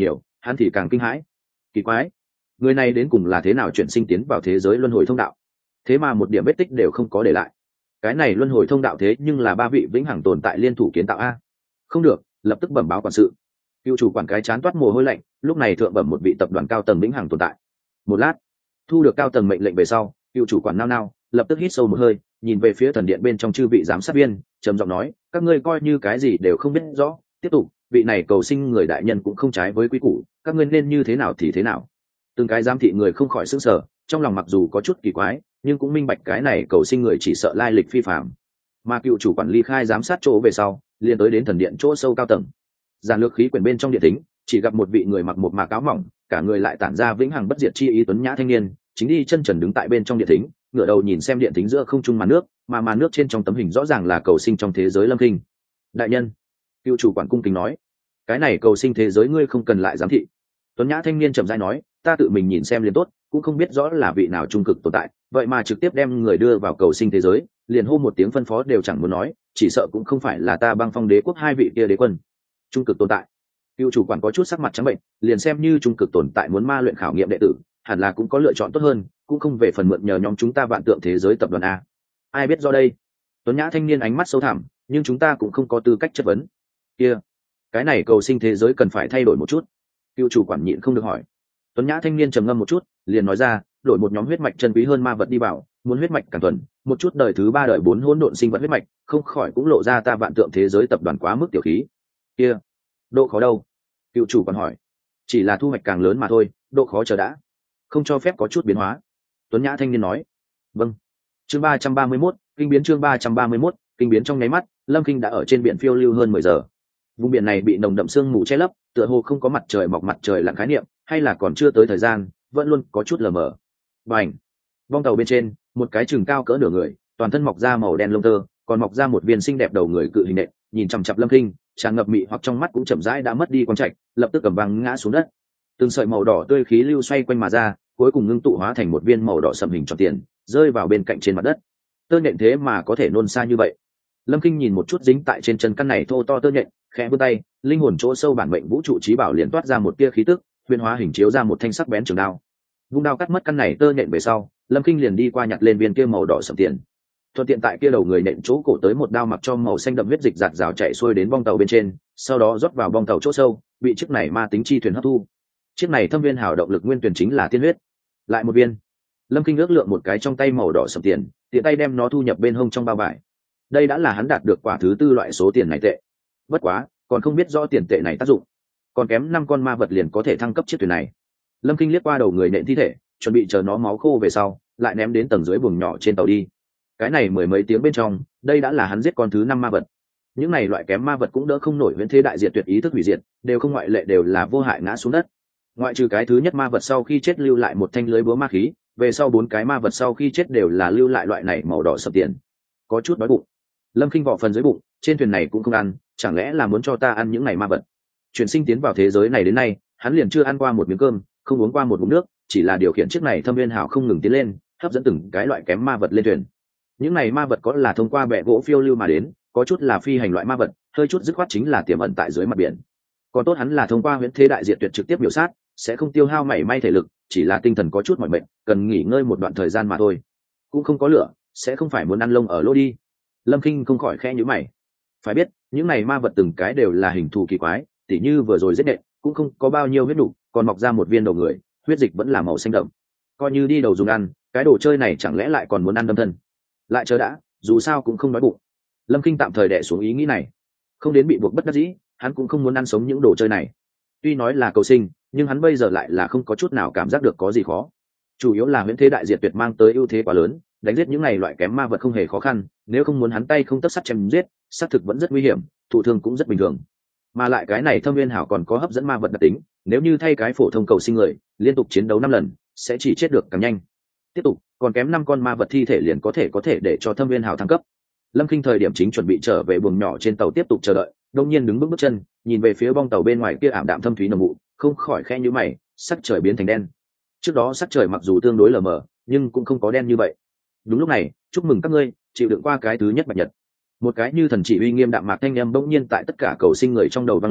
Speaker 1: hắn thì càng kinh hãi. Kỳ quái, người này đến cùng là thế nào chuyển sinh tiến vào thế giới luân hồi thông đạo, thế mà một điểm vết tích đều không có để lại. Cái này luân hồi thông đạo thế nhưng là ba vị vĩnh hằng tồn tại liên thủ kiến tạo a. Không được, lập tức bẩm báo quản sự. Cựu chủ quản cái chán toát mồ hôi lạnh, lúc này thượng bẩm một vị tập đoàn cao tầng vĩnh hằng tồn tại. Một lát, thu được cao tầng mệnh lệnh về sau, cựu chủ quản nao nao, lập tức hít sâu một hơi, nhìn về phía thần điện bên trong chư vị giám sát viên, trầm giọng nói: các ngươi coi như cái gì đều không biết rõ, tiếp tục, vị này cầu sinh người đại nhân cũng không trái với quy củ, các ngươi nên như thế nào thì thế nào. Từng cái giám thị người không khỏi sững sờ, trong lòng mặc dù có chút kỳ quái, nhưng cũng minh bạch cái này cầu sinh người chỉ sợ lai lịch phi phàm. Mà cựu chủ quản ly khai giám sát chỗ về sau, liền tới đến thần điện chỗ sâu cao tầng. Giản lược khí quyển bên trong điện thính, chỉ gặp một vị người mặc một mạc áo mỏng, cả người lại tản ra vĩnh hằng bất diệt chi ý tuấn nhã thanh niên, chính đi chân trần đứng tại bên trong điện thính, ngửa đầu nhìn xem điện thính giữa không trung màn nước, mà màn nước trên trong tấm hình rõ ràng là cầu sinh trong thế giới Lâm Kinh. Đại nhân, cựu chủ quản cung kính nói, cái này cầu sinh thế giới ngươi không cần lại giám thị. Tuấn nhã thanh niên trầm rãi nói, ta tự mình nhìn xem liền tốt, cũng không biết rõ là vị nào trung cực tồn tại, vậy mà trực tiếp đem người đưa vào cầu sinh thế giới, liền hô một tiếng phân phó đều chẳng muốn nói, chỉ sợ cũng không phải là ta Băng Phong đế quốc hai vị kia đế quân. Trung cực tồn tại. Cựu chủ quản có chút sắc mặt trắng bệnh, liền xem như trung cực tồn tại muốn ma luyện khảo nghiệm đệ tử, hẳn là cũng có lựa chọn tốt hơn, cũng không về phần mượn nhờ nhóm chúng ta vạn tượng thế giới tập đoàn a. Ai biết do đây? Tuấn nhã thanh niên ánh mắt sâu thẳm, nhưng chúng ta cũng không có tư cách chất vấn. Kia, cái này cầu sinh thế giới cần phải thay đổi một chút. Cựu chủ quản nhịn không được hỏi. Tuấn nhã thanh niên trầm ngâm một chút, liền nói ra, đổi một nhóm huyết mạch chân quý hơn ma vật đi vào, muốn huyết mạch càng thuần, một chút đời thứ ba đời bốn hỗn độn sinh vật huyết mạch, không khỏi cũng lộ ra ta vạn tượng thế giới tập đoàn quá mức tiểu khí. Kia, độ khó đâu? Cựu chủ còn hỏi. Chỉ là thu hoạch càng lớn mà thôi, độ khó chờ đã, không cho phép có chút biến hóa. Tuấn nhã thanh niên nói. Vâng. Chương ba trăm ba mươi mốt, kinh biến. Chương ba trăm ba mươi mốt, kinh biến. Trong nháy mắt, Lâm Kinh đã ở trên biển phiêu lưu hơn mười giờ. Vùng biển này bị nồng đậm sương mù che lấp, tựa hồ không có mặt trời mọc mặt trời lặn khái niệm, hay là còn chưa tới thời gian, vẫn luôn có chút lờ mờ. Bành. Bong tàu bên trên, một cái chừng cao cỡ nửa người, toàn thân mọc ra màu đen lông tơ, còn mọc ra một viên xinh đẹp đầu người cự hình nện, nhìn chằm chằm Lâm Kinh, tràn ngập mị hoặc trong mắt cũng chậm rãi đã mất đi quang trạch, lập tức cầm văng ngã xuống đất. Từng sợi màu đỏ tươi khí lưu xoay quanh mà ra, cuối cùng ngưng tụ hóa thành một viên màu đỏ sẫm hình tròn tiền, rơi vào bên cạnh trên mặt đất. Tơ nhện thế mà có thể nôn xa như vậy. Lâm Kinh nhìn một chút dính tại trên chân căn này thô to tơ nhện, khẽ vươn tay, linh hồn chỗ sâu bản mệnh vũ trụ trí bảo liền toát ra một tia khí tức, huyền hóa hình chiếu ra một thanh sắc bén trường đao. Vung đao cắt mất căn này tơ nhện về sau, Lâm Kinh liền đi qua nhặt lên viên kia màu đỏ sẫm tiền. Thuận tiện tại kia đầu người nện chỗ cổ tới một đao mặc cho màu xanh đậm huyết dịch giạt rào chạy xuôi đến bong tàu bên trên, sau đó rót vào bong tàu chỗ sâu, bị chiếc này ma tính chi thuyền hấp thu. Chiếc này thâm viên hào động lực nguyên tuyển chính là tiên huyết. Lại một viên. Lâm Kinh ước lượng một cái trong tay màu đỏ sẫm tiền, tiện tay đem nó thu nhập bên hông trong bao vải. Đây đã là hắn đạt được quả thứ tư loại số tiền này tệ. Bất quá, còn không biết rõ tiền tệ này tác dụng. Còn kém năm con ma vật liền có thể thăng cấp chiếc thuyền này. Lâm Kinh liếc qua đầu người nện thi thể, chuẩn bị chờ nó máu khô về sau, lại ném đến tầng dưới buồng nhỏ trên tàu đi. Cái này mười mấy tiếng bên trong, đây đã là hắn giết con thứ năm ma vật. Những này loại kém ma vật cũng đỡ không nổi huyễn thế đại diệt tuyệt ý thức hủy diệt, đều không ngoại lệ đều là vô hại ngã xuống đất. Ngoại trừ cái thứ nhất ma vật sau khi chết lưu lại một thanh lưới búa ma khí, về sau bốn cái ma vật sau khi chết đều là lưu lại loại này màu đỏ sập tiền. Có chút đói bụng. Lâm Kinh vò phần dưới bụng, trên thuyền này cũng không ăn, chẳng lẽ là muốn cho ta ăn những này ma vật? Chuyển sinh tiến vào thế giới này đến nay, hắn liền chưa ăn qua một miếng cơm, không uống qua một ngụm nước, chỉ là điều khiển chiếc này thâm viên hào không ngừng tiến lên, hấp dẫn từng cái loại kém ma vật lên thuyền. Những này ma vật có là thông qua bè gỗ phiêu lưu mà đến, có chút là phi hành loại ma vật, hơi chút dứt khoát chính là tiềm ẩn tại dưới mặt biển. Còn tốt hắn là thông qua huyễn thế đại diệt tuyệt trực tiếp biểu sát, sẽ không tiêu hao mảy may thể lực, chỉ là tinh thần có chút mỏi mệt, cần nghỉ ngơi một đoạn thời gian mà thôi. Cũng không có lửa, sẽ không phải muốn ăn lông ở lô đi. Lâm Kinh không khỏi khẽ nhíu mày. Phải biết, những này ma vật từng cái đều là hình thù kỳ quái, tỉ như vừa rồi giết nện, cũng không có bao nhiêu huyết nục, còn mọc ra một viên đầu người, huyết dịch vẫn là màu xanh đậm. Coi như đi đầu dùng ăn, cái đồ chơi này chẳng lẽ lại còn muốn ăn đâm thân? Lại chờ đã, dù sao cũng không đói bụng. Lâm Kinh tạm thời đè xuống ý nghĩ này, không đến bị buộc bất đắc dĩ, hắn cũng không muốn ăn sống những đồ chơi này. Tuy nói là cầu sinh, nhưng hắn bây giờ lại là không có chút nào cảm giác được có gì khó. Chủ yếu là huyễn thế đại diệt tuyệt mang tới ưu thế quá lớn, đánh giết những này loại kém ma vật không hề khó khăn, nếu không muốn hắn tay không tấc sắt chém giết, xác thực vẫn rất nguy hiểm, thụ thương cũng rất bình thường. Mà lại cái này thâm viên hảo còn có hấp dẫn ma vật đặc tính, nếu như thay cái phổ thông cầu sinh người, liên tục chiến đấu năm lần, sẽ chỉ chết được càng nhanh. Tiếp tục, còn kém năm con ma vật thi thể liền có thể có thể để cho thâm viên hảo thăng cấp. Lâm Kinh thời điểm chính chuẩn bị trở về buồng nhỏ trên tàu tiếp tục chờ đợi, đột nhiên đứng bước bước chân, nhìn về phía bong tàu bên ngoài kia ảm đạm thâm thúy nồng mụ, không khỏi khẽ nhíu mày, sắc trời biến thành đen. Trước đó sắc trời mặc dù tương đối lờ mờ, nhưng cũng không có đen như vậy. Đúng lúc này, chúc mừng các ngươi chịu đựng qua cái thứ nhất bạch nhật. Một cái như thần chỉ uy nghiêm đạm mạc thanh âm bỗng nhiên tại tất cả cầu sinh người trong đầu vang lên,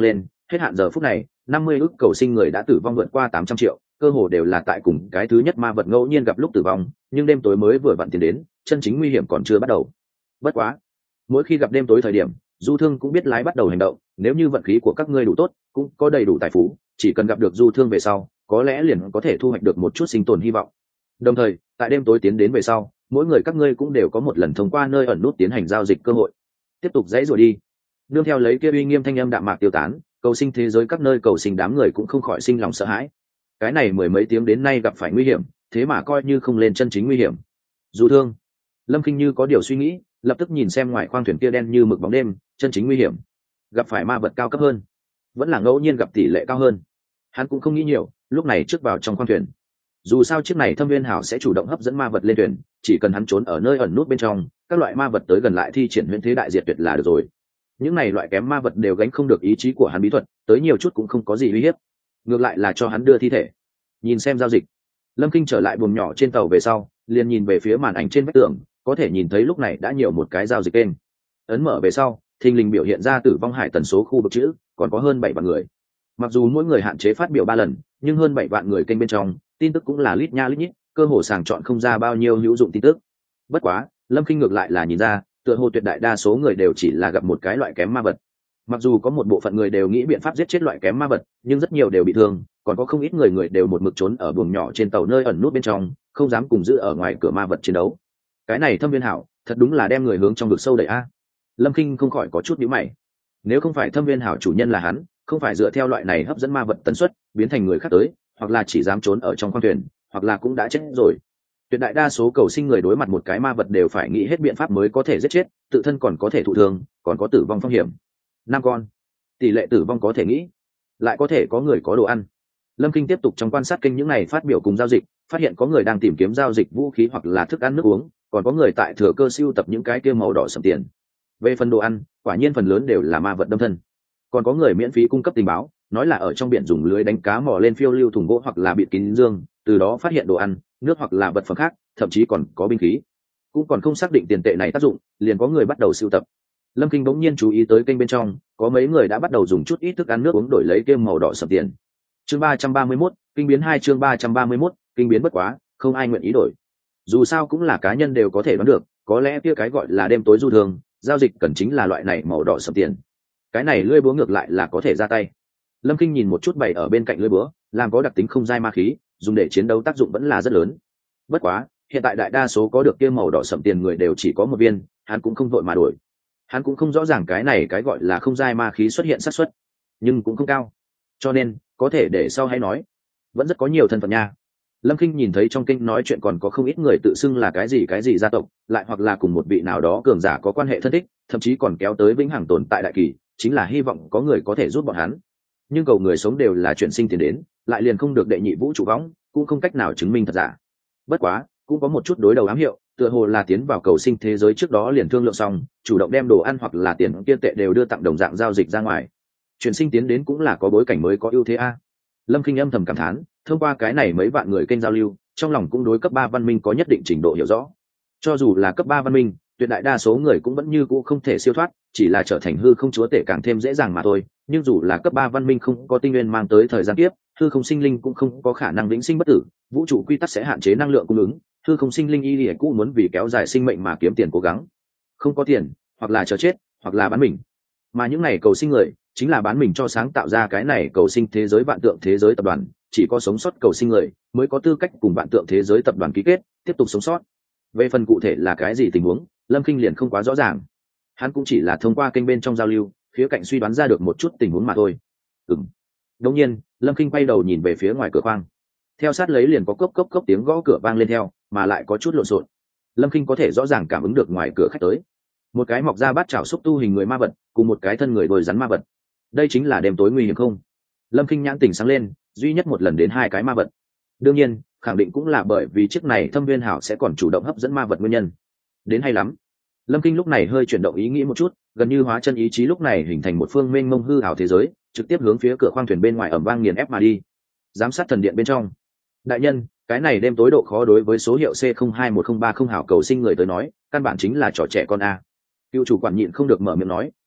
Speaker 1: hết hạn giờ phút này năm mươi ức cầu sinh người đã tử vong vượt qua tám trăm triệu, cơ hồ đều là tại cùng cái thứ nhất ma vật ngẫu nhiên gặp lúc tử vong, nhưng đêm tối mới vừa vặn tiến đến, chân chính nguy hiểm còn chưa bắt đầu. Bất quá, mỗi khi gặp đêm tối thời điểm, du thương cũng biết lái bắt đầu hành động, nếu như vận khí của các ngươi đủ tốt, cũng có đầy đủ tài phú, chỉ cần gặp được du thương về sau, có lẽ liền có thể thu hoạch được một chút sinh tồn hy vọng. Đồng thời, tại đêm tối tiến đến về sau, mỗi người các ngươi cũng đều có một lần thông qua nơi ẩn nút tiến hành giao dịch cơ hội. Tiếp tục dãy rồi đi. Nương theo lấy kia uy nghiêm thanh âm đạm mạc tiêu tán, cầu sinh thế giới các nơi cầu sinh đám người cũng không khỏi sinh lòng sợ hãi. Cái này mười mấy tiếng đến nay gặp phải nguy hiểm, thế mà coi như không lên chân chính nguy hiểm. Du thương. Lâm Kinh như có điều suy nghĩ, lập tức nhìn xem ngoài khoang thuyền kia đen như mực bóng đêm, chân chính nguy hiểm. Gặp phải ma vật cao cấp hơn, vẫn là ngẫu nhiên gặp tỷ lệ cao hơn. Hắn cũng không nghĩ nhiều, lúc này trước vào trong khoang thuyền. Dù sao chiếc này Thâm Viên Hảo sẽ chủ động hấp dẫn ma vật lên thuyền, chỉ cần hắn trốn ở nơi ẩn nút bên trong, các loại ma vật tới gần lại thi triển huyễn thế đại diệt tuyệt là được rồi. Những này loại kém ma vật đều gánh không được ý chí của hắn bí thuật, tới nhiều chút cũng không có gì uy hiếp, ngược lại là cho hắn đưa thi thể. Nhìn xem giao dịch. Lâm Kinh trở lại buồng nhỏ trên tàu về sau, liền nhìn về phía màn ảnh trên vách tường, có thể nhìn thấy lúc này đã nhiều một cái giao dịch kênh. Ấn mở về sau, thình lình biểu hiện ra tử vong hải tần số khu vực chữ, còn có hơn bảy vạn người. Mặc dù mỗi người hạn chế phát biểu ba lần, nhưng hơn bảy vạn người kênh bên trong, tin tức cũng là lít nha lít nhít, cơ hồ sàng chọn không ra bao nhiêu hữu dụng tin tức. Bất quá, Lâm Kinh ngược lại là nhìn ra, tựa hồ tuyệt đại đa số người đều chỉ là gặp một cái loại kém ma vật. Mặc dù có một bộ phận người đều nghĩ biện pháp giết chết loại kém ma vật, nhưng rất nhiều đều bị thương, còn có không ít người người đều một mực trốn ở buồng nhỏ trên tàu nơi ẩn nút bên trong, không dám cùng giữ ở ngoài cửa ma vật chiến đấu. Cái này Thâm Viên Hảo, thật đúng là đem người hướng trong vực sâu đẩy a. Lâm Kinh không khỏi có chút nhíu mày. Nếu không phải Thâm Viên Hảo chủ nhân là hắn, không phải dựa theo loại này hấp dẫn ma vật tần suất, biến thành người khác tới, hoặc là chỉ dám trốn ở trong khoang thuyền, hoặc là cũng đã chết rồi. Tuyệt đại đa số cầu sinh người đối mặt một cái ma vật đều phải nghĩ hết biện pháp mới có thể giết chết, tự thân còn có thể thụ thương, còn có tử vong phong hiểm. Năm con, tỷ lệ tử vong có thể nghĩ, lại có thể có người có đồ ăn. Lâm Kinh tiếp tục trong quan sát kênh những này phát biểu cùng giao dịch, phát hiện có người đang tìm kiếm giao dịch vũ khí hoặc là thức ăn nước uống, còn có người tại thừa cơ siêu tập những cái kia màu đỏ sẫm tiền. Về phần đồ ăn, quả nhiên phần lớn đều là ma vật đâm thân. Còn có người miễn phí cung cấp tình báo, nói là ở trong biển dùng lưới đánh cá mò lên phiêu lưu thùng gỗ hoặc là bịt kín dương, từ đó phát hiện đồ ăn, nước hoặc là vật phẩm khác, thậm chí còn có binh khí. Cũng còn không xác định tiền tệ này tác dụng, liền có người bắt đầu sưu tập. Lâm Kinh bỗng nhiên chú ý tới kênh bên trong, có mấy người đã bắt đầu dùng chút ít thức ăn nước uống đổi lấy kia màu đỏ sẫm tiền. Chương ba trăm ba mươi mốt, kinh biến hai chương ba trăm ba mươi mốt, kinh biến bất quá, không ai nguyện ý đổi. Dù sao cũng là cá nhân đều có thể đoán được, có lẽ kia cái gọi là đêm tối du thường, giao dịch cần chính là loại này màu đỏ sẫm tiền. Cái này lưỡi búa ngược lại là có thể ra tay. Lâm Kinh nhìn một chút bày ở bên cạnh lưỡi búa, làm có đặc tính không dai ma khí, dùng để chiến đấu tác dụng vẫn là rất lớn. Bất quá, hiện tại đại đa số có được kia màu đỏ sẫm tiền người đều chỉ có một viên, hắn cũng không vội mà đổi. Hắn cũng không rõ ràng cái này cái gọi là không dai ma khí xuất hiện xác suất, nhưng cũng không cao. Cho nên, có thể để sau hay nói. Vẫn rất có nhiều thân phận nha. Lâm Kinh nhìn thấy trong kinh nói chuyện còn có không ít người tự xưng là cái gì cái gì gia tộc, lại hoặc là cùng một vị nào đó cường giả có quan hệ thân thích, thậm chí còn kéo tới vĩnh hằng tồn tại đại kỳ, chính là hy vọng có người có thể giúp bọn hắn. Nhưng cầu người sống đều là chuyển sinh tiền đến, lại liền không được đệ nhị vũ trụ võng, cũng không cách nào chứng minh thật giả. Bất quá, cũng có một chút đối đầu ám hiệu, tựa hồ là tiến vào cầu sinh thế giới trước đó liền thương lượng xong, chủ động đem đồ ăn hoặc là tiền kia tệ đều đưa tặng đồng dạng giao dịch ra ngoài. Chuyển sinh tiến đến cũng là có bối cảnh mới có ưu thế a. Lâm Kinh âm thầm cảm thán, thông qua cái này mấy vạn người kênh giao lưu, trong lòng cũng đối cấp ba văn minh có nhất định trình độ hiểu rõ. Cho dù là cấp ba văn minh, tuyệt đại đa số người cũng vẫn như cũ không thể siêu thoát, chỉ là trở thành hư không chúa tể càng thêm dễ dàng mà thôi. Nhưng dù là cấp ba văn minh không có tinh nguyên mang tới thời gian tiếp, hư không sinh linh cũng không có khả năng vĩnh sinh bất tử, vũ trụ quy tắc sẽ hạn chế năng lượng cung ứng, hư không sinh linh y lìa cũ muốn vì kéo dài sinh mệnh mà kiếm tiền cố gắng. Không có tiền, hoặc là chờ chết, hoặc là bán mình. Mà những này cầu sinh người, chính là bán mình cho sáng tạo ra cái này cầu sinh thế giới vạn tượng thế giới tập đoàn, chỉ có sống sót cầu sinh người mới có tư cách cùng vạn tượng thế giới tập đoàn ký kết, tiếp tục sống sót. Về phần cụ thể là cái gì tình huống, Lâm Kinh liền không quá rõ ràng. Hắn cũng chỉ là thông qua kênh bên trong giao lưu, khía cạnh suy đoán ra được một chút tình huống mà thôi. Ừm. Đương nhiên, Lâm Kinh quay đầu nhìn về phía ngoài cửa khoang. Theo sát lấy liền có cốc cốc cốc tiếng gõ cửa vang lên theo, mà lại có chút lộn xộn. Lâm Kinh có thể rõ ràng cảm ứng được ngoài cửa khách tới. Một cái mọc ra bát chảo xúc tu hình người ma vật, cùng một cái thân người đồi rắn ma vật. Đây chính là đêm tối nguy hiểm không? Lâm Kinh nhãn tỉnh sáng lên, duy nhất một lần đến hai cái ma vật. Đương nhiên, khẳng định cũng là bởi vì chiếc này Thâm Viên Hảo sẽ còn chủ động hấp dẫn ma vật nguyên nhân. Đến hay lắm. Lâm Kinh lúc này hơi chuyển động ý nghĩ một chút, gần như hóa chân ý chí lúc này hình thành một phương mênh mông hư ảo thế giới, trực tiếp hướng phía cửa khoang thuyền bên ngoài ầm vang nghiền ép mà đi. Giám sát thần điện bên trong. Đại nhân, cái này đêm tối độ khó đối với số hiệu C không hai một không ba không hảo cầu sinh người tới nói, căn bản chính là trò trẻ con a. Cựu chủ quản nhịn không được mở miệng nói,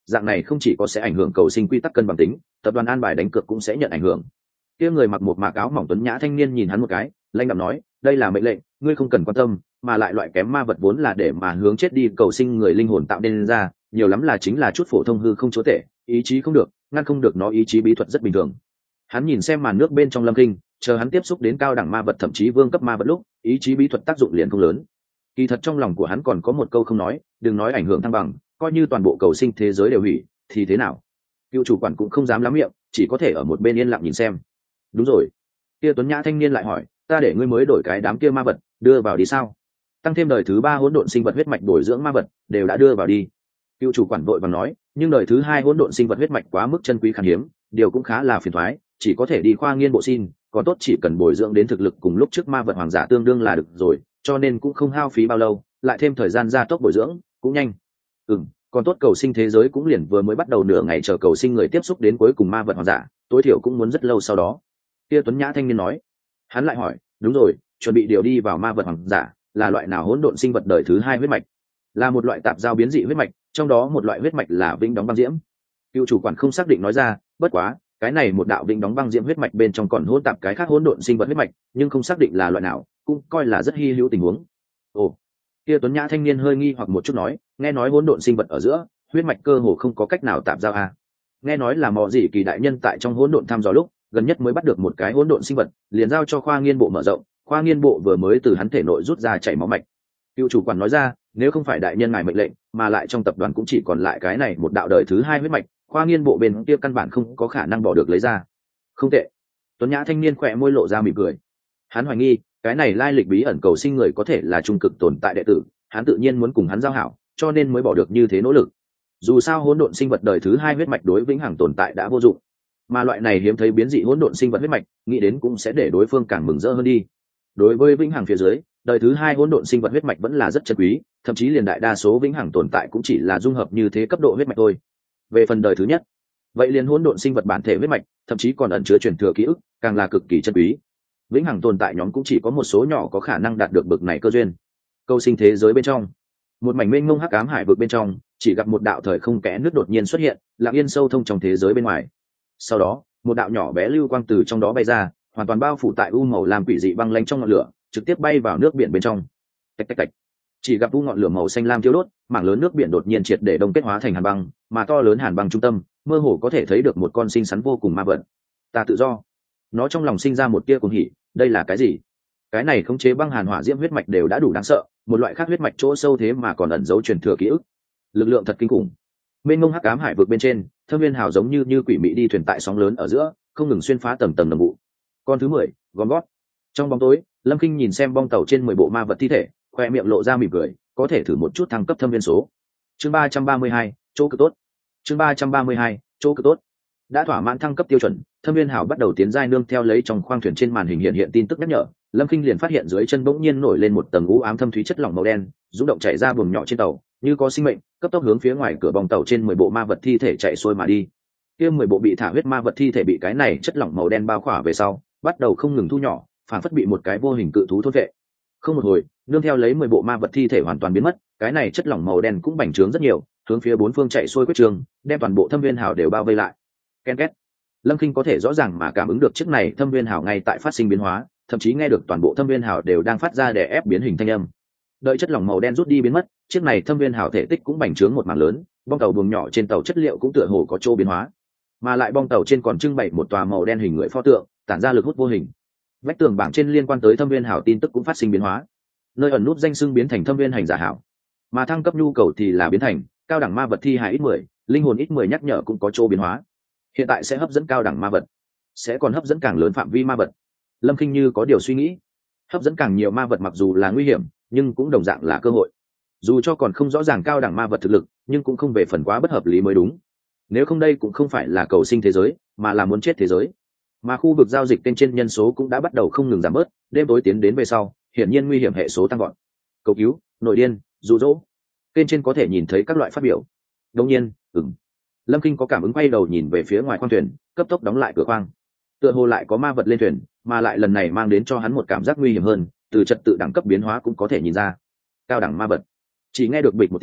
Speaker 1: dạng này không chỉ có sẽ ảnh hưởng cầu sinh quy tắc cân bằng tính, tập đoàn an bài đánh cược cũng sẽ nhận ảnh hưởng. Kia người mặc một mạc áo mỏng tuấn nhã thanh niên nhìn hắn một cái, lãnh đạm nói, đây là mệnh lệnh, ngươi không cần quan tâm, mà lại loại kém ma vật vốn là để mà hướng chết đi cầu sinh người linh hồn tạo nên ra, nhiều lắm là chính là chút phổ thông hư không chúa tể, ý chí không được, ngăn không được nó ý chí bí thuật rất bình thường. Hắn nhìn xem màn nước bên trong Lâm Kinh, chờ hắn tiếp xúc đến cao đẳng ma vật thậm chí vương cấp ma vật lúc, ý chí bí thuật tác dụng liền không lớn. Kỳ thật trong lòng của hắn còn có một câu không nói, đừng nói ảnh hưởng thăng bằng, coi như toàn bộ cầu sinh thế giới đều hủy thì thế nào. Cựu chủ quản cũng không dám lắm miệng, chỉ có thể ở một bên yên lặng nhìn xem. Đúng rồi, kia tuấn nhã thanh niên lại hỏi, ta để ngươi mới đổi cái đám kia ma vật đưa vào đi sao? Tăng thêm đời thứ ba hỗn độn sinh vật huyết mạch bồi dưỡng ma vật đều đã đưa vào đi. Cựu chủ quản vội vàng nói, nhưng đời thứ hai hỗn độn sinh vật huyết mạch quá mức chân quý khan hiếm, điều cũng khá là phiền toái, chỉ có thể đi khoa nghiên bộ xin, còn tốt chỉ cần bồi dưỡng đến thực lực cùng lúc trước ma vật hoàng giả tương đương là được rồi, cho nên cũng không hao phí bao lâu, lại thêm thời gian gia tốc bồi dưỡng cũng nhanh. Ừm, còn tốt cầu sinh thế giới cũng liền vừa mới bắt đầu nửa ngày chờ cầu sinh người tiếp xúc đến cuối cùng ma vật hoàng giả, tối thiểu cũng muốn rất lâu sau đó. Kia tuấn nhã thanh niên nói. Hắn lại hỏi, đúng rồi, chuẩn bị điều đi vào ma vật hoàng giả là loại nào hỗn độn sinh vật đời thứ hai huyết mạch? Là một loại tạp giao biến dị huyết mạch, trong đó một loại huyết mạch là vĩnh đóng băng diễm. Cựu chủ quản không xác định nói ra, bất quá cái này một đạo vĩnh đóng băng diễm huyết mạch bên trong còn hỗn tạp cái khác hỗn độn sinh vật huyết mạch, nhưng không xác định là loại nào, cũng coi là rất hy hữu tình huống. Ồ, kia tuấn nhã thanh niên hơi nghi hoặc một chút nói, nghe nói hỗn độn sinh vật ở giữa huyết mạch cơ hồ không có cách nào tạp giao à? Nghe nói là mò gì kỳ đại nhân tại trong hỗn độn thăm dò lúc gần nhất mới bắt được một cái hỗn độn sinh vật, liền giao cho khoa nghiên bộ mở rộng, khoa nghiên bộ vừa mới từ hắn thể nội rút ra chảy máu mạch. Cựu chủ quản nói ra, nếu không phải đại nhân ngài mệnh lệnh, mà lại trong tập đoàn cũng chỉ còn lại cái này một đạo đời thứ hai huyết mạch, khoa nghiên bộ bên kia căn bản không có khả năng bỏ được lấy ra. Không tệ. Tuấn nhã thanh niên khỏe môi lộ ra mỉm cười. Hắn hoài nghi cái này lai lịch bí ẩn cầu sinh người có thể là trung cực tồn tại đệ tử, hắn tự nhiên muốn cùng hắn giao hảo, cho nên mới bỏ được như thế nỗ lực. Dù sao hỗn độn sinh vật đời thứ hai huyết mạch đối vĩnh hằng tồn tại đã vô dụng, mà loại này hiếm thấy biến dị hỗn độn sinh vật huyết mạch nghĩ đến cũng sẽ để đối phương càng mừng rỡ hơn đi. Đối với vĩnh hằng phía dưới, đời thứ hai hỗn độn sinh vật huyết mạch vẫn là rất chân quý, thậm chí liền đại đa số vĩnh hằng tồn tại cũng chỉ là dung hợp như thế cấp độ huyết mạch thôi. Về phần đời thứ nhất, vậy liền hỗn độn sinh vật bản thể huyết mạch thậm chí còn ẩn chứa truyền thừa ký ức, càng là cực kỳ chân quý. Vĩnh hằng tồn tại nhóm cũng chỉ có một số nhỏ có khả năng đạt được bậc này cơ duyên. Câu sinh thế giới bên trong, một mảnh mênh mông hắc ám hải vực bên trong, chỉ gặp một đạo thời không kẽ nước đột nhiên xuất hiện, lặng yên sâu thông trong thế giới bên ngoài. Sau đó, một đạo nhỏ bé lưu quang từ trong đó bay ra, hoàn toàn bao phủ tại u màu làm quỷ dị băng lanh trong ngọn lửa, trực tiếp bay vào nước biển bên trong. Tạch tạch tạch. Chỉ gặp u ngọn lửa màu xanh lam thiêu đốt, mảng lớn nước biển đột nhiên triệt để đông kết hóa thành hàn băng, mà to lớn hàn băng trung tâm, mơ hồ có thể thấy được một con sinh sắn vô cùng ma vật. Ta tự do. Nó trong lòng sinh ra một tia cuồng hỉ, đây là cái gì? Cái này khống chế băng hàn hỏa diễm huyết mạch đều đã đủ đáng sợ, một loại khác huyết mạch chỗ sâu thế mà còn ẩn giấu truyền thừa ký ức. Lực lượng thật kinh khủng. Bên ngông hắc ám hải vực bên trên, Thâm Viên Hào giống như như quỷ mị đi thuyền tại sóng lớn ở giữa, không ngừng xuyên phá tầng tầng nồng vụ. Con thứ mười, gom gót. Trong bóng tối, Lâm Kinh nhìn xem bong tàu trên mười bộ ma vật thi thể, khoe miệng lộ ra mỉm cười, có thể thử một chút thăng cấp thâm viên số. Chương ba trăm ba mươi hai, chỗ cực tốt. Chương ba trăm ba mươi hai, chỗ cực tốt. Đã thỏa mãn thăng cấp tiêu chuẩn, Thâm Viên Hào bắt đầu tiến giai nương theo lấy trong khoang thuyền trên màn hình hiện hiện tin tức nhắc nhở. Lâm Kinh liền phát hiện dưới chân bỗng nhiên nổi lên một tầng u ám thâm thúy chất lỏng màu đen, rung động chảy ra buồng nhỏ trên tàu, như có sinh mệnh, cấp tốc hướng phía ngoài cửa bong tàu trên mười bộ ma vật thi thể chạy xuôi mà đi. Kia mười bộ bị thả huyết ma vật thi thể bị cái này chất lỏng màu đen bao khỏa về sau, bắt đầu không ngừng thu nhỏ, phản phất bị một cái vô hình cự thú thôn vệ. Không một hồi, nương theo lấy mười bộ ma vật thi thể hoàn toàn biến mất, cái này chất lỏng màu đen cũng bành trướng rất nhiều, hướng phía bốn phương chạy xuôi quyết trường, đem toàn bộ Thâm Viên Hào đều bao vây lại. Ken két. Lâm Kinh có thể rõ ràng mà cảm ứng được chiếc này Thâm Viên Hào ngay tại phát sinh biến hóa, thậm chí nghe được toàn bộ Thâm Viên Hào đều đang phát ra để ép biến hình thanh âm. Đợi chất lỏng màu đen rút đi biến mất, chiếc này Thâm Viên Hào thể tích cũng bành trướng một mảng lớn, bong tàu buồng nhỏ trên tàu chất liệu cũng tựa hồ có chỗ biến hóa, mà lại bong tàu trên còn trưng bày một tòa màu đen hình người pho tượng, tản ra lực hút vô hình. Vách tường bảng trên liên quan tới Thâm Viên Hào tin tức cũng phát sinh biến hóa, nơi ẩn nút danh xưng biến thành Thâm Viên hành giả hảo, mà thăng cấp nhu cầu thì là biến thành cao đẳng ma vật thi hài ít mười, linh hồn ít mười nhắc nhở cũng có chỗ biến hóa. Hiện tại sẽ hấp dẫn cao đẳng ma vật, sẽ còn hấp dẫn càng lớn phạm vi ma vật. Lâm Kinh như có điều suy nghĩ, hấp dẫn càng nhiều ma vật mặc dù là nguy hiểm, nhưng cũng đồng dạng là cơ hội. Dù cho còn không rõ ràng cao đẳng ma vật thực lực, nhưng cũng không về phần quá bất hợp lý mới đúng. Nếu không đây cũng không phải là cầu sinh thế giới, mà là muốn chết thế giới. Mà khu vực giao dịch kênh trên nhân số cũng đã bắt đầu không ngừng giảm bớt, đêm tối tiến đến về sau, hiển nhiên nguy hiểm hệ số tăng gọn. Cầu cứu, nội điên, dụ dỗ. Kênh trên có thể nhìn thấy các loại phát biểu. Đương nhiên, ừm. Lâm Kinh có cảm ứng quay đầu nhìn về phía ngoài khoang thuyền, cấp tốc đóng lại cửa khoang. Tựa hồ lại có ma vật lên thuyền, mà lại lần này mang đến cho hắn một cảm giác nguy hiểm hơn, từ trật tự đẳng cấp biến hóa cũng có thể nhìn ra. Cao đẳng ma vật. Chỉ nghe được bịch một tiếng,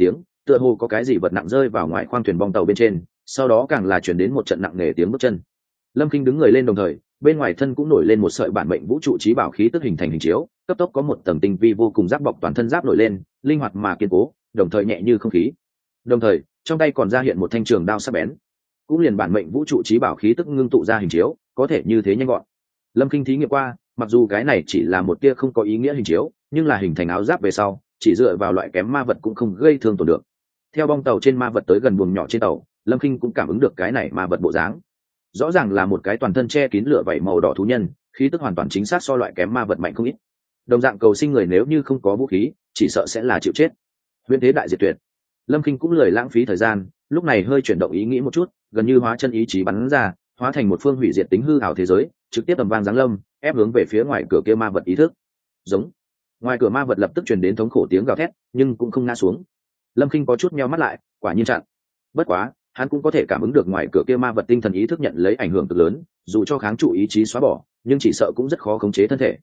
Speaker 1: tựa hồ có cái gì vật nặng rơi vào ngoài khoang thuyền bong tàu bên trên, sau đó càng là chuyển đến một trận nặng nề tiếng bước chân. Lâm Kinh đứng người lên, đồng thời bên ngoài thân cũng nổi lên một sợi bản mệnh vũ trụ trí bảo khí tức hình thành hình chiếu, cấp tốc có một tầng tinh vi vô cùng giáp bọc toàn thân giáp nổi lên, linh hoạt mà kiên cố, đồng thời nhẹ như không khí. Đồng thời trong tay còn ra hiện một thanh trường đao sắc bén, cũng liền bản mệnh vũ trụ trí bảo khí tức ngưng tụ ra hình chiếu, có thể như thế nhanh gọn. Lâm Kinh thí nghiệm qua, mặc dù cái này chỉ là một tia không có ý nghĩa hình chiếu, nhưng là hình thành áo giáp về sau, chỉ dựa vào loại kém ma vật cũng không gây thương tổn được. Theo bong tàu trên ma vật tới gần buồng nhỏ trên tàu, Lâm Kinh cũng cảm ứng được cái này ma vật bộ dáng, rõ ràng là một cái toàn thân che kín lửa vảy màu đỏ thú nhân, khí tức hoàn toàn chính xác so loại kém ma vật mạnh không ít. Đồng dạng cầu sinh người nếu như không có vũ khí, chỉ sợ sẽ là chịu chết. Huyền thế đại diệt tuyệt. Lâm Kinh cũng lười lãng phí thời gian, lúc này hơi chuyển động ý nghĩ một chút, gần như hóa chân ý chí bắn ra, hóa thành một phương hủy diệt tính hư ảo thế giới, trực tiếp tầm vang giáng lâm, ép hướng về phía ngoài cửa kia ma vật ý thức. Giống. Ngoài cửa ma vật lập tức truyền đến thống khổ tiếng gào thét, nhưng cũng không ngã xuống. Lâm Kinh có chút nheo mắt lại, quả nhiên chặn. Bất quá, hắn cũng có thể cảm ứng được ngoài cửa kia ma vật tinh thần ý thức nhận lấy ảnh hưởng cực lớn, dù cho kháng trụ ý chí xóa bỏ, nhưng chỉ sợ cũng rất khó khống chế thân thể.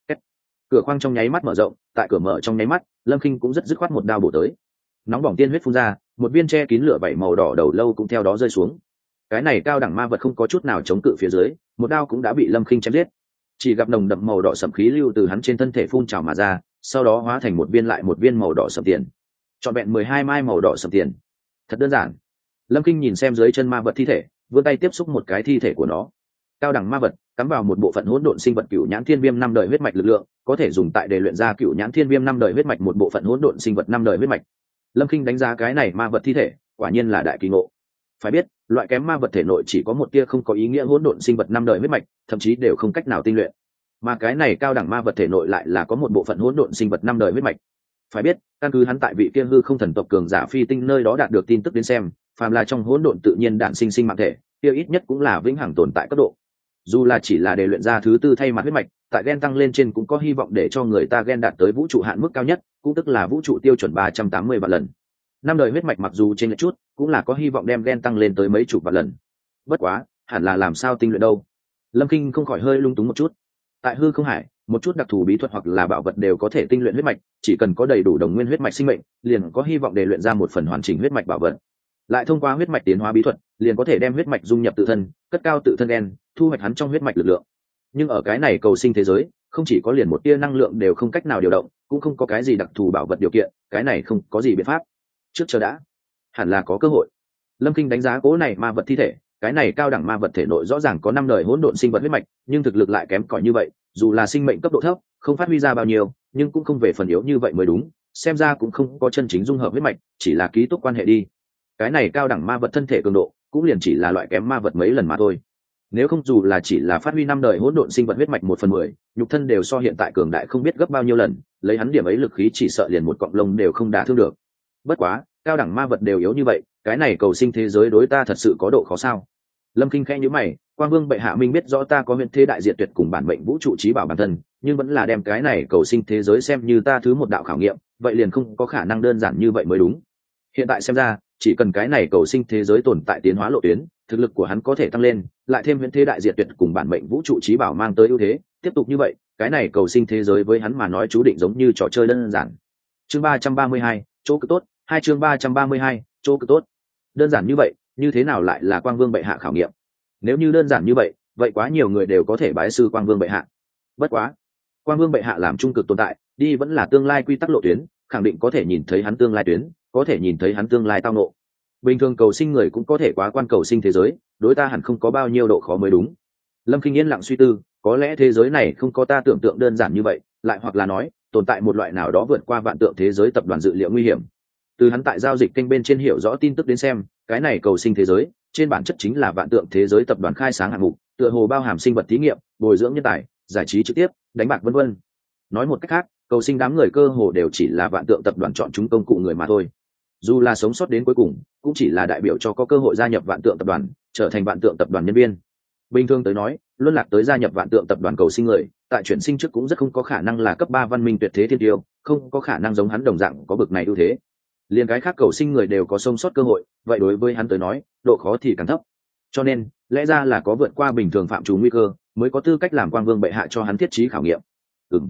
Speaker 1: Cửa khoang trong nháy mắt mở rộng, tại cửa mở trong nháy mắt, Lâm Kinh cũng rất dứt khoát một đao bổ tới. Nóng bỏng tiên huyết phun ra, một viên che kín lửa vảy màu đỏ đầu lâu cũng theo đó rơi xuống. Cái này cao đẳng ma vật không có chút nào chống cự phía dưới, một đao cũng đã bị Lâm Kinh chém giết. Chỉ gặp nồng đậm màu đỏ sẫm khí lưu từ hắn trên thân thể phun trào mà ra, sau đó hóa thành một viên lại một viên màu đỏ sẫm tiền. Trọn vẹn mười hai mai màu đỏ sẫm tiền. Thật đơn giản. Lâm Kinh nhìn xem dưới chân ma vật thi thể, vươn tay tiếp xúc một cái thi thể của nó. Cao đẳng ma vật cắm vào một bộ phận hỗn độn sinh vật cựu nhãn thiên viêm năm đời huyết mạch lực lượng, có thể dùng tại để luyện ra cựu nhãn thiên viêm năm đời huyết mạch một bộ phận hỗn độn sinh vật năm đời huyết mạch. Lâm Kinh đánh giá cái này ma vật thi thể, quả nhiên là đại kỳ ngộ. Phải biết, loại kém ma vật thể nội chỉ có một tia không có ý nghĩa hỗn độn sinh vật năm đời huyết mạch, thậm chí đều không cách nào tinh luyện. Mà cái này cao đẳng ma vật thể nội lại là có một bộ phận hỗn độn sinh vật năm đời huyết mạch. Phải biết, căn cứ hắn tại vị kia hư không thần tộc cường giả phi tinh nơi đó đạt được tin tức đến xem, phàm là trong hỗn độn tự nhiên đản sinh sinh mạng thể, kia ít nhất cũng là vĩnh hằng tồn tại cấp độ. Dù là chỉ là để luyện ra thứ tư thay mặt huyết mạch, tại gen tăng lên trên cũng có hy vọng để cho người ta gen đạt tới vũ trụ hạn mức cao nhất, cũng tức là vũ trụ tiêu chuẩn ba trăm tám mươi vạn lần. Năm đời huyết mạch mặc dù trên lệch chút, cũng là có hy vọng đem gen tăng lên tới mấy chục vạn lần. Bất quá, hẳn là làm sao tinh luyện đâu? Lâm Kinh không khỏi hơi lung túng một chút. Tại hư không hải, một chút đặc thù bí thuật hoặc là bảo vật đều có thể tinh luyện huyết mạch, chỉ cần có đầy đủ đồng nguyên huyết mạch sinh mệnh, liền có hy vọng để luyện ra một phần hoàn chỉnh huyết mạch bảo vật. Lại thông qua huyết mạch tiến hóa bí thuật, liền có thể đem huyết mạch dung nhập tự thân, cất cao tự thân gen, thu hoạch hắn trong huyết mạch lực lượng. Nhưng ở cái này cầu sinh thế giới, không chỉ có liền một tia năng lượng đều không cách nào điều động, cũng không có cái gì đặc thù bảo vật điều kiện, cái này không có gì biện pháp. Trước chờ đã, hẳn là có cơ hội. Lâm Kinh đánh giá cố này ma vật thi thể, cái này cao đẳng ma vật thể nội rõ ràng có năm đời hỗn độn sinh vật huyết mạch, nhưng thực lực lại kém cỏi như vậy, dù là sinh mệnh cấp độ thấp, không phát huy ra bao nhiêu, nhưng cũng không về phần yếu như vậy mới đúng, xem ra cũng không có chân chính dung hợp huyết mạch, chỉ là ký túc quan hệ đi. Cái này cao đẳng ma vật thân thể cường độ, cũng liền chỉ là loại kém ma vật mấy lần mà thôi. Nếu không dù là chỉ là phát huy năm đời hỗn độn sinh vật huyết mạch một phần mười, nhục thân đều so hiện tại cường đại không biết gấp bao nhiêu lần, lấy hắn điểm ấy lực khí chỉ sợ liền một cọng lông đều không đả thương được. Bất quá, cao đẳng ma vật đều yếu như vậy, cái này cầu sinh thế giới đối ta thật sự có độ khó sao? Lâm Kinh khẽ nhíu mày, Quang Vương bệ hạ minh biết rõ ta có huyền thế đại diệt tuyệt cùng bản mệnh vũ trụ trí bảo bản thân, nhưng vẫn là đem cái này cầu sinh thế giới xem như ta thứ một đạo khảo nghiệm, vậy liền không có khả năng đơn giản như vậy mới đúng. Hiện tại xem ra, chỉ cần cái này cầu sinh thế giới tồn tại tiến hóa lộ tuyến, thực lực của hắn có thể tăng lên, lại thêm huyền thế đại diệt tuyệt cùng bản mệnh vũ trụ trí bảo mang tới ưu thế, tiếp tục như vậy, cái này cầu sinh thế giới với hắn mà nói chú định giống như trò chơi đơn giản. Chương ba trăm ba mươi hai, chỗ cực tốt, hai chương ba trăm ba mươi hai, chỗ cực tốt. Đơn giản như vậy, như thế nào lại là Quang Vương bệ hạ khảo nghiệm? Nếu như đơn giản như vậy, vậy quá nhiều người đều có thể bái sư Quang Vương bệ hạ. Bất quá, Quang Vương bệ hạ làm trung cực tồn tại, đi vẫn là tương lai quy tắc lộ tuyến, khẳng định có thể nhìn thấy hắn tương lai tuyến, có thể nhìn thấy hắn tương lai tao ngộ. Bình thường cầu sinh người cũng có thể quá quan cầu sinh thế giới, đối ta hẳn không có bao nhiêu độ khó mới đúng. Lâm Kinh yên lặng suy tư, có lẽ thế giới này không có ta tưởng tượng đơn giản như vậy, lại hoặc là nói, tồn tại một loại nào đó vượt qua vạn tượng thế giới tập đoàn dự liệu nguy hiểm. Từ hắn tại giao dịch kênh bên trên hiểu rõ tin tức đến xem, cái này cầu sinh thế giới, trên bản chất chính là vạn tượng thế giới tập đoàn khai sáng hạng mục, tựa hồ bao hàm sinh vật thí nghiệm, bồi dưỡng nhân tài, giải trí trực tiếp, đánh bạc vân vân. Nói một cách khác, cầu sinh đám người cơ hồ đều chỉ là vạn tượng tập đoàn chọn chúng công cụ người mà thôi. Dù là sống sót đến cuối cùng, cũng chỉ là đại biểu cho có cơ hội gia nhập vạn tượng tập đoàn, trở thành vạn tượng tập đoàn nhân viên. Bình thường tới nói, luân lạc tới gia nhập vạn tượng tập đoàn cầu sinh người, tại chuyển sinh trước cũng rất không có khả năng là cấp ba văn minh tuyệt thế thiên tiêu, không có khả năng giống hắn đồng dạng có bực này ưu thế. Liên cái khác cầu sinh người đều có sống sót cơ hội, vậy đối với hắn tới nói, độ khó thì càng thấp. Cho nên, lẽ ra là có vượt qua bình thường phạm trù nguy cơ, mới có tư cách làm Quang Vương bệ hạ cho hắn thiết trí khảo nghiệm. Ừm.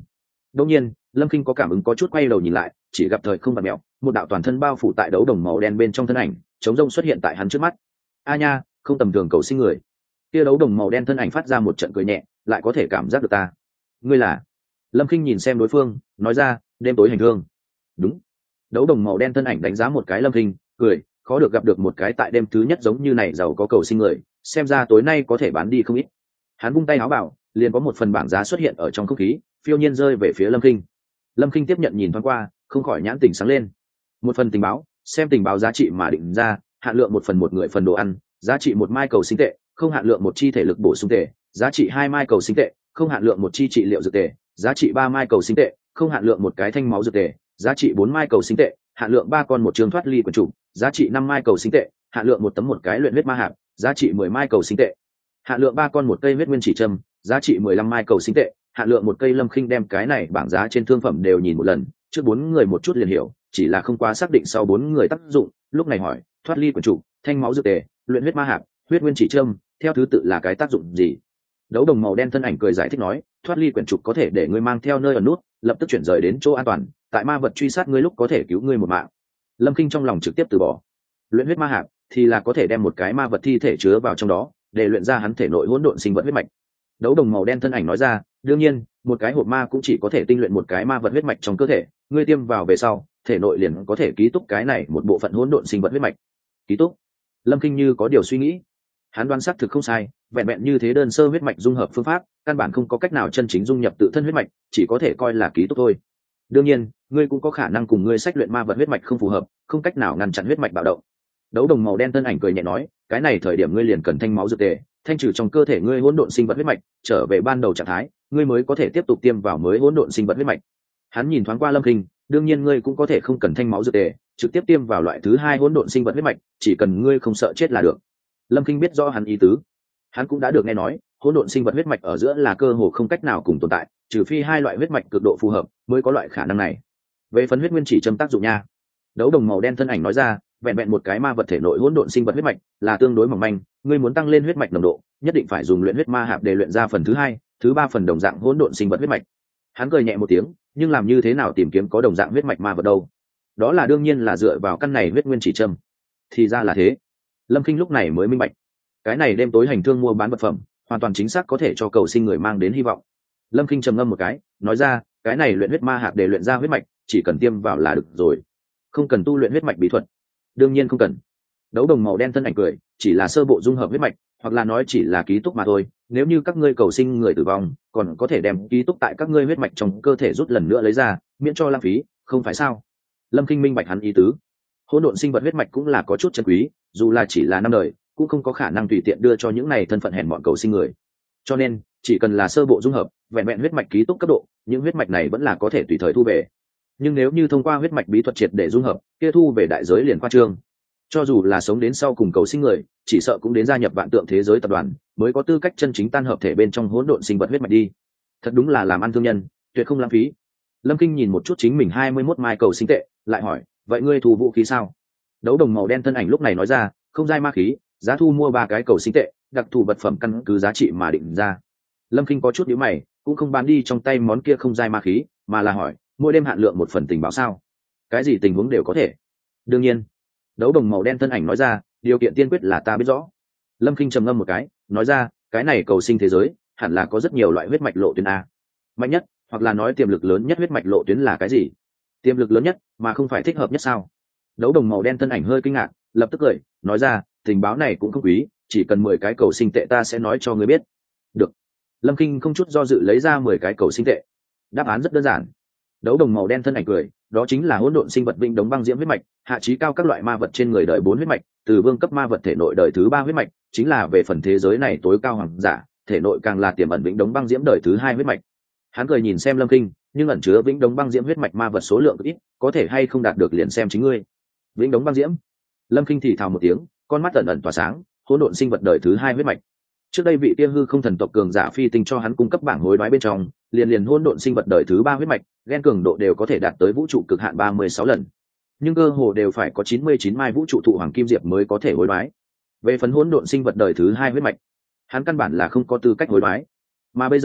Speaker 1: Đương nhiên Lâm Kinh có cảm ứng, có chút quay đầu nhìn lại, chỉ gặp thời không vặn mèo, một đạo toàn thân bao phủ tại đấu đồng màu đen bên trong thân ảnh chống rông xuất hiện tại hắn trước mắt. A nha, không tầm thường cầu sinh người. Kia đấu đồng màu đen thân ảnh phát ra một trận cười nhẹ, lại có thể cảm giác được ta. Ngươi là? Lâm Kinh nhìn xem đối phương, nói ra, đêm tối hành hương. Đúng. Đấu đồng màu đen thân ảnh đánh giá một cái Lâm Kinh, cười, khó được gặp được một cái tại đêm thứ nhất giống như này giàu có cầu sinh người, xem ra tối nay có thể bán đi không ít. Hắn vung tay áo bảo, liền có một phần bảng giá xuất hiện ở trong không khí, phiêu nhiên rơi về phía Lâm Kinh. Lâm Kinh tiếp nhận nhìn thoáng qua, không khỏi nhãn tình sáng lên. Một phần tình báo, xem tình báo giá trị mà định ra, hạn lượng một phần một người phần đồ ăn, giá trị một mai cầu sinh tệ, không hạn lượng một chi thể lực bổ sung tệ, giá trị hai mai cầu sinh tệ, không hạn lượng một chi trị liệu dược tệ, giá trị ba mai cầu sinh tệ, không hạn lượng một cái thanh máu dược tệ, giá trị bốn mai cầu sinh tệ, hạn lượng ba con một trường thoát ly quần chủ, giá trị năm mai cầu sinh tệ, hạn lượng một tấm một cái luyện huyết ma hạp, giá trị mười mai cầu sinh tệ, hạn lượng ba con một cây huyết nguyên chỉ châm, giá trị mười lăm mai cầu sinh tệ, hạn lượng một cây. Lâm Khinh đem cái này bảng giá trên thương phẩm đều nhìn một lần, trước bốn người một chút liền hiểu, chỉ là không quá xác định sau bốn người tác dụng, lúc này hỏi, thoát ly quần chủ, thanh máu dược tề, luyện huyết ma hạp, huyết nguyên chỉ châm, theo thứ tự là cái tác dụng gì? Đấu đồng màu đen thân ảnh cười giải thích nói, thoát ly quyển trục có thể để ngươi mang theo nơi ẩn nút, lập tức chuyển rời đến chỗ an toàn, tại ma vật truy sát ngươi lúc có thể cứu ngươi một mạng. Lâm Kinh trong lòng trực tiếp từ bỏ. Luyện huyết ma hạp thì là có thể đem một cái ma vật thi thể chứa vào trong đó, để luyện ra hắn thể nội hỗn độn sinh vật huyết mạch. Đấu đồng màu đen thân ảnh nói ra, đương nhiên, một cái hộp ma cũng chỉ có thể tinh luyện một cái ma vật huyết mạch trong cơ thể, ngươi tiêm vào về sau, thể nội liền có thể ký túc cái này một bộ phận hỗn độn sinh vật huyết mạch. Ký túc? Lâm Kinh như có điều suy nghĩ. Hắn đoán xác thực không sai, vẹn vẹn như thế đơn sơ huyết mạch dung hợp phương pháp, căn bản không có cách nào chân chính dung nhập tự thân huyết mạch, chỉ có thể coi là ký túc thôi. Đương nhiên, ngươi cũng có khả năng cùng ngươi sách luyện ma vật huyết mạch không phù hợp, không cách nào ngăn chặn huyết mạch bạo động. Đấu đồng màu đen thân ảnh cười nhẹ nói, cái này thời điểm ngươi liền cần thanh máu dược tề, thanh trừ trong cơ thể ngươi hỗn độn sinh vật huyết mạch, trở về ban đầu trạng thái, ngươi mới có thể tiếp tục tiêm vào mới hỗn độn sinh vật huyết mạch. Hắn nhìn thoáng qua Lâm Kinh, đương nhiên ngươi cũng có thể không cần thanh máu dược tề, trực tiếp tiêm vào loại thứ hai hỗn độn sinh vật huyết mạch, chỉ cần ngươi không sợ chết là được. Lâm Kinh biết rõ hắn ý tứ, hắn cũng đã được nghe nói, hỗn độn sinh vật huyết mạch ở giữa là cơ hồ không cách nào cùng tồn tại, trừ phi hai loại huyết mạch cực độ phù hợp mới có loại khả năng này. Về phần huyết nguyên chỉ châm tác dụng nha, đấu đồng màu đen thân ảnh nói ra, vẹn vẹn một cái ma vật thể nội hỗn độn sinh vật huyết mạch là tương đối mỏng manh, ngươi muốn tăng lên huyết mạch nồng độ, nhất định phải dùng luyện huyết ma hạp để luyện ra phần thứ hai, thứ ba phần đồng dạng hỗn độn sinh vật huyết mạch. Hắn cười nhẹ một tiếng, nhưng làm như thế nào tìm kiếm có đồng dạng huyết mạch ma vật đâu? Đó là đương nhiên là dựa vào căn này huyết nguyên chỉ châm. Thì ra là thế. Lâm Kinh lúc này mới minh bạch, cái này đêm tối hành thương mua bán vật phẩm, hoàn toàn chính xác có thể cho cầu sinh người mang đến hy vọng. Lâm Kinh trầm ngâm một cái, nói ra, cái này luyện huyết ma hạp để luyện ra huyết mạch, chỉ cần tiêm vào là được rồi, không cần tu luyện huyết mạch bí thuật. Đương nhiên không cần. Đấu đồng màu đen thân ảnh cười, chỉ là sơ bộ dung hợp huyết mạch, hoặc là nói chỉ là ký túc mà thôi, nếu như các ngươi cầu sinh người tử vong, còn có thể đem ký túc tại các ngươi huyết mạch trong cơ thể rút lần nữa lấy ra, miễn cho lãng phí, không phải sao? Lâm Kinh minh bạch hắn ý tứ. Hỗn độn sinh vật huyết mạch cũng là có chút chân quý, dù là chỉ là năm đời, cũng không có khả năng tùy tiện đưa cho những này thân phận hèn mọn cầu sinh người. Cho nên, chỉ cần là sơ bộ dung hợp, vẹn vẹn huyết mạch ký túc cấp độ, những huyết mạch này vẫn là có thể tùy thời thu về. Nhưng nếu như thông qua huyết mạch bí thuật triệt để dung hợp, kia thu về đại giới liền khoa trương. Cho dù là sống đến sau cùng cầu sinh người, chỉ sợ cũng đến gia nhập vạn tượng thế giới tập đoàn, mới có tư cách chân chính tan hợp thể bên trong hỗn độn sinh vật huyết mạch đi. Thật đúng là làm ăn thương nhân, tuyệt không lãng phí. Lâm Kinh nhìn một chút chính mình hai mươi mốt mai cầu sinh tệ, lại hỏi, vậy ngươi thu vũ khí sao? Đấu đồng màu đen thân ảnh lúc này nói ra, không giai ma khí, giá thu mua ba cái cầu sinh tệ, đặc thù vật phẩm căn cứ giá trị mà định ra. Lâm Kinh có chút nhíu mày, cũng không bán đi trong tay món kia không giai ma khí, mà là hỏi, mỗi đêm hạn lượng một phần tình báo sao? Cái gì tình huống đều có thể. Đương nhiên. Đấu đồng màu đen thân ảnh nói ra, điều kiện tiên quyết là ta biết rõ. Lâm Kinh trầm ngâm một cái, nói ra, cái này cầu sinh thế giới hẳn là có rất nhiều loại huyết mạch lộ tuyến a. Mạnh nhất, hoặc là nói tiềm lực lớn nhất huyết mạch lộ tuyến là cái gì? Tiềm lực lớn nhất mà không phải thích hợp nhất sao? Đấu đồng màu đen thân ảnh hơi kinh ngạc, lập tức cười, nói ra, tình báo này cũng không quý, chỉ cần mười cái cầu sinh tệ ta sẽ nói cho ngươi biết. Được. Lâm Kinh không chút do dự lấy ra mười cái cầu sinh tệ. Đáp án rất đơn giản. Đấu đồng màu đen thân ảnh cười, đó chính là hỗn độn sinh vật vĩnh đống băng diễm huyết mạch, hạ trí cao các loại ma vật trên người đời bốn huyết mạch, từ vương cấp ma vật thể nội đời thứ ba huyết mạch, chính là về phần thế giới này tối cao hoàng giả, thể nội càng là tiềm ẩn vĩnh đống băng diễm đời thứ hai huyết mạch. Hắn cười nhìn xem Lâm Kinh, nhưng ẩn chứa vĩnh đống băng diễm huyết mạch ma vật số lượng ít, có thể hay không đạt được liền xem chính ngươi. Vĩnh đống băng diễm. Lâm Kinh thì thào một tiếng, con mắt ẩn ẩn tỏa sáng, hỗn độn sinh vật đời thứ hai huyết mạch. Trước đây vị kia hư không thần tộc cường giả phi tinh cho hắn cung cấp bảng hối đoái bên trong, liền liền hỗn độn sinh vật đời thứ ba huyết mạch, gen cường độ đều có thể đạt tới vũ trụ cực hạn ba mươi sáu lần. Nhưng cơ hồ đều phải có chín mươi chín mai vũ trụ thụ hoàng kim diệp mới có thể hối đoái. Về phần hỗn độn sinh vật đời thứ hai huyết mạch, hắn căn bản là không có tư cách hối đoái. Mà bây giờ,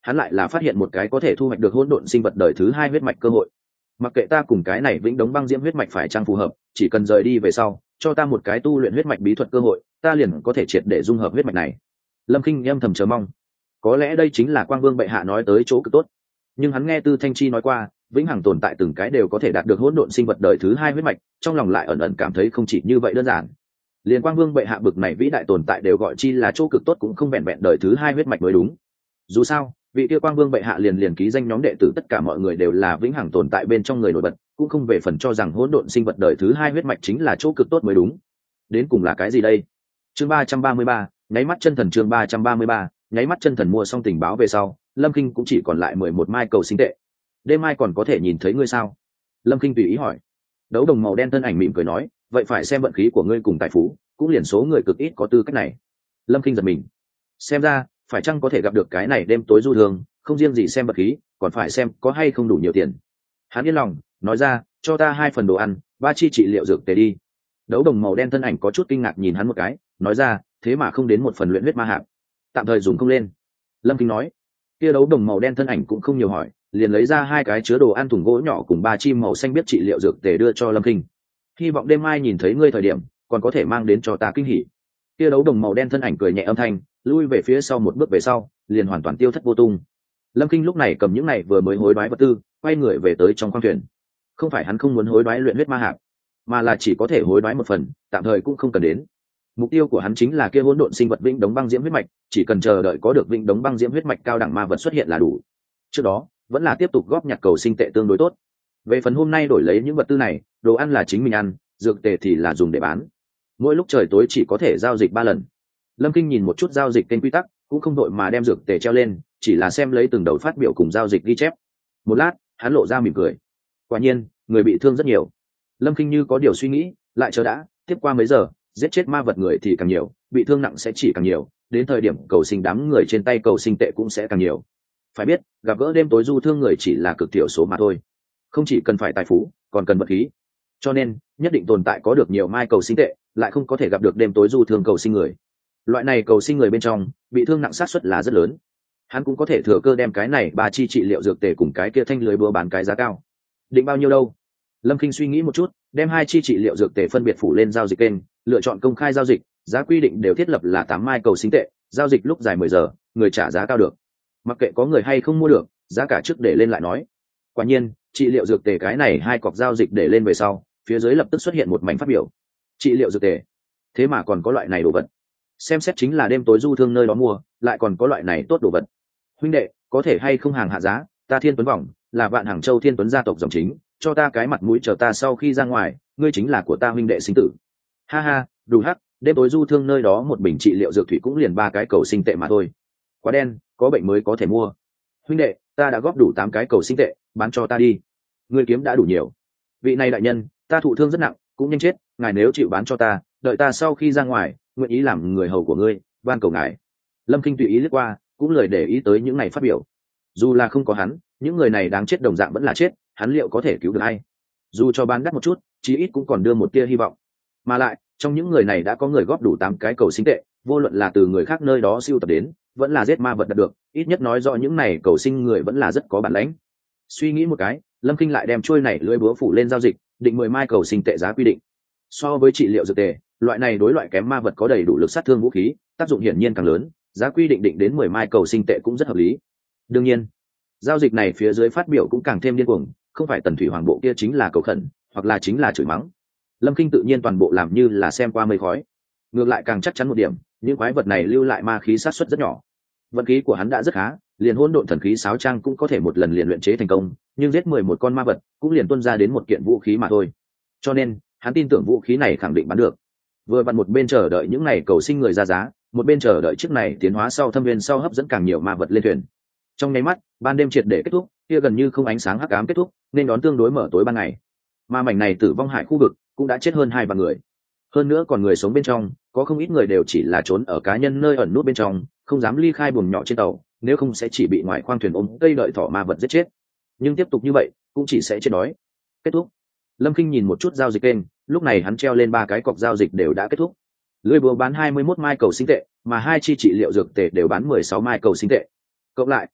Speaker 1: hắn lại là phát hiện một cái có thể thu hoạch được hỗn độn sinh vật đời thứ hai huyết mạch cơ hội. Mặc kệ ta cùng cái này vĩnh đống băng diễm huyết mạch phải chăng phù hợp, chỉ cần rời đi về sau cho ta một cái tu luyện huyết mạch bí thuật cơ hội, ta liền có thể triệt để dung hợp huyết mạch này. Lâm Kinh âm thầm chờ mong, có lẽ đây chính là Quang Vương bệ hạ nói tới chỗ cực tốt. Nhưng hắn nghe Tư Thanh Chi nói qua vĩnh hằng tồn tại từng cái đều có thể đạt được hỗn độn sinh vật đời thứ hai huyết mạch, trong lòng lại ẩn ẩn cảm thấy không chỉ như vậy đơn giản. Liên Quang Vương bệ hạ bực này vĩ đại tồn tại đều gọi chi là chỗ cực tốt cũng không vẹn vẹn đời thứ hai huyết mạch mới đúng. Dù sao vị kia Quang Vương bệ hạ liền liền ký danh nhóm đệ tử tất cả mọi người đều là vĩnh hằng tồn tại bên trong người nổi bật, cũng không về phần cho rằng hỗn độn sinh vật đời thứ hai huyết mạch chính là chỗ cực tốt mới đúng. Đến cùng là cái gì đây? Chương ba trăm ba mươi ba, nháy mắt chân thần. Chương ba trăm ba mươi ba, nháy mắt chân thần. Mua xong tình báo về sau, Lâm Kinh cũng chỉ còn lại mười một mai cầu sinh tệ. Đêm mai còn có thể nhìn thấy ngươi sao? Lâm Kinh tùy ý hỏi. Đấu đồng màu đen thân ảnh mỉm cười nói, vậy phải xem vận khí của ngươi cùng tài phú, cũng liền số người cực ít có tư cách này. Lâm Kinh giật mình, xem ra phải chăng có thể gặp được cái này đêm tối du thường, không riêng gì xem vận khí, còn phải xem có hay không đủ nhiều tiền. Hắn yên lòng nói ra, cho ta hai phần đồ ăn, ba chi trị liệu dược tề đi. Đấu đồng màu đen thân ảnh có chút kinh ngạc nhìn hắn một cái, nói ra, thế mà không đến một phần luyện huyết ma hạp, tạm thời dùng không lên. Lâm Kinh nói. Kia đấu đồng màu đen thân ảnh cũng không nhiều hỏi, liền lấy ra hai cái chứa đồ ăn thùng gỗ nhỏ cùng ba chi màu xanh biết trị liệu dược tề đưa cho Lâm Kinh. Hy vọng đêm mai nhìn thấy ngươi thời điểm còn có thể mang đến cho ta kinh hỉ. Kia đấu đồng màu đen thân ảnh cười nhẹ âm thanh, lui về phía sau một bước về sau, liền hoàn toàn tiêu thất vô tung. Lâm Kinh lúc này cầm những này vừa mới hối đoái vật tư, quay người về tới trong khoang thuyền. Không phải hắn không muốn hối đoái luyện huyết ma hạp, mà là chỉ có thể hối đoái một phần, tạm thời cũng không cần đến. Mục tiêu của hắn chính là kia hỗn độn sinh vật vĩnh đống băng diễm huyết mạch, chỉ cần chờ đợi có được vĩnh đống băng diễm huyết mạch cao đẳng ma vật xuất hiện là đủ. Trước đó vẫn là tiếp tục góp nhặt cầu sinh tệ tương đối tốt. Về phần hôm nay đổi lấy những vật tư này, đồ ăn là chính mình ăn, dược tệ thì là dùng để bán. Mỗi lúc trời tối chỉ có thể giao dịch ba lần. Lâm Kinh nhìn một chút giao dịch kênh quy tắc, cũng không đội mà đem dược tệ treo lên, chỉ là xem lấy từng đầu phát biểu cùng giao dịch ghi chép. Một lát, hắn lộ ra mỉm cười. Quả nhiên, người bị thương rất nhiều. Lâm Kinh như có điều suy nghĩ, lại chờ đã, tiếp qua mấy giờ, giết chết ma vật người thì càng nhiều, bị thương nặng sẽ chỉ càng nhiều, đến thời điểm cầu sinh đám người trên tay cầu sinh tệ cũng sẽ càng nhiều. Phải biết, gặp gỡ đêm tối du thương người chỉ là cực thiểu số mà thôi, không chỉ cần phải tài phú, còn cần vật khí. Cho nên, nhất định tồn tại có được nhiều mai cầu sinh tệ, lại không có thể gặp được đêm tối du thương cầu sinh người. Loại này cầu sinh người bên trong, bị thương nặng xác suất là rất lớn. Hắn cũng có thể thừa cơ đem cái này ba chi trị liệu dược tề cùng cái kia thanh lưới búa bán cái giá cao. Định bao nhiêu đâu? Lâm Kinh suy nghĩ một chút, đem hai chi trị liệu dược tề phân biệt phủ lên giao dịch kênh, lựa chọn công khai giao dịch, giá quy định đều thiết lập là tám mai cầu sinh tệ, giao dịch lúc dài mười giờ, người trả giá cao được. Mặc kệ có người hay không mua được, giá cả trước để lên lại nói. Quả nhiên, trị liệu dược tề cái này hai cọc giao dịch để lên về sau, phía dưới lập tức xuất hiện một mảnh phát biểu. Trị liệu dược tề, thế mà còn có loại này đồ vật. Xem xét chính là đêm tối du thương nơi đó mua, lại còn có loại này tốt đồ vật. Huynh đệ, có thể hay không hàng hạ giá, ta Thiên Tuấn Vọng, là Vạn Hàng Châu Thiên Tuấn gia tộc dòng chính, cho ta cái mặt mũi chờ ta sau khi ra ngoài, ngươi chính là của ta huynh đệ sinh tử. Ha ha, đủ hắc, đêm tối du thương nơi đó một bình trị liệu dược thủy cũng liền ba cái cầu sinh tệ mà thôi. Quá đen, có bệnh mới có thể mua. Huynh đệ, ta đã góp đủ tám cái cầu sinh tệ, bán cho ta đi. Ngươi kiếm đã đủ nhiều. Vị này đại nhân, ta thụ thương rất nặng, cũng nhanh chết, ngài nếu chịu bán cho ta, đợi ta sau khi ra ngoài, nguyện ý làm người hầu của ngươi, van cầu ngài. Lâm Kinh tùy ý lướt qua, cũng lời để ý tới những này phát biểu. Dù là không có hắn, những người này đáng chết đồng dạng vẫn là chết, hắn liệu có thể cứu được ai? Dù cho bán đắt một chút, chí ít cũng còn đưa một tia hy vọng. Mà lại, trong những người này đã có người góp đủ tám cái cầu sinh tệ, vô luận là từ người khác nơi đó siêu tập đến, vẫn là giết ma vật đạt được, ít nhất nói rõ những này cầu sinh người vẫn là rất có bản lĩnh. Suy nghĩ một cái, Lâm Kinh lại đem chuôi này lưỡi búa phủ lên giao dịch, định mười mai cầu sinh tệ giá quy định. So với trị liệu dược tệ, loại này đối loại kém ma vật có đầy đủ lực sát thương vũ khí, tác dụng hiển nhiên càng lớn, giá quy định định đến mười mai cầu sinh tệ cũng rất hợp lý. Đương nhiên, giao dịch này phía dưới phát biểu cũng càng thêm điên cuồng, không phải Tần Thủy Hoàng bộ kia chính là cầu khẩn, hoặc là chính là chửi mắng. Lâm Kinh tự nhiên toàn bộ làm như là xem qua mây khói. Ngược lại càng chắc chắn một điểm, những quái vật này lưu lại ma khí sát suất rất nhỏ. Vận khí của hắn đã rất khá, liền hỗn độn thần khí sáo trang cũng có thể một lần liền luyện chế thành công, nhưng giết mười một con ma vật cũng liền tuôn ra đến một kiện vũ khí mà thôi. Cho nên, hắn tin tưởng vũ khí này khẳng định bán được. Vừa vặn một bên chờ đợi những ngày cầu sinh người ra giá, một bên chờ đợi chiếc này tiến hóa sau thâm viên sau hấp dẫn càng nhiều ma vật lên thuyền. Trong nháy mắt, ban đêm triệt để kết thúc, kia gần như không ánh sáng hắc ám kết thúc, nên đón tương đối mở tối ban ngày. Ma mảnh này tử vong hại khu vực cũng đã chết hơn hai vạn người. Hơn nữa còn người sống bên trong, có không ít người đều chỉ là trốn ở cá nhân nơi ẩn nút bên trong, không dám ly khai buồng nhỏ trên tàu, nếu không sẽ chỉ bị ngoài khoang thuyền ôm cây đợi thỏ ma vật giết chết. Nhưng tiếp tục như vậy, cũng chỉ sẽ chết đói. Kết thúc. Lâm Kinh nhìn một chút giao dịch kênh, lúc này hắn treo lên ba cái cọc giao dịch đều đã kết thúc. Lưỡi búa bán hai mươi mốt mai cầu sinh tệ, mà hai chi trị liệu dược tệ đều bán mười sáu mai cầu sinh tệ. Cộng lại,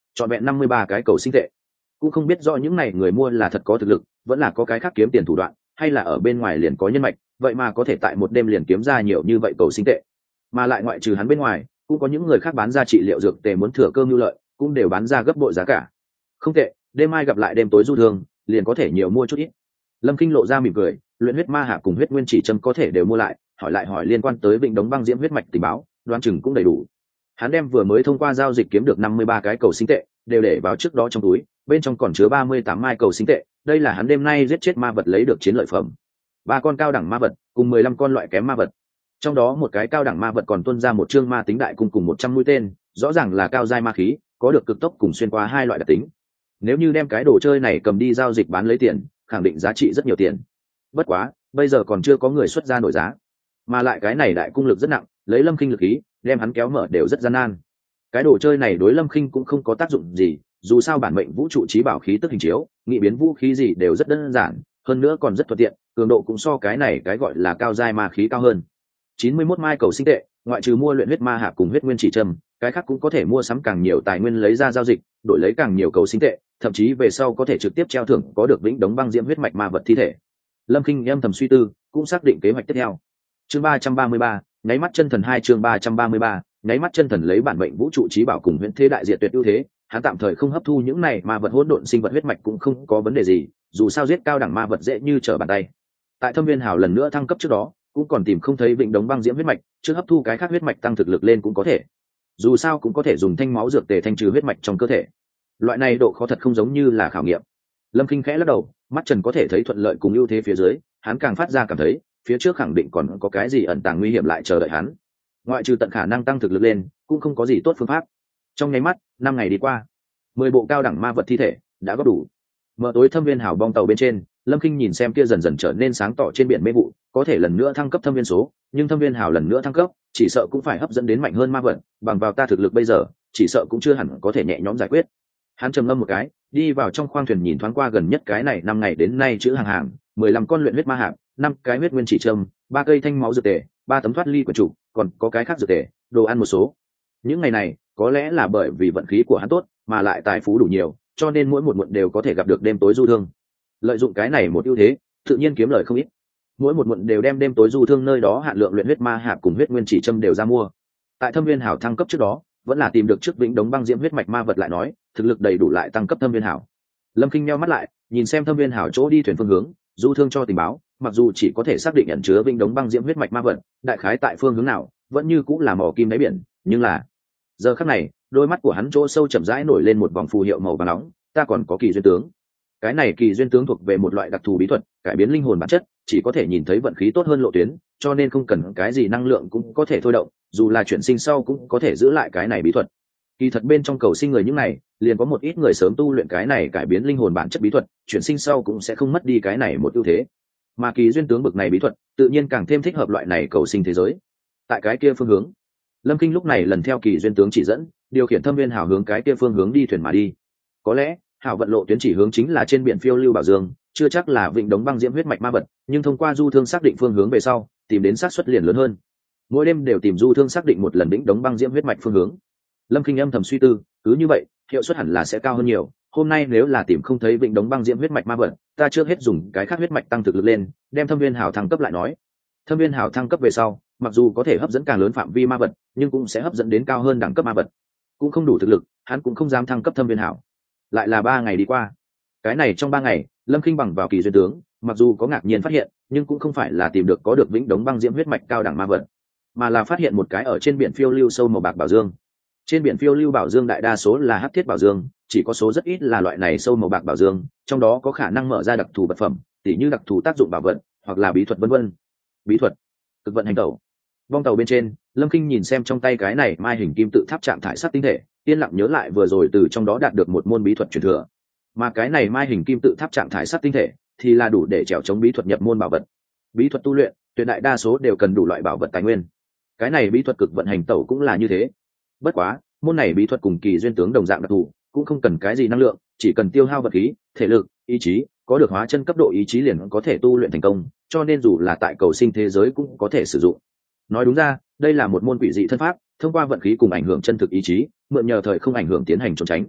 Speaker 1: trọn vẹn năm mươi ba cái cầu sinh tệ. Cũng không biết rõ những này người mua là thật có thực lực, vẫn là có cái khác kiếm tiền thủ đoạn, hay là ở bên ngoài liền có nhân mạch, vậy mà có thể tại một đêm liền kiếm ra nhiều như vậy cầu sinh tệ. Mà lại ngoại trừ hắn bên ngoài, cũng có những người khác bán ra trị liệu dược tề muốn thừa cơ mưu lợi, cũng đều bán ra gấp bội giá cả. Không tệ, đêm mai gặp lại đêm tối du thương, liền có thể nhiều mua chút ít. Lâm Kinh lộ ra mỉm cười, luyện huyết ma hạ cùng huyết nguyên chỉ châm có thể đều mua lại, hỏi lại hỏi liên quan tới Vịnh Đống băng diễm huyết mạch tình báo, đoán chừng cũng đầy đủ. Hắn đem vừa mới thông qua giao dịch kiếm được năm mươi ba cái cầu sinh tệ, đều để vào trước đó trong túi, bên trong còn chứa ba mươi tám mai cầu sinh tệ, đây là hắn đêm nay giết chết ma vật lấy được chiến lợi phẩm. Ba con cao đẳng ma vật, cùng mười lăm con loại kém ma vật. Trong đó một cái cao đẳng ma vật còn tuôn ra một chương ma tính đại cung cùng một trăm mũi tên, rõ ràng là cao giai ma khí, có được cực tốc cùng xuyên qua hai loại đặc tính. Nếu như đem cái đồ chơi này cầm đi giao dịch bán lấy tiền, khẳng định giá trị rất nhiều tiền. Bất quá, bây giờ còn chưa có người xuất ra nổi giá, mà lại cái này đại cung lực rất nặng, lấy Lâm Khinh lực khí, đem hắn kéo mở đều rất gian nan. Cái đồ chơi này đối Lâm Khinh cũng không có tác dụng gì, dù sao bản mệnh vũ trụ trí bảo khí tức hình chiếu, nghị biến vũ khí gì đều rất đơn giản, hơn nữa còn rất thuận tiện, cường độ cũng so cái này cái gọi là cao giai ma khí cao hơn. chín mươi mốt mai cầu sinh tệ, ngoại trừ mua luyện huyết ma hạ cùng huyết nguyên chỉ trầm, cái khác cũng có thể mua sắm càng nhiều tài nguyên lấy ra giao dịch, đổi lấy càng nhiều cầu sinh tệ, thậm chí về sau có thể trực tiếp treo thưởng có được Vĩnh Đống băng diễm huyết mạch ma vật thi thể. Lâm Khinh âm thầm suy tư, cũng xác định kế hoạch tiếp theo. Chương ba trăm ba mươi ba, nháy mắt chân thần hai chương ba trăm ba mươi ba, nháy mắt chân thần lấy bản mệnh vũ trụ trí bảo cùng huyễn thế đại diệt tuyệt ưu thế, hắn tạm thời không hấp thu những này mà vật hỗn độn sinh vật huyết mạch cũng không có vấn đề gì, dù sao giết cao đẳng ma vật dễ như trở bàn tay. Tại Thâm Viên Hào lần nữa thăng cấp trước đó, cũng còn tìm không thấy Vịnh Đống băng diễm huyết mạch, trước hấp thu cái khác huyết mạch tăng thực lực lên cũng có thể. Dù sao cũng có thể dùng thanh máu dược tề thanh trừ huyết mạch trong cơ thể. Loại này độ khó thật không giống như là khảo nghiệm. Lâm Khinh khẽ lắc đầu, mắt trần có thể thấy thuận lợi cùng ưu thế phía dưới, hắn càng phát ra cảm thấy, phía trước khẳng định còn có cái gì ẩn tàng nguy hiểm lại chờ đợi hắn. Ngoại trừ tận khả năng tăng thực lực lên, cũng không có gì tốt phương pháp. Trong nháy mắt, năm ngày đi qua, mười bộ cao đẳng ma vật thi thể đã góp đủ. Mở tối Thâm Viên Hào bong tàu bên trên, Lâm Khinh nhìn xem kia dần dần trở nên sáng tỏ trên biển mê vụ, có thể lần nữa thăng cấp thâm viên số, nhưng Thâm Viên Hào lần nữa thăng cấp, chỉ sợ cũng phải hấp dẫn đến mạnh hơn ma vật, bằng vào ta thực lực bây giờ, chỉ sợ cũng chưa hẳn có thể nhẹ nhõm giải quyết. Hắn trầm ngâm một cái, đi vào trong khoang thuyền nhìn thoáng qua gần nhất cái này năm ngày đến nay chữ hàng hàng, mười lăm con luyện huyết ma hạp, năm cái huyết nguyên chỉ trâm, ba cây thanh máu dược tề, ba tấm thoát ly của chủ, còn có cái khác dược tề, đồ ăn một số. Những ngày này, có lẽ là bởi vì vận khí của hắn tốt, mà lại tài phú đủ nhiều, cho nên mỗi một muộn đều có thể gặp được đêm tối du thương. Lợi dụng cái này một ưu thế, tự nhiên kiếm lời không ít. Mỗi một muộn đều đem đêm tối du thương nơi đó hạn lượng luyện huyết ma hạp cùng huyết nguyên chỉ châm đều ra mua. Tại Thâm Viên Hảo thăng cấp trước đó, vẫn là tìm được trước Vĩnh Đống băng diễm huyết mạch ma vật lại nói, thực lực đầy đủ lại tăng cấp Thâm Viên Hảo. Lâm Khinh nheo mắt lại, nhìn xem Thâm Viên Hảo chỗ đi thuyền phương hướng, du thương cho tình báo, mặc dù chỉ có thể xác định nhận chứa Vĩnh Đống băng diễm huyết mạch ma vật, đại khái tại phương hướng nào, vẫn như cũng là mỏ kim đáy biển, nhưng là giờ khắc này, đôi mắt của hắn chỗ sâu chậm rãi nổi lên một vòng phù hiệu màu vàng nóng, ta còn có kỳ duyên tướng. Cái này kỳ duyên tướng thuộc về một loại đặc thù bí thuật, cải biến linh hồn bản chất, chỉ có thể nhìn thấy vận khí tốt hơn lộ tuyến, cho nên không cần cái gì năng lượng cũng có thể thôi động, dù là chuyển sinh sau cũng có thể giữ lại cái này bí thuật. Kỳ thật bên trong cầu sinh người những này, liền có một ít người sớm tu luyện cái này cải biến linh hồn bản chất bí thuật, chuyển sinh sau cũng sẽ không mất đi cái này một ưu thế. Mà kỳ duyên tướng bực này bí thuật, tự nhiên càng thêm thích hợp loại này cầu sinh thế giới. Tại cái kia phương hướng, Lâm Kinh lúc này lần theo kỳ duyên tướng chỉ dẫn, điều khiển Thâm Viên Hảo hướng cái kia phương hướng đi thuyền mà đi. Có lẽ Hảo vận lộ tuyến chỉ hướng chính là trên biển phiêu lưu bảo dương, chưa chắc là Vịnh Đống băng diễm huyết mạch ma vật, nhưng thông qua du thương xác định phương hướng về sau, tìm đến xác suất liền lớn hơn. Mỗi đêm đều tìm du thương xác định một lần Vịnh Đống băng diễm huyết mạch phương hướng. Lâm Kinh âm thầm suy tư, cứ như vậy, hiệu suất hẳn là sẽ cao hơn nhiều. Hôm nay nếu là tìm không thấy Vịnh Đống băng diễm huyết mạch ma vật, ta trước hết dùng cái khác huyết mạch tăng thực lực lên, đem Thâm Viên Hảo thăng cấp lại nói. Thâm Viên Hảo thăng cấp về sau, mặc dù có thể hấp dẫn càng lớn phạm vi ma vật, nhưng cũng sẽ hấp dẫn đến cao hơn đẳng cấp ma vật. Cũng không đủ thực lực, hắn cũng không dám thăng cấp Thâm Viên Hảo. Lại là ba ngày đi qua. Cái này trong ba ngày, Lâm Kinh bằng vào kỳ duyên tướng, mặc dù có ngạc nhiên phát hiện, nhưng cũng không phải là tìm được có được Vĩnh Đống băng diễm huyết mạch cao đẳng ma vật, mà là phát hiện một cái ở trên biển phiêu lưu sâu màu bạc bảo dương. Trên biển phiêu lưu bảo dương đại đa số là hắc thiết bảo dương, chỉ có số rất ít là loại này sâu màu bạc bảo dương, trong đó có khả năng mở ra đặc thù vật phẩm, tỉ như đặc thù tác dụng bảo vật, hoặc là bí thuật vân vân. Bí thuật, cực vận hành tẩu. Vong tàu bên trên, Lâm Kinh nhìn xem trong tay cái này mai hình kim tự tháp trạng thải sắt tinh thể, yên lặng nhớ lại vừa rồi từ trong đó đạt được một môn bí thuật truyền thừa. Mà cái này mai hình kim tự tháp trạng thải sắt tinh thể thì là đủ để trèo chống bí thuật nhập môn bảo vật. Bí thuật tu luyện, tuyệt đại đa số đều cần đủ loại bảo vật tài nguyên. Cái này bí thuật cực vận hành tẩu cũng là như thế. Bất quá, môn này bí thuật cùng kỳ duyên tướng đồng dạng đặc thù, cũng không cần cái gì năng lượng, chỉ cần tiêu hao vật khí, thể lực, ý chí, có được hóa chân cấp độ ý chí liền có thể tu luyện thành công, cho nên dù là tại cầu sinh thế giới cũng có thể sử dụng. Nói đúng ra, đây là một môn quỷ dị thân pháp, thông qua vận khí cùng ảnh hưởng chân thực ý chí, mượn nhờ thời không ảnh hưởng tiến hành trốn tránh.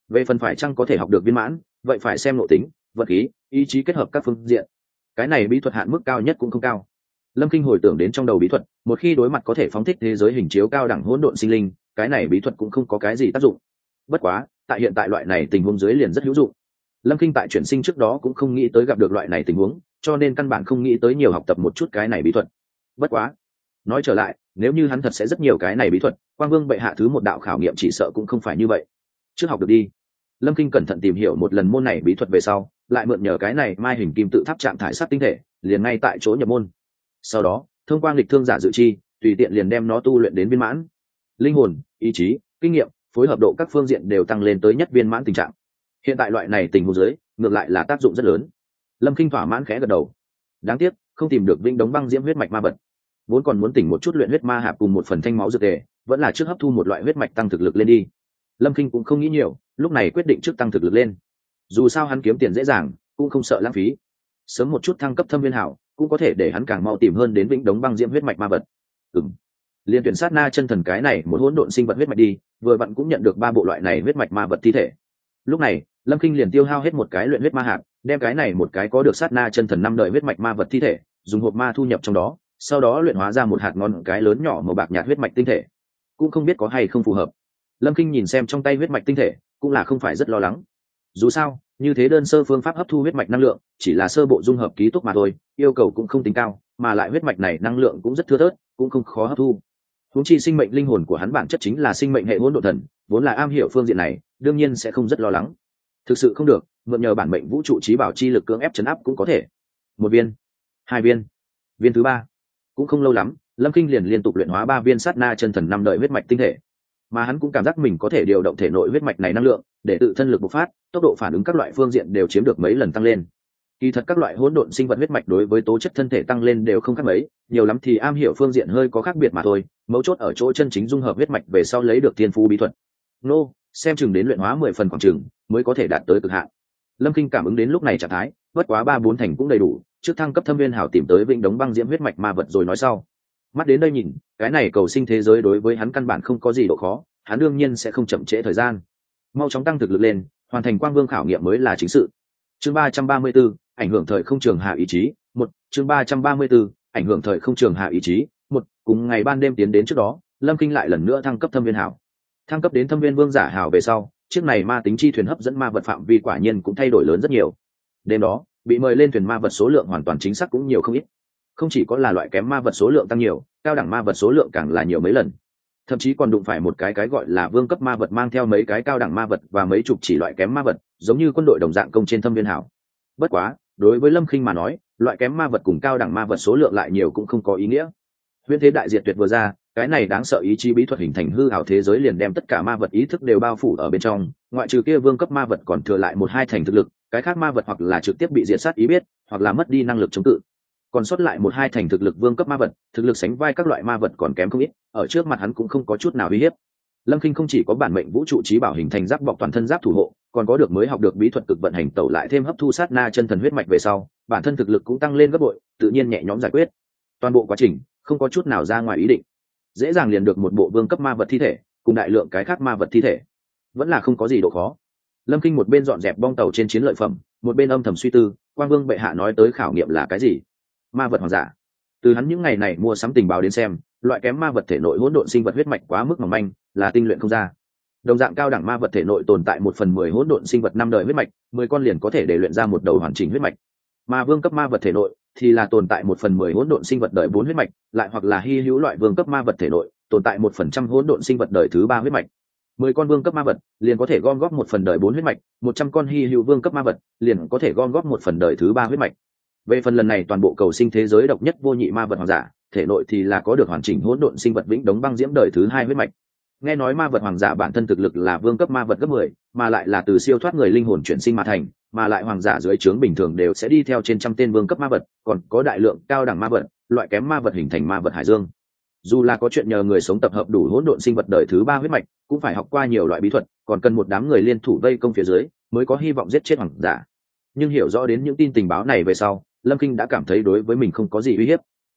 Speaker 1: về phần phải chăng có thể học được viên mãn, vậy phải xem nội tính, vật khí, ý chí kết hợp các phương diện. Cái này bí thuật hạn mức cao nhất cũng không cao. Lâm Kinh hồi tưởng đến trong đầu bí thuật, một khi đối mặt có thể phóng thích thế giới hình chiếu cao đẳng hỗn độn sinh linh, cái này bí thuật cũng không có cái gì tác dụng. Bất quá, tại hiện tại loại này tình huống dưới liền rất hữu dụng. Lâm Kinh tại chuyển sinh trước đó cũng không nghĩ tới gặp được loại này tình huống, cho nên căn bản không nghĩ tới nhiều học tập một chút cái này bí thuật. Bất quá, nói trở lại, nếu như hắn thật sẽ rất nhiều cái này bí thuật, Quang Vương bệ hạ thứ một đạo khảo nghiệm chỉ sợ cũng không phải như vậy. Trước học được đi. Lâm Kinh cẩn thận tìm hiểu một lần môn này bí thuật về sau, lại mượn nhờ cái này mai hình kim tự tháp trạng thải sát tinh thể, liền ngay tại chỗ nhập môn. Sau đó, thông qua nghịch thương giả dự chi, tùy tiện liền đem nó tu luyện đến viên mãn. Linh hồn, ý chí, kinh nghiệm, phối hợp độ các phương diện đều tăng lên tới nhất viên mãn tình trạng. Hiện tại loại này tình huống dưới, ngược lại là tác dụng rất lớn. Lâm Kinh thỏa mãn khẽ gật đầu. Đáng tiếc, không tìm được Vĩnh Đống băng diễm huyết mạch ma vật. Vốn còn muốn tỉnh một chút luyện huyết ma hạp cùng một phần thanh máu dược tề, vẫn là trước hấp thu một loại huyết mạch tăng thực lực lên đi. Lâm Kinh cũng không nghĩ nhiều, lúc này quyết định trước tăng thực lực lên. Dù sao hắn kiếm tiền dễ dàng, cũng không sợ lãng phí. Sớm một chút thăng cấp thâm viên hảo, cũng có thể để hắn càng mau tìm hơn đến Vĩnh Đống băng diễm huyết mạch ma vật. Ừm. Liên tuyển sát na chân thần cái này một hỗn độn sinh vật huyết mạch đi, vừa vặn cũng nhận được ba bộ loại này huyết mạch ma vật thi thể. Lúc này, Lâm Kinh liền tiêu hao hết một cái luyện huyết ma hạt, đem cái này một cái có được sát na chân thần năm đời huyết mạch ma vật thi thể, dùng hộp ma thu nhập trong đó, sau đó luyện hóa ra một hạt ngon cái lớn nhỏ màu bạc nhạt huyết mạch tinh thể. Cũng không biết có hay không phù hợp. Lâm Kinh nhìn xem trong tay huyết mạch tinh thể, cũng là không phải rất lo lắng. Dù sao, như thế đơn sơ phương pháp hấp thu huyết mạch năng lượng, chỉ là sơ bộ dung hợp ký túc mà thôi, yêu cầu cũng không tính cao, mà lại huyết mạch này năng lượng cũng rất thưa thớt, cũng không khó hấp thu. Huống chi sinh mệnh linh hồn của hắn bản chất chính là sinh mệnh hệ hỗn độn thần, vốn là am hiểu phương diện này, đương nhiên sẽ không rất lo lắng. Thực sự không được, mượn nhờ bản mệnh vũ trụ trí bảo chi lực cưỡng ép chấn áp cũng có thể. Một viên, hai viên, viên thứ ba. Cũng không lâu lắm, Lâm Kinh liền liên tục luyện hóa ba viên sát na chân thần năm đời huyết mạch tinh thể. Mà hắn cũng cảm giác mình có thể điều động thể nội huyết mạch này năng lượng, để tự thân lực bộc phát, tốc độ phản ứng các loại phương diện đều chiếm được mấy lần tăng lên. Kỳ thật các loại hỗn độn sinh vật huyết mạch đối với tố chất thân thể tăng lên đều không khác mấy, nhiều lắm thì am hiểu phương diện hơi có khác biệt mà thôi, mấu chốt ở chỗ chân chính dung hợp huyết mạch về sau lấy được tiên phú bí thuật. Nô, xem chừng đến luyện hóa mười phần khoảng chừng mới có thể đạt tới cực hạn. Lâm Kinh cảm ứng đến lúc này trạng thái, bất quá ba bốn thành cũng đầy đủ, trước thăng cấp thâm viên hảo tìm tới Vĩnh Đống băng diễm huyết mạch ma vật rồi nói sau. Mắt đến đây nhìn, cái này cầu sinh thế giới đối với hắn căn bản không có gì độ khó, hắn đương nhiên sẽ không chậm trễ thời gian. Mau chóng tăng thực lực lên, hoàn thành Quang Vương khảo nghiệm mới là chính sự. Chương ba trăm ba mươi 34, ảnh hưởng thời không trường hạ ý chí, một, chương ba trăm ba mươi 34, ảnh hưởng thời không trường hạ ý chí, một, cùng ngày ban đêm tiến đến trước đó, Lâm Kinh lại lần nữa thăng cấp thâm viên hảo. Thăng cấp đến thâm viên vương giả hảo về sau, chiếc này ma tính chi thuyền hấp dẫn ma vật phạm vi quả nhiên cũng thay đổi lớn rất nhiều. Đêm đó, bị mời lên thuyền ma vật số lượng hoàn toàn chính xác cũng nhiều không ít. Không chỉ có là loại kém ma vật số lượng tăng nhiều, cao đẳng ma vật số lượng càng là nhiều mấy lần. Thậm chí còn đụng phải một cái cái gọi là vương cấp ma vật mang theo mấy cái cao đẳng ma vật và mấy chục chỉ loại kém ma vật, giống như quân đội đồng dạng công trên thâm viên hảo. Bất quá, đối với Lâm Kinh mà nói, loại kém ma vật cùng cao đẳng ma vật số lượng lại nhiều cũng không có ý nghĩa. Huyễn thế đại diệt tuyệt vừa ra, cái này đáng sợ ý chí bí thuật hình thành hư ảo thế giới liền đem tất cả ma vật ý thức đều bao phủ ở bên trong, ngoại trừ kia vương cấp ma vật còn thừa lại một hai thành thực lực, cái khác ma vật hoặc là trực tiếp bị diệt sát ý biết, hoặc là mất đi năng lực chống cự. Còn sót lại một hai thành thực lực vương cấp ma vật, thực lực sánh vai các loại ma vật còn kém không ít, ở trước mặt hắn cũng không có chút nào uy hiếp. Lâm Kinh không chỉ có bản mệnh vũ trụ trí bảo hình thành giáp bọc toàn thân giáp thủ hộ, còn có được mới học được bí thuật cực vận hành tẩu lại thêm hấp thu sát na chân thần huyết mạch về sau, bản thân thực lực cũng tăng lên gấp bội, tự nhiên nhẹ nhõm giải quyết. Toàn bộ quá trình không có chút nào ra ngoài ý định, dễ dàng liền được một bộ vương cấp ma vật thi thể, cùng đại lượng cái khác ma vật thi thể, vẫn là không có gì độ khó. Lâm Kinh một bên dọn dẹp bong tàu trên chiến lợi phẩm, một bên âm thầm suy tư, Quang Vương bệ hạ nói tới khảo nghiệm là cái gì? Ma vật hoàng giả. Từ hắn những ngày này mua sắm tình báo đến xem, loại kém ma vật thể nội hỗn độn sinh vật huyết mạch quá mức mỏng manh, là tinh luyện không ra. Đồng dạng cao đẳng ma vật thể nội tồn tại một phần mười hỗn độn sinh vật năm đời huyết mạch, mười con liền có thể để luyện ra một đầu hoàn chỉnh huyết mạch. Mà vương cấp ma vật thể nội thì là tồn tại một phần mười hỗn độn sinh vật đời bốn huyết mạch, lại hoặc là hy hữu loại vương cấp ma vật thể nội tồn tại một phần trăm hỗn độn sinh vật đời thứ ba huyết mạch. Mười con vương cấp ma vật liền có thể gom góp một phần đời bốn huyết mạch, một trăm con hy hữu vương cấp ma vật liền có thể gom góp một phần đời thứ ba huyết mạch. Về phần lần này toàn bộ cầu sinh thế giới độc nhất vô nhị ma vật hoàng giả, thể nội thì là có được hoàn chỉnh hỗn độn sinh vật Vĩnh Đống băng diễm đời thứ hai huyết mạch. Nghe nói ma vật hoàng giả bản thân thực lực là vương cấp ma vật gấp mười, mà lại là từ siêu thoát người linh hồn chuyển sinh mà thành, mà lại hoàng giả dưới trướng bình thường đều sẽ đi theo trên trăm tên vương cấp ma vật, còn có đại lượng cao đẳng ma vật, loại kém ma vật hình thành ma vật hải dương. Dù là có chuyện nhờ người sống tập hợp đủ hỗn độn sinh vật đời thứ ba huyết mạch, cũng phải học qua nhiều loại bí thuật, còn cần một đám người liên thủ vây công phía dưới mới có hy vọng giết chết hoàng giả. Nhưng hiểu rõ đến những tin tình báo này về sau, Lâm Kinh đã cảm thấy đối với mình không có gì uy hiếp.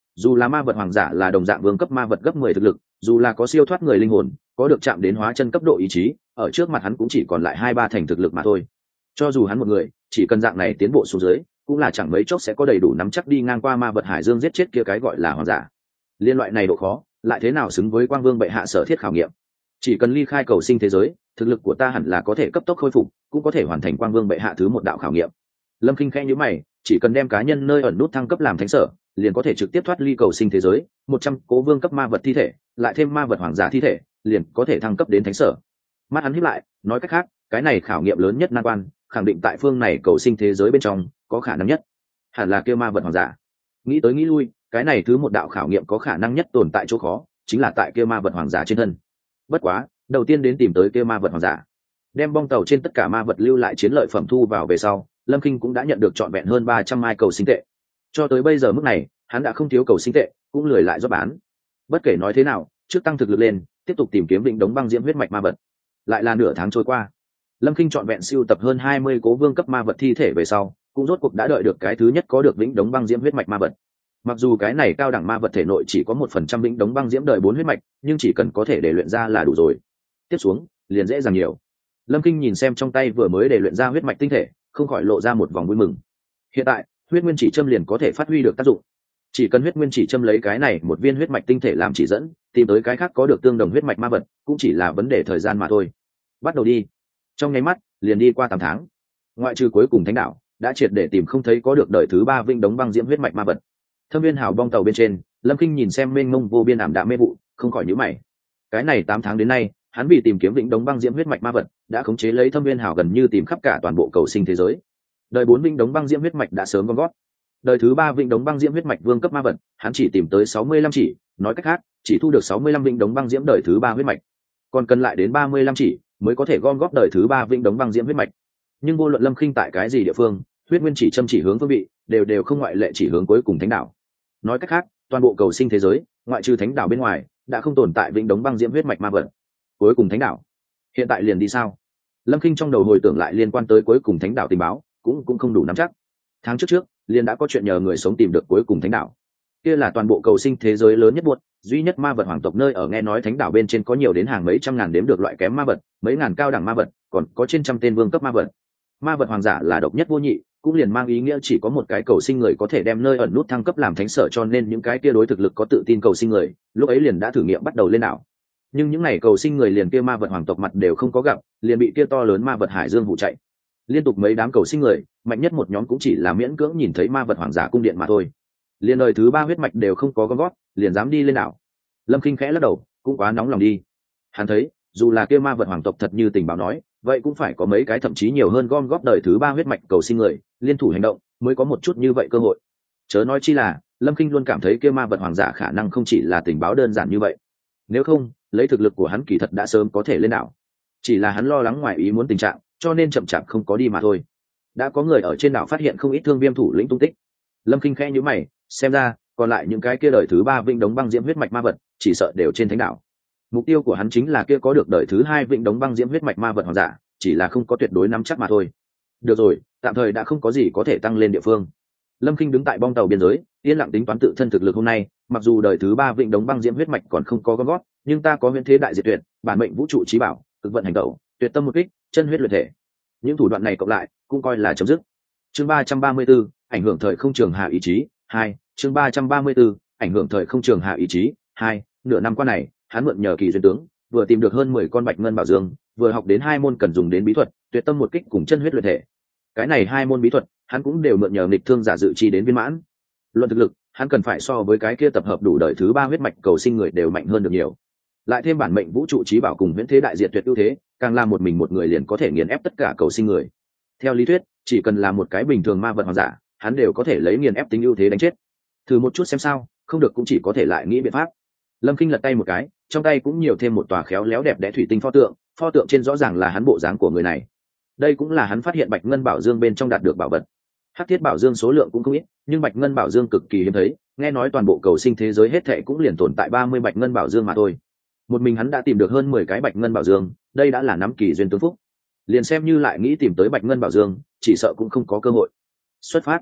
Speaker 1: dù là ma vật hoàng giả là đồng dạng vương cấp ma vật gấp mười thực lực, dù là có siêu thoát người linh hồn, có được chạm đến hóa chân cấp độ ý chí, ở trước mặt hắn cũng chỉ còn lại hai ba thành thực lực mà thôi. Cho dù hắn một người, chỉ cần dạng này tiến bộ xuống dưới, cũng là chẳng mấy chốc sẽ có đầy đủ nắm chắc đi ngang qua ma vật hải dương giết chết kia cái gọi là hoàng giả. Liên loại này độ khó, lại thế nào xứng với quang vương bệ hạ sở thiết khảo nghiệm? Chỉ cần ly khai cầu sinh thế giới, thực lực của ta hẳn là có thể cấp tốc khôi phục, cũng có thể hoàn thành quang vương bệ hạ thứ một đạo khảo nghiệm. Lâm Kinh khẽ nhíu mày, chỉ cần đem cá nhân nơi ẩn nút thăng cấp làm thánh sở, liền có thể trực tiếp thoát ly cầu sinh thế giới. Một trăm cố vương cấp ma vật thi thể, lại thêm ma vật hoàng giả thi thể, liền có thể thăng cấp đến thánh sở. Mắt hắn híp lại, nói cách khác, cái này khảo nghiệm lớn nhất nan quan, khẳng định tại phương này cầu sinh thế giới bên trong có khả năng nhất, hẳn là kia ma vật hoàng giả. Nghĩ tới nghĩ lui, cái này thứ một đạo khảo nghiệm có khả năng nhất tồn tại chỗ khó, chính là tại kia ma vật hoàng giả trên thân. Bất quá, đầu tiên đến tìm tới kia ma vật hoàng giả, đem bong tàu trên tất cả ma vật lưu lại chiến lợi phẩm thu vào về sau, Lâm Kinh cũng đã nhận được trọn vẹn hơn ba trăm mai cầu sinh tệ. Cho tới bây giờ mức này, hắn đã không thiếu cầu sinh tệ, cũng lười lại do bán. Bất kể nói thế nào, trước tăng thực lực lên, tiếp tục tìm kiếm vĩnh đống băng diễm huyết mạch ma vật. Lại là nửa tháng trôi qua, Lâm Kinh trọn vẹn siêu tập hơn hai mươi cố vương cấp ma vật thi thể về sau, cũng rốt cuộc đã đợi được cái thứ nhất có được vĩnh đống băng diễm huyết mạch ma vật. Mặc dù cái này cao đẳng ma vật thể nội chỉ có một phần trăm vĩnh đống băng diễm đời bốn huyết mạch, nhưng chỉ cần có thể để luyện ra là đủ rồi. Tiếp xuống, liền dễ dàng nhiều. Lâm Kinh nhìn xem trong tay vừa mới để luyện ra huyết mạch tinh thể, không khỏi lộ ra một vòng vui mừng. Hiện tại, huyết nguyên chỉ châm liền có thể phát huy được tác dụng. Chỉ cần huyết nguyên chỉ châm lấy cái này một viên huyết mạch tinh thể làm chỉ dẫn, tìm tới cái khác có được tương đồng huyết mạch ma vật, cũng chỉ là vấn đề thời gian mà thôi. Bắt đầu đi. Trong nháy mắt, liền đi qua tám tháng. Ngoại trừ cuối cùng thánh đạo, đã triệt để tìm không thấy có được đời thứ ba vĩnh đống băng diễm huyết mạch ma vật. Thâm viên hào bong tàu bên trên, Lâm Kinh nhìn xem mênh mông vô biên ảm đạm mê vụ, không khỏi nhíu mày. Cái này tám tháng đến nay, hắn vì tìm kiếm vĩnh đống băng diễm huyết mạch ma vật, đã khống chế lấy thâm viên hào gần như tìm khắp cả toàn bộ cầu sinh thế giới. Đời bốn vĩnh đống băng diễm huyết mạch đã sớm gom gót. Đời thứ ba vĩnh đống băng diễm huyết mạch vương cấp ma vật, hắn chỉ tìm tới sáu mươi lăm chỉ, nói cách khác, chỉ thu được sáu mươi lăm vĩnh đống băng diễm đời thứ ba huyết mạch. Còn cần lại đến ba mươi lăm chỉ, mới có thể gom góp đời thứ ba vĩnh đống băng diễm huyết mạch. Nhưng vô luận Lâm Kinh tại cái gì địa phương, huyết nguyên chỉ châm chỉ hướng phương vị, đều đều không ngoại lệ chỉ hướng cuối cùng thánh đạo. Nói cách khác, toàn bộ cầu sinh thế giới, ngoại trừ thánh đạo bên ngoài, đã không tồn tại vĩnh đống băng diễm huyết mạch ma vật. Cuối cùng thánh đạo, hiện tại liền đi sao? Lâm Kinh trong đầu hồi tưởng lại liên quan tới cuối cùng thánh đạo tình báo, cũng cũng không đủ nắm chắc. Tháng trước trước, liền đã có chuyện nhờ người sống tìm được cuối cùng thánh đạo. Kia là toàn bộ cầu sinh thế giới lớn nhất buốt, duy nhất ma vật hoàng tộc nơi ở, nghe nói thánh đạo bên trên có nhiều đến hàng mấy trăm ngàn đếm được loại kém ma vật, mấy ngàn cao đẳng ma vật, còn có trên trăm tên vương cấp ma vật. Ma vật hoàng giả là độc nhất vô nhị, cũng liền mang ý nghĩa chỉ có một cái cầu sinh người có thể đem nơi ẩn nút thăng cấp làm thánh sở, cho nên những cái kia đối thực lực có tự tin cầu sinh người, lúc ấy liền đã thử nghiệm bắt đầu lên đảo. Nhưng những ngày cầu sinh người liền kia ma vật hoàng tộc mặt đều không có gặp, liền bị kia to lớn ma vật hải dương hụ chạy. Liên tục mấy đám cầu sinh người, mạnh nhất một nhóm cũng chỉ là miễn cưỡng nhìn thấy ma vật hoàng giả cung điện mà thôi. Liên đời thứ ba huyết mạch đều không có gom gót, liền dám đi lên đảo. Lâm Kinh khẽ lắc đầu, cũng quá nóng lòng đi. Hắn thấy, dù là kia ma vật hoàng tộc thật như tình báo nói, vậy cũng phải có mấy cái thậm chí nhiều hơn gom góp đời thứ ba huyết mạch cầu sinh người, liên thủ hành động, mới có một chút như vậy cơ hội. Chớ nói chi là, Lâm Kinh luôn cảm thấy kia ma vật hoàng giả khả năng không chỉ là tình báo đơn giản như vậy. Nếu không, lấy thực lực của hắn kỳ thật đã sớm có thể lên đảo. Chỉ là hắn lo lắng ngoài ý muốn tình trạng, cho nên chậm chạp không có đi mà thôi. Đã có người ở trên đảo phát hiện không ít thương viêm thủ lĩnh tung tích. Lâm Kinh khẽ nhíu mày, xem ra, còn lại những cái kia đời thứ ba vĩnh đống băng diễm huyết mạch ma vật, chỉ sợ đều trên thánh đảo. Mục tiêu của hắn chính là kia có được đời thứ hai vĩnh đống băng diễm huyết mạch ma vật hoàng giả, chỉ là không có tuyệt đối nắm chắc mà thôi. Được rồi, tạm thời đã không có gì có thể tăng lên địa phương. Lâm Kinh đứng tại bong tàu biên giới, yên lặng tính toán tự thân thực lực hôm nay. Mặc dù đời thứ ba vĩnh đống băng diễm huyết mạch còn không có gom gót, nhưng ta có huyễn thế đại diệt tuyệt, bản mệnh vũ trụ trí bảo, cực vận hành tẩu, tuyệt tâm một kích, chân huyết luyện thể. Những thủ đoạn này cộng lại, cũng coi là chấm dứt. Chương ba trăm ba mươi 34, ảnh hưởng thời không trường hạ ý chí hai. Chương ba trăm ba mươi 34, ảnh hưởng thời không trường hạ ý chí hai. Nửa năm qua này, hắn mượn nhờ kỳ duyên tướng, vừa tìm được hơn mười con bạch ngân bảo dương, vừa học đến hai môn cần dùng đến bí thuật, tuyệt tâm một kích cùng chân huyết luyện thể. Cái này hai môn bí thuật, hắn cũng đều mượn nhờ nghịch thương giả dự chi đến viên mãn. Luận thực lực, hắn cần phải so với cái kia tập hợp đủ đời thứ ba huyết mạch cầu sinh người đều mạnh hơn được nhiều. Lại thêm bản mệnh vũ trụ trí bảo cùng huyễn thế đại diệt tuyệt ưu thế, càng là một mình một người liền có thể nghiền ép tất cả cầu sinh người. Theo lý thuyết, chỉ cần là một cái bình thường ma vật hoàng giả, hắn đều có thể lấy nghiền ép tính ưu thế đánh chết. Thử một chút xem sao, không được cũng chỉ có thể lại nghĩ biện pháp. Lâm Kinh lật tay một cái, trong tay cũng nhiều thêm một tòa khéo léo đẹp đẽ thủy tinh pho tượng, pho tượng trên rõ ràng là hắn bộ dáng của người này. Đây cũng là hắn phát hiện bạch ngân bảo dương bên trong đạt được bảo vật. Hắc thiết bảo dương số lượng cũng không ít, nhưng bạch ngân bảo dương cực kỳ hiếm thấy, nghe nói toàn bộ cầu sinh thế giới hết thảy cũng liền tồn tại ba mươi bạch ngân bảo dương mà thôi. Một mình hắn đã tìm được hơn mười cái bạch ngân bảo dương, đây đã là nắm kỳ duyên tướng phúc. Liền xem như lại nghĩ tìm tới bạch ngân bảo dương, chỉ sợ cũng không có cơ hội. Xuất phát.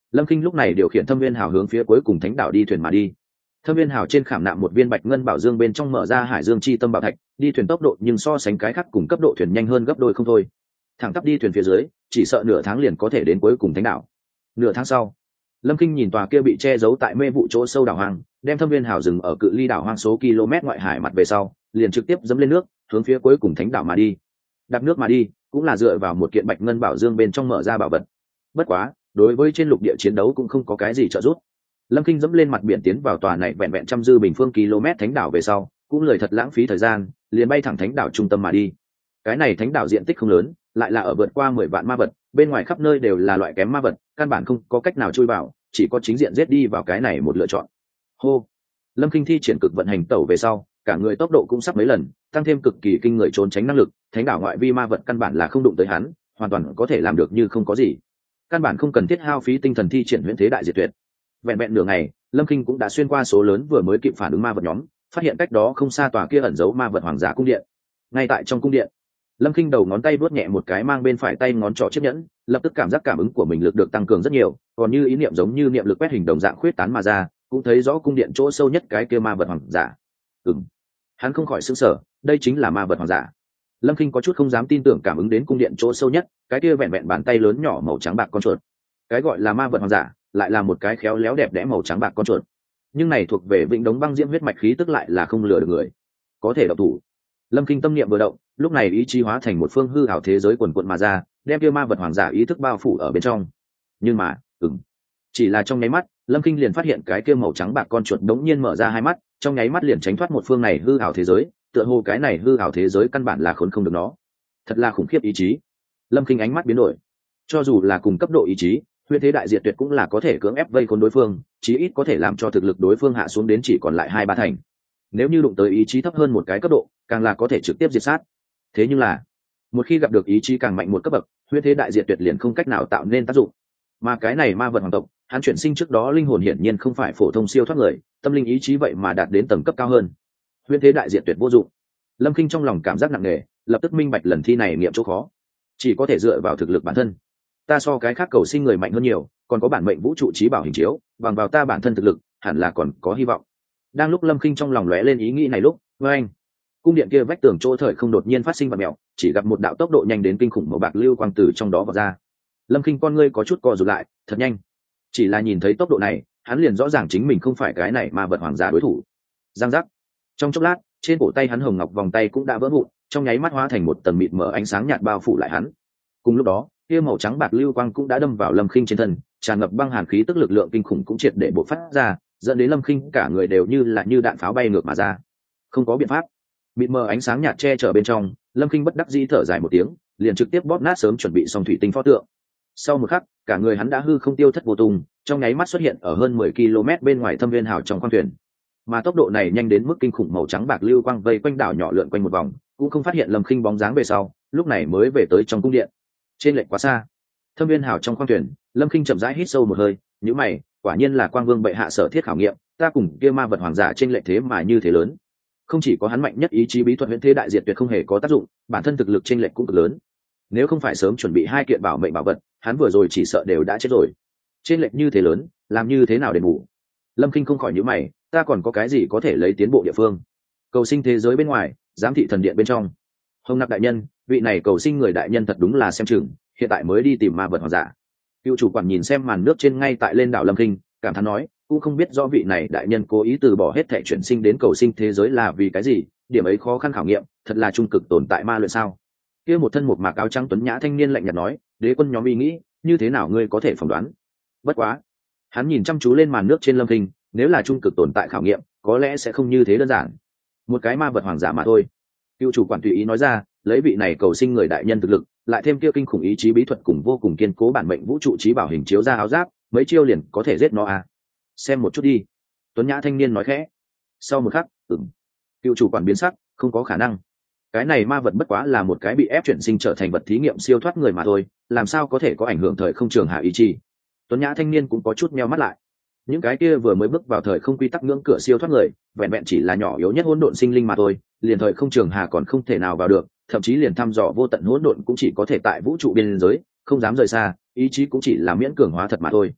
Speaker 1: Lâm Kinh lúc này điều khiển Thâm Viên Hào hướng phía cuối cùng thánh đảo đi thuyền mà đi. Thâm Viên Hào trên khảm nạm một viên bạch ngân bảo dương, bên trong mở ra hải dương chi tâm bảo thạch, đi thuyền tốc độ nhưng so sánh cái khác cùng cấp độ thuyền nhanh hơn gấp đôi không thôi. Thẳng tắp đi thuyền phía dưới, chỉ sợ nửa tháng liền có thể đến cuối cùng thánh đảo. Nửa tháng sau, Lâm Kinh nhìn tòa kia bị che giấu tại mê vụ chỗ sâu đảo hoang, đem Thâm Viên Hào dừng ở cự ly đảo hoang số km ngoại hải mặt về sau, liền trực tiếp dẫm lên nước, hướng phía cuối cùng thánh đảo mà đi. Đạp nước mà đi, cũng là dựa vào một kiện bạch ngân bảo dương bên trong mở ra bảo vật. Bất quá, đối với trên lục địa chiến đấu cũng không có cái gì trợ giúp. Lâm Kinh dẫm lên mặt biển tiến vào tòa này vẹn vẹn trăm dư bình phương km thánh đảo về sau, cũng lười thật lãng phí thời gian, liền bay thẳng thánh đảo trung tâm mà đi. Cái này thánh đảo diện tích không lớn, lại là ở vượt qua mười vạn ma vật, bên ngoài khắp nơi đều là loại kém ma vật, căn bản không có cách nào chui vào, chỉ có chính diện giết đi vào cái này một lựa chọn. Hô. Lâm Kinh thi triển cực vận hành tẩu về sau, cả người tốc độ cũng sắp mấy lần, tăng thêm cực kỳ kinh người trốn tránh năng lực, thánh đảo ngoại vi ma vật căn bản là không đụng tới hắn, hoàn toàn có thể làm được như không có gì. Căn bản không cần thiết hao phí tinh thần thi triển huyễn thế đại diệt tuyệt. Vẹn vẹn nửa ngày, Lâm Kinh cũng đã xuyên qua số lớn vừa mới kịp phản ứng ma vật nhóm, phát hiện cách đó không xa tòa kia ẩn giấu ma vật hoàng giả cung điện. Ngay tại trong cung điện, Lâm Kinh đầu ngón tay vuốt nhẹ một cái mang bên phải tay ngón trỏ chiếc nhẫn, lập tức cảm giác cảm ứng của mình lực được tăng cường rất nhiều, còn như ý niệm giống như niệm lực quét hình đồng dạng khuyết tán mà ra, cũng thấy rõ cung điện chỗ sâu nhất cái kia ma vật hoàng giả. Ừm, hắn không khỏi sửng sở, đây chính là ma vật hoàng giả. Lâm Kinh có chút không dám tin tưởng cảm ứng đến cung điện chỗ sâu nhất, cái kia vẹn vẹn bàn tay lớn nhỏ màu trắng bạc con chuột. Cái gọi là ma vật hoàng giả, lại là một cái khéo léo đẹp đẽ màu trắng bạc con chuột. Nhưng này thuộc về Vĩnh Đống băng diễm huyết mạch khí tức lại là không lừa được người, có thể động thủ. Lâm Kinh tâm niệm vừa động, lúc này ý chí hóa thành một phương hư ảo thế giới quần quận mà ra, đem kia ma vật hoàng giả ý thức bao phủ ở bên trong. Nhưng mà, ừm, chỉ là trong nháy mắt, Lâm Kinh liền phát hiện cái kia màu trắng bạc con chuột đống nhiên mở ra hai mắt, trong nháy mắt liền tránh thoát một phương này hư ảo thế giới, tựa hồ cái này hư ảo thế giới căn bản là khốn không được nó. Thật là khủng khiếp ý chí. Lâm Kinh ánh mắt biến đổi. Cho dù là cùng cấp độ ý chí, huyễn thế đại diệt tuyệt cũng là có thể cưỡng ép vây khốn đối phương, chí ít có thể làm cho thực lực đối phương hạ xuống đến chỉ còn lại hai ba thành. Nếu như đụng tới ý chí thấp hơn một cái cấp độ, càng là có thể trực tiếp diệt sát. Thế nhưng là, một khi gặp được ý chí càng mạnh một cấp bậc, huyễn thế đại diệt tuyệt liền không cách nào tạo nên tác dụng. Mà cái này ma vật hoàng tộc, hắn chuyển sinh trước đó linh hồn hiển nhiên không phải phổ thông siêu thoát người, tâm linh ý chí vậy mà đạt đến tầng cấp cao hơn. Huyễn thế đại diệt tuyệt vô dụng. Lâm Kinh trong lòng cảm giác nặng nề, lập tức minh bạch lần thi này nghiệm chỗ khó, chỉ có thể dựa vào thực lực bản thân. Ta so cái khác cầu sinh người mạnh hơn nhiều, còn có bản mệnh vũ trụ trí bảo hình chiếu, bằng vào ta bản thân thực lực, hẳn là còn có hy vọng. Đang lúc Lâm Kinh trong lòng lóe lên ý nghĩ này lúc, với anh, cung điện kia vách tường chỗ thời không đột nhiên phát sinh vật mèo, chỉ gặp một đạo tốc độ nhanh đến kinh khủng màu bạc lưu quang từ trong đó vọt ra. Lâm Kinh con ngươi có chút co rụt lại, thật nhanh. Chỉ là nhìn thấy tốc độ này, hắn liền rõ ràng chính mình không phải cái này mà vật hoàng giả đối thủ. Giang giác. Trong chốc lát, trên cổ tay hắn hồng ngọc vòng tay cũng đã vỡ vụn, trong nháy mắt hóa thành một tầng mịt mờ ánh sáng nhạt bao phủ lại hắn. Cùng lúc đó, kia màu trắng bạc lưu quang cũng đã đâm vào Lâm Kinh trên thân, tràn ngập băng hàn khí tức lực lượng kinh khủng cũng triệt để bộc phát ra, dẫn đến Lâm Kinh cả người đều như là như đạn pháo bay ngược mà ra. Không có biện pháp, mịt mờ ánh sáng nhạt che chở bên trong, Lâm Kinh bất đắc dĩ thở dài một tiếng, liền trực tiếp bóp nát sớm chuẩn bị xong thủy tinh pho tượng. Sau một khắc, cả người hắn đã hư không tiêu thất vô tung, trong nháy mắt xuất hiện ở hơn mười ki lô mét bên ngoài Thâm Viên Hào trong khoang thuyền. Mà tốc độ này nhanh đến mức kinh khủng, màu trắng bạc lưu quang vây quanh đảo nhỏ lượn quanh một vòng, cũng không phát hiện Lâm Kinh bóng dáng về sau, lúc này mới về tới trong cung điện. Trên lệch quá xa. Thâm Viên Hào trong khoang thuyền, Lâm Kinh chậm rãi hít sâu một hơi, nhíu mày, quả nhiên là Quang Vương bệ hạ sở thiết khảo nghiệm, ta cùng kia ma vật hoàng giả trên lệch thế mà như thế lớn. Không chỉ có hắn mạnh nhất ý chí bí thuật huyễn thế đại diệt tuyệt không hề có tác dụng, bản thân thực lực trên lệch cũng cực lớn. Nếu không phải sớm chuẩn bị hai kiện bảo mệnh bảo vật, hắn vừa rồi chỉ sợ đều đã chết rồi. Trên lệch như thế lớn, làm như thế nào để bù? Lâm Kinh không khỏi nhíu mày, ta còn có cái gì có thể lấy tiến bộ địa phương? Cầu sinh thế giới bên ngoài, giám thị thần điện bên trong. Hồng Nặc đại nhân, vị này cầu sinh người đại nhân thật đúng là xem chừng, hiện tại mới đi tìm ma vật hoàng giả. Cựu chủ quản nhìn xem màn nước trên ngay tại lên đảo Lâm Kinh, cảm thán nói, cũng không biết do vị này đại nhân cố ý từ bỏ hết thể chuyển sinh đến cầu sinh thế giới là vì cái gì, điểm ấy khó khăn khảo nghiệm, thật là trung cực tồn tại ma luyện sao? Kia một thân một mạc áo trắng tuấn nhã thanh niên lạnh nhạt nói, đế quân nhóm ý nghĩ, như thế nào ngươi có thể phỏng đoán? Bất quá, hắn nhìn chăm chú lên màn nước trên Lâm Kinh, nếu là trung cực tồn tại khảo nghiệm, có lẽ sẽ không như thế đơn giản. Một cái ma vật hoàng giả mà thôi. Cựu chủ quản tùy ý nói ra, lấy vị này cầu sinh người đại nhân thực lực, lại thêm kia kinh khủng ý chí bí thuật cùng vô cùng kiên cố bản mệnh vũ trụ trí bảo hình chiếu ra áo giáp, mấy chiêu liền có thể giết nó à? Xem một chút đi. Tuấn nhã thanh niên nói khẽ. Sau một khắc, ừm. Cựu chủ quản biến sắc, không có khả năng. Cái này ma vật bất quá là một cái bị ép chuyển sinh trở thành vật thí nghiệm siêu thoát người mà thôi, làm sao có thể có ảnh hưởng thời không trường hạ ý chí? Tuấn nhã thanh niên cũng có chút meo mắt lại. Những cái kia vừa mới bước vào thời không quy tắc ngưỡng cửa siêu thoát người, vẹn vẹn chỉ là nhỏ yếu nhất hỗn độn sinh linh mà thôi, liền thời không trường hà còn không thể nào vào được, thậm chí liền thăm dò vô tận hỗn độn cũng chỉ có thể tại vũ trụ biên giới, không dám rời xa, ý chí cũng chỉ là miễn cường hóa thật mà thôi.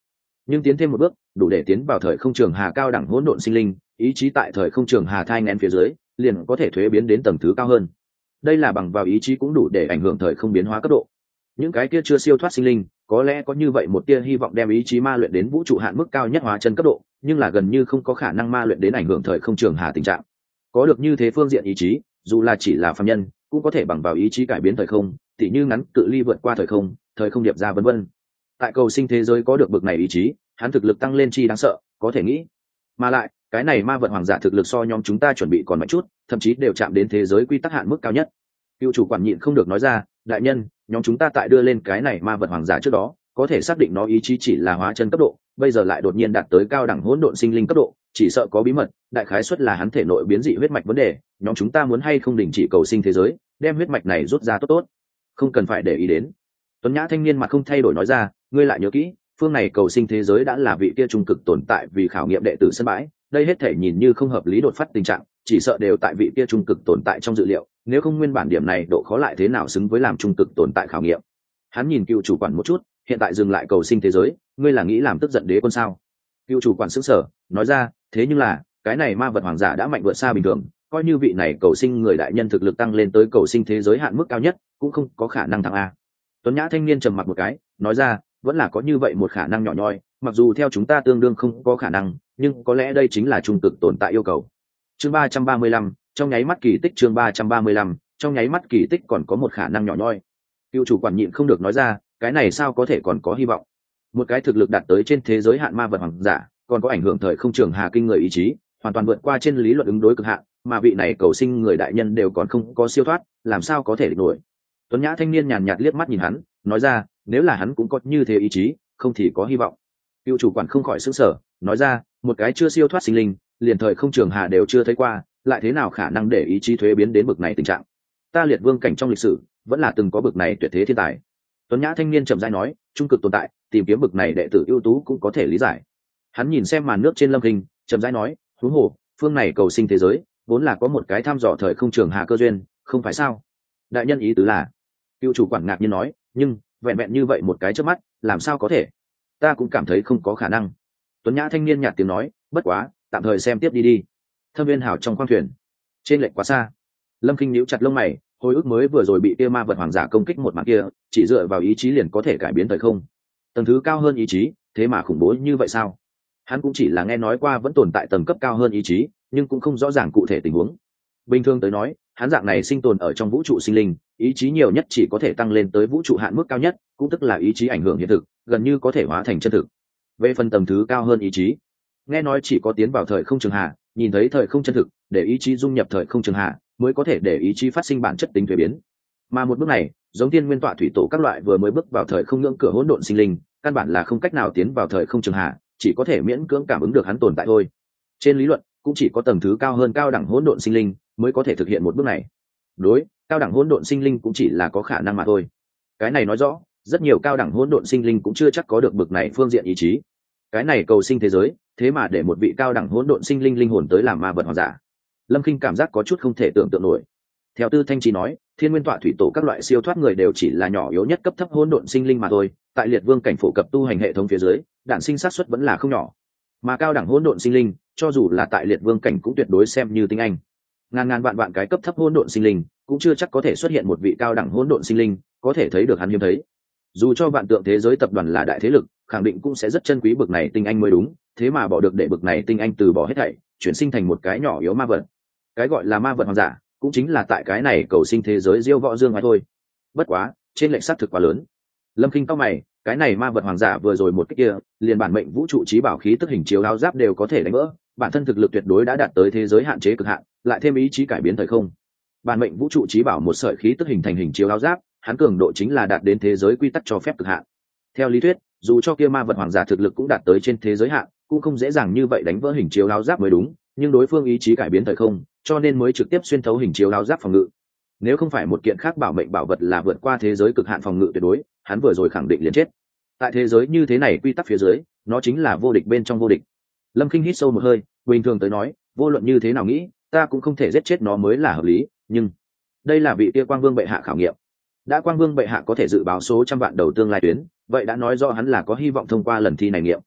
Speaker 1: nhưng tiến thêm một bước đủ để tiến vào thời không trường hà cao đẳng hỗn độn sinh linh, ý chí tại thời không trường hà thai ngén phía dưới liền có thể thuế biến đến tầng thứ cao hơn. Đây là bằng vào ý chí cũng đủ để ảnh hưởng thời không biến hóa cấp độ. Những cái kia chưa siêu thoát sinh linh có lẽ có như vậy một tia hy vọng đem ý chí ma luyện đến vũ trụ hạn mức cao nhất hóa chân cấp độ, nhưng là gần như không có khả năng ma luyện đến ảnh hưởng thời không trường hà tình trạng. Có được như thế phương diện ý chí, dù là chỉ là phàm nhân cũng có thể bằng vào ý chí cải biến thời không, tỉ như ngắn cự ly vượt qua thời không, thời không điệp ra vân vân. Tại cầu sinh thế giới có được bực này ý chí, hắn thực lực tăng lên chi đáng sợ, có thể nghĩ. Mà lại, cái này ma vật hoàng giả thực lực so nhóm chúng ta chuẩn bị còn mạnh chút, thậm chí đều chạm đến thế giới quy tắc hạn mức cao nhất. Cựu chủ quản nhịn không được nói ra, đại nhân, nhóm chúng ta tại đưa lên cái này ma vật hoàng giả trước đó, có thể xác định nó ý chí chỉ là hóa chân cấp độ, bây giờ lại đột nhiên đạt tới cao đẳng hỗn độn sinh linh cấp độ, chỉ sợ có bí mật, đại khái suất là hắn thể nội biến dị huyết mạch vấn đề, nhóm chúng ta muốn hay không đình chỉ cầu sinh thế giới, đem huyết mạch này rút ra tốt tốt. Không cần phải để ý đến. Tuấn Nhã thanh niên mặt không thay đổi nói ra, ngươi lại nhớ kỹ, phương này cầu sinh thế giới đã là vị kia trung cực tồn tại vì khảo nghiệm đệ tử sân bãi, đây hết thể nhìn như không hợp lý đột phát tình trạng, chỉ sợ đều tại vị kia trung cực tồn tại trong dự liệu, nếu không nguyên bản điểm này độ khó lại thế nào xứng với làm trung cực tồn tại khảo nghiệm. Hắn nhìn cựu chủ quản một chút, hiện tại dừng lại cầu sinh thế giới, ngươi là nghĩ làm tức giận đế quân sao? Cựu chủ quản sững sờ, nói ra, thế nhưng là cái này ma vật hoàng giả đã mạnh vượt xa bình thường, coi như vị này cầu sinh người đại nhân thực lực tăng lên tới cầu sinh thế giới hạn mức cao nhất, cũng không có khả năng thắng a. Tuấn Nhã thanh niên trầm mặc một cái, nói ra, vẫn là có như vậy một khả năng nhỏ nhoi, mặc dù theo chúng ta tương đương không có khả năng, nhưng có lẽ đây chính là trung cực tồn tại yêu cầu. Chương ba trăm ba mươi lăm, trong nháy mắt kỳ tích. Chương ba trăm ba mươi lăm, trong nháy mắt kỳ tích còn có một khả năng nhỏ nhoi. Cựu chủ quản nhịn không được nói ra, cái này sao có thể còn có hy vọng? Một cái thực lực đạt tới trên thế giới hạn ma vật hoàng giả, còn có ảnh hưởng thời không trường hà kinh người ý chí, hoàn toàn vượt qua trên lý luận ứng đối cực hạn, mà vị này cầu sinh người đại nhân đều còn không có siêu thoát, làm sao có thể địch nổi? Tuấn Nhã thanh niên nhàn nhạt liếc mắt nhìn hắn, nói ra, nếu là hắn cũng có như thế ý chí, không thì có hy vọng. Cựu chủ quản không khỏi sững sờ, nói ra, một cái chưa siêu thoát sinh linh, liền thời không trường hà đều chưa thấy qua, lại thế nào khả năng để ý chí thuế biến đến bực này tình trạng? Ta liệt vương cảnh trong lịch sử, vẫn là từng có bực này tuyệt thế thiên tài. Tuấn Nhã thanh niên chậm rãi nói, trung cực tồn tại, tìm kiếm bực này đệ tử ưu tú cũng có thể lý giải. Hắn nhìn xem màn nước trên lâm hình, chậm rãi nói, huống hồ, phương này cầu sinh thế giới, vốn là có một cái thăm dò thời không trường hà cơ duyên, không phải sao? Đại nhân ý tứ là? Cựu chủ quản ngạc nhiên nói, nhưng vẹn vẹn như vậy một cái trước mắt, làm sao có thể? Ta cũng cảm thấy không có khả năng. Tuấn Nhã thanh niên nhạt tiếng nói, bất quá, tạm thời xem tiếp đi đi. Thâm viên hảo trong khoang thuyền, trên lệch quá xa. Lâm Kinh nhíu chặt lông mày, hồi ức mới vừa rồi bị kia ma vật hoàng giả công kích một màn kia, chỉ dựa vào ý chí liền có thể cải biến thời không. Tầng thứ cao hơn ý chí, thế mà khủng bố như vậy sao? Hắn cũng chỉ là nghe nói qua vẫn tồn tại tầng cấp cao hơn ý chí, nhưng cũng không rõ ràng cụ thể tình huống. Bình thường tới nói, hắn dạng này sinh tồn ở trong vũ trụ sinh linh, ý chí nhiều nhất chỉ có thể tăng lên tới vũ trụ hạn mức cao nhất, cũng tức là ý chí ảnh hưởng hiện thực, gần như có thể hóa thành chân thực. Về phần tầng thứ cao hơn ý chí, nghe nói chỉ có tiến vào thời không trường hạ, nhìn thấy thời không chân thực, để ý chí dung nhập thời không trường hạ, mới có thể để ý chí phát sinh bản chất tính thuế biến. Mà một bước này, giống tiên nguyên tọa thủy tổ các loại vừa mới bước vào thời không ngưỡng cửa hỗn độn sinh linh, căn bản là không cách nào tiến vào thời không trường hạ, chỉ có thể miễn cưỡng cảm ứng được hắn tồn tại thôi. Trên lý luận, cũng chỉ có tầng thứ cao hơn cao đẳng hỗn độn sinh linh mới có thể thực hiện một bước này. Đối, cao đẳng hỗn độn sinh linh cũng chỉ là có khả năng mà thôi. Cái này nói rõ, rất nhiều cao đẳng hỗn độn sinh linh cũng chưa chắc có được bực này phương diện ý chí. Cái này cầu sinh thế giới, thế mà để một vị cao đẳng hỗn độn sinh linh linh hồn tới làm ma vật hoàng giả. Lâm Kinh cảm giác có chút không thể tưởng tượng nổi. Theo Tư Thanh Trí nói, thiên nguyên tọa thủy tổ các loại siêu thoát người đều chỉ là nhỏ yếu nhất cấp thấp hỗn độn sinh linh mà thôi, tại liệt vương cảnh phổ cập tu hành hệ thống phía dưới, đản sinh xác suất vẫn là không nhỏ. Mà cao đẳng hỗn độn sinh linh, cho dù là tại liệt vương cảnh cũng tuyệt đối xem như tinh anh. Ngàn ngàn vạn vạn cái cấp thấp hỗn độn sinh linh, cũng chưa chắc có thể xuất hiện một vị cao đẳng hỗn độn sinh linh, có thể thấy được hắn hiếm thấy. Dù cho vạn tượng thế giới tập đoàn là đại thế lực, khẳng định cũng sẽ rất chân quý bực này tinh anh mới đúng, thế mà bỏ được để bực này tinh anh từ bỏ hết thảy, chuyển sinh thành một cái nhỏ yếu ma vật. Cái gọi là ma vật hoàng giả, cũng chính là tại cái này cầu sinh thế giới diêu võ dương ai thôi. Bất quá, trên lệnh xác thực quá lớn. Lâm Kinh cao mày, cái này ma vật hoàng giả vừa rồi một cái kia, liền bản mệnh vũ trụ trí bảo khí tức hình chiếu áo giáp đều có thể đánh vỡ, bản thân thực lực tuyệt đối đã đạt tới thế giới hạn chế cực hạn, lại thêm ý chí cải biến thời không. Bản mệnh vũ trụ trí bảo một sợi khí tức hình thành hình chiếu áo giáp, hắn cường độ chính là đạt đến thế giới quy tắc cho phép cực hạn. Theo lý thuyết, dù cho kia ma vật hoàng giả thực lực cũng đạt tới trên thế giới hạn, cũng không dễ dàng như vậy đánh vỡ hình chiếu áo giáp mới đúng, nhưng đối phương ý chí cải biến thời không, cho nên mới trực tiếp xuyên thấu hình chiếu áo giáp phòng ngự. Nếu không phải một kiện khác bảo mệnh bảo vật là vượt qua thế giới cực hạn phòng ngự tuyệt đối, hắn vừa rồi khẳng định liền chết. Tại thế giới như thế này quy tắc phía dưới, nó chính là vô địch bên trong vô địch. Lâm Kinh hít sâu một hơi, bình thường tới nói, vô luận như thế nào nghĩ, ta cũng không thể giết chết nó mới là hợp lý, nhưng đây là vị kia Quang Vương bệ hạ khảo nghiệm. Đã Quang Vương bệ hạ có thể dự báo số trăm vạn đầu tương lai tuyến, vậy đã nói rõ hắn là có hy vọng thông qua lần thi này nghiệm.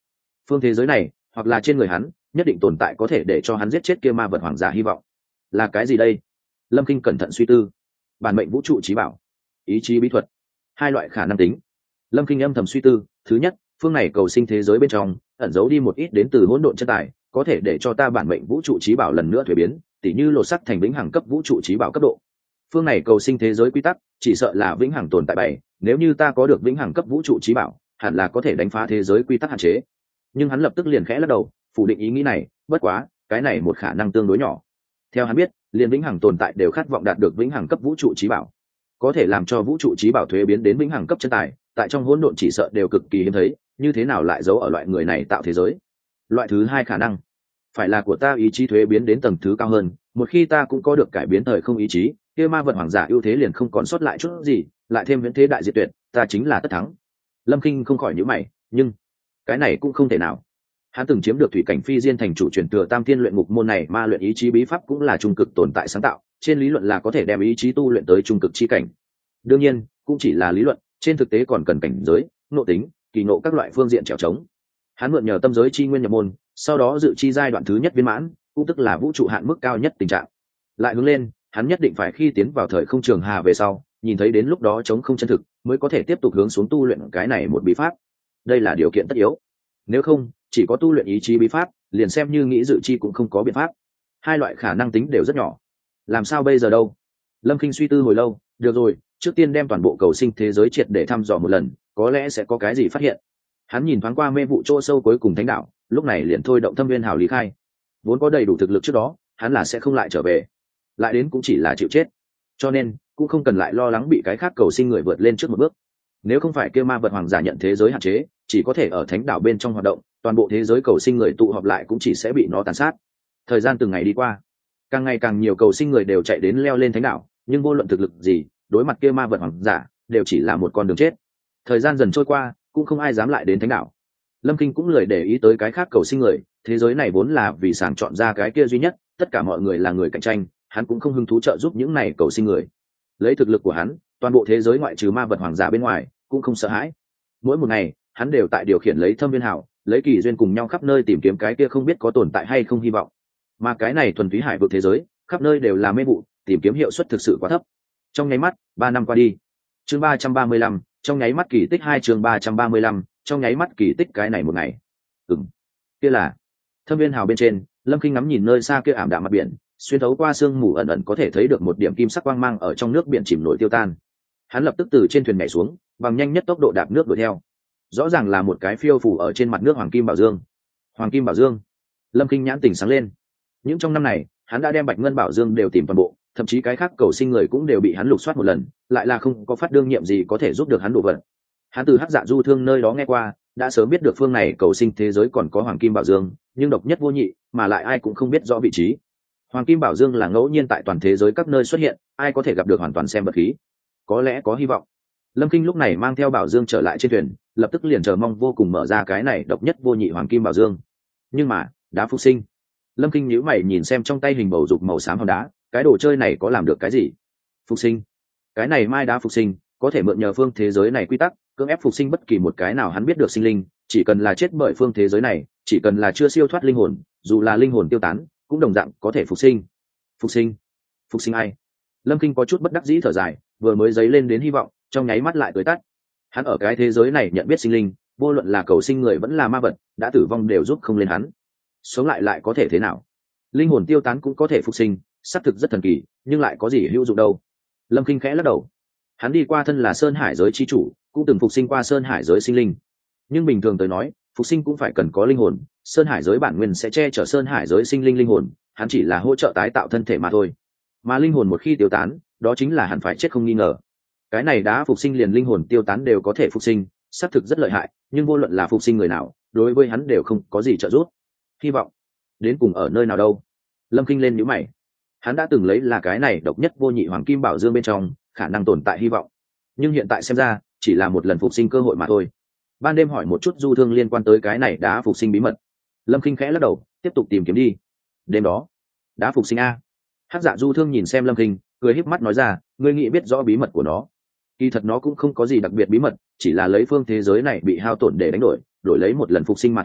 Speaker 1: phương thế giới này hoặc là trên người hắn nhất định tồn tại có thể để cho hắn giết chết kia ma vật hoàng giả hy vọng. Là cái gì đây? Lâm Kinh cẩn thận suy tư. Bản mệnh vũ trụ trí bảo, ý chí bí thuật, hai loại khả năng tính. Lâm Kinh âm thầm suy tư. Thứ nhất, phương này cầu sinh thế giới bên trong ẩn giấu đi một ít đến từ hỗn độn chân tài, có thể để cho ta bản mệnh vũ trụ trí bảo lần nữa thuế biến, tỉ như lột sắc thành vĩnh hằng cấp vũ trụ trí bảo cấp độ. Phương này cầu sinh thế giới quy tắc chỉ sợ là vĩnh hằng tồn tại bảy, nếu như ta có được vĩnh hằng cấp vũ trụ trí bảo, hẳn là có thể đánh phá thế giới quy tắc hạn chế. Nhưng hắn lập tức liền khẽ lắc đầu, phủ định ý nghĩ này. Bất quá, cái này một khả năng tương đối nhỏ. Theo hắn biết, liền vĩnh hằng tồn tại đều khát vọng đạt được vĩnh hằng cấp vũ trụ trí bảo, có thể làm cho vũ trụ trí bảo thuế biến đến vĩnh hằng cấp chân tài, tại trong hỗn độn chỉ sợ đều cực kỳ hiếm thấy, như thế nào lại giấu ở loại người này tạo thế giới? Loại thứ hai khả năng, phải là của ta ý chí thuế biến đến tầng thứ cao hơn, một khi ta cũng có được cải biến thời không ý chí, kia ma vật hoàng giả ưu thế liền không còn sót lại chút gì, lại thêm viễn thế đại diệt tuyệt, ta chính là tất thắng. Lâm Kinh không khỏi nhíu mày, nhưng cái này cũng không thể nào. Hắn từng chiếm được thủy cảnh phi diên thành chủ truyền thừa tam thiên luyện ngục môn này, ma luyện ý chí bí pháp cũng là trung cực tồn tại sáng tạo, trên lý luận là có thể đem ý chí tu luyện tới trung cực chi cảnh. Đương nhiên, cũng chỉ là lý luận, trên thực tế còn cần cảnh giới, nội tính, kỳ ngộ các loại phương diện trèo trống. Hắn mượn nhờ tâm giới chi nguyên nhập môn, sau đó dự chi giai đoạn thứ nhất viên mãn, cũng tức là vũ trụ hạn mức cao nhất tình trạng. Lại hướng lên, hắn nhất định phải khi tiến vào thời không trường hà về sau, nhìn thấy đến lúc đó chống không chân thực, mới có thể tiếp tục hướng xuống tu luyện cái này một bí pháp. Đây là điều kiện tất yếu. Nếu không, chỉ có tu luyện ý chí bí pháp, liền xem như nghĩ dự chi cũng không có biện pháp. Hai loại khả năng tính đều rất nhỏ. Làm sao bây giờ đâu? Lâm Kinh suy tư hồi lâu. Được rồi, trước tiên đem toàn bộ cầu sinh thế giới triệt để thăm dò một lần, có lẽ sẽ có cái gì phát hiện. Hắn nhìn thoáng qua mê vụ chỗ sâu cuối cùng thánh đảo, lúc này liền thôi động Thâm Viên Hào lý khai. Vốn có đầy đủ thực lực trước đó, hắn là sẽ không lại trở về, lại đến cũng chỉ là chịu chết, cho nên cũng không cần lại lo lắng bị cái khác cầu sinh người vượt lên trước một bước. Nếu không phải kêu ma vật hoàng giả nhận thế giới hạn chế, chỉ có thể ở thánh đảo bên trong hoạt động, toàn bộ thế giới cầu sinh người tụ họp lại cũng chỉ sẽ bị nó tàn sát. Thời gian từng ngày đi qua, càng ngày càng nhiều cầu sinh người đều chạy đến leo lên thánh đảo, nhưng vô luận thực lực gì, đối mặt kia ma vật hoàng giả đều chỉ là một con đường chết. Thời gian dần trôi qua, cũng không ai dám lại đến thánh đảo. Lâm Kinh cũng lười để ý tới cái khác cầu sinh người, thế giới này vốn là vì sàng chọn ra cái kia duy nhất, tất cả mọi người là người cạnh tranh, hắn cũng không hứng thú trợ giúp những này cầu sinh người. Lấy thực lực của hắn, toàn bộ thế giới ngoại trừ ma vật hoàng giả bên ngoài cũng không sợ hãi. Mỗi một ngày, hắn đều tại điều khiển lấy Thâm Viên Hào, lấy kỳ duyên cùng nhau khắp nơi tìm kiếm cái kia không biết có tồn tại hay không hy vọng. Mà cái này thuần túy hải vực thế giới, khắp nơi đều là mê vụ, tìm kiếm hiệu suất thực sự quá thấp. Trong nháy mắt, ba năm qua đi. Chương ba trăm ba mươi lăm, trong nháy mắt kỳ tích hai chương ba trăm ba mươi lăm, trong nháy mắt kỳ tích cái này một ngày. Ừm. Kia là Thâm Viên Hào bên trên, Lâm Kinh ngắm nhìn nơi xa kia ảm đạm mặt biển, xuyên thấu qua sương mù ẩn ẩn có thể thấy được một điểm kim sắc quang mang ở trong nước biển chìm nổi tiêu tan. Hắn lập tức từ trên thuyền nhảy xuống, bằng nhanh nhất tốc độ đạp nước đuổi theo. Rõ ràng là một cái phiêu phù ở trên mặt nước hoàng kim bảo dương. Hoàng kim bảo dương. Lâm Kinh nhãn tỉnh sáng lên. Những trong năm này, hắn đã đem bạch ngân bảo dương đều tìm toàn bộ, thậm chí cái khác cầu sinh người cũng đều bị hắn lục soát một lần, lại là không có phát đương nhiệm gì có thể giúp được hắn đổ vật. Hắn từ Hắc Dạ Du Thương nơi đó nghe qua, đã sớm biết được phương này cầu sinh thế giới còn có hoàng kim bảo dương, nhưng độc nhất vô nhị, mà lại ai cũng không biết rõ vị trí. Hoàng kim bảo dương là ngẫu nhiên tại toàn thế giới các nơi xuất hiện, ai có thể gặp được hoàn toàn xem vật khí. Có lẽ có hy vọng. Lâm Kinh lúc này mang theo bảo dương trở lại trên thuyền, lập tức liền chờ mong vô cùng mở ra cái này độc nhất vô nhị hoàng kim bảo dương. Nhưng mà, đá phục sinh. Lâm Kinh nhíu mày nhìn xem trong tay hình bầu dục màu xám hòn đá, cái đồ chơi này có làm được cái gì? Phục sinh. Cái này mai đá phục sinh, có thể mượn nhờ phương thế giới này quy tắc, cưỡng ép phục sinh bất kỳ một cái nào hắn biết được sinh linh, chỉ cần là chết bởi phương thế giới này, chỉ cần là chưa siêu thoát linh hồn, dù là linh hồn tiêu tán, cũng đồng dạng có thể phục sinh. Phục sinh? Phục sinh ai? Lâm Kinh có chút bất đắc dĩ thở dài, vừa mới dấy lên đến hy vọng, trong nháy mắt lại tối tắt. Hắn ở cái thế giới này nhận biết sinh linh, vô luận là cầu sinh người vẫn là ma vật, đã tử vong đều giúp không lên hắn. Sống lại lại có thể thế nào? Linh hồn tiêu tán cũng có thể phục sinh, xác thực rất thần kỳ, nhưng lại có gì hữu dụng đâu? Lâm Kinh khẽ lắc đầu. Hắn đi qua thân là Sơn Hải giới chi chủ, cũng từng phục sinh qua Sơn Hải giới sinh linh. Nhưng bình thường tới nói, phục sinh cũng phải cần có linh hồn, Sơn Hải giới bản nguyên sẽ che chở Sơn Hải giới sinh linh linh hồn, hắn chỉ là hỗ trợ tái tạo thân thể mà thôi. Mà linh hồn một khi tiêu tán, đó chính là hẳn phải chết không nghi ngờ. Cái này đã phục sinh liền linh hồn tiêu tán đều có thể phục sinh, xác thực rất lợi hại, nhưng vô luận là phục sinh người nào, đối với hắn đều không có gì trợ giúp. Hy vọng đến cùng ở nơi nào đâu? Lâm Kinh lên nhíu mày. Hắn đã từng lấy là cái này độc nhất vô nhị hoàng kim bảo dương bên trong khả năng tồn tại hy vọng, nhưng hiện tại xem ra chỉ là một lần phục sinh cơ hội mà thôi. Ban đêm hỏi một chút Du Thương liên quan tới cái này đã phục sinh bí mật. Lâm Kinh khẽ lắc đầu, tiếp tục tìm kiếm đi. Đêm đó, đã phục sinh a. Hắc Dạ Du Thương nhìn xem Lâm Kinh, cười híp mắt nói ra, ngươi nghĩ biết rõ bí mật của nó? Kỳ thật nó cũng không có gì đặc biệt bí mật, chỉ là lấy phương thế giới này bị hao tổn để đánh đổi, đổi lấy một lần phục sinh mà thôi,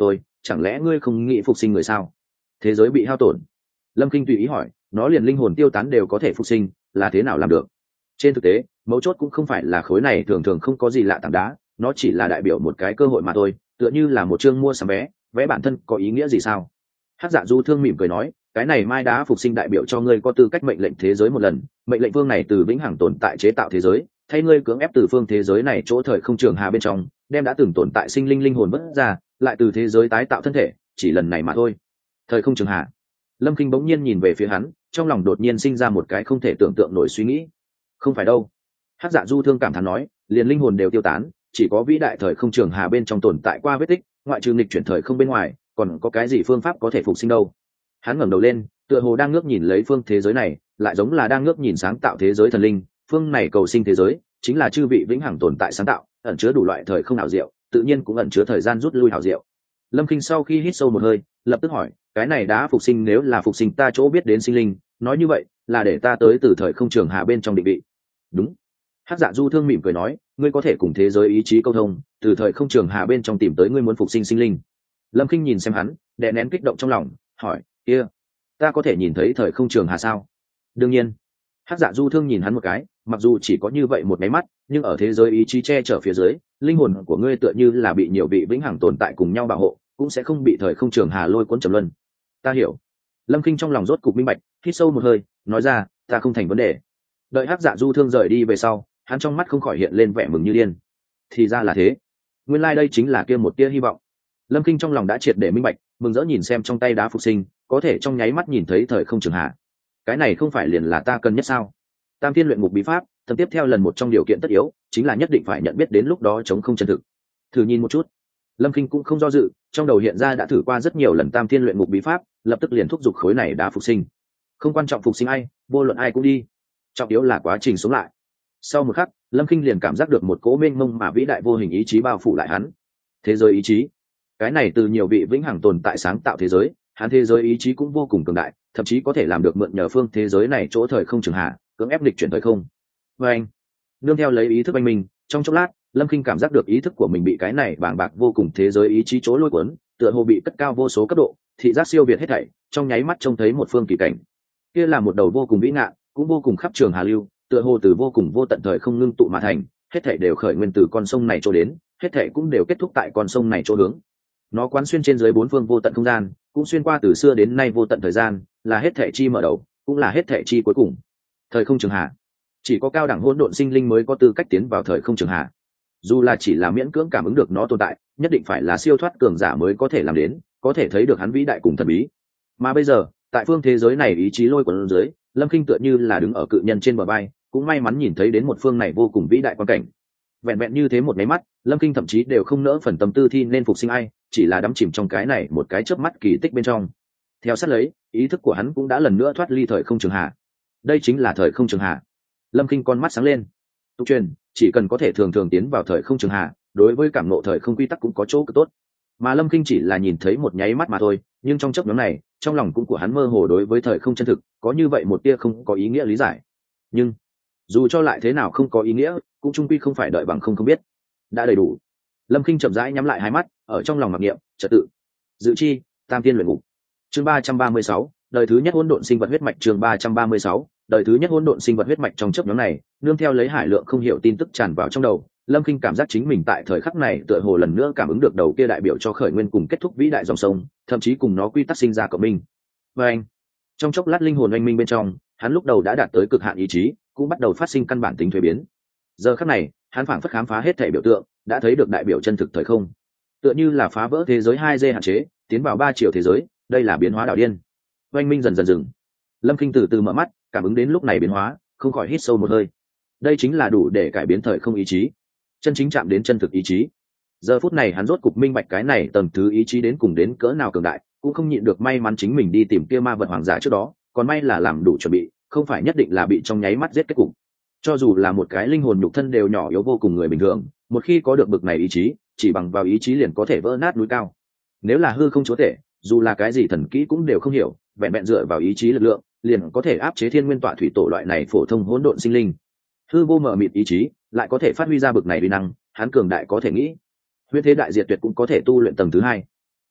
Speaker 1: chẳng lẽ ngươi không nghĩ phục sinh người sao? Thế giới bị hao tổn. Lâm Kinh tùy ý hỏi, nó liền linh hồn tiêu tán đều có thể phục sinh, là thế nào làm được? Trên thực tế, mấu chốt cũng không phải là khối này thường thường không có gì lạ tảng đá, nó chỉ là đại biểu một cái cơ hội mà thôi, tựa như là một chương mua sắm vé, vé bản thân có ý nghĩa gì sao? Hắc Dạ Du Thương mỉm cười nói, cái này mai đá phục sinh đại biểu cho ngươi có tư cách mệnh lệnh thế giới một lần, mệnh lệnh phương này từ vĩnh hằng tồn tại chế tạo thế giới, thay ngươi cưỡng ép từ phương thế giới này chỗ thời không trường hà bên trong, đem đã từng tồn tại sinh linh linh hồn vớt ra, lại từ thế giới tái tạo thân thể, chỉ lần này mà thôi. Thời không trường hà. Lâm Kinh bỗng nhiên nhìn về phía hắn, trong lòng đột nhiên sinh ra một cái không thể tưởng tượng nổi suy nghĩ. Không phải đâu. Hắc Dạ Du Thương cảm thán nói, liền linh hồn đều tiêu tán, chỉ có vĩ đại thời không trường hà bên trong tồn tại qua vết tích, ngoại trừ nghịch chuyển thời không bên ngoài, còn có cái gì phương pháp có thể phục sinh đâu? Hắn ngẩng đầu lên, tựa hồ đang ngước nhìn lấy phương thế giới này, lại giống là đang ngước nhìn sáng tạo thế giới thần linh, phương này cầu sinh thế giới, chính là chư vị vĩnh hằng tồn tại sáng tạo, ẩn chứa đủ loại thời không ảo diệu, tự nhiên cũng ẩn chứa thời gian rút lui ảo diệu. Lâm Kinh sau khi hít sâu một hơi, lập tức hỏi, cái này đã phục sinh nếu là phục sinh ta chỗ biết đến sinh linh, nói như vậy, là để ta tới từ thời không trường hà bên trong định vị. Đúng. Hắc Dạ Du Thương mỉm cười nói, ngươi có thể cùng thế giới ý chí câu thông, từ thời không trường hà bên trong tìm tới ngươi muốn phục sinh sinh linh. Lâm Kinh nhìn xem hắn, đè nén kích động trong lòng, hỏi, kia, ta có thể nhìn thấy thời không trường hà sao? Đương nhiên. Hắc Dạ Du Thương nhìn hắn một cái, mặc dù chỉ có như vậy một máy mắt, nhưng ở thế giới ý chí che chở phía dưới, linh hồn của ngươi tựa như là bị nhiều vị vĩnh hằng tồn tại cùng nhau bảo hộ, cũng sẽ không bị thời không trường hà lôi cuốn trầm luân. Ta hiểu. Lâm Kinh trong lòng rốt cục minh bạch, hít sâu một hơi, nói ra, ta không thành vấn đề. Đợi Hắc Dạ Du Thương rời đi về sau, hắn trong mắt không khỏi hiện lên vẻ mừng như điên. Thì ra là thế, nguyên lai like đây chính là kia một tia hy vọng. Lâm Kinh trong lòng đã triệt để minh bạch, mừng rỡ nhìn xem trong tay đá phục sinh, có thể trong nháy mắt nhìn thấy thời không trường hạ. Cái này không phải liền là ta cần nhất sao? Tam Thiên luyện ngục bí pháp, thần tiếp theo lần một trong điều kiện tất yếu, chính là nhất định phải nhận biết đến lúc đó chống không chân thực. Thử nhìn một chút. Lâm Kinh cũng không do dự, trong đầu hiện ra đã thử qua rất nhiều lần Tam Thiên luyện ngục bí pháp, lập tức liền thúc giục khối này đá phục sinh. Không quan trọng phục sinh ai, vô luận ai cũng đi. Trọng yếu là quá trình sống lại. Sau một khắc, Lâm Kinh liền cảm giác được một cỗ mênh mông mà vĩ đại vô hình ý chí bao phủ lại hắn. Thế giới ý chí. Cái này từ nhiều vị vĩnh hằng tồn tại sáng tạo thế giới, hắn thế giới ý chí cũng vô cùng cường đại, thậm chí có thể làm được mượn nhờ phương thế giới này chỗ thời không trường hạ, cưỡng ép lịch chuyển thời không. Và anh, nương theo lấy ý thức anh mình, trong chốc lát, Lâm Kinh cảm giác được ý thức của mình bị cái này bàng bạc vô cùng thế giới ý chí chỗ lôi cuốn, tựa hồ bị cất cao vô số cấp độ, thị giác siêu việt hết thảy, trong nháy mắt trông thấy một phương kỳ cảnh. Kia là một đầu vô cùng vĩ ngạn, cũng vô cùng khắp trường hà lưu, tựa hồ từ vô cùng vô tận thời không ngưng tụ mà thành, hết thảy đều khởi nguyên từ con sông này chỗ đến, hết thảy cũng đều kết thúc tại con sông này chỗ hướng. Nó quán xuyên trên dưới bốn phương vô tận không gian, cũng xuyên qua từ xưa đến nay vô tận thời gian, là hết thảy chi mở đầu, cũng là hết thảy chi cuối cùng. Thời không trường hạ, chỉ có cao đẳng hỗn độn sinh linh mới có tư cách tiến vào thời không trường hạ. Dù là chỉ là miễn cưỡng cảm ứng được nó tồn tại, nhất định phải là siêu thoát cường giả mới có thể làm đến, có thể thấy được hắn vĩ đại cùng thần bí. Mà bây giờ, tại phương thế giới này ý chí lôi cuốn dưới, Lâm Kinh tựa như là đứng ở cự nhân trên bờ vai, cũng may mắn nhìn thấy đến một phương này vô cùng vĩ đại quan cảnh. Vẹn vẹn như thế một máy mắt, Lâm Kinh thậm chí đều không nỡ phần tâm tư thi nên phục sinh ai, chỉ là đắm chìm trong cái này một cái chớp mắt kỳ tích bên trong. Theo sát lấy, ý thức của hắn cũng đã lần nữa thoát ly thời không trường hạ. Đây chính là thời không trường hạ. Lâm Kinh con mắt sáng lên. Tục truyền, chỉ cần có thể thường thường tiến vào thời không trường hạ, đối với cảm ngộ thời không quy tắc cũng có chỗ cực tốt. Mà Lâm Kinh chỉ là nhìn thấy một nháy mắt mà thôi, nhưng trong chốc ngắn này, trong lòng cũng của hắn mơ hồ đối với thời không chân thực, có như vậy một tia không có ý nghĩa lý giải. Nhưng dù cho lại thế nào không có ý nghĩa, cũng chung quy không phải đợi bằng không không biết. Đã đầy đủ. Lâm Kinh chậm rãi nhắm lại hai mắt, ở trong lòng mặc niệm, trật tự. Dự chi, Tam Thiên luyện ngục. Chương ba trăm ba mươi sáu, đời thứ nhất hỗn độn sinh vật huyết mạch. Chương ba trăm ba mươi sáu, đời thứ nhất hỗn độn sinh vật huyết mạch. Trong chớp nhoáng này, nương theo lấy hải lượng không hiểu tin tức tràn vào trong đầu, Lâm Kinh cảm giác chính mình tại thời khắc này tựa hồ lần nữa cảm ứng được đầu kia đại biểu cho khởi nguyên cùng kết thúc vĩ đại dòng sông, thậm chí cùng nó quy tắc sinh ra cộng minh. Và anh, trong chốc lát linh hồn anh minh bên trong, hắn lúc đầu đã đạt tới cực hạn ý chí, cũng bắt đầu phát sinh căn bản tính thuế biến. Giờ khắc này, hắn phảng phất khám phá hết thể biểu tượng, đã thấy được đại biểu chân thực thời không, tựa như là phá vỡ thế giới hai d hạn chế, tiến vào ba chiều thế giới, đây là biến hóa đạo điên. Oanh minh dần dần dừng. Lâm Kinh từ từ mở mắt, cảm ứng đến lúc này biến hóa, không khỏi hít sâu một hơi. Đây chính là đủ để cải biến thời không ý chí, chân chính chạm đến chân thực ý chí. Giờ phút này hắn rốt cục minh bạch cái này tầng thứ ý chí đến cùng đến cỡ nào cường đại, cũng không nhịn được may mắn chính mình đi tìm kia ma vật hoàng giả trước đó, còn may là làm đủ chuẩn bị, không phải nhất định là bị trong nháy mắt giết kết cục. Cho dù là một cái linh hồn nhục thân đều nhỏ yếu vô cùng người bình thường, một khi có được bực này ý chí, chỉ bằng vào ý chí liền có thể vỡ nát núi cao. Nếu là hư không chúa tể, dù là cái gì thần kỹ cũng đều không hiểu, vẹn vẹn dựa vào ý chí lực lượng, liền có thể áp chế thiên nguyên tọa thủy tổ loại này phổ thông hỗn độn sinh linh. Hư vô mở mịt ý chí, lại có thể phát huy ra bực này uy năng, hắn cường đại có thể nghĩ. Huyễn thế đại diệt tuyệt cũng có thể tu luyện tầng thứ hai.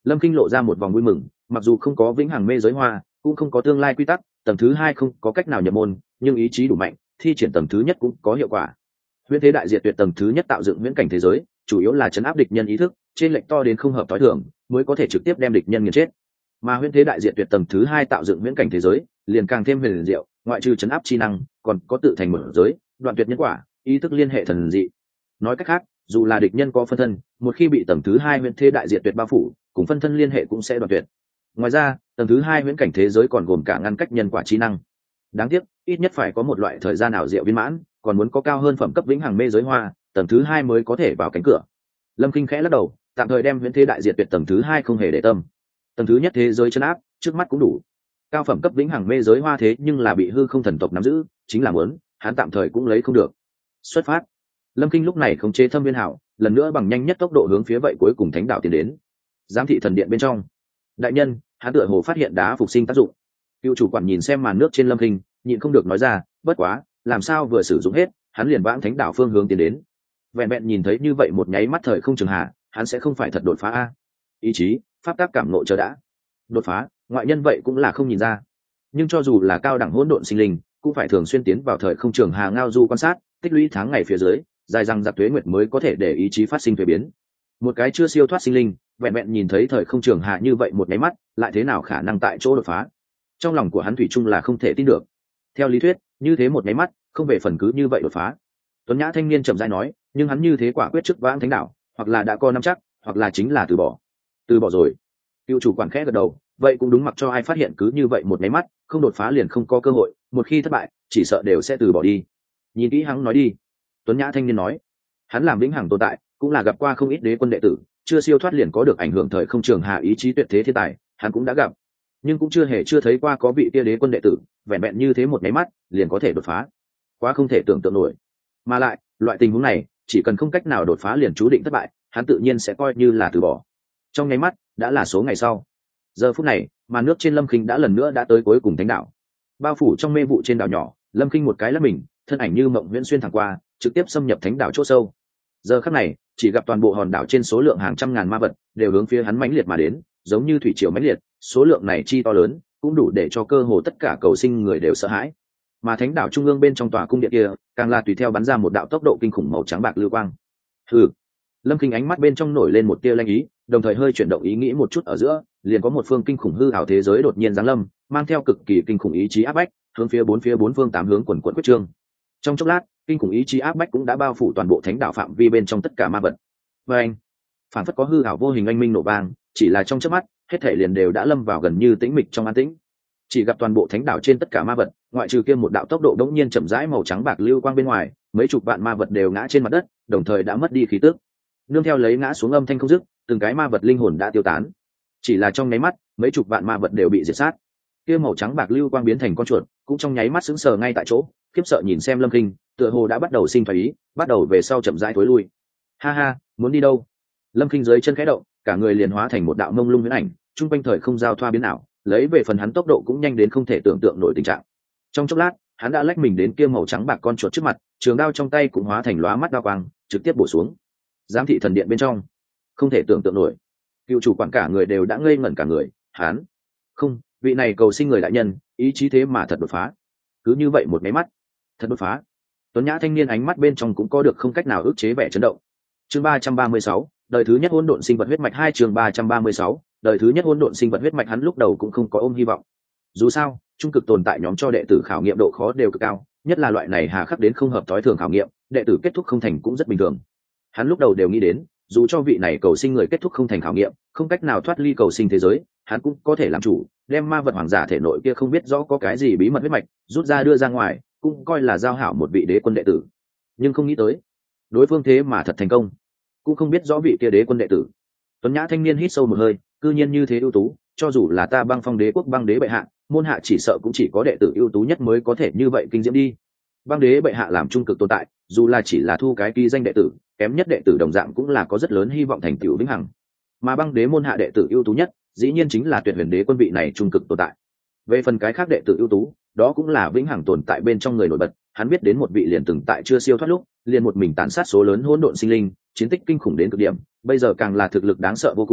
Speaker 1: Lâm Kinh lộ ra một vòng vui mừng, mặc dù không có vĩnh hằng mê giới hoa, cũng không có tương lai quy tắc, tầng thứ hai không có cách nào nhập môn, nhưng ý chí đủ mạnh, thi triển tầng thứ nhất cũng có hiệu quả. Huyễn thế đại diệt tuyệt tầng thứ nhất tạo dựng viễn cảnh thế giới, chủ yếu là chấn áp địch nhân ý thức, trên lệch to đến không hợp tối thường, mới có thể trực tiếp đem địch nhân nghiền chết. Mà huyễn thế đại diệt tuyệt tầng thứ hai tạo dựng viễn cảnh thế giới, liền càng thêm huyền diệu, ngoại trừ chấn áp chi năng, còn có tự thành mở giới, đoạn tuyệt nhân quả, ý thức liên hệ thần dị. Nói cách khác, dù là địch nhân có phân thân, một khi bị tầng thứ hai huyễn thế đại diệt tuyệt bao phủ, cùng phân thân liên hệ cũng sẽ đoạn tuyệt. Ngoài ra, tầng thứ hai huyễn cảnh thế giới còn gồm cả ngăn cách nhân quả chi năng. Đáng tiếc, ít nhất phải có một loại thời gian ảo diệu viên mãn, còn muốn có cao hơn phẩm cấp vĩnh hằng mê giới hoa, tầng thứ hai mới có thể vào cánh cửa. Lâm Kinh khẽ lắc đầu, tạm thời đem huyễn thế đại diệt tuyệt tầng thứ hai không hề để tâm. Tầng thứ nhất thế giới chân áp, trước mắt cũng đủ. Cao phẩm cấp vĩnh hằng mê giới hoa thế nhưng là bị hư không thần tộc nắm giữ, chính là muốn, hắn tạm thời cũng lấy không được. Xuất phát. Lâm Kinh lúc này khống chế Thâm Viên Hảo, lần nữa bằng nhanh nhất tốc độ hướng phía vậy cuối cùng thánh đạo tiến đến. Giám thị thần điện bên trong, đại nhân, hắn tựa hồ phát hiện đá phục sinh tác dụng. Cựu chủ quản nhìn xem màn nước trên Lâm Kinh, nhịn không được nói ra, bất quá, làm sao vừa sử dụng hết, hắn liền vãng thánh đạo phương hướng tiến đến. Vẹn vẹn nhìn thấy như vậy một nháy mắt thời không trường hạ, hắn sẽ không phải thật đột phá a. Ý chí, pháp tác cảm nộ chờ đã. Đột phá, ngoại nhân vậy cũng là không nhìn ra. Nhưng cho dù là cao đẳng hỗn độn sinh linh, cũng phải thường xuyên tiến vào thời không trường hà ngao du quan sát, tích lũy tháng ngày phía dưới, dài răng giặc tuế nguyệt mới có thể để ý chí phát sinh thuế biến. Một cái chưa siêu thoát sinh linh, vẹn vẹn nhìn thấy thời không trường hạ như vậy một nháy mắt, lại thế nào khả năng tại chỗ đột phá? Trong lòng của hắn thủy chung là không thể tin được. Theo lý thuyết, như thế một nháy mắt, không về phần cứ như vậy đột phá. Tuấn Nhã thanh niên chậm rãi nói, nhưng hắn như thế quả quyết trước vãng thánh đạo, hoặc là đã có nắm chắc, hoặc là chính là từ bỏ. Từ bỏ rồi. Cựu chủ quản khẽ gật đầu, vậy cũng đúng, mặc cho ai phát hiện cứ như vậy một nháy mắt, không đột phá liền không có cơ hội, một khi thất bại, chỉ sợ đều sẽ từ bỏ đi. Nhìn kỹ hắn nói đi. Tuấn Nhã thanh niên nói, hắn làm vĩnh hằng tồn tại, cũng là gặp qua không ít đế quân đệ tử, chưa siêu thoát liền có được ảnh hưởng thời không trường hạ ý chí tuyệt thế thiên tài, hắn cũng đã gặp, nhưng cũng chưa hề chưa thấy qua có vị tia đế quân đệ tử vẹn vẹn như thế một nháy mắt liền có thể đột phá, quá không thể tưởng tượng nổi. Mà lại loại tình huống này, chỉ cần không cách nào đột phá liền chú định thất bại, hắn tự nhiên sẽ coi như là từ bỏ. Trong nháy mắt đã là số ngày sau. Giờ phút này, màn nước trên Lâm Kinh đã lần nữa đã tới cuối cùng thánh đạo, bao phủ trong mê vụ trên đảo nhỏ. Lâm Kinh một cái lấp mình, thân ảnh như mộng viễn xuyên thẳng qua, trực tiếp xâm nhập thánh đảo chỗ sâu. Giờ khắc này, chỉ gặp toàn bộ hòn đảo trên số lượng hàng trăm ngàn ma vật đều hướng phía hắn mãnh liệt mà đến, giống như thủy triều mãnh liệt, số lượng này chi to lớn, cũng đủ để cho cơ hồ tất cả cầu sinh người đều sợ hãi. Mà thánh đảo trung ương bên trong tòa cung điện kia, càng là tùy theo bắn ra một đạo tốc độ kinh khủng màu trắng bạc lưu quang. Hừ. Lâm Kinh ánh mắt bên trong nổi lên một tia lanh ý, đồng thời hơi chuyển động ý nghĩ một chút, ở giữa liền có một phương kinh khủng hư ảo thế giới đột nhiên giáng lâm, mang theo cực kỳ kinh khủng ý chí áp bách, hướng phía bốn phía bốn phương tám hướng quần quần quyết trương. Trong chốc lát, kinh khủng ý chí áp bách cũng đã bao phủ toàn bộ thánh đảo phạm vi bên trong tất cả ma vật. Và anh, phản phất có hư ảo vô hình anh minh nổ vang, chỉ là trong chớp mắt, hết thảy liền đều đã lâm vào gần như tĩnh mịch trong an tĩnh. Chỉ gặp toàn bộ thánh đảo trên tất cả ma vật, ngoại trừ kia một đạo tốc độ đống nhiên chậm rãi màu trắng bạc lưu quang bên ngoài, mấy chục vạn ma vật đều ngã trên mặt đất, đồng thời đã mất đi khí tức. Nương theo lấy ngã xuống âm thanh không dứt, từng cái ma vật linh hồn đã tiêu tán. Chỉ là trong nháy mắt, mấy chục vạn ma vật đều bị diệt sát. Kia màu trắng bạc lưu quang biến thành con chuột, cũng trong nháy mắt sững sờ ngay tại chỗ, khiếp sợ nhìn xem Lâm Kinh, tựa hồ đã bắt đầu sinh thái ý, bắt đầu về sau chậm rãi thối lui. Ha ha, muốn đi đâu? Lâm Kinh dưới chân khẽ động, cả người liền hóa thành một đạo mông lung huyễn ảnh, trung quanh thời không giao thoa biến ảo, lấy về phần hắn tốc độ cũng nhanh đến không thể tưởng tượng nổi tình trạng. Trong chốc lát, hắn đã lách mình đến kia màu trắng bạc con chuột trước mặt, trường đao trong tay cũng hóa thành lóa mắt đao quang, trực tiếp bổ xuống. Giám thị thần điện bên trong, không thể tưởng tượng nổi. Cựu chủ quản cả người đều đã ngây ngẩn cả người, hắn, không, vị này cầu sinh người đại nhân, ý chí thế mà thật đột phá. Cứ như vậy một máy mắt, thật đột phá. Tuấn Nhã thanh niên ánh mắt bên trong cũng có được không cách nào ức chế vẻ chấn động. Chương ba trăm ba mươi sáu, đời thứ nhất hỗn độn sinh vật huyết mạch hai, chương ba trăm ba mươi sáu, đời thứ nhất hỗn độn sinh vật huyết mạch. Hắn lúc đầu cũng không có ôm hy vọng. Dù sao, trung cực tồn tại nhóm cho đệ tử khảo nghiệm độ khó đều cực cao, nhất là loại này hà khắc đến không hợp tối thường khảo nghiệm, đệ tử kết thúc không thành cũng rất bình thường. Hắn lúc đầu đều nghĩ đến, dù cho vị này cầu sinh người kết thúc không thành khảo nghiệm, không cách nào thoát ly cầu sinh thế giới, hắn cũng có thể làm chủ, đem ma vật hoàng giả thể nội kia không biết rõ có cái gì bí mật huyết mạch rút ra đưa ra ngoài, cũng coi là giao hảo một vị đế quân đệ tử. Nhưng không nghĩ tới, đối phương thế mà thật thành công, cũng không biết rõ vị kia đế quân đệ tử. Tuấn Nhã thanh niên hít sâu một hơi, cư nhiên như thế ưu tú, cho dù là ta Băng Phong đế quốc băng đế bệ hạ, môn hạ chỉ sợ cũng chỉ có đệ tử ưu tú nhất mới có thể như vậy kinh diễm đi. Băng đế bệ hạ làm trung cực tồn tại, dù là chỉ là thu cái ký danh đệ tử, kém nhất đệ tử đồng dạng cũng là có rất lớn hy vọng thành tựu vĩnh hằng. Mà băng đế môn hạ đệ tử ưu tú nhất, dĩ nhiên chính là tuyệt huyền đế quân vị này trung cực tồn tại. Về phần cái khác đệ tử ưu tú, đó cũng là vĩnh hằng tồn tại bên trong người nổi bật. Hắn biết đến một vị liền từng tại chưa siêu thoát lúc, liền một mình tàn sát số lớn hỗn độn sinh linh, chiến tích kinh khủng đến cực điểm, bây giờ càng là thực lực đáng sợ vô cùng,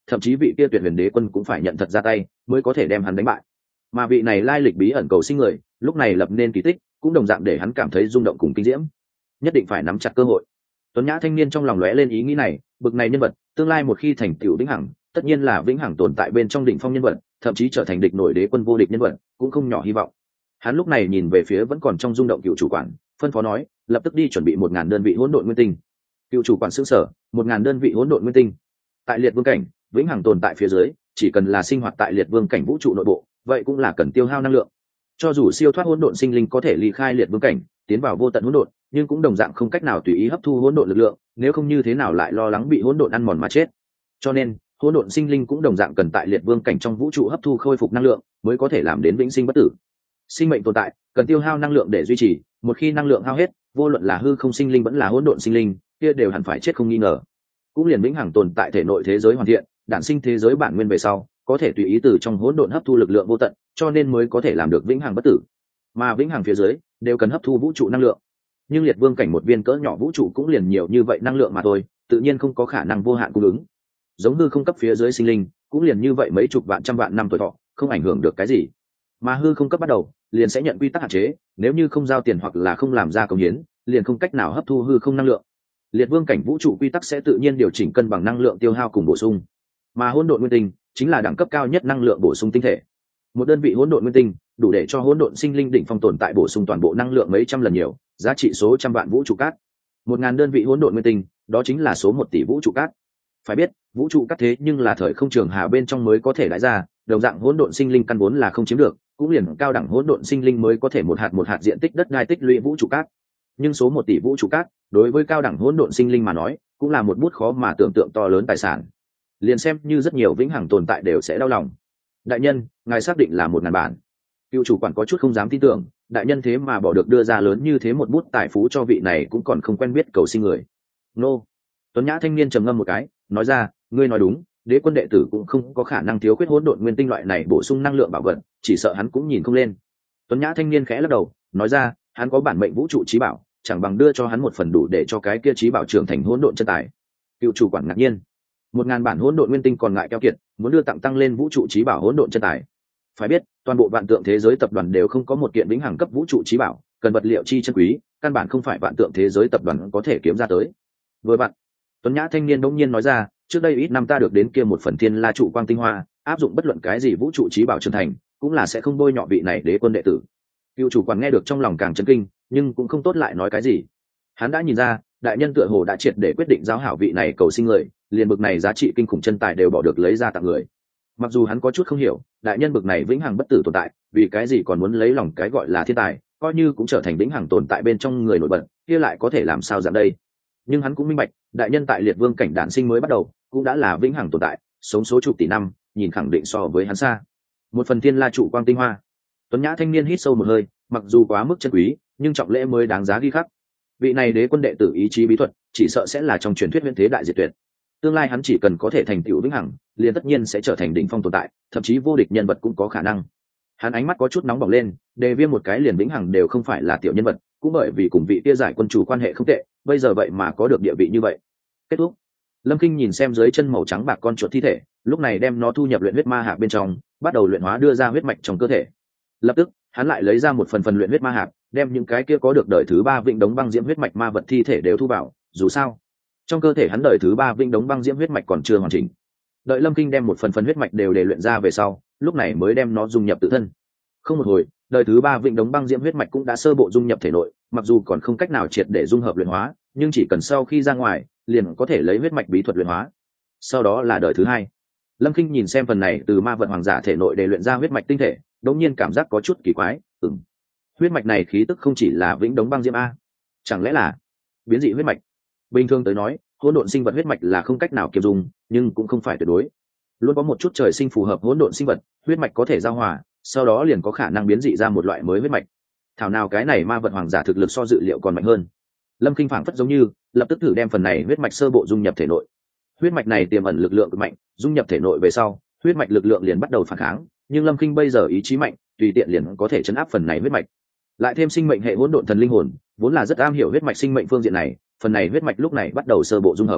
Speaker 1: thậm chí vị kia tuyệt huyền đế quân cũng phải nhận thật ra tay mới có thể đem hắn đánh bại. Mà vị này lai lịch bí ẩn cầu sinh người lúc này lập nên kỳ tích, cũng đồng dạng để hắn cảm thấy rung động cùng kinh diễm. Nhất định phải nắm chặt cơ hội. Tuấn nhã thanh niên trong lòng lóe lên ý nghĩ này, bực này nhân vật tương lai một khi thành tựu vĩnh hằng, tất nhiên là vĩnh hằng tồn tại bên trong đỉnh phong nhân vật, thậm chí trở thành địch nổi đế quân vô địch nhân vật, cũng không nhỏ hy vọng. Hắn lúc này nhìn về phía vẫn còn trong rung động cựu chủ quản, phân phó nói, lập tức đi chuẩn bị một ngàn đơn vị hỗn độn nguyên tinh. Cựu chủ quản sững sờ, một ngàn đơn vị hỗn độn nguyên tinh. Tại liệt vương cảnh, vĩnh hằng tồn tại phía dưới, chỉ cần là sinh hoạt tại liệt vương cảnh vũ trụ nội bộ, vậy cũng là cần tiêu hao năng lượng. Cho dù siêu thoát hỗn độn sinh linh có thể ly khai liệt vương cảnh, tiến vào vô tận hỗn độn, nhưng cũng đồng dạng không cách nào tùy ý hấp thu hỗn độn lực lượng, nếu không như thế nào lại lo lắng bị hỗn độn ăn mòn mà chết. Cho nên, hỗn độn sinh linh cũng đồng dạng cần tại liệt vương cảnh trong vũ trụ hấp thu khôi phục năng lượng, mới có thể làm đến vĩnh sinh bất tử. Sinh mệnh tồn tại cần tiêu hao năng lượng để duy trì, một khi năng lượng hao hết, vô luận là hư không sinh linh vẫn là hỗn độn sinh linh, kia đều hẳn phải chết không nghi ngờ. Cũng liền vĩnh hằng tồn tại thể nội thế giới hoàn thiện, đản sinh thế giới bản nguyên về sau, có thể tùy ý từ trong hỗn độn hấp thu lực lượng vô tận, cho nên mới có thể làm được vĩnh hằng bất tử. Mà vĩnh hằng phía dưới đều cần hấp thu vũ trụ năng lượng. Nhưng liệt vương cảnh một viên cỡ nhỏ vũ trụ cũng liền nhiều như vậy năng lượng mà thôi, tự nhiên không có khả năng vô hạn cung ứng. Giống hư không cấp phía dưới sinh linh, cũng liền như vậy mấy chục vạn trăm vạn năm tuổi thọ, không ảnh hưởng được cái gì. Mà hư không cấp bắt đầu, liền sẽ nhận quy tắc hạn chế, nếu như không giao tiền hoặc là không làm ra công hiến, liền không cách nào hấp thu hư không năng lượng. Liệt vương cảnh vũ trụ quy tắc sẽ tự nhiên điều chỉnh cân bằng năng lượng tiêu hao cùng bổ sung. Mà hỗn độn nguyên tinh chính là đẳng cấp cao nhất năng lượng bổ sung tinh thể. Một đơn vị hỗn độn nguyên tinh đủ để cho hỗn độn sinh linh đỉnh phong tồn tại bổ sung toàn bộ năng lượng mấy trăm lần nhiều, giá trị số trăm vạn vũ trụ cát. Một ngàn đơn vị hỗn độn nguyên tinh, đó chính là số một tỷ vũ trụ cát. Phải biết, vũ trụ cát thế nhưng là thời không trường hà bên trong mới có thể đãi ra, đồng dạng hỗn độn sinh linh căn vốn là không chiếm được, cũng liền cao đẳng hỗn độn sinh linh mới có thể một hạt một hạt diện tích đất đai tích lũy vũ trụ cát. Nhưng số một tỷ vũ trụ cát, đối với cao đẳng hỗn độn sinh linh mà nói, cũng là một bút khó mà tưởng tượng to lớn tài sản. Liền xem như rất nhiều vĩnh hằng tồn tại đều sẽ đau lòng. Đại nhân, ngài xác định là một ngàn bản. Cựu chủ quản có chút không dám tin tưởng, đại nhân thế mà bỏ được đưa ra lớn như thế một bút tài phú cho vị này cũng còn không quen biết cầu sinh người. Nô. Tuấn nhã thanh niên trầm ngâm một cái, nói ra, ngươi nói đúng, đế quân đệ tử cũng không có khả năng thiếu khuyết hỗn độn nguyên tinh loại này bổ sung năng lượng bảo vật, chỉ sợ hắn cũng nhìn không lên. Tuấn nhã thanh niên khẽ lắc đầu, nói ra, hắn có bản mệnh vũ trụ trí bảo, chẳng bằng đưa cho hắn một phần đủ để cho cái kia trí bảo trưởng thành hỗn độn chân tài. Cựu chủ quản ngạc nhiên, một ngàn bản hỗn độn nguyên tinh còn ngại keo kiệt, muốn đưa tặng tăng lên vũ trụ trí bảo hỗn độn chân tài. Phải biết, toàn bộ vạn tượng thế giới tập đoàn đều không có một kiện vĩnh hằng cấp vũ trụ trí bảo, cần vật liệu chi chân quý, căn bản không phải vạn tượng thế giới tập đoàn có thể kiếm ra tới. Với bạn, Tuấn nhã thanh niên đống nhiên nói ra, trước đây ít năm ta được đến kia một phần thiên la trụ quang tinh hoa, áp dụng bất luận cái gì vũ trụ trí bảo trưởng thành, cũng là sẽ không bôi nhọ vị này đế quân đệ tử. Cựu chủ quản nghe được trong lòng càng chấn kinh, nhưng cũng không tốt lại nói cái gì. Hắn đã nhìn ra, đại nhân tựa hồ đã triệt để quyết định giáo hảo vị này cầu sinh người, liền bực này giá trị kinh khủng chân tài đều bỏ được lấy ra tặng người. Mặc dù hắn có chút không hiểu, đại nhân bực này vĩnh hằng bất tử tồn tại, vì cái gì còn muốn lấy lòng cái gọi là thiên tài, coi như cũng trở thành vĩnh hằng tồn tại bên trong người nổi bật, kia lại có thể làm sao dạng đây? Nhưng hắn cũng minh bạch, đại nhân tại liệt vương cảnh đản sinh mới bắt đầu, cũng đã là vĩnh hằng tồn tại, sống số chục tỷ năm, nhìn khẳng định so với hắn xa. Một phần thiên la trụ quang tinh hoa. Tuấn nhã thanh niên hít sâu một hơi, mặc dù quá mức chân quý, nhưng trọng lễ mới đáng giá ghi khắc. Vị này đế quân đệ tử ý chí bí thuật, chỉ sợ sẽ là trong truyền thuyết huyền thế đại diệt tuyệt. Tương lai hắn chỉ cần có thể thành tựu vĩnh hằng, liền tất nhiên sẽ trở thành đỉnh phong tồn tại, thậm chí vô địch nhân vật cũng có khả năng. Hắn ánh mắt có chút nóng bỏng lên, đề viêm một cái liền vĩnh hằng đều không phải là tiểu nhân vật, cũng bởi vì cùng vị kia giải quân chủ quan hệ không tệ, bây giờ vậy mà có được địa vị như vậy. Kết thúc. Lâm Kinh nhìn xem dưới chân màu trắng bạc con chuột thi thể, lúc này đem nó thu nhập luyện huyết ma hạp bên trong, bắt đầu luyện hóa đưa ra huyết mạch trong cơ thể. Lập tức, hắn lại lấy ra một phần phần luyện huyết ma hạp, đem những cái kia có được đời thứ ba vĩnh đống băng diễm huyết mạch ma vật thi thể đều thu vào, dù sao, trong cơ thể hắn đời thứ ba vĩnh đống băng diễm huyết mạch còn chưa hoàn chỉnh. Đợi Lâm Kinh đem một phần phần huyết mạch đều để luyện ra về sau, lúc này mới đem nó dung nhập tự thân. Không một hồi, đời thứ ba vĩnh đống băng diễm huyết mạch cũng đã sơ bộ dung nhập thể nội, mặc dù còn không cách nào triệt để dung hợp luyện hóa, nhưng chỉ cần sau khi ra ngoài, liền có thể lấy huyết mạch bí thuật luyện hóa. Sau đó là đời thứ hai. Lâm Kinh nhìn xem phần này từ ma vật hoàng giả thể nội để luyện ra huyết mạch tinh thể, đột nhiên cảm giác có chút kỳ quái, ừm. Huyết mạch này khí tức không chỉ là vĩnh đống băng diễm a, chẳng lẽ là biến dị huyết mạch? Bình thường tới nói, hỗn độn sinh vật huyết mạch là không cách nào kiềm dung, nhưng cũng không phải tuyệt đối. Luôn có một chút trời sinh phù hợp hỗn độn sinh vật, huyết mạch có thể giao hòa, sau đó liền có khả năng biến dị ra một loại mới huyết mạch. Thảo nào cái này ma vật hoàng giả thực lực so dự liệu còn mạnh hơn. Lâm Kinh phảng phất giống như lập tức thử đem phần này huyết mạch sơ bộ dung nhập thể nội. Huyết mạch này tiềm ẩn lực lượng cực mạnh, dung nhập thể nội về sau, huyết mạch lực lượng liền bắt đầu phản kháng, nhưng Lâm Kinh bây giờ ý chí mạnh, tùy tiện liền có thể chấn áp phần này huyết mạch. Lại thêm sinh mệnh hệ hỗn độn thần linh hồn, vốn là rất am hiểu huyết mạch sinh mệnh phương diện này, phần này huyết mạch lúc này bắt đầu sơ bộ dung hợp.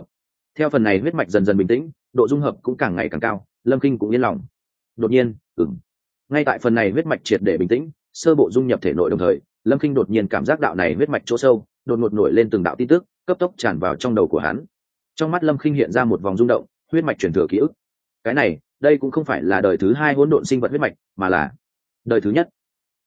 Speaker 1: Theo phần này huyết mạch dần dần bình tĩnh, độ dung hợp cũng càng ngày càng cao, Lâm Kinh cũng yên lòng. Đột nhiên, ừm, ngay tại phần này huyết mạch triệt để bình tĩnh, sơ bộ dung nhập thể nội đồng thời, Lâm Kinh đột nhiên cảm giác đạo này huyết mạch chỗ sâu, đột ngột nổi lên từng đạo tin tức, cấp tốc tràn vào trong đầu của hắn. Trong mắt Lâm Kinh hiện ra một vòng rung động, huyết mạch truyền thừa ký ức. Cái này, đây cũng không phải là đời thứ hai hỗn độn sinh vật huyết mạch, mà là đời thứ nhất.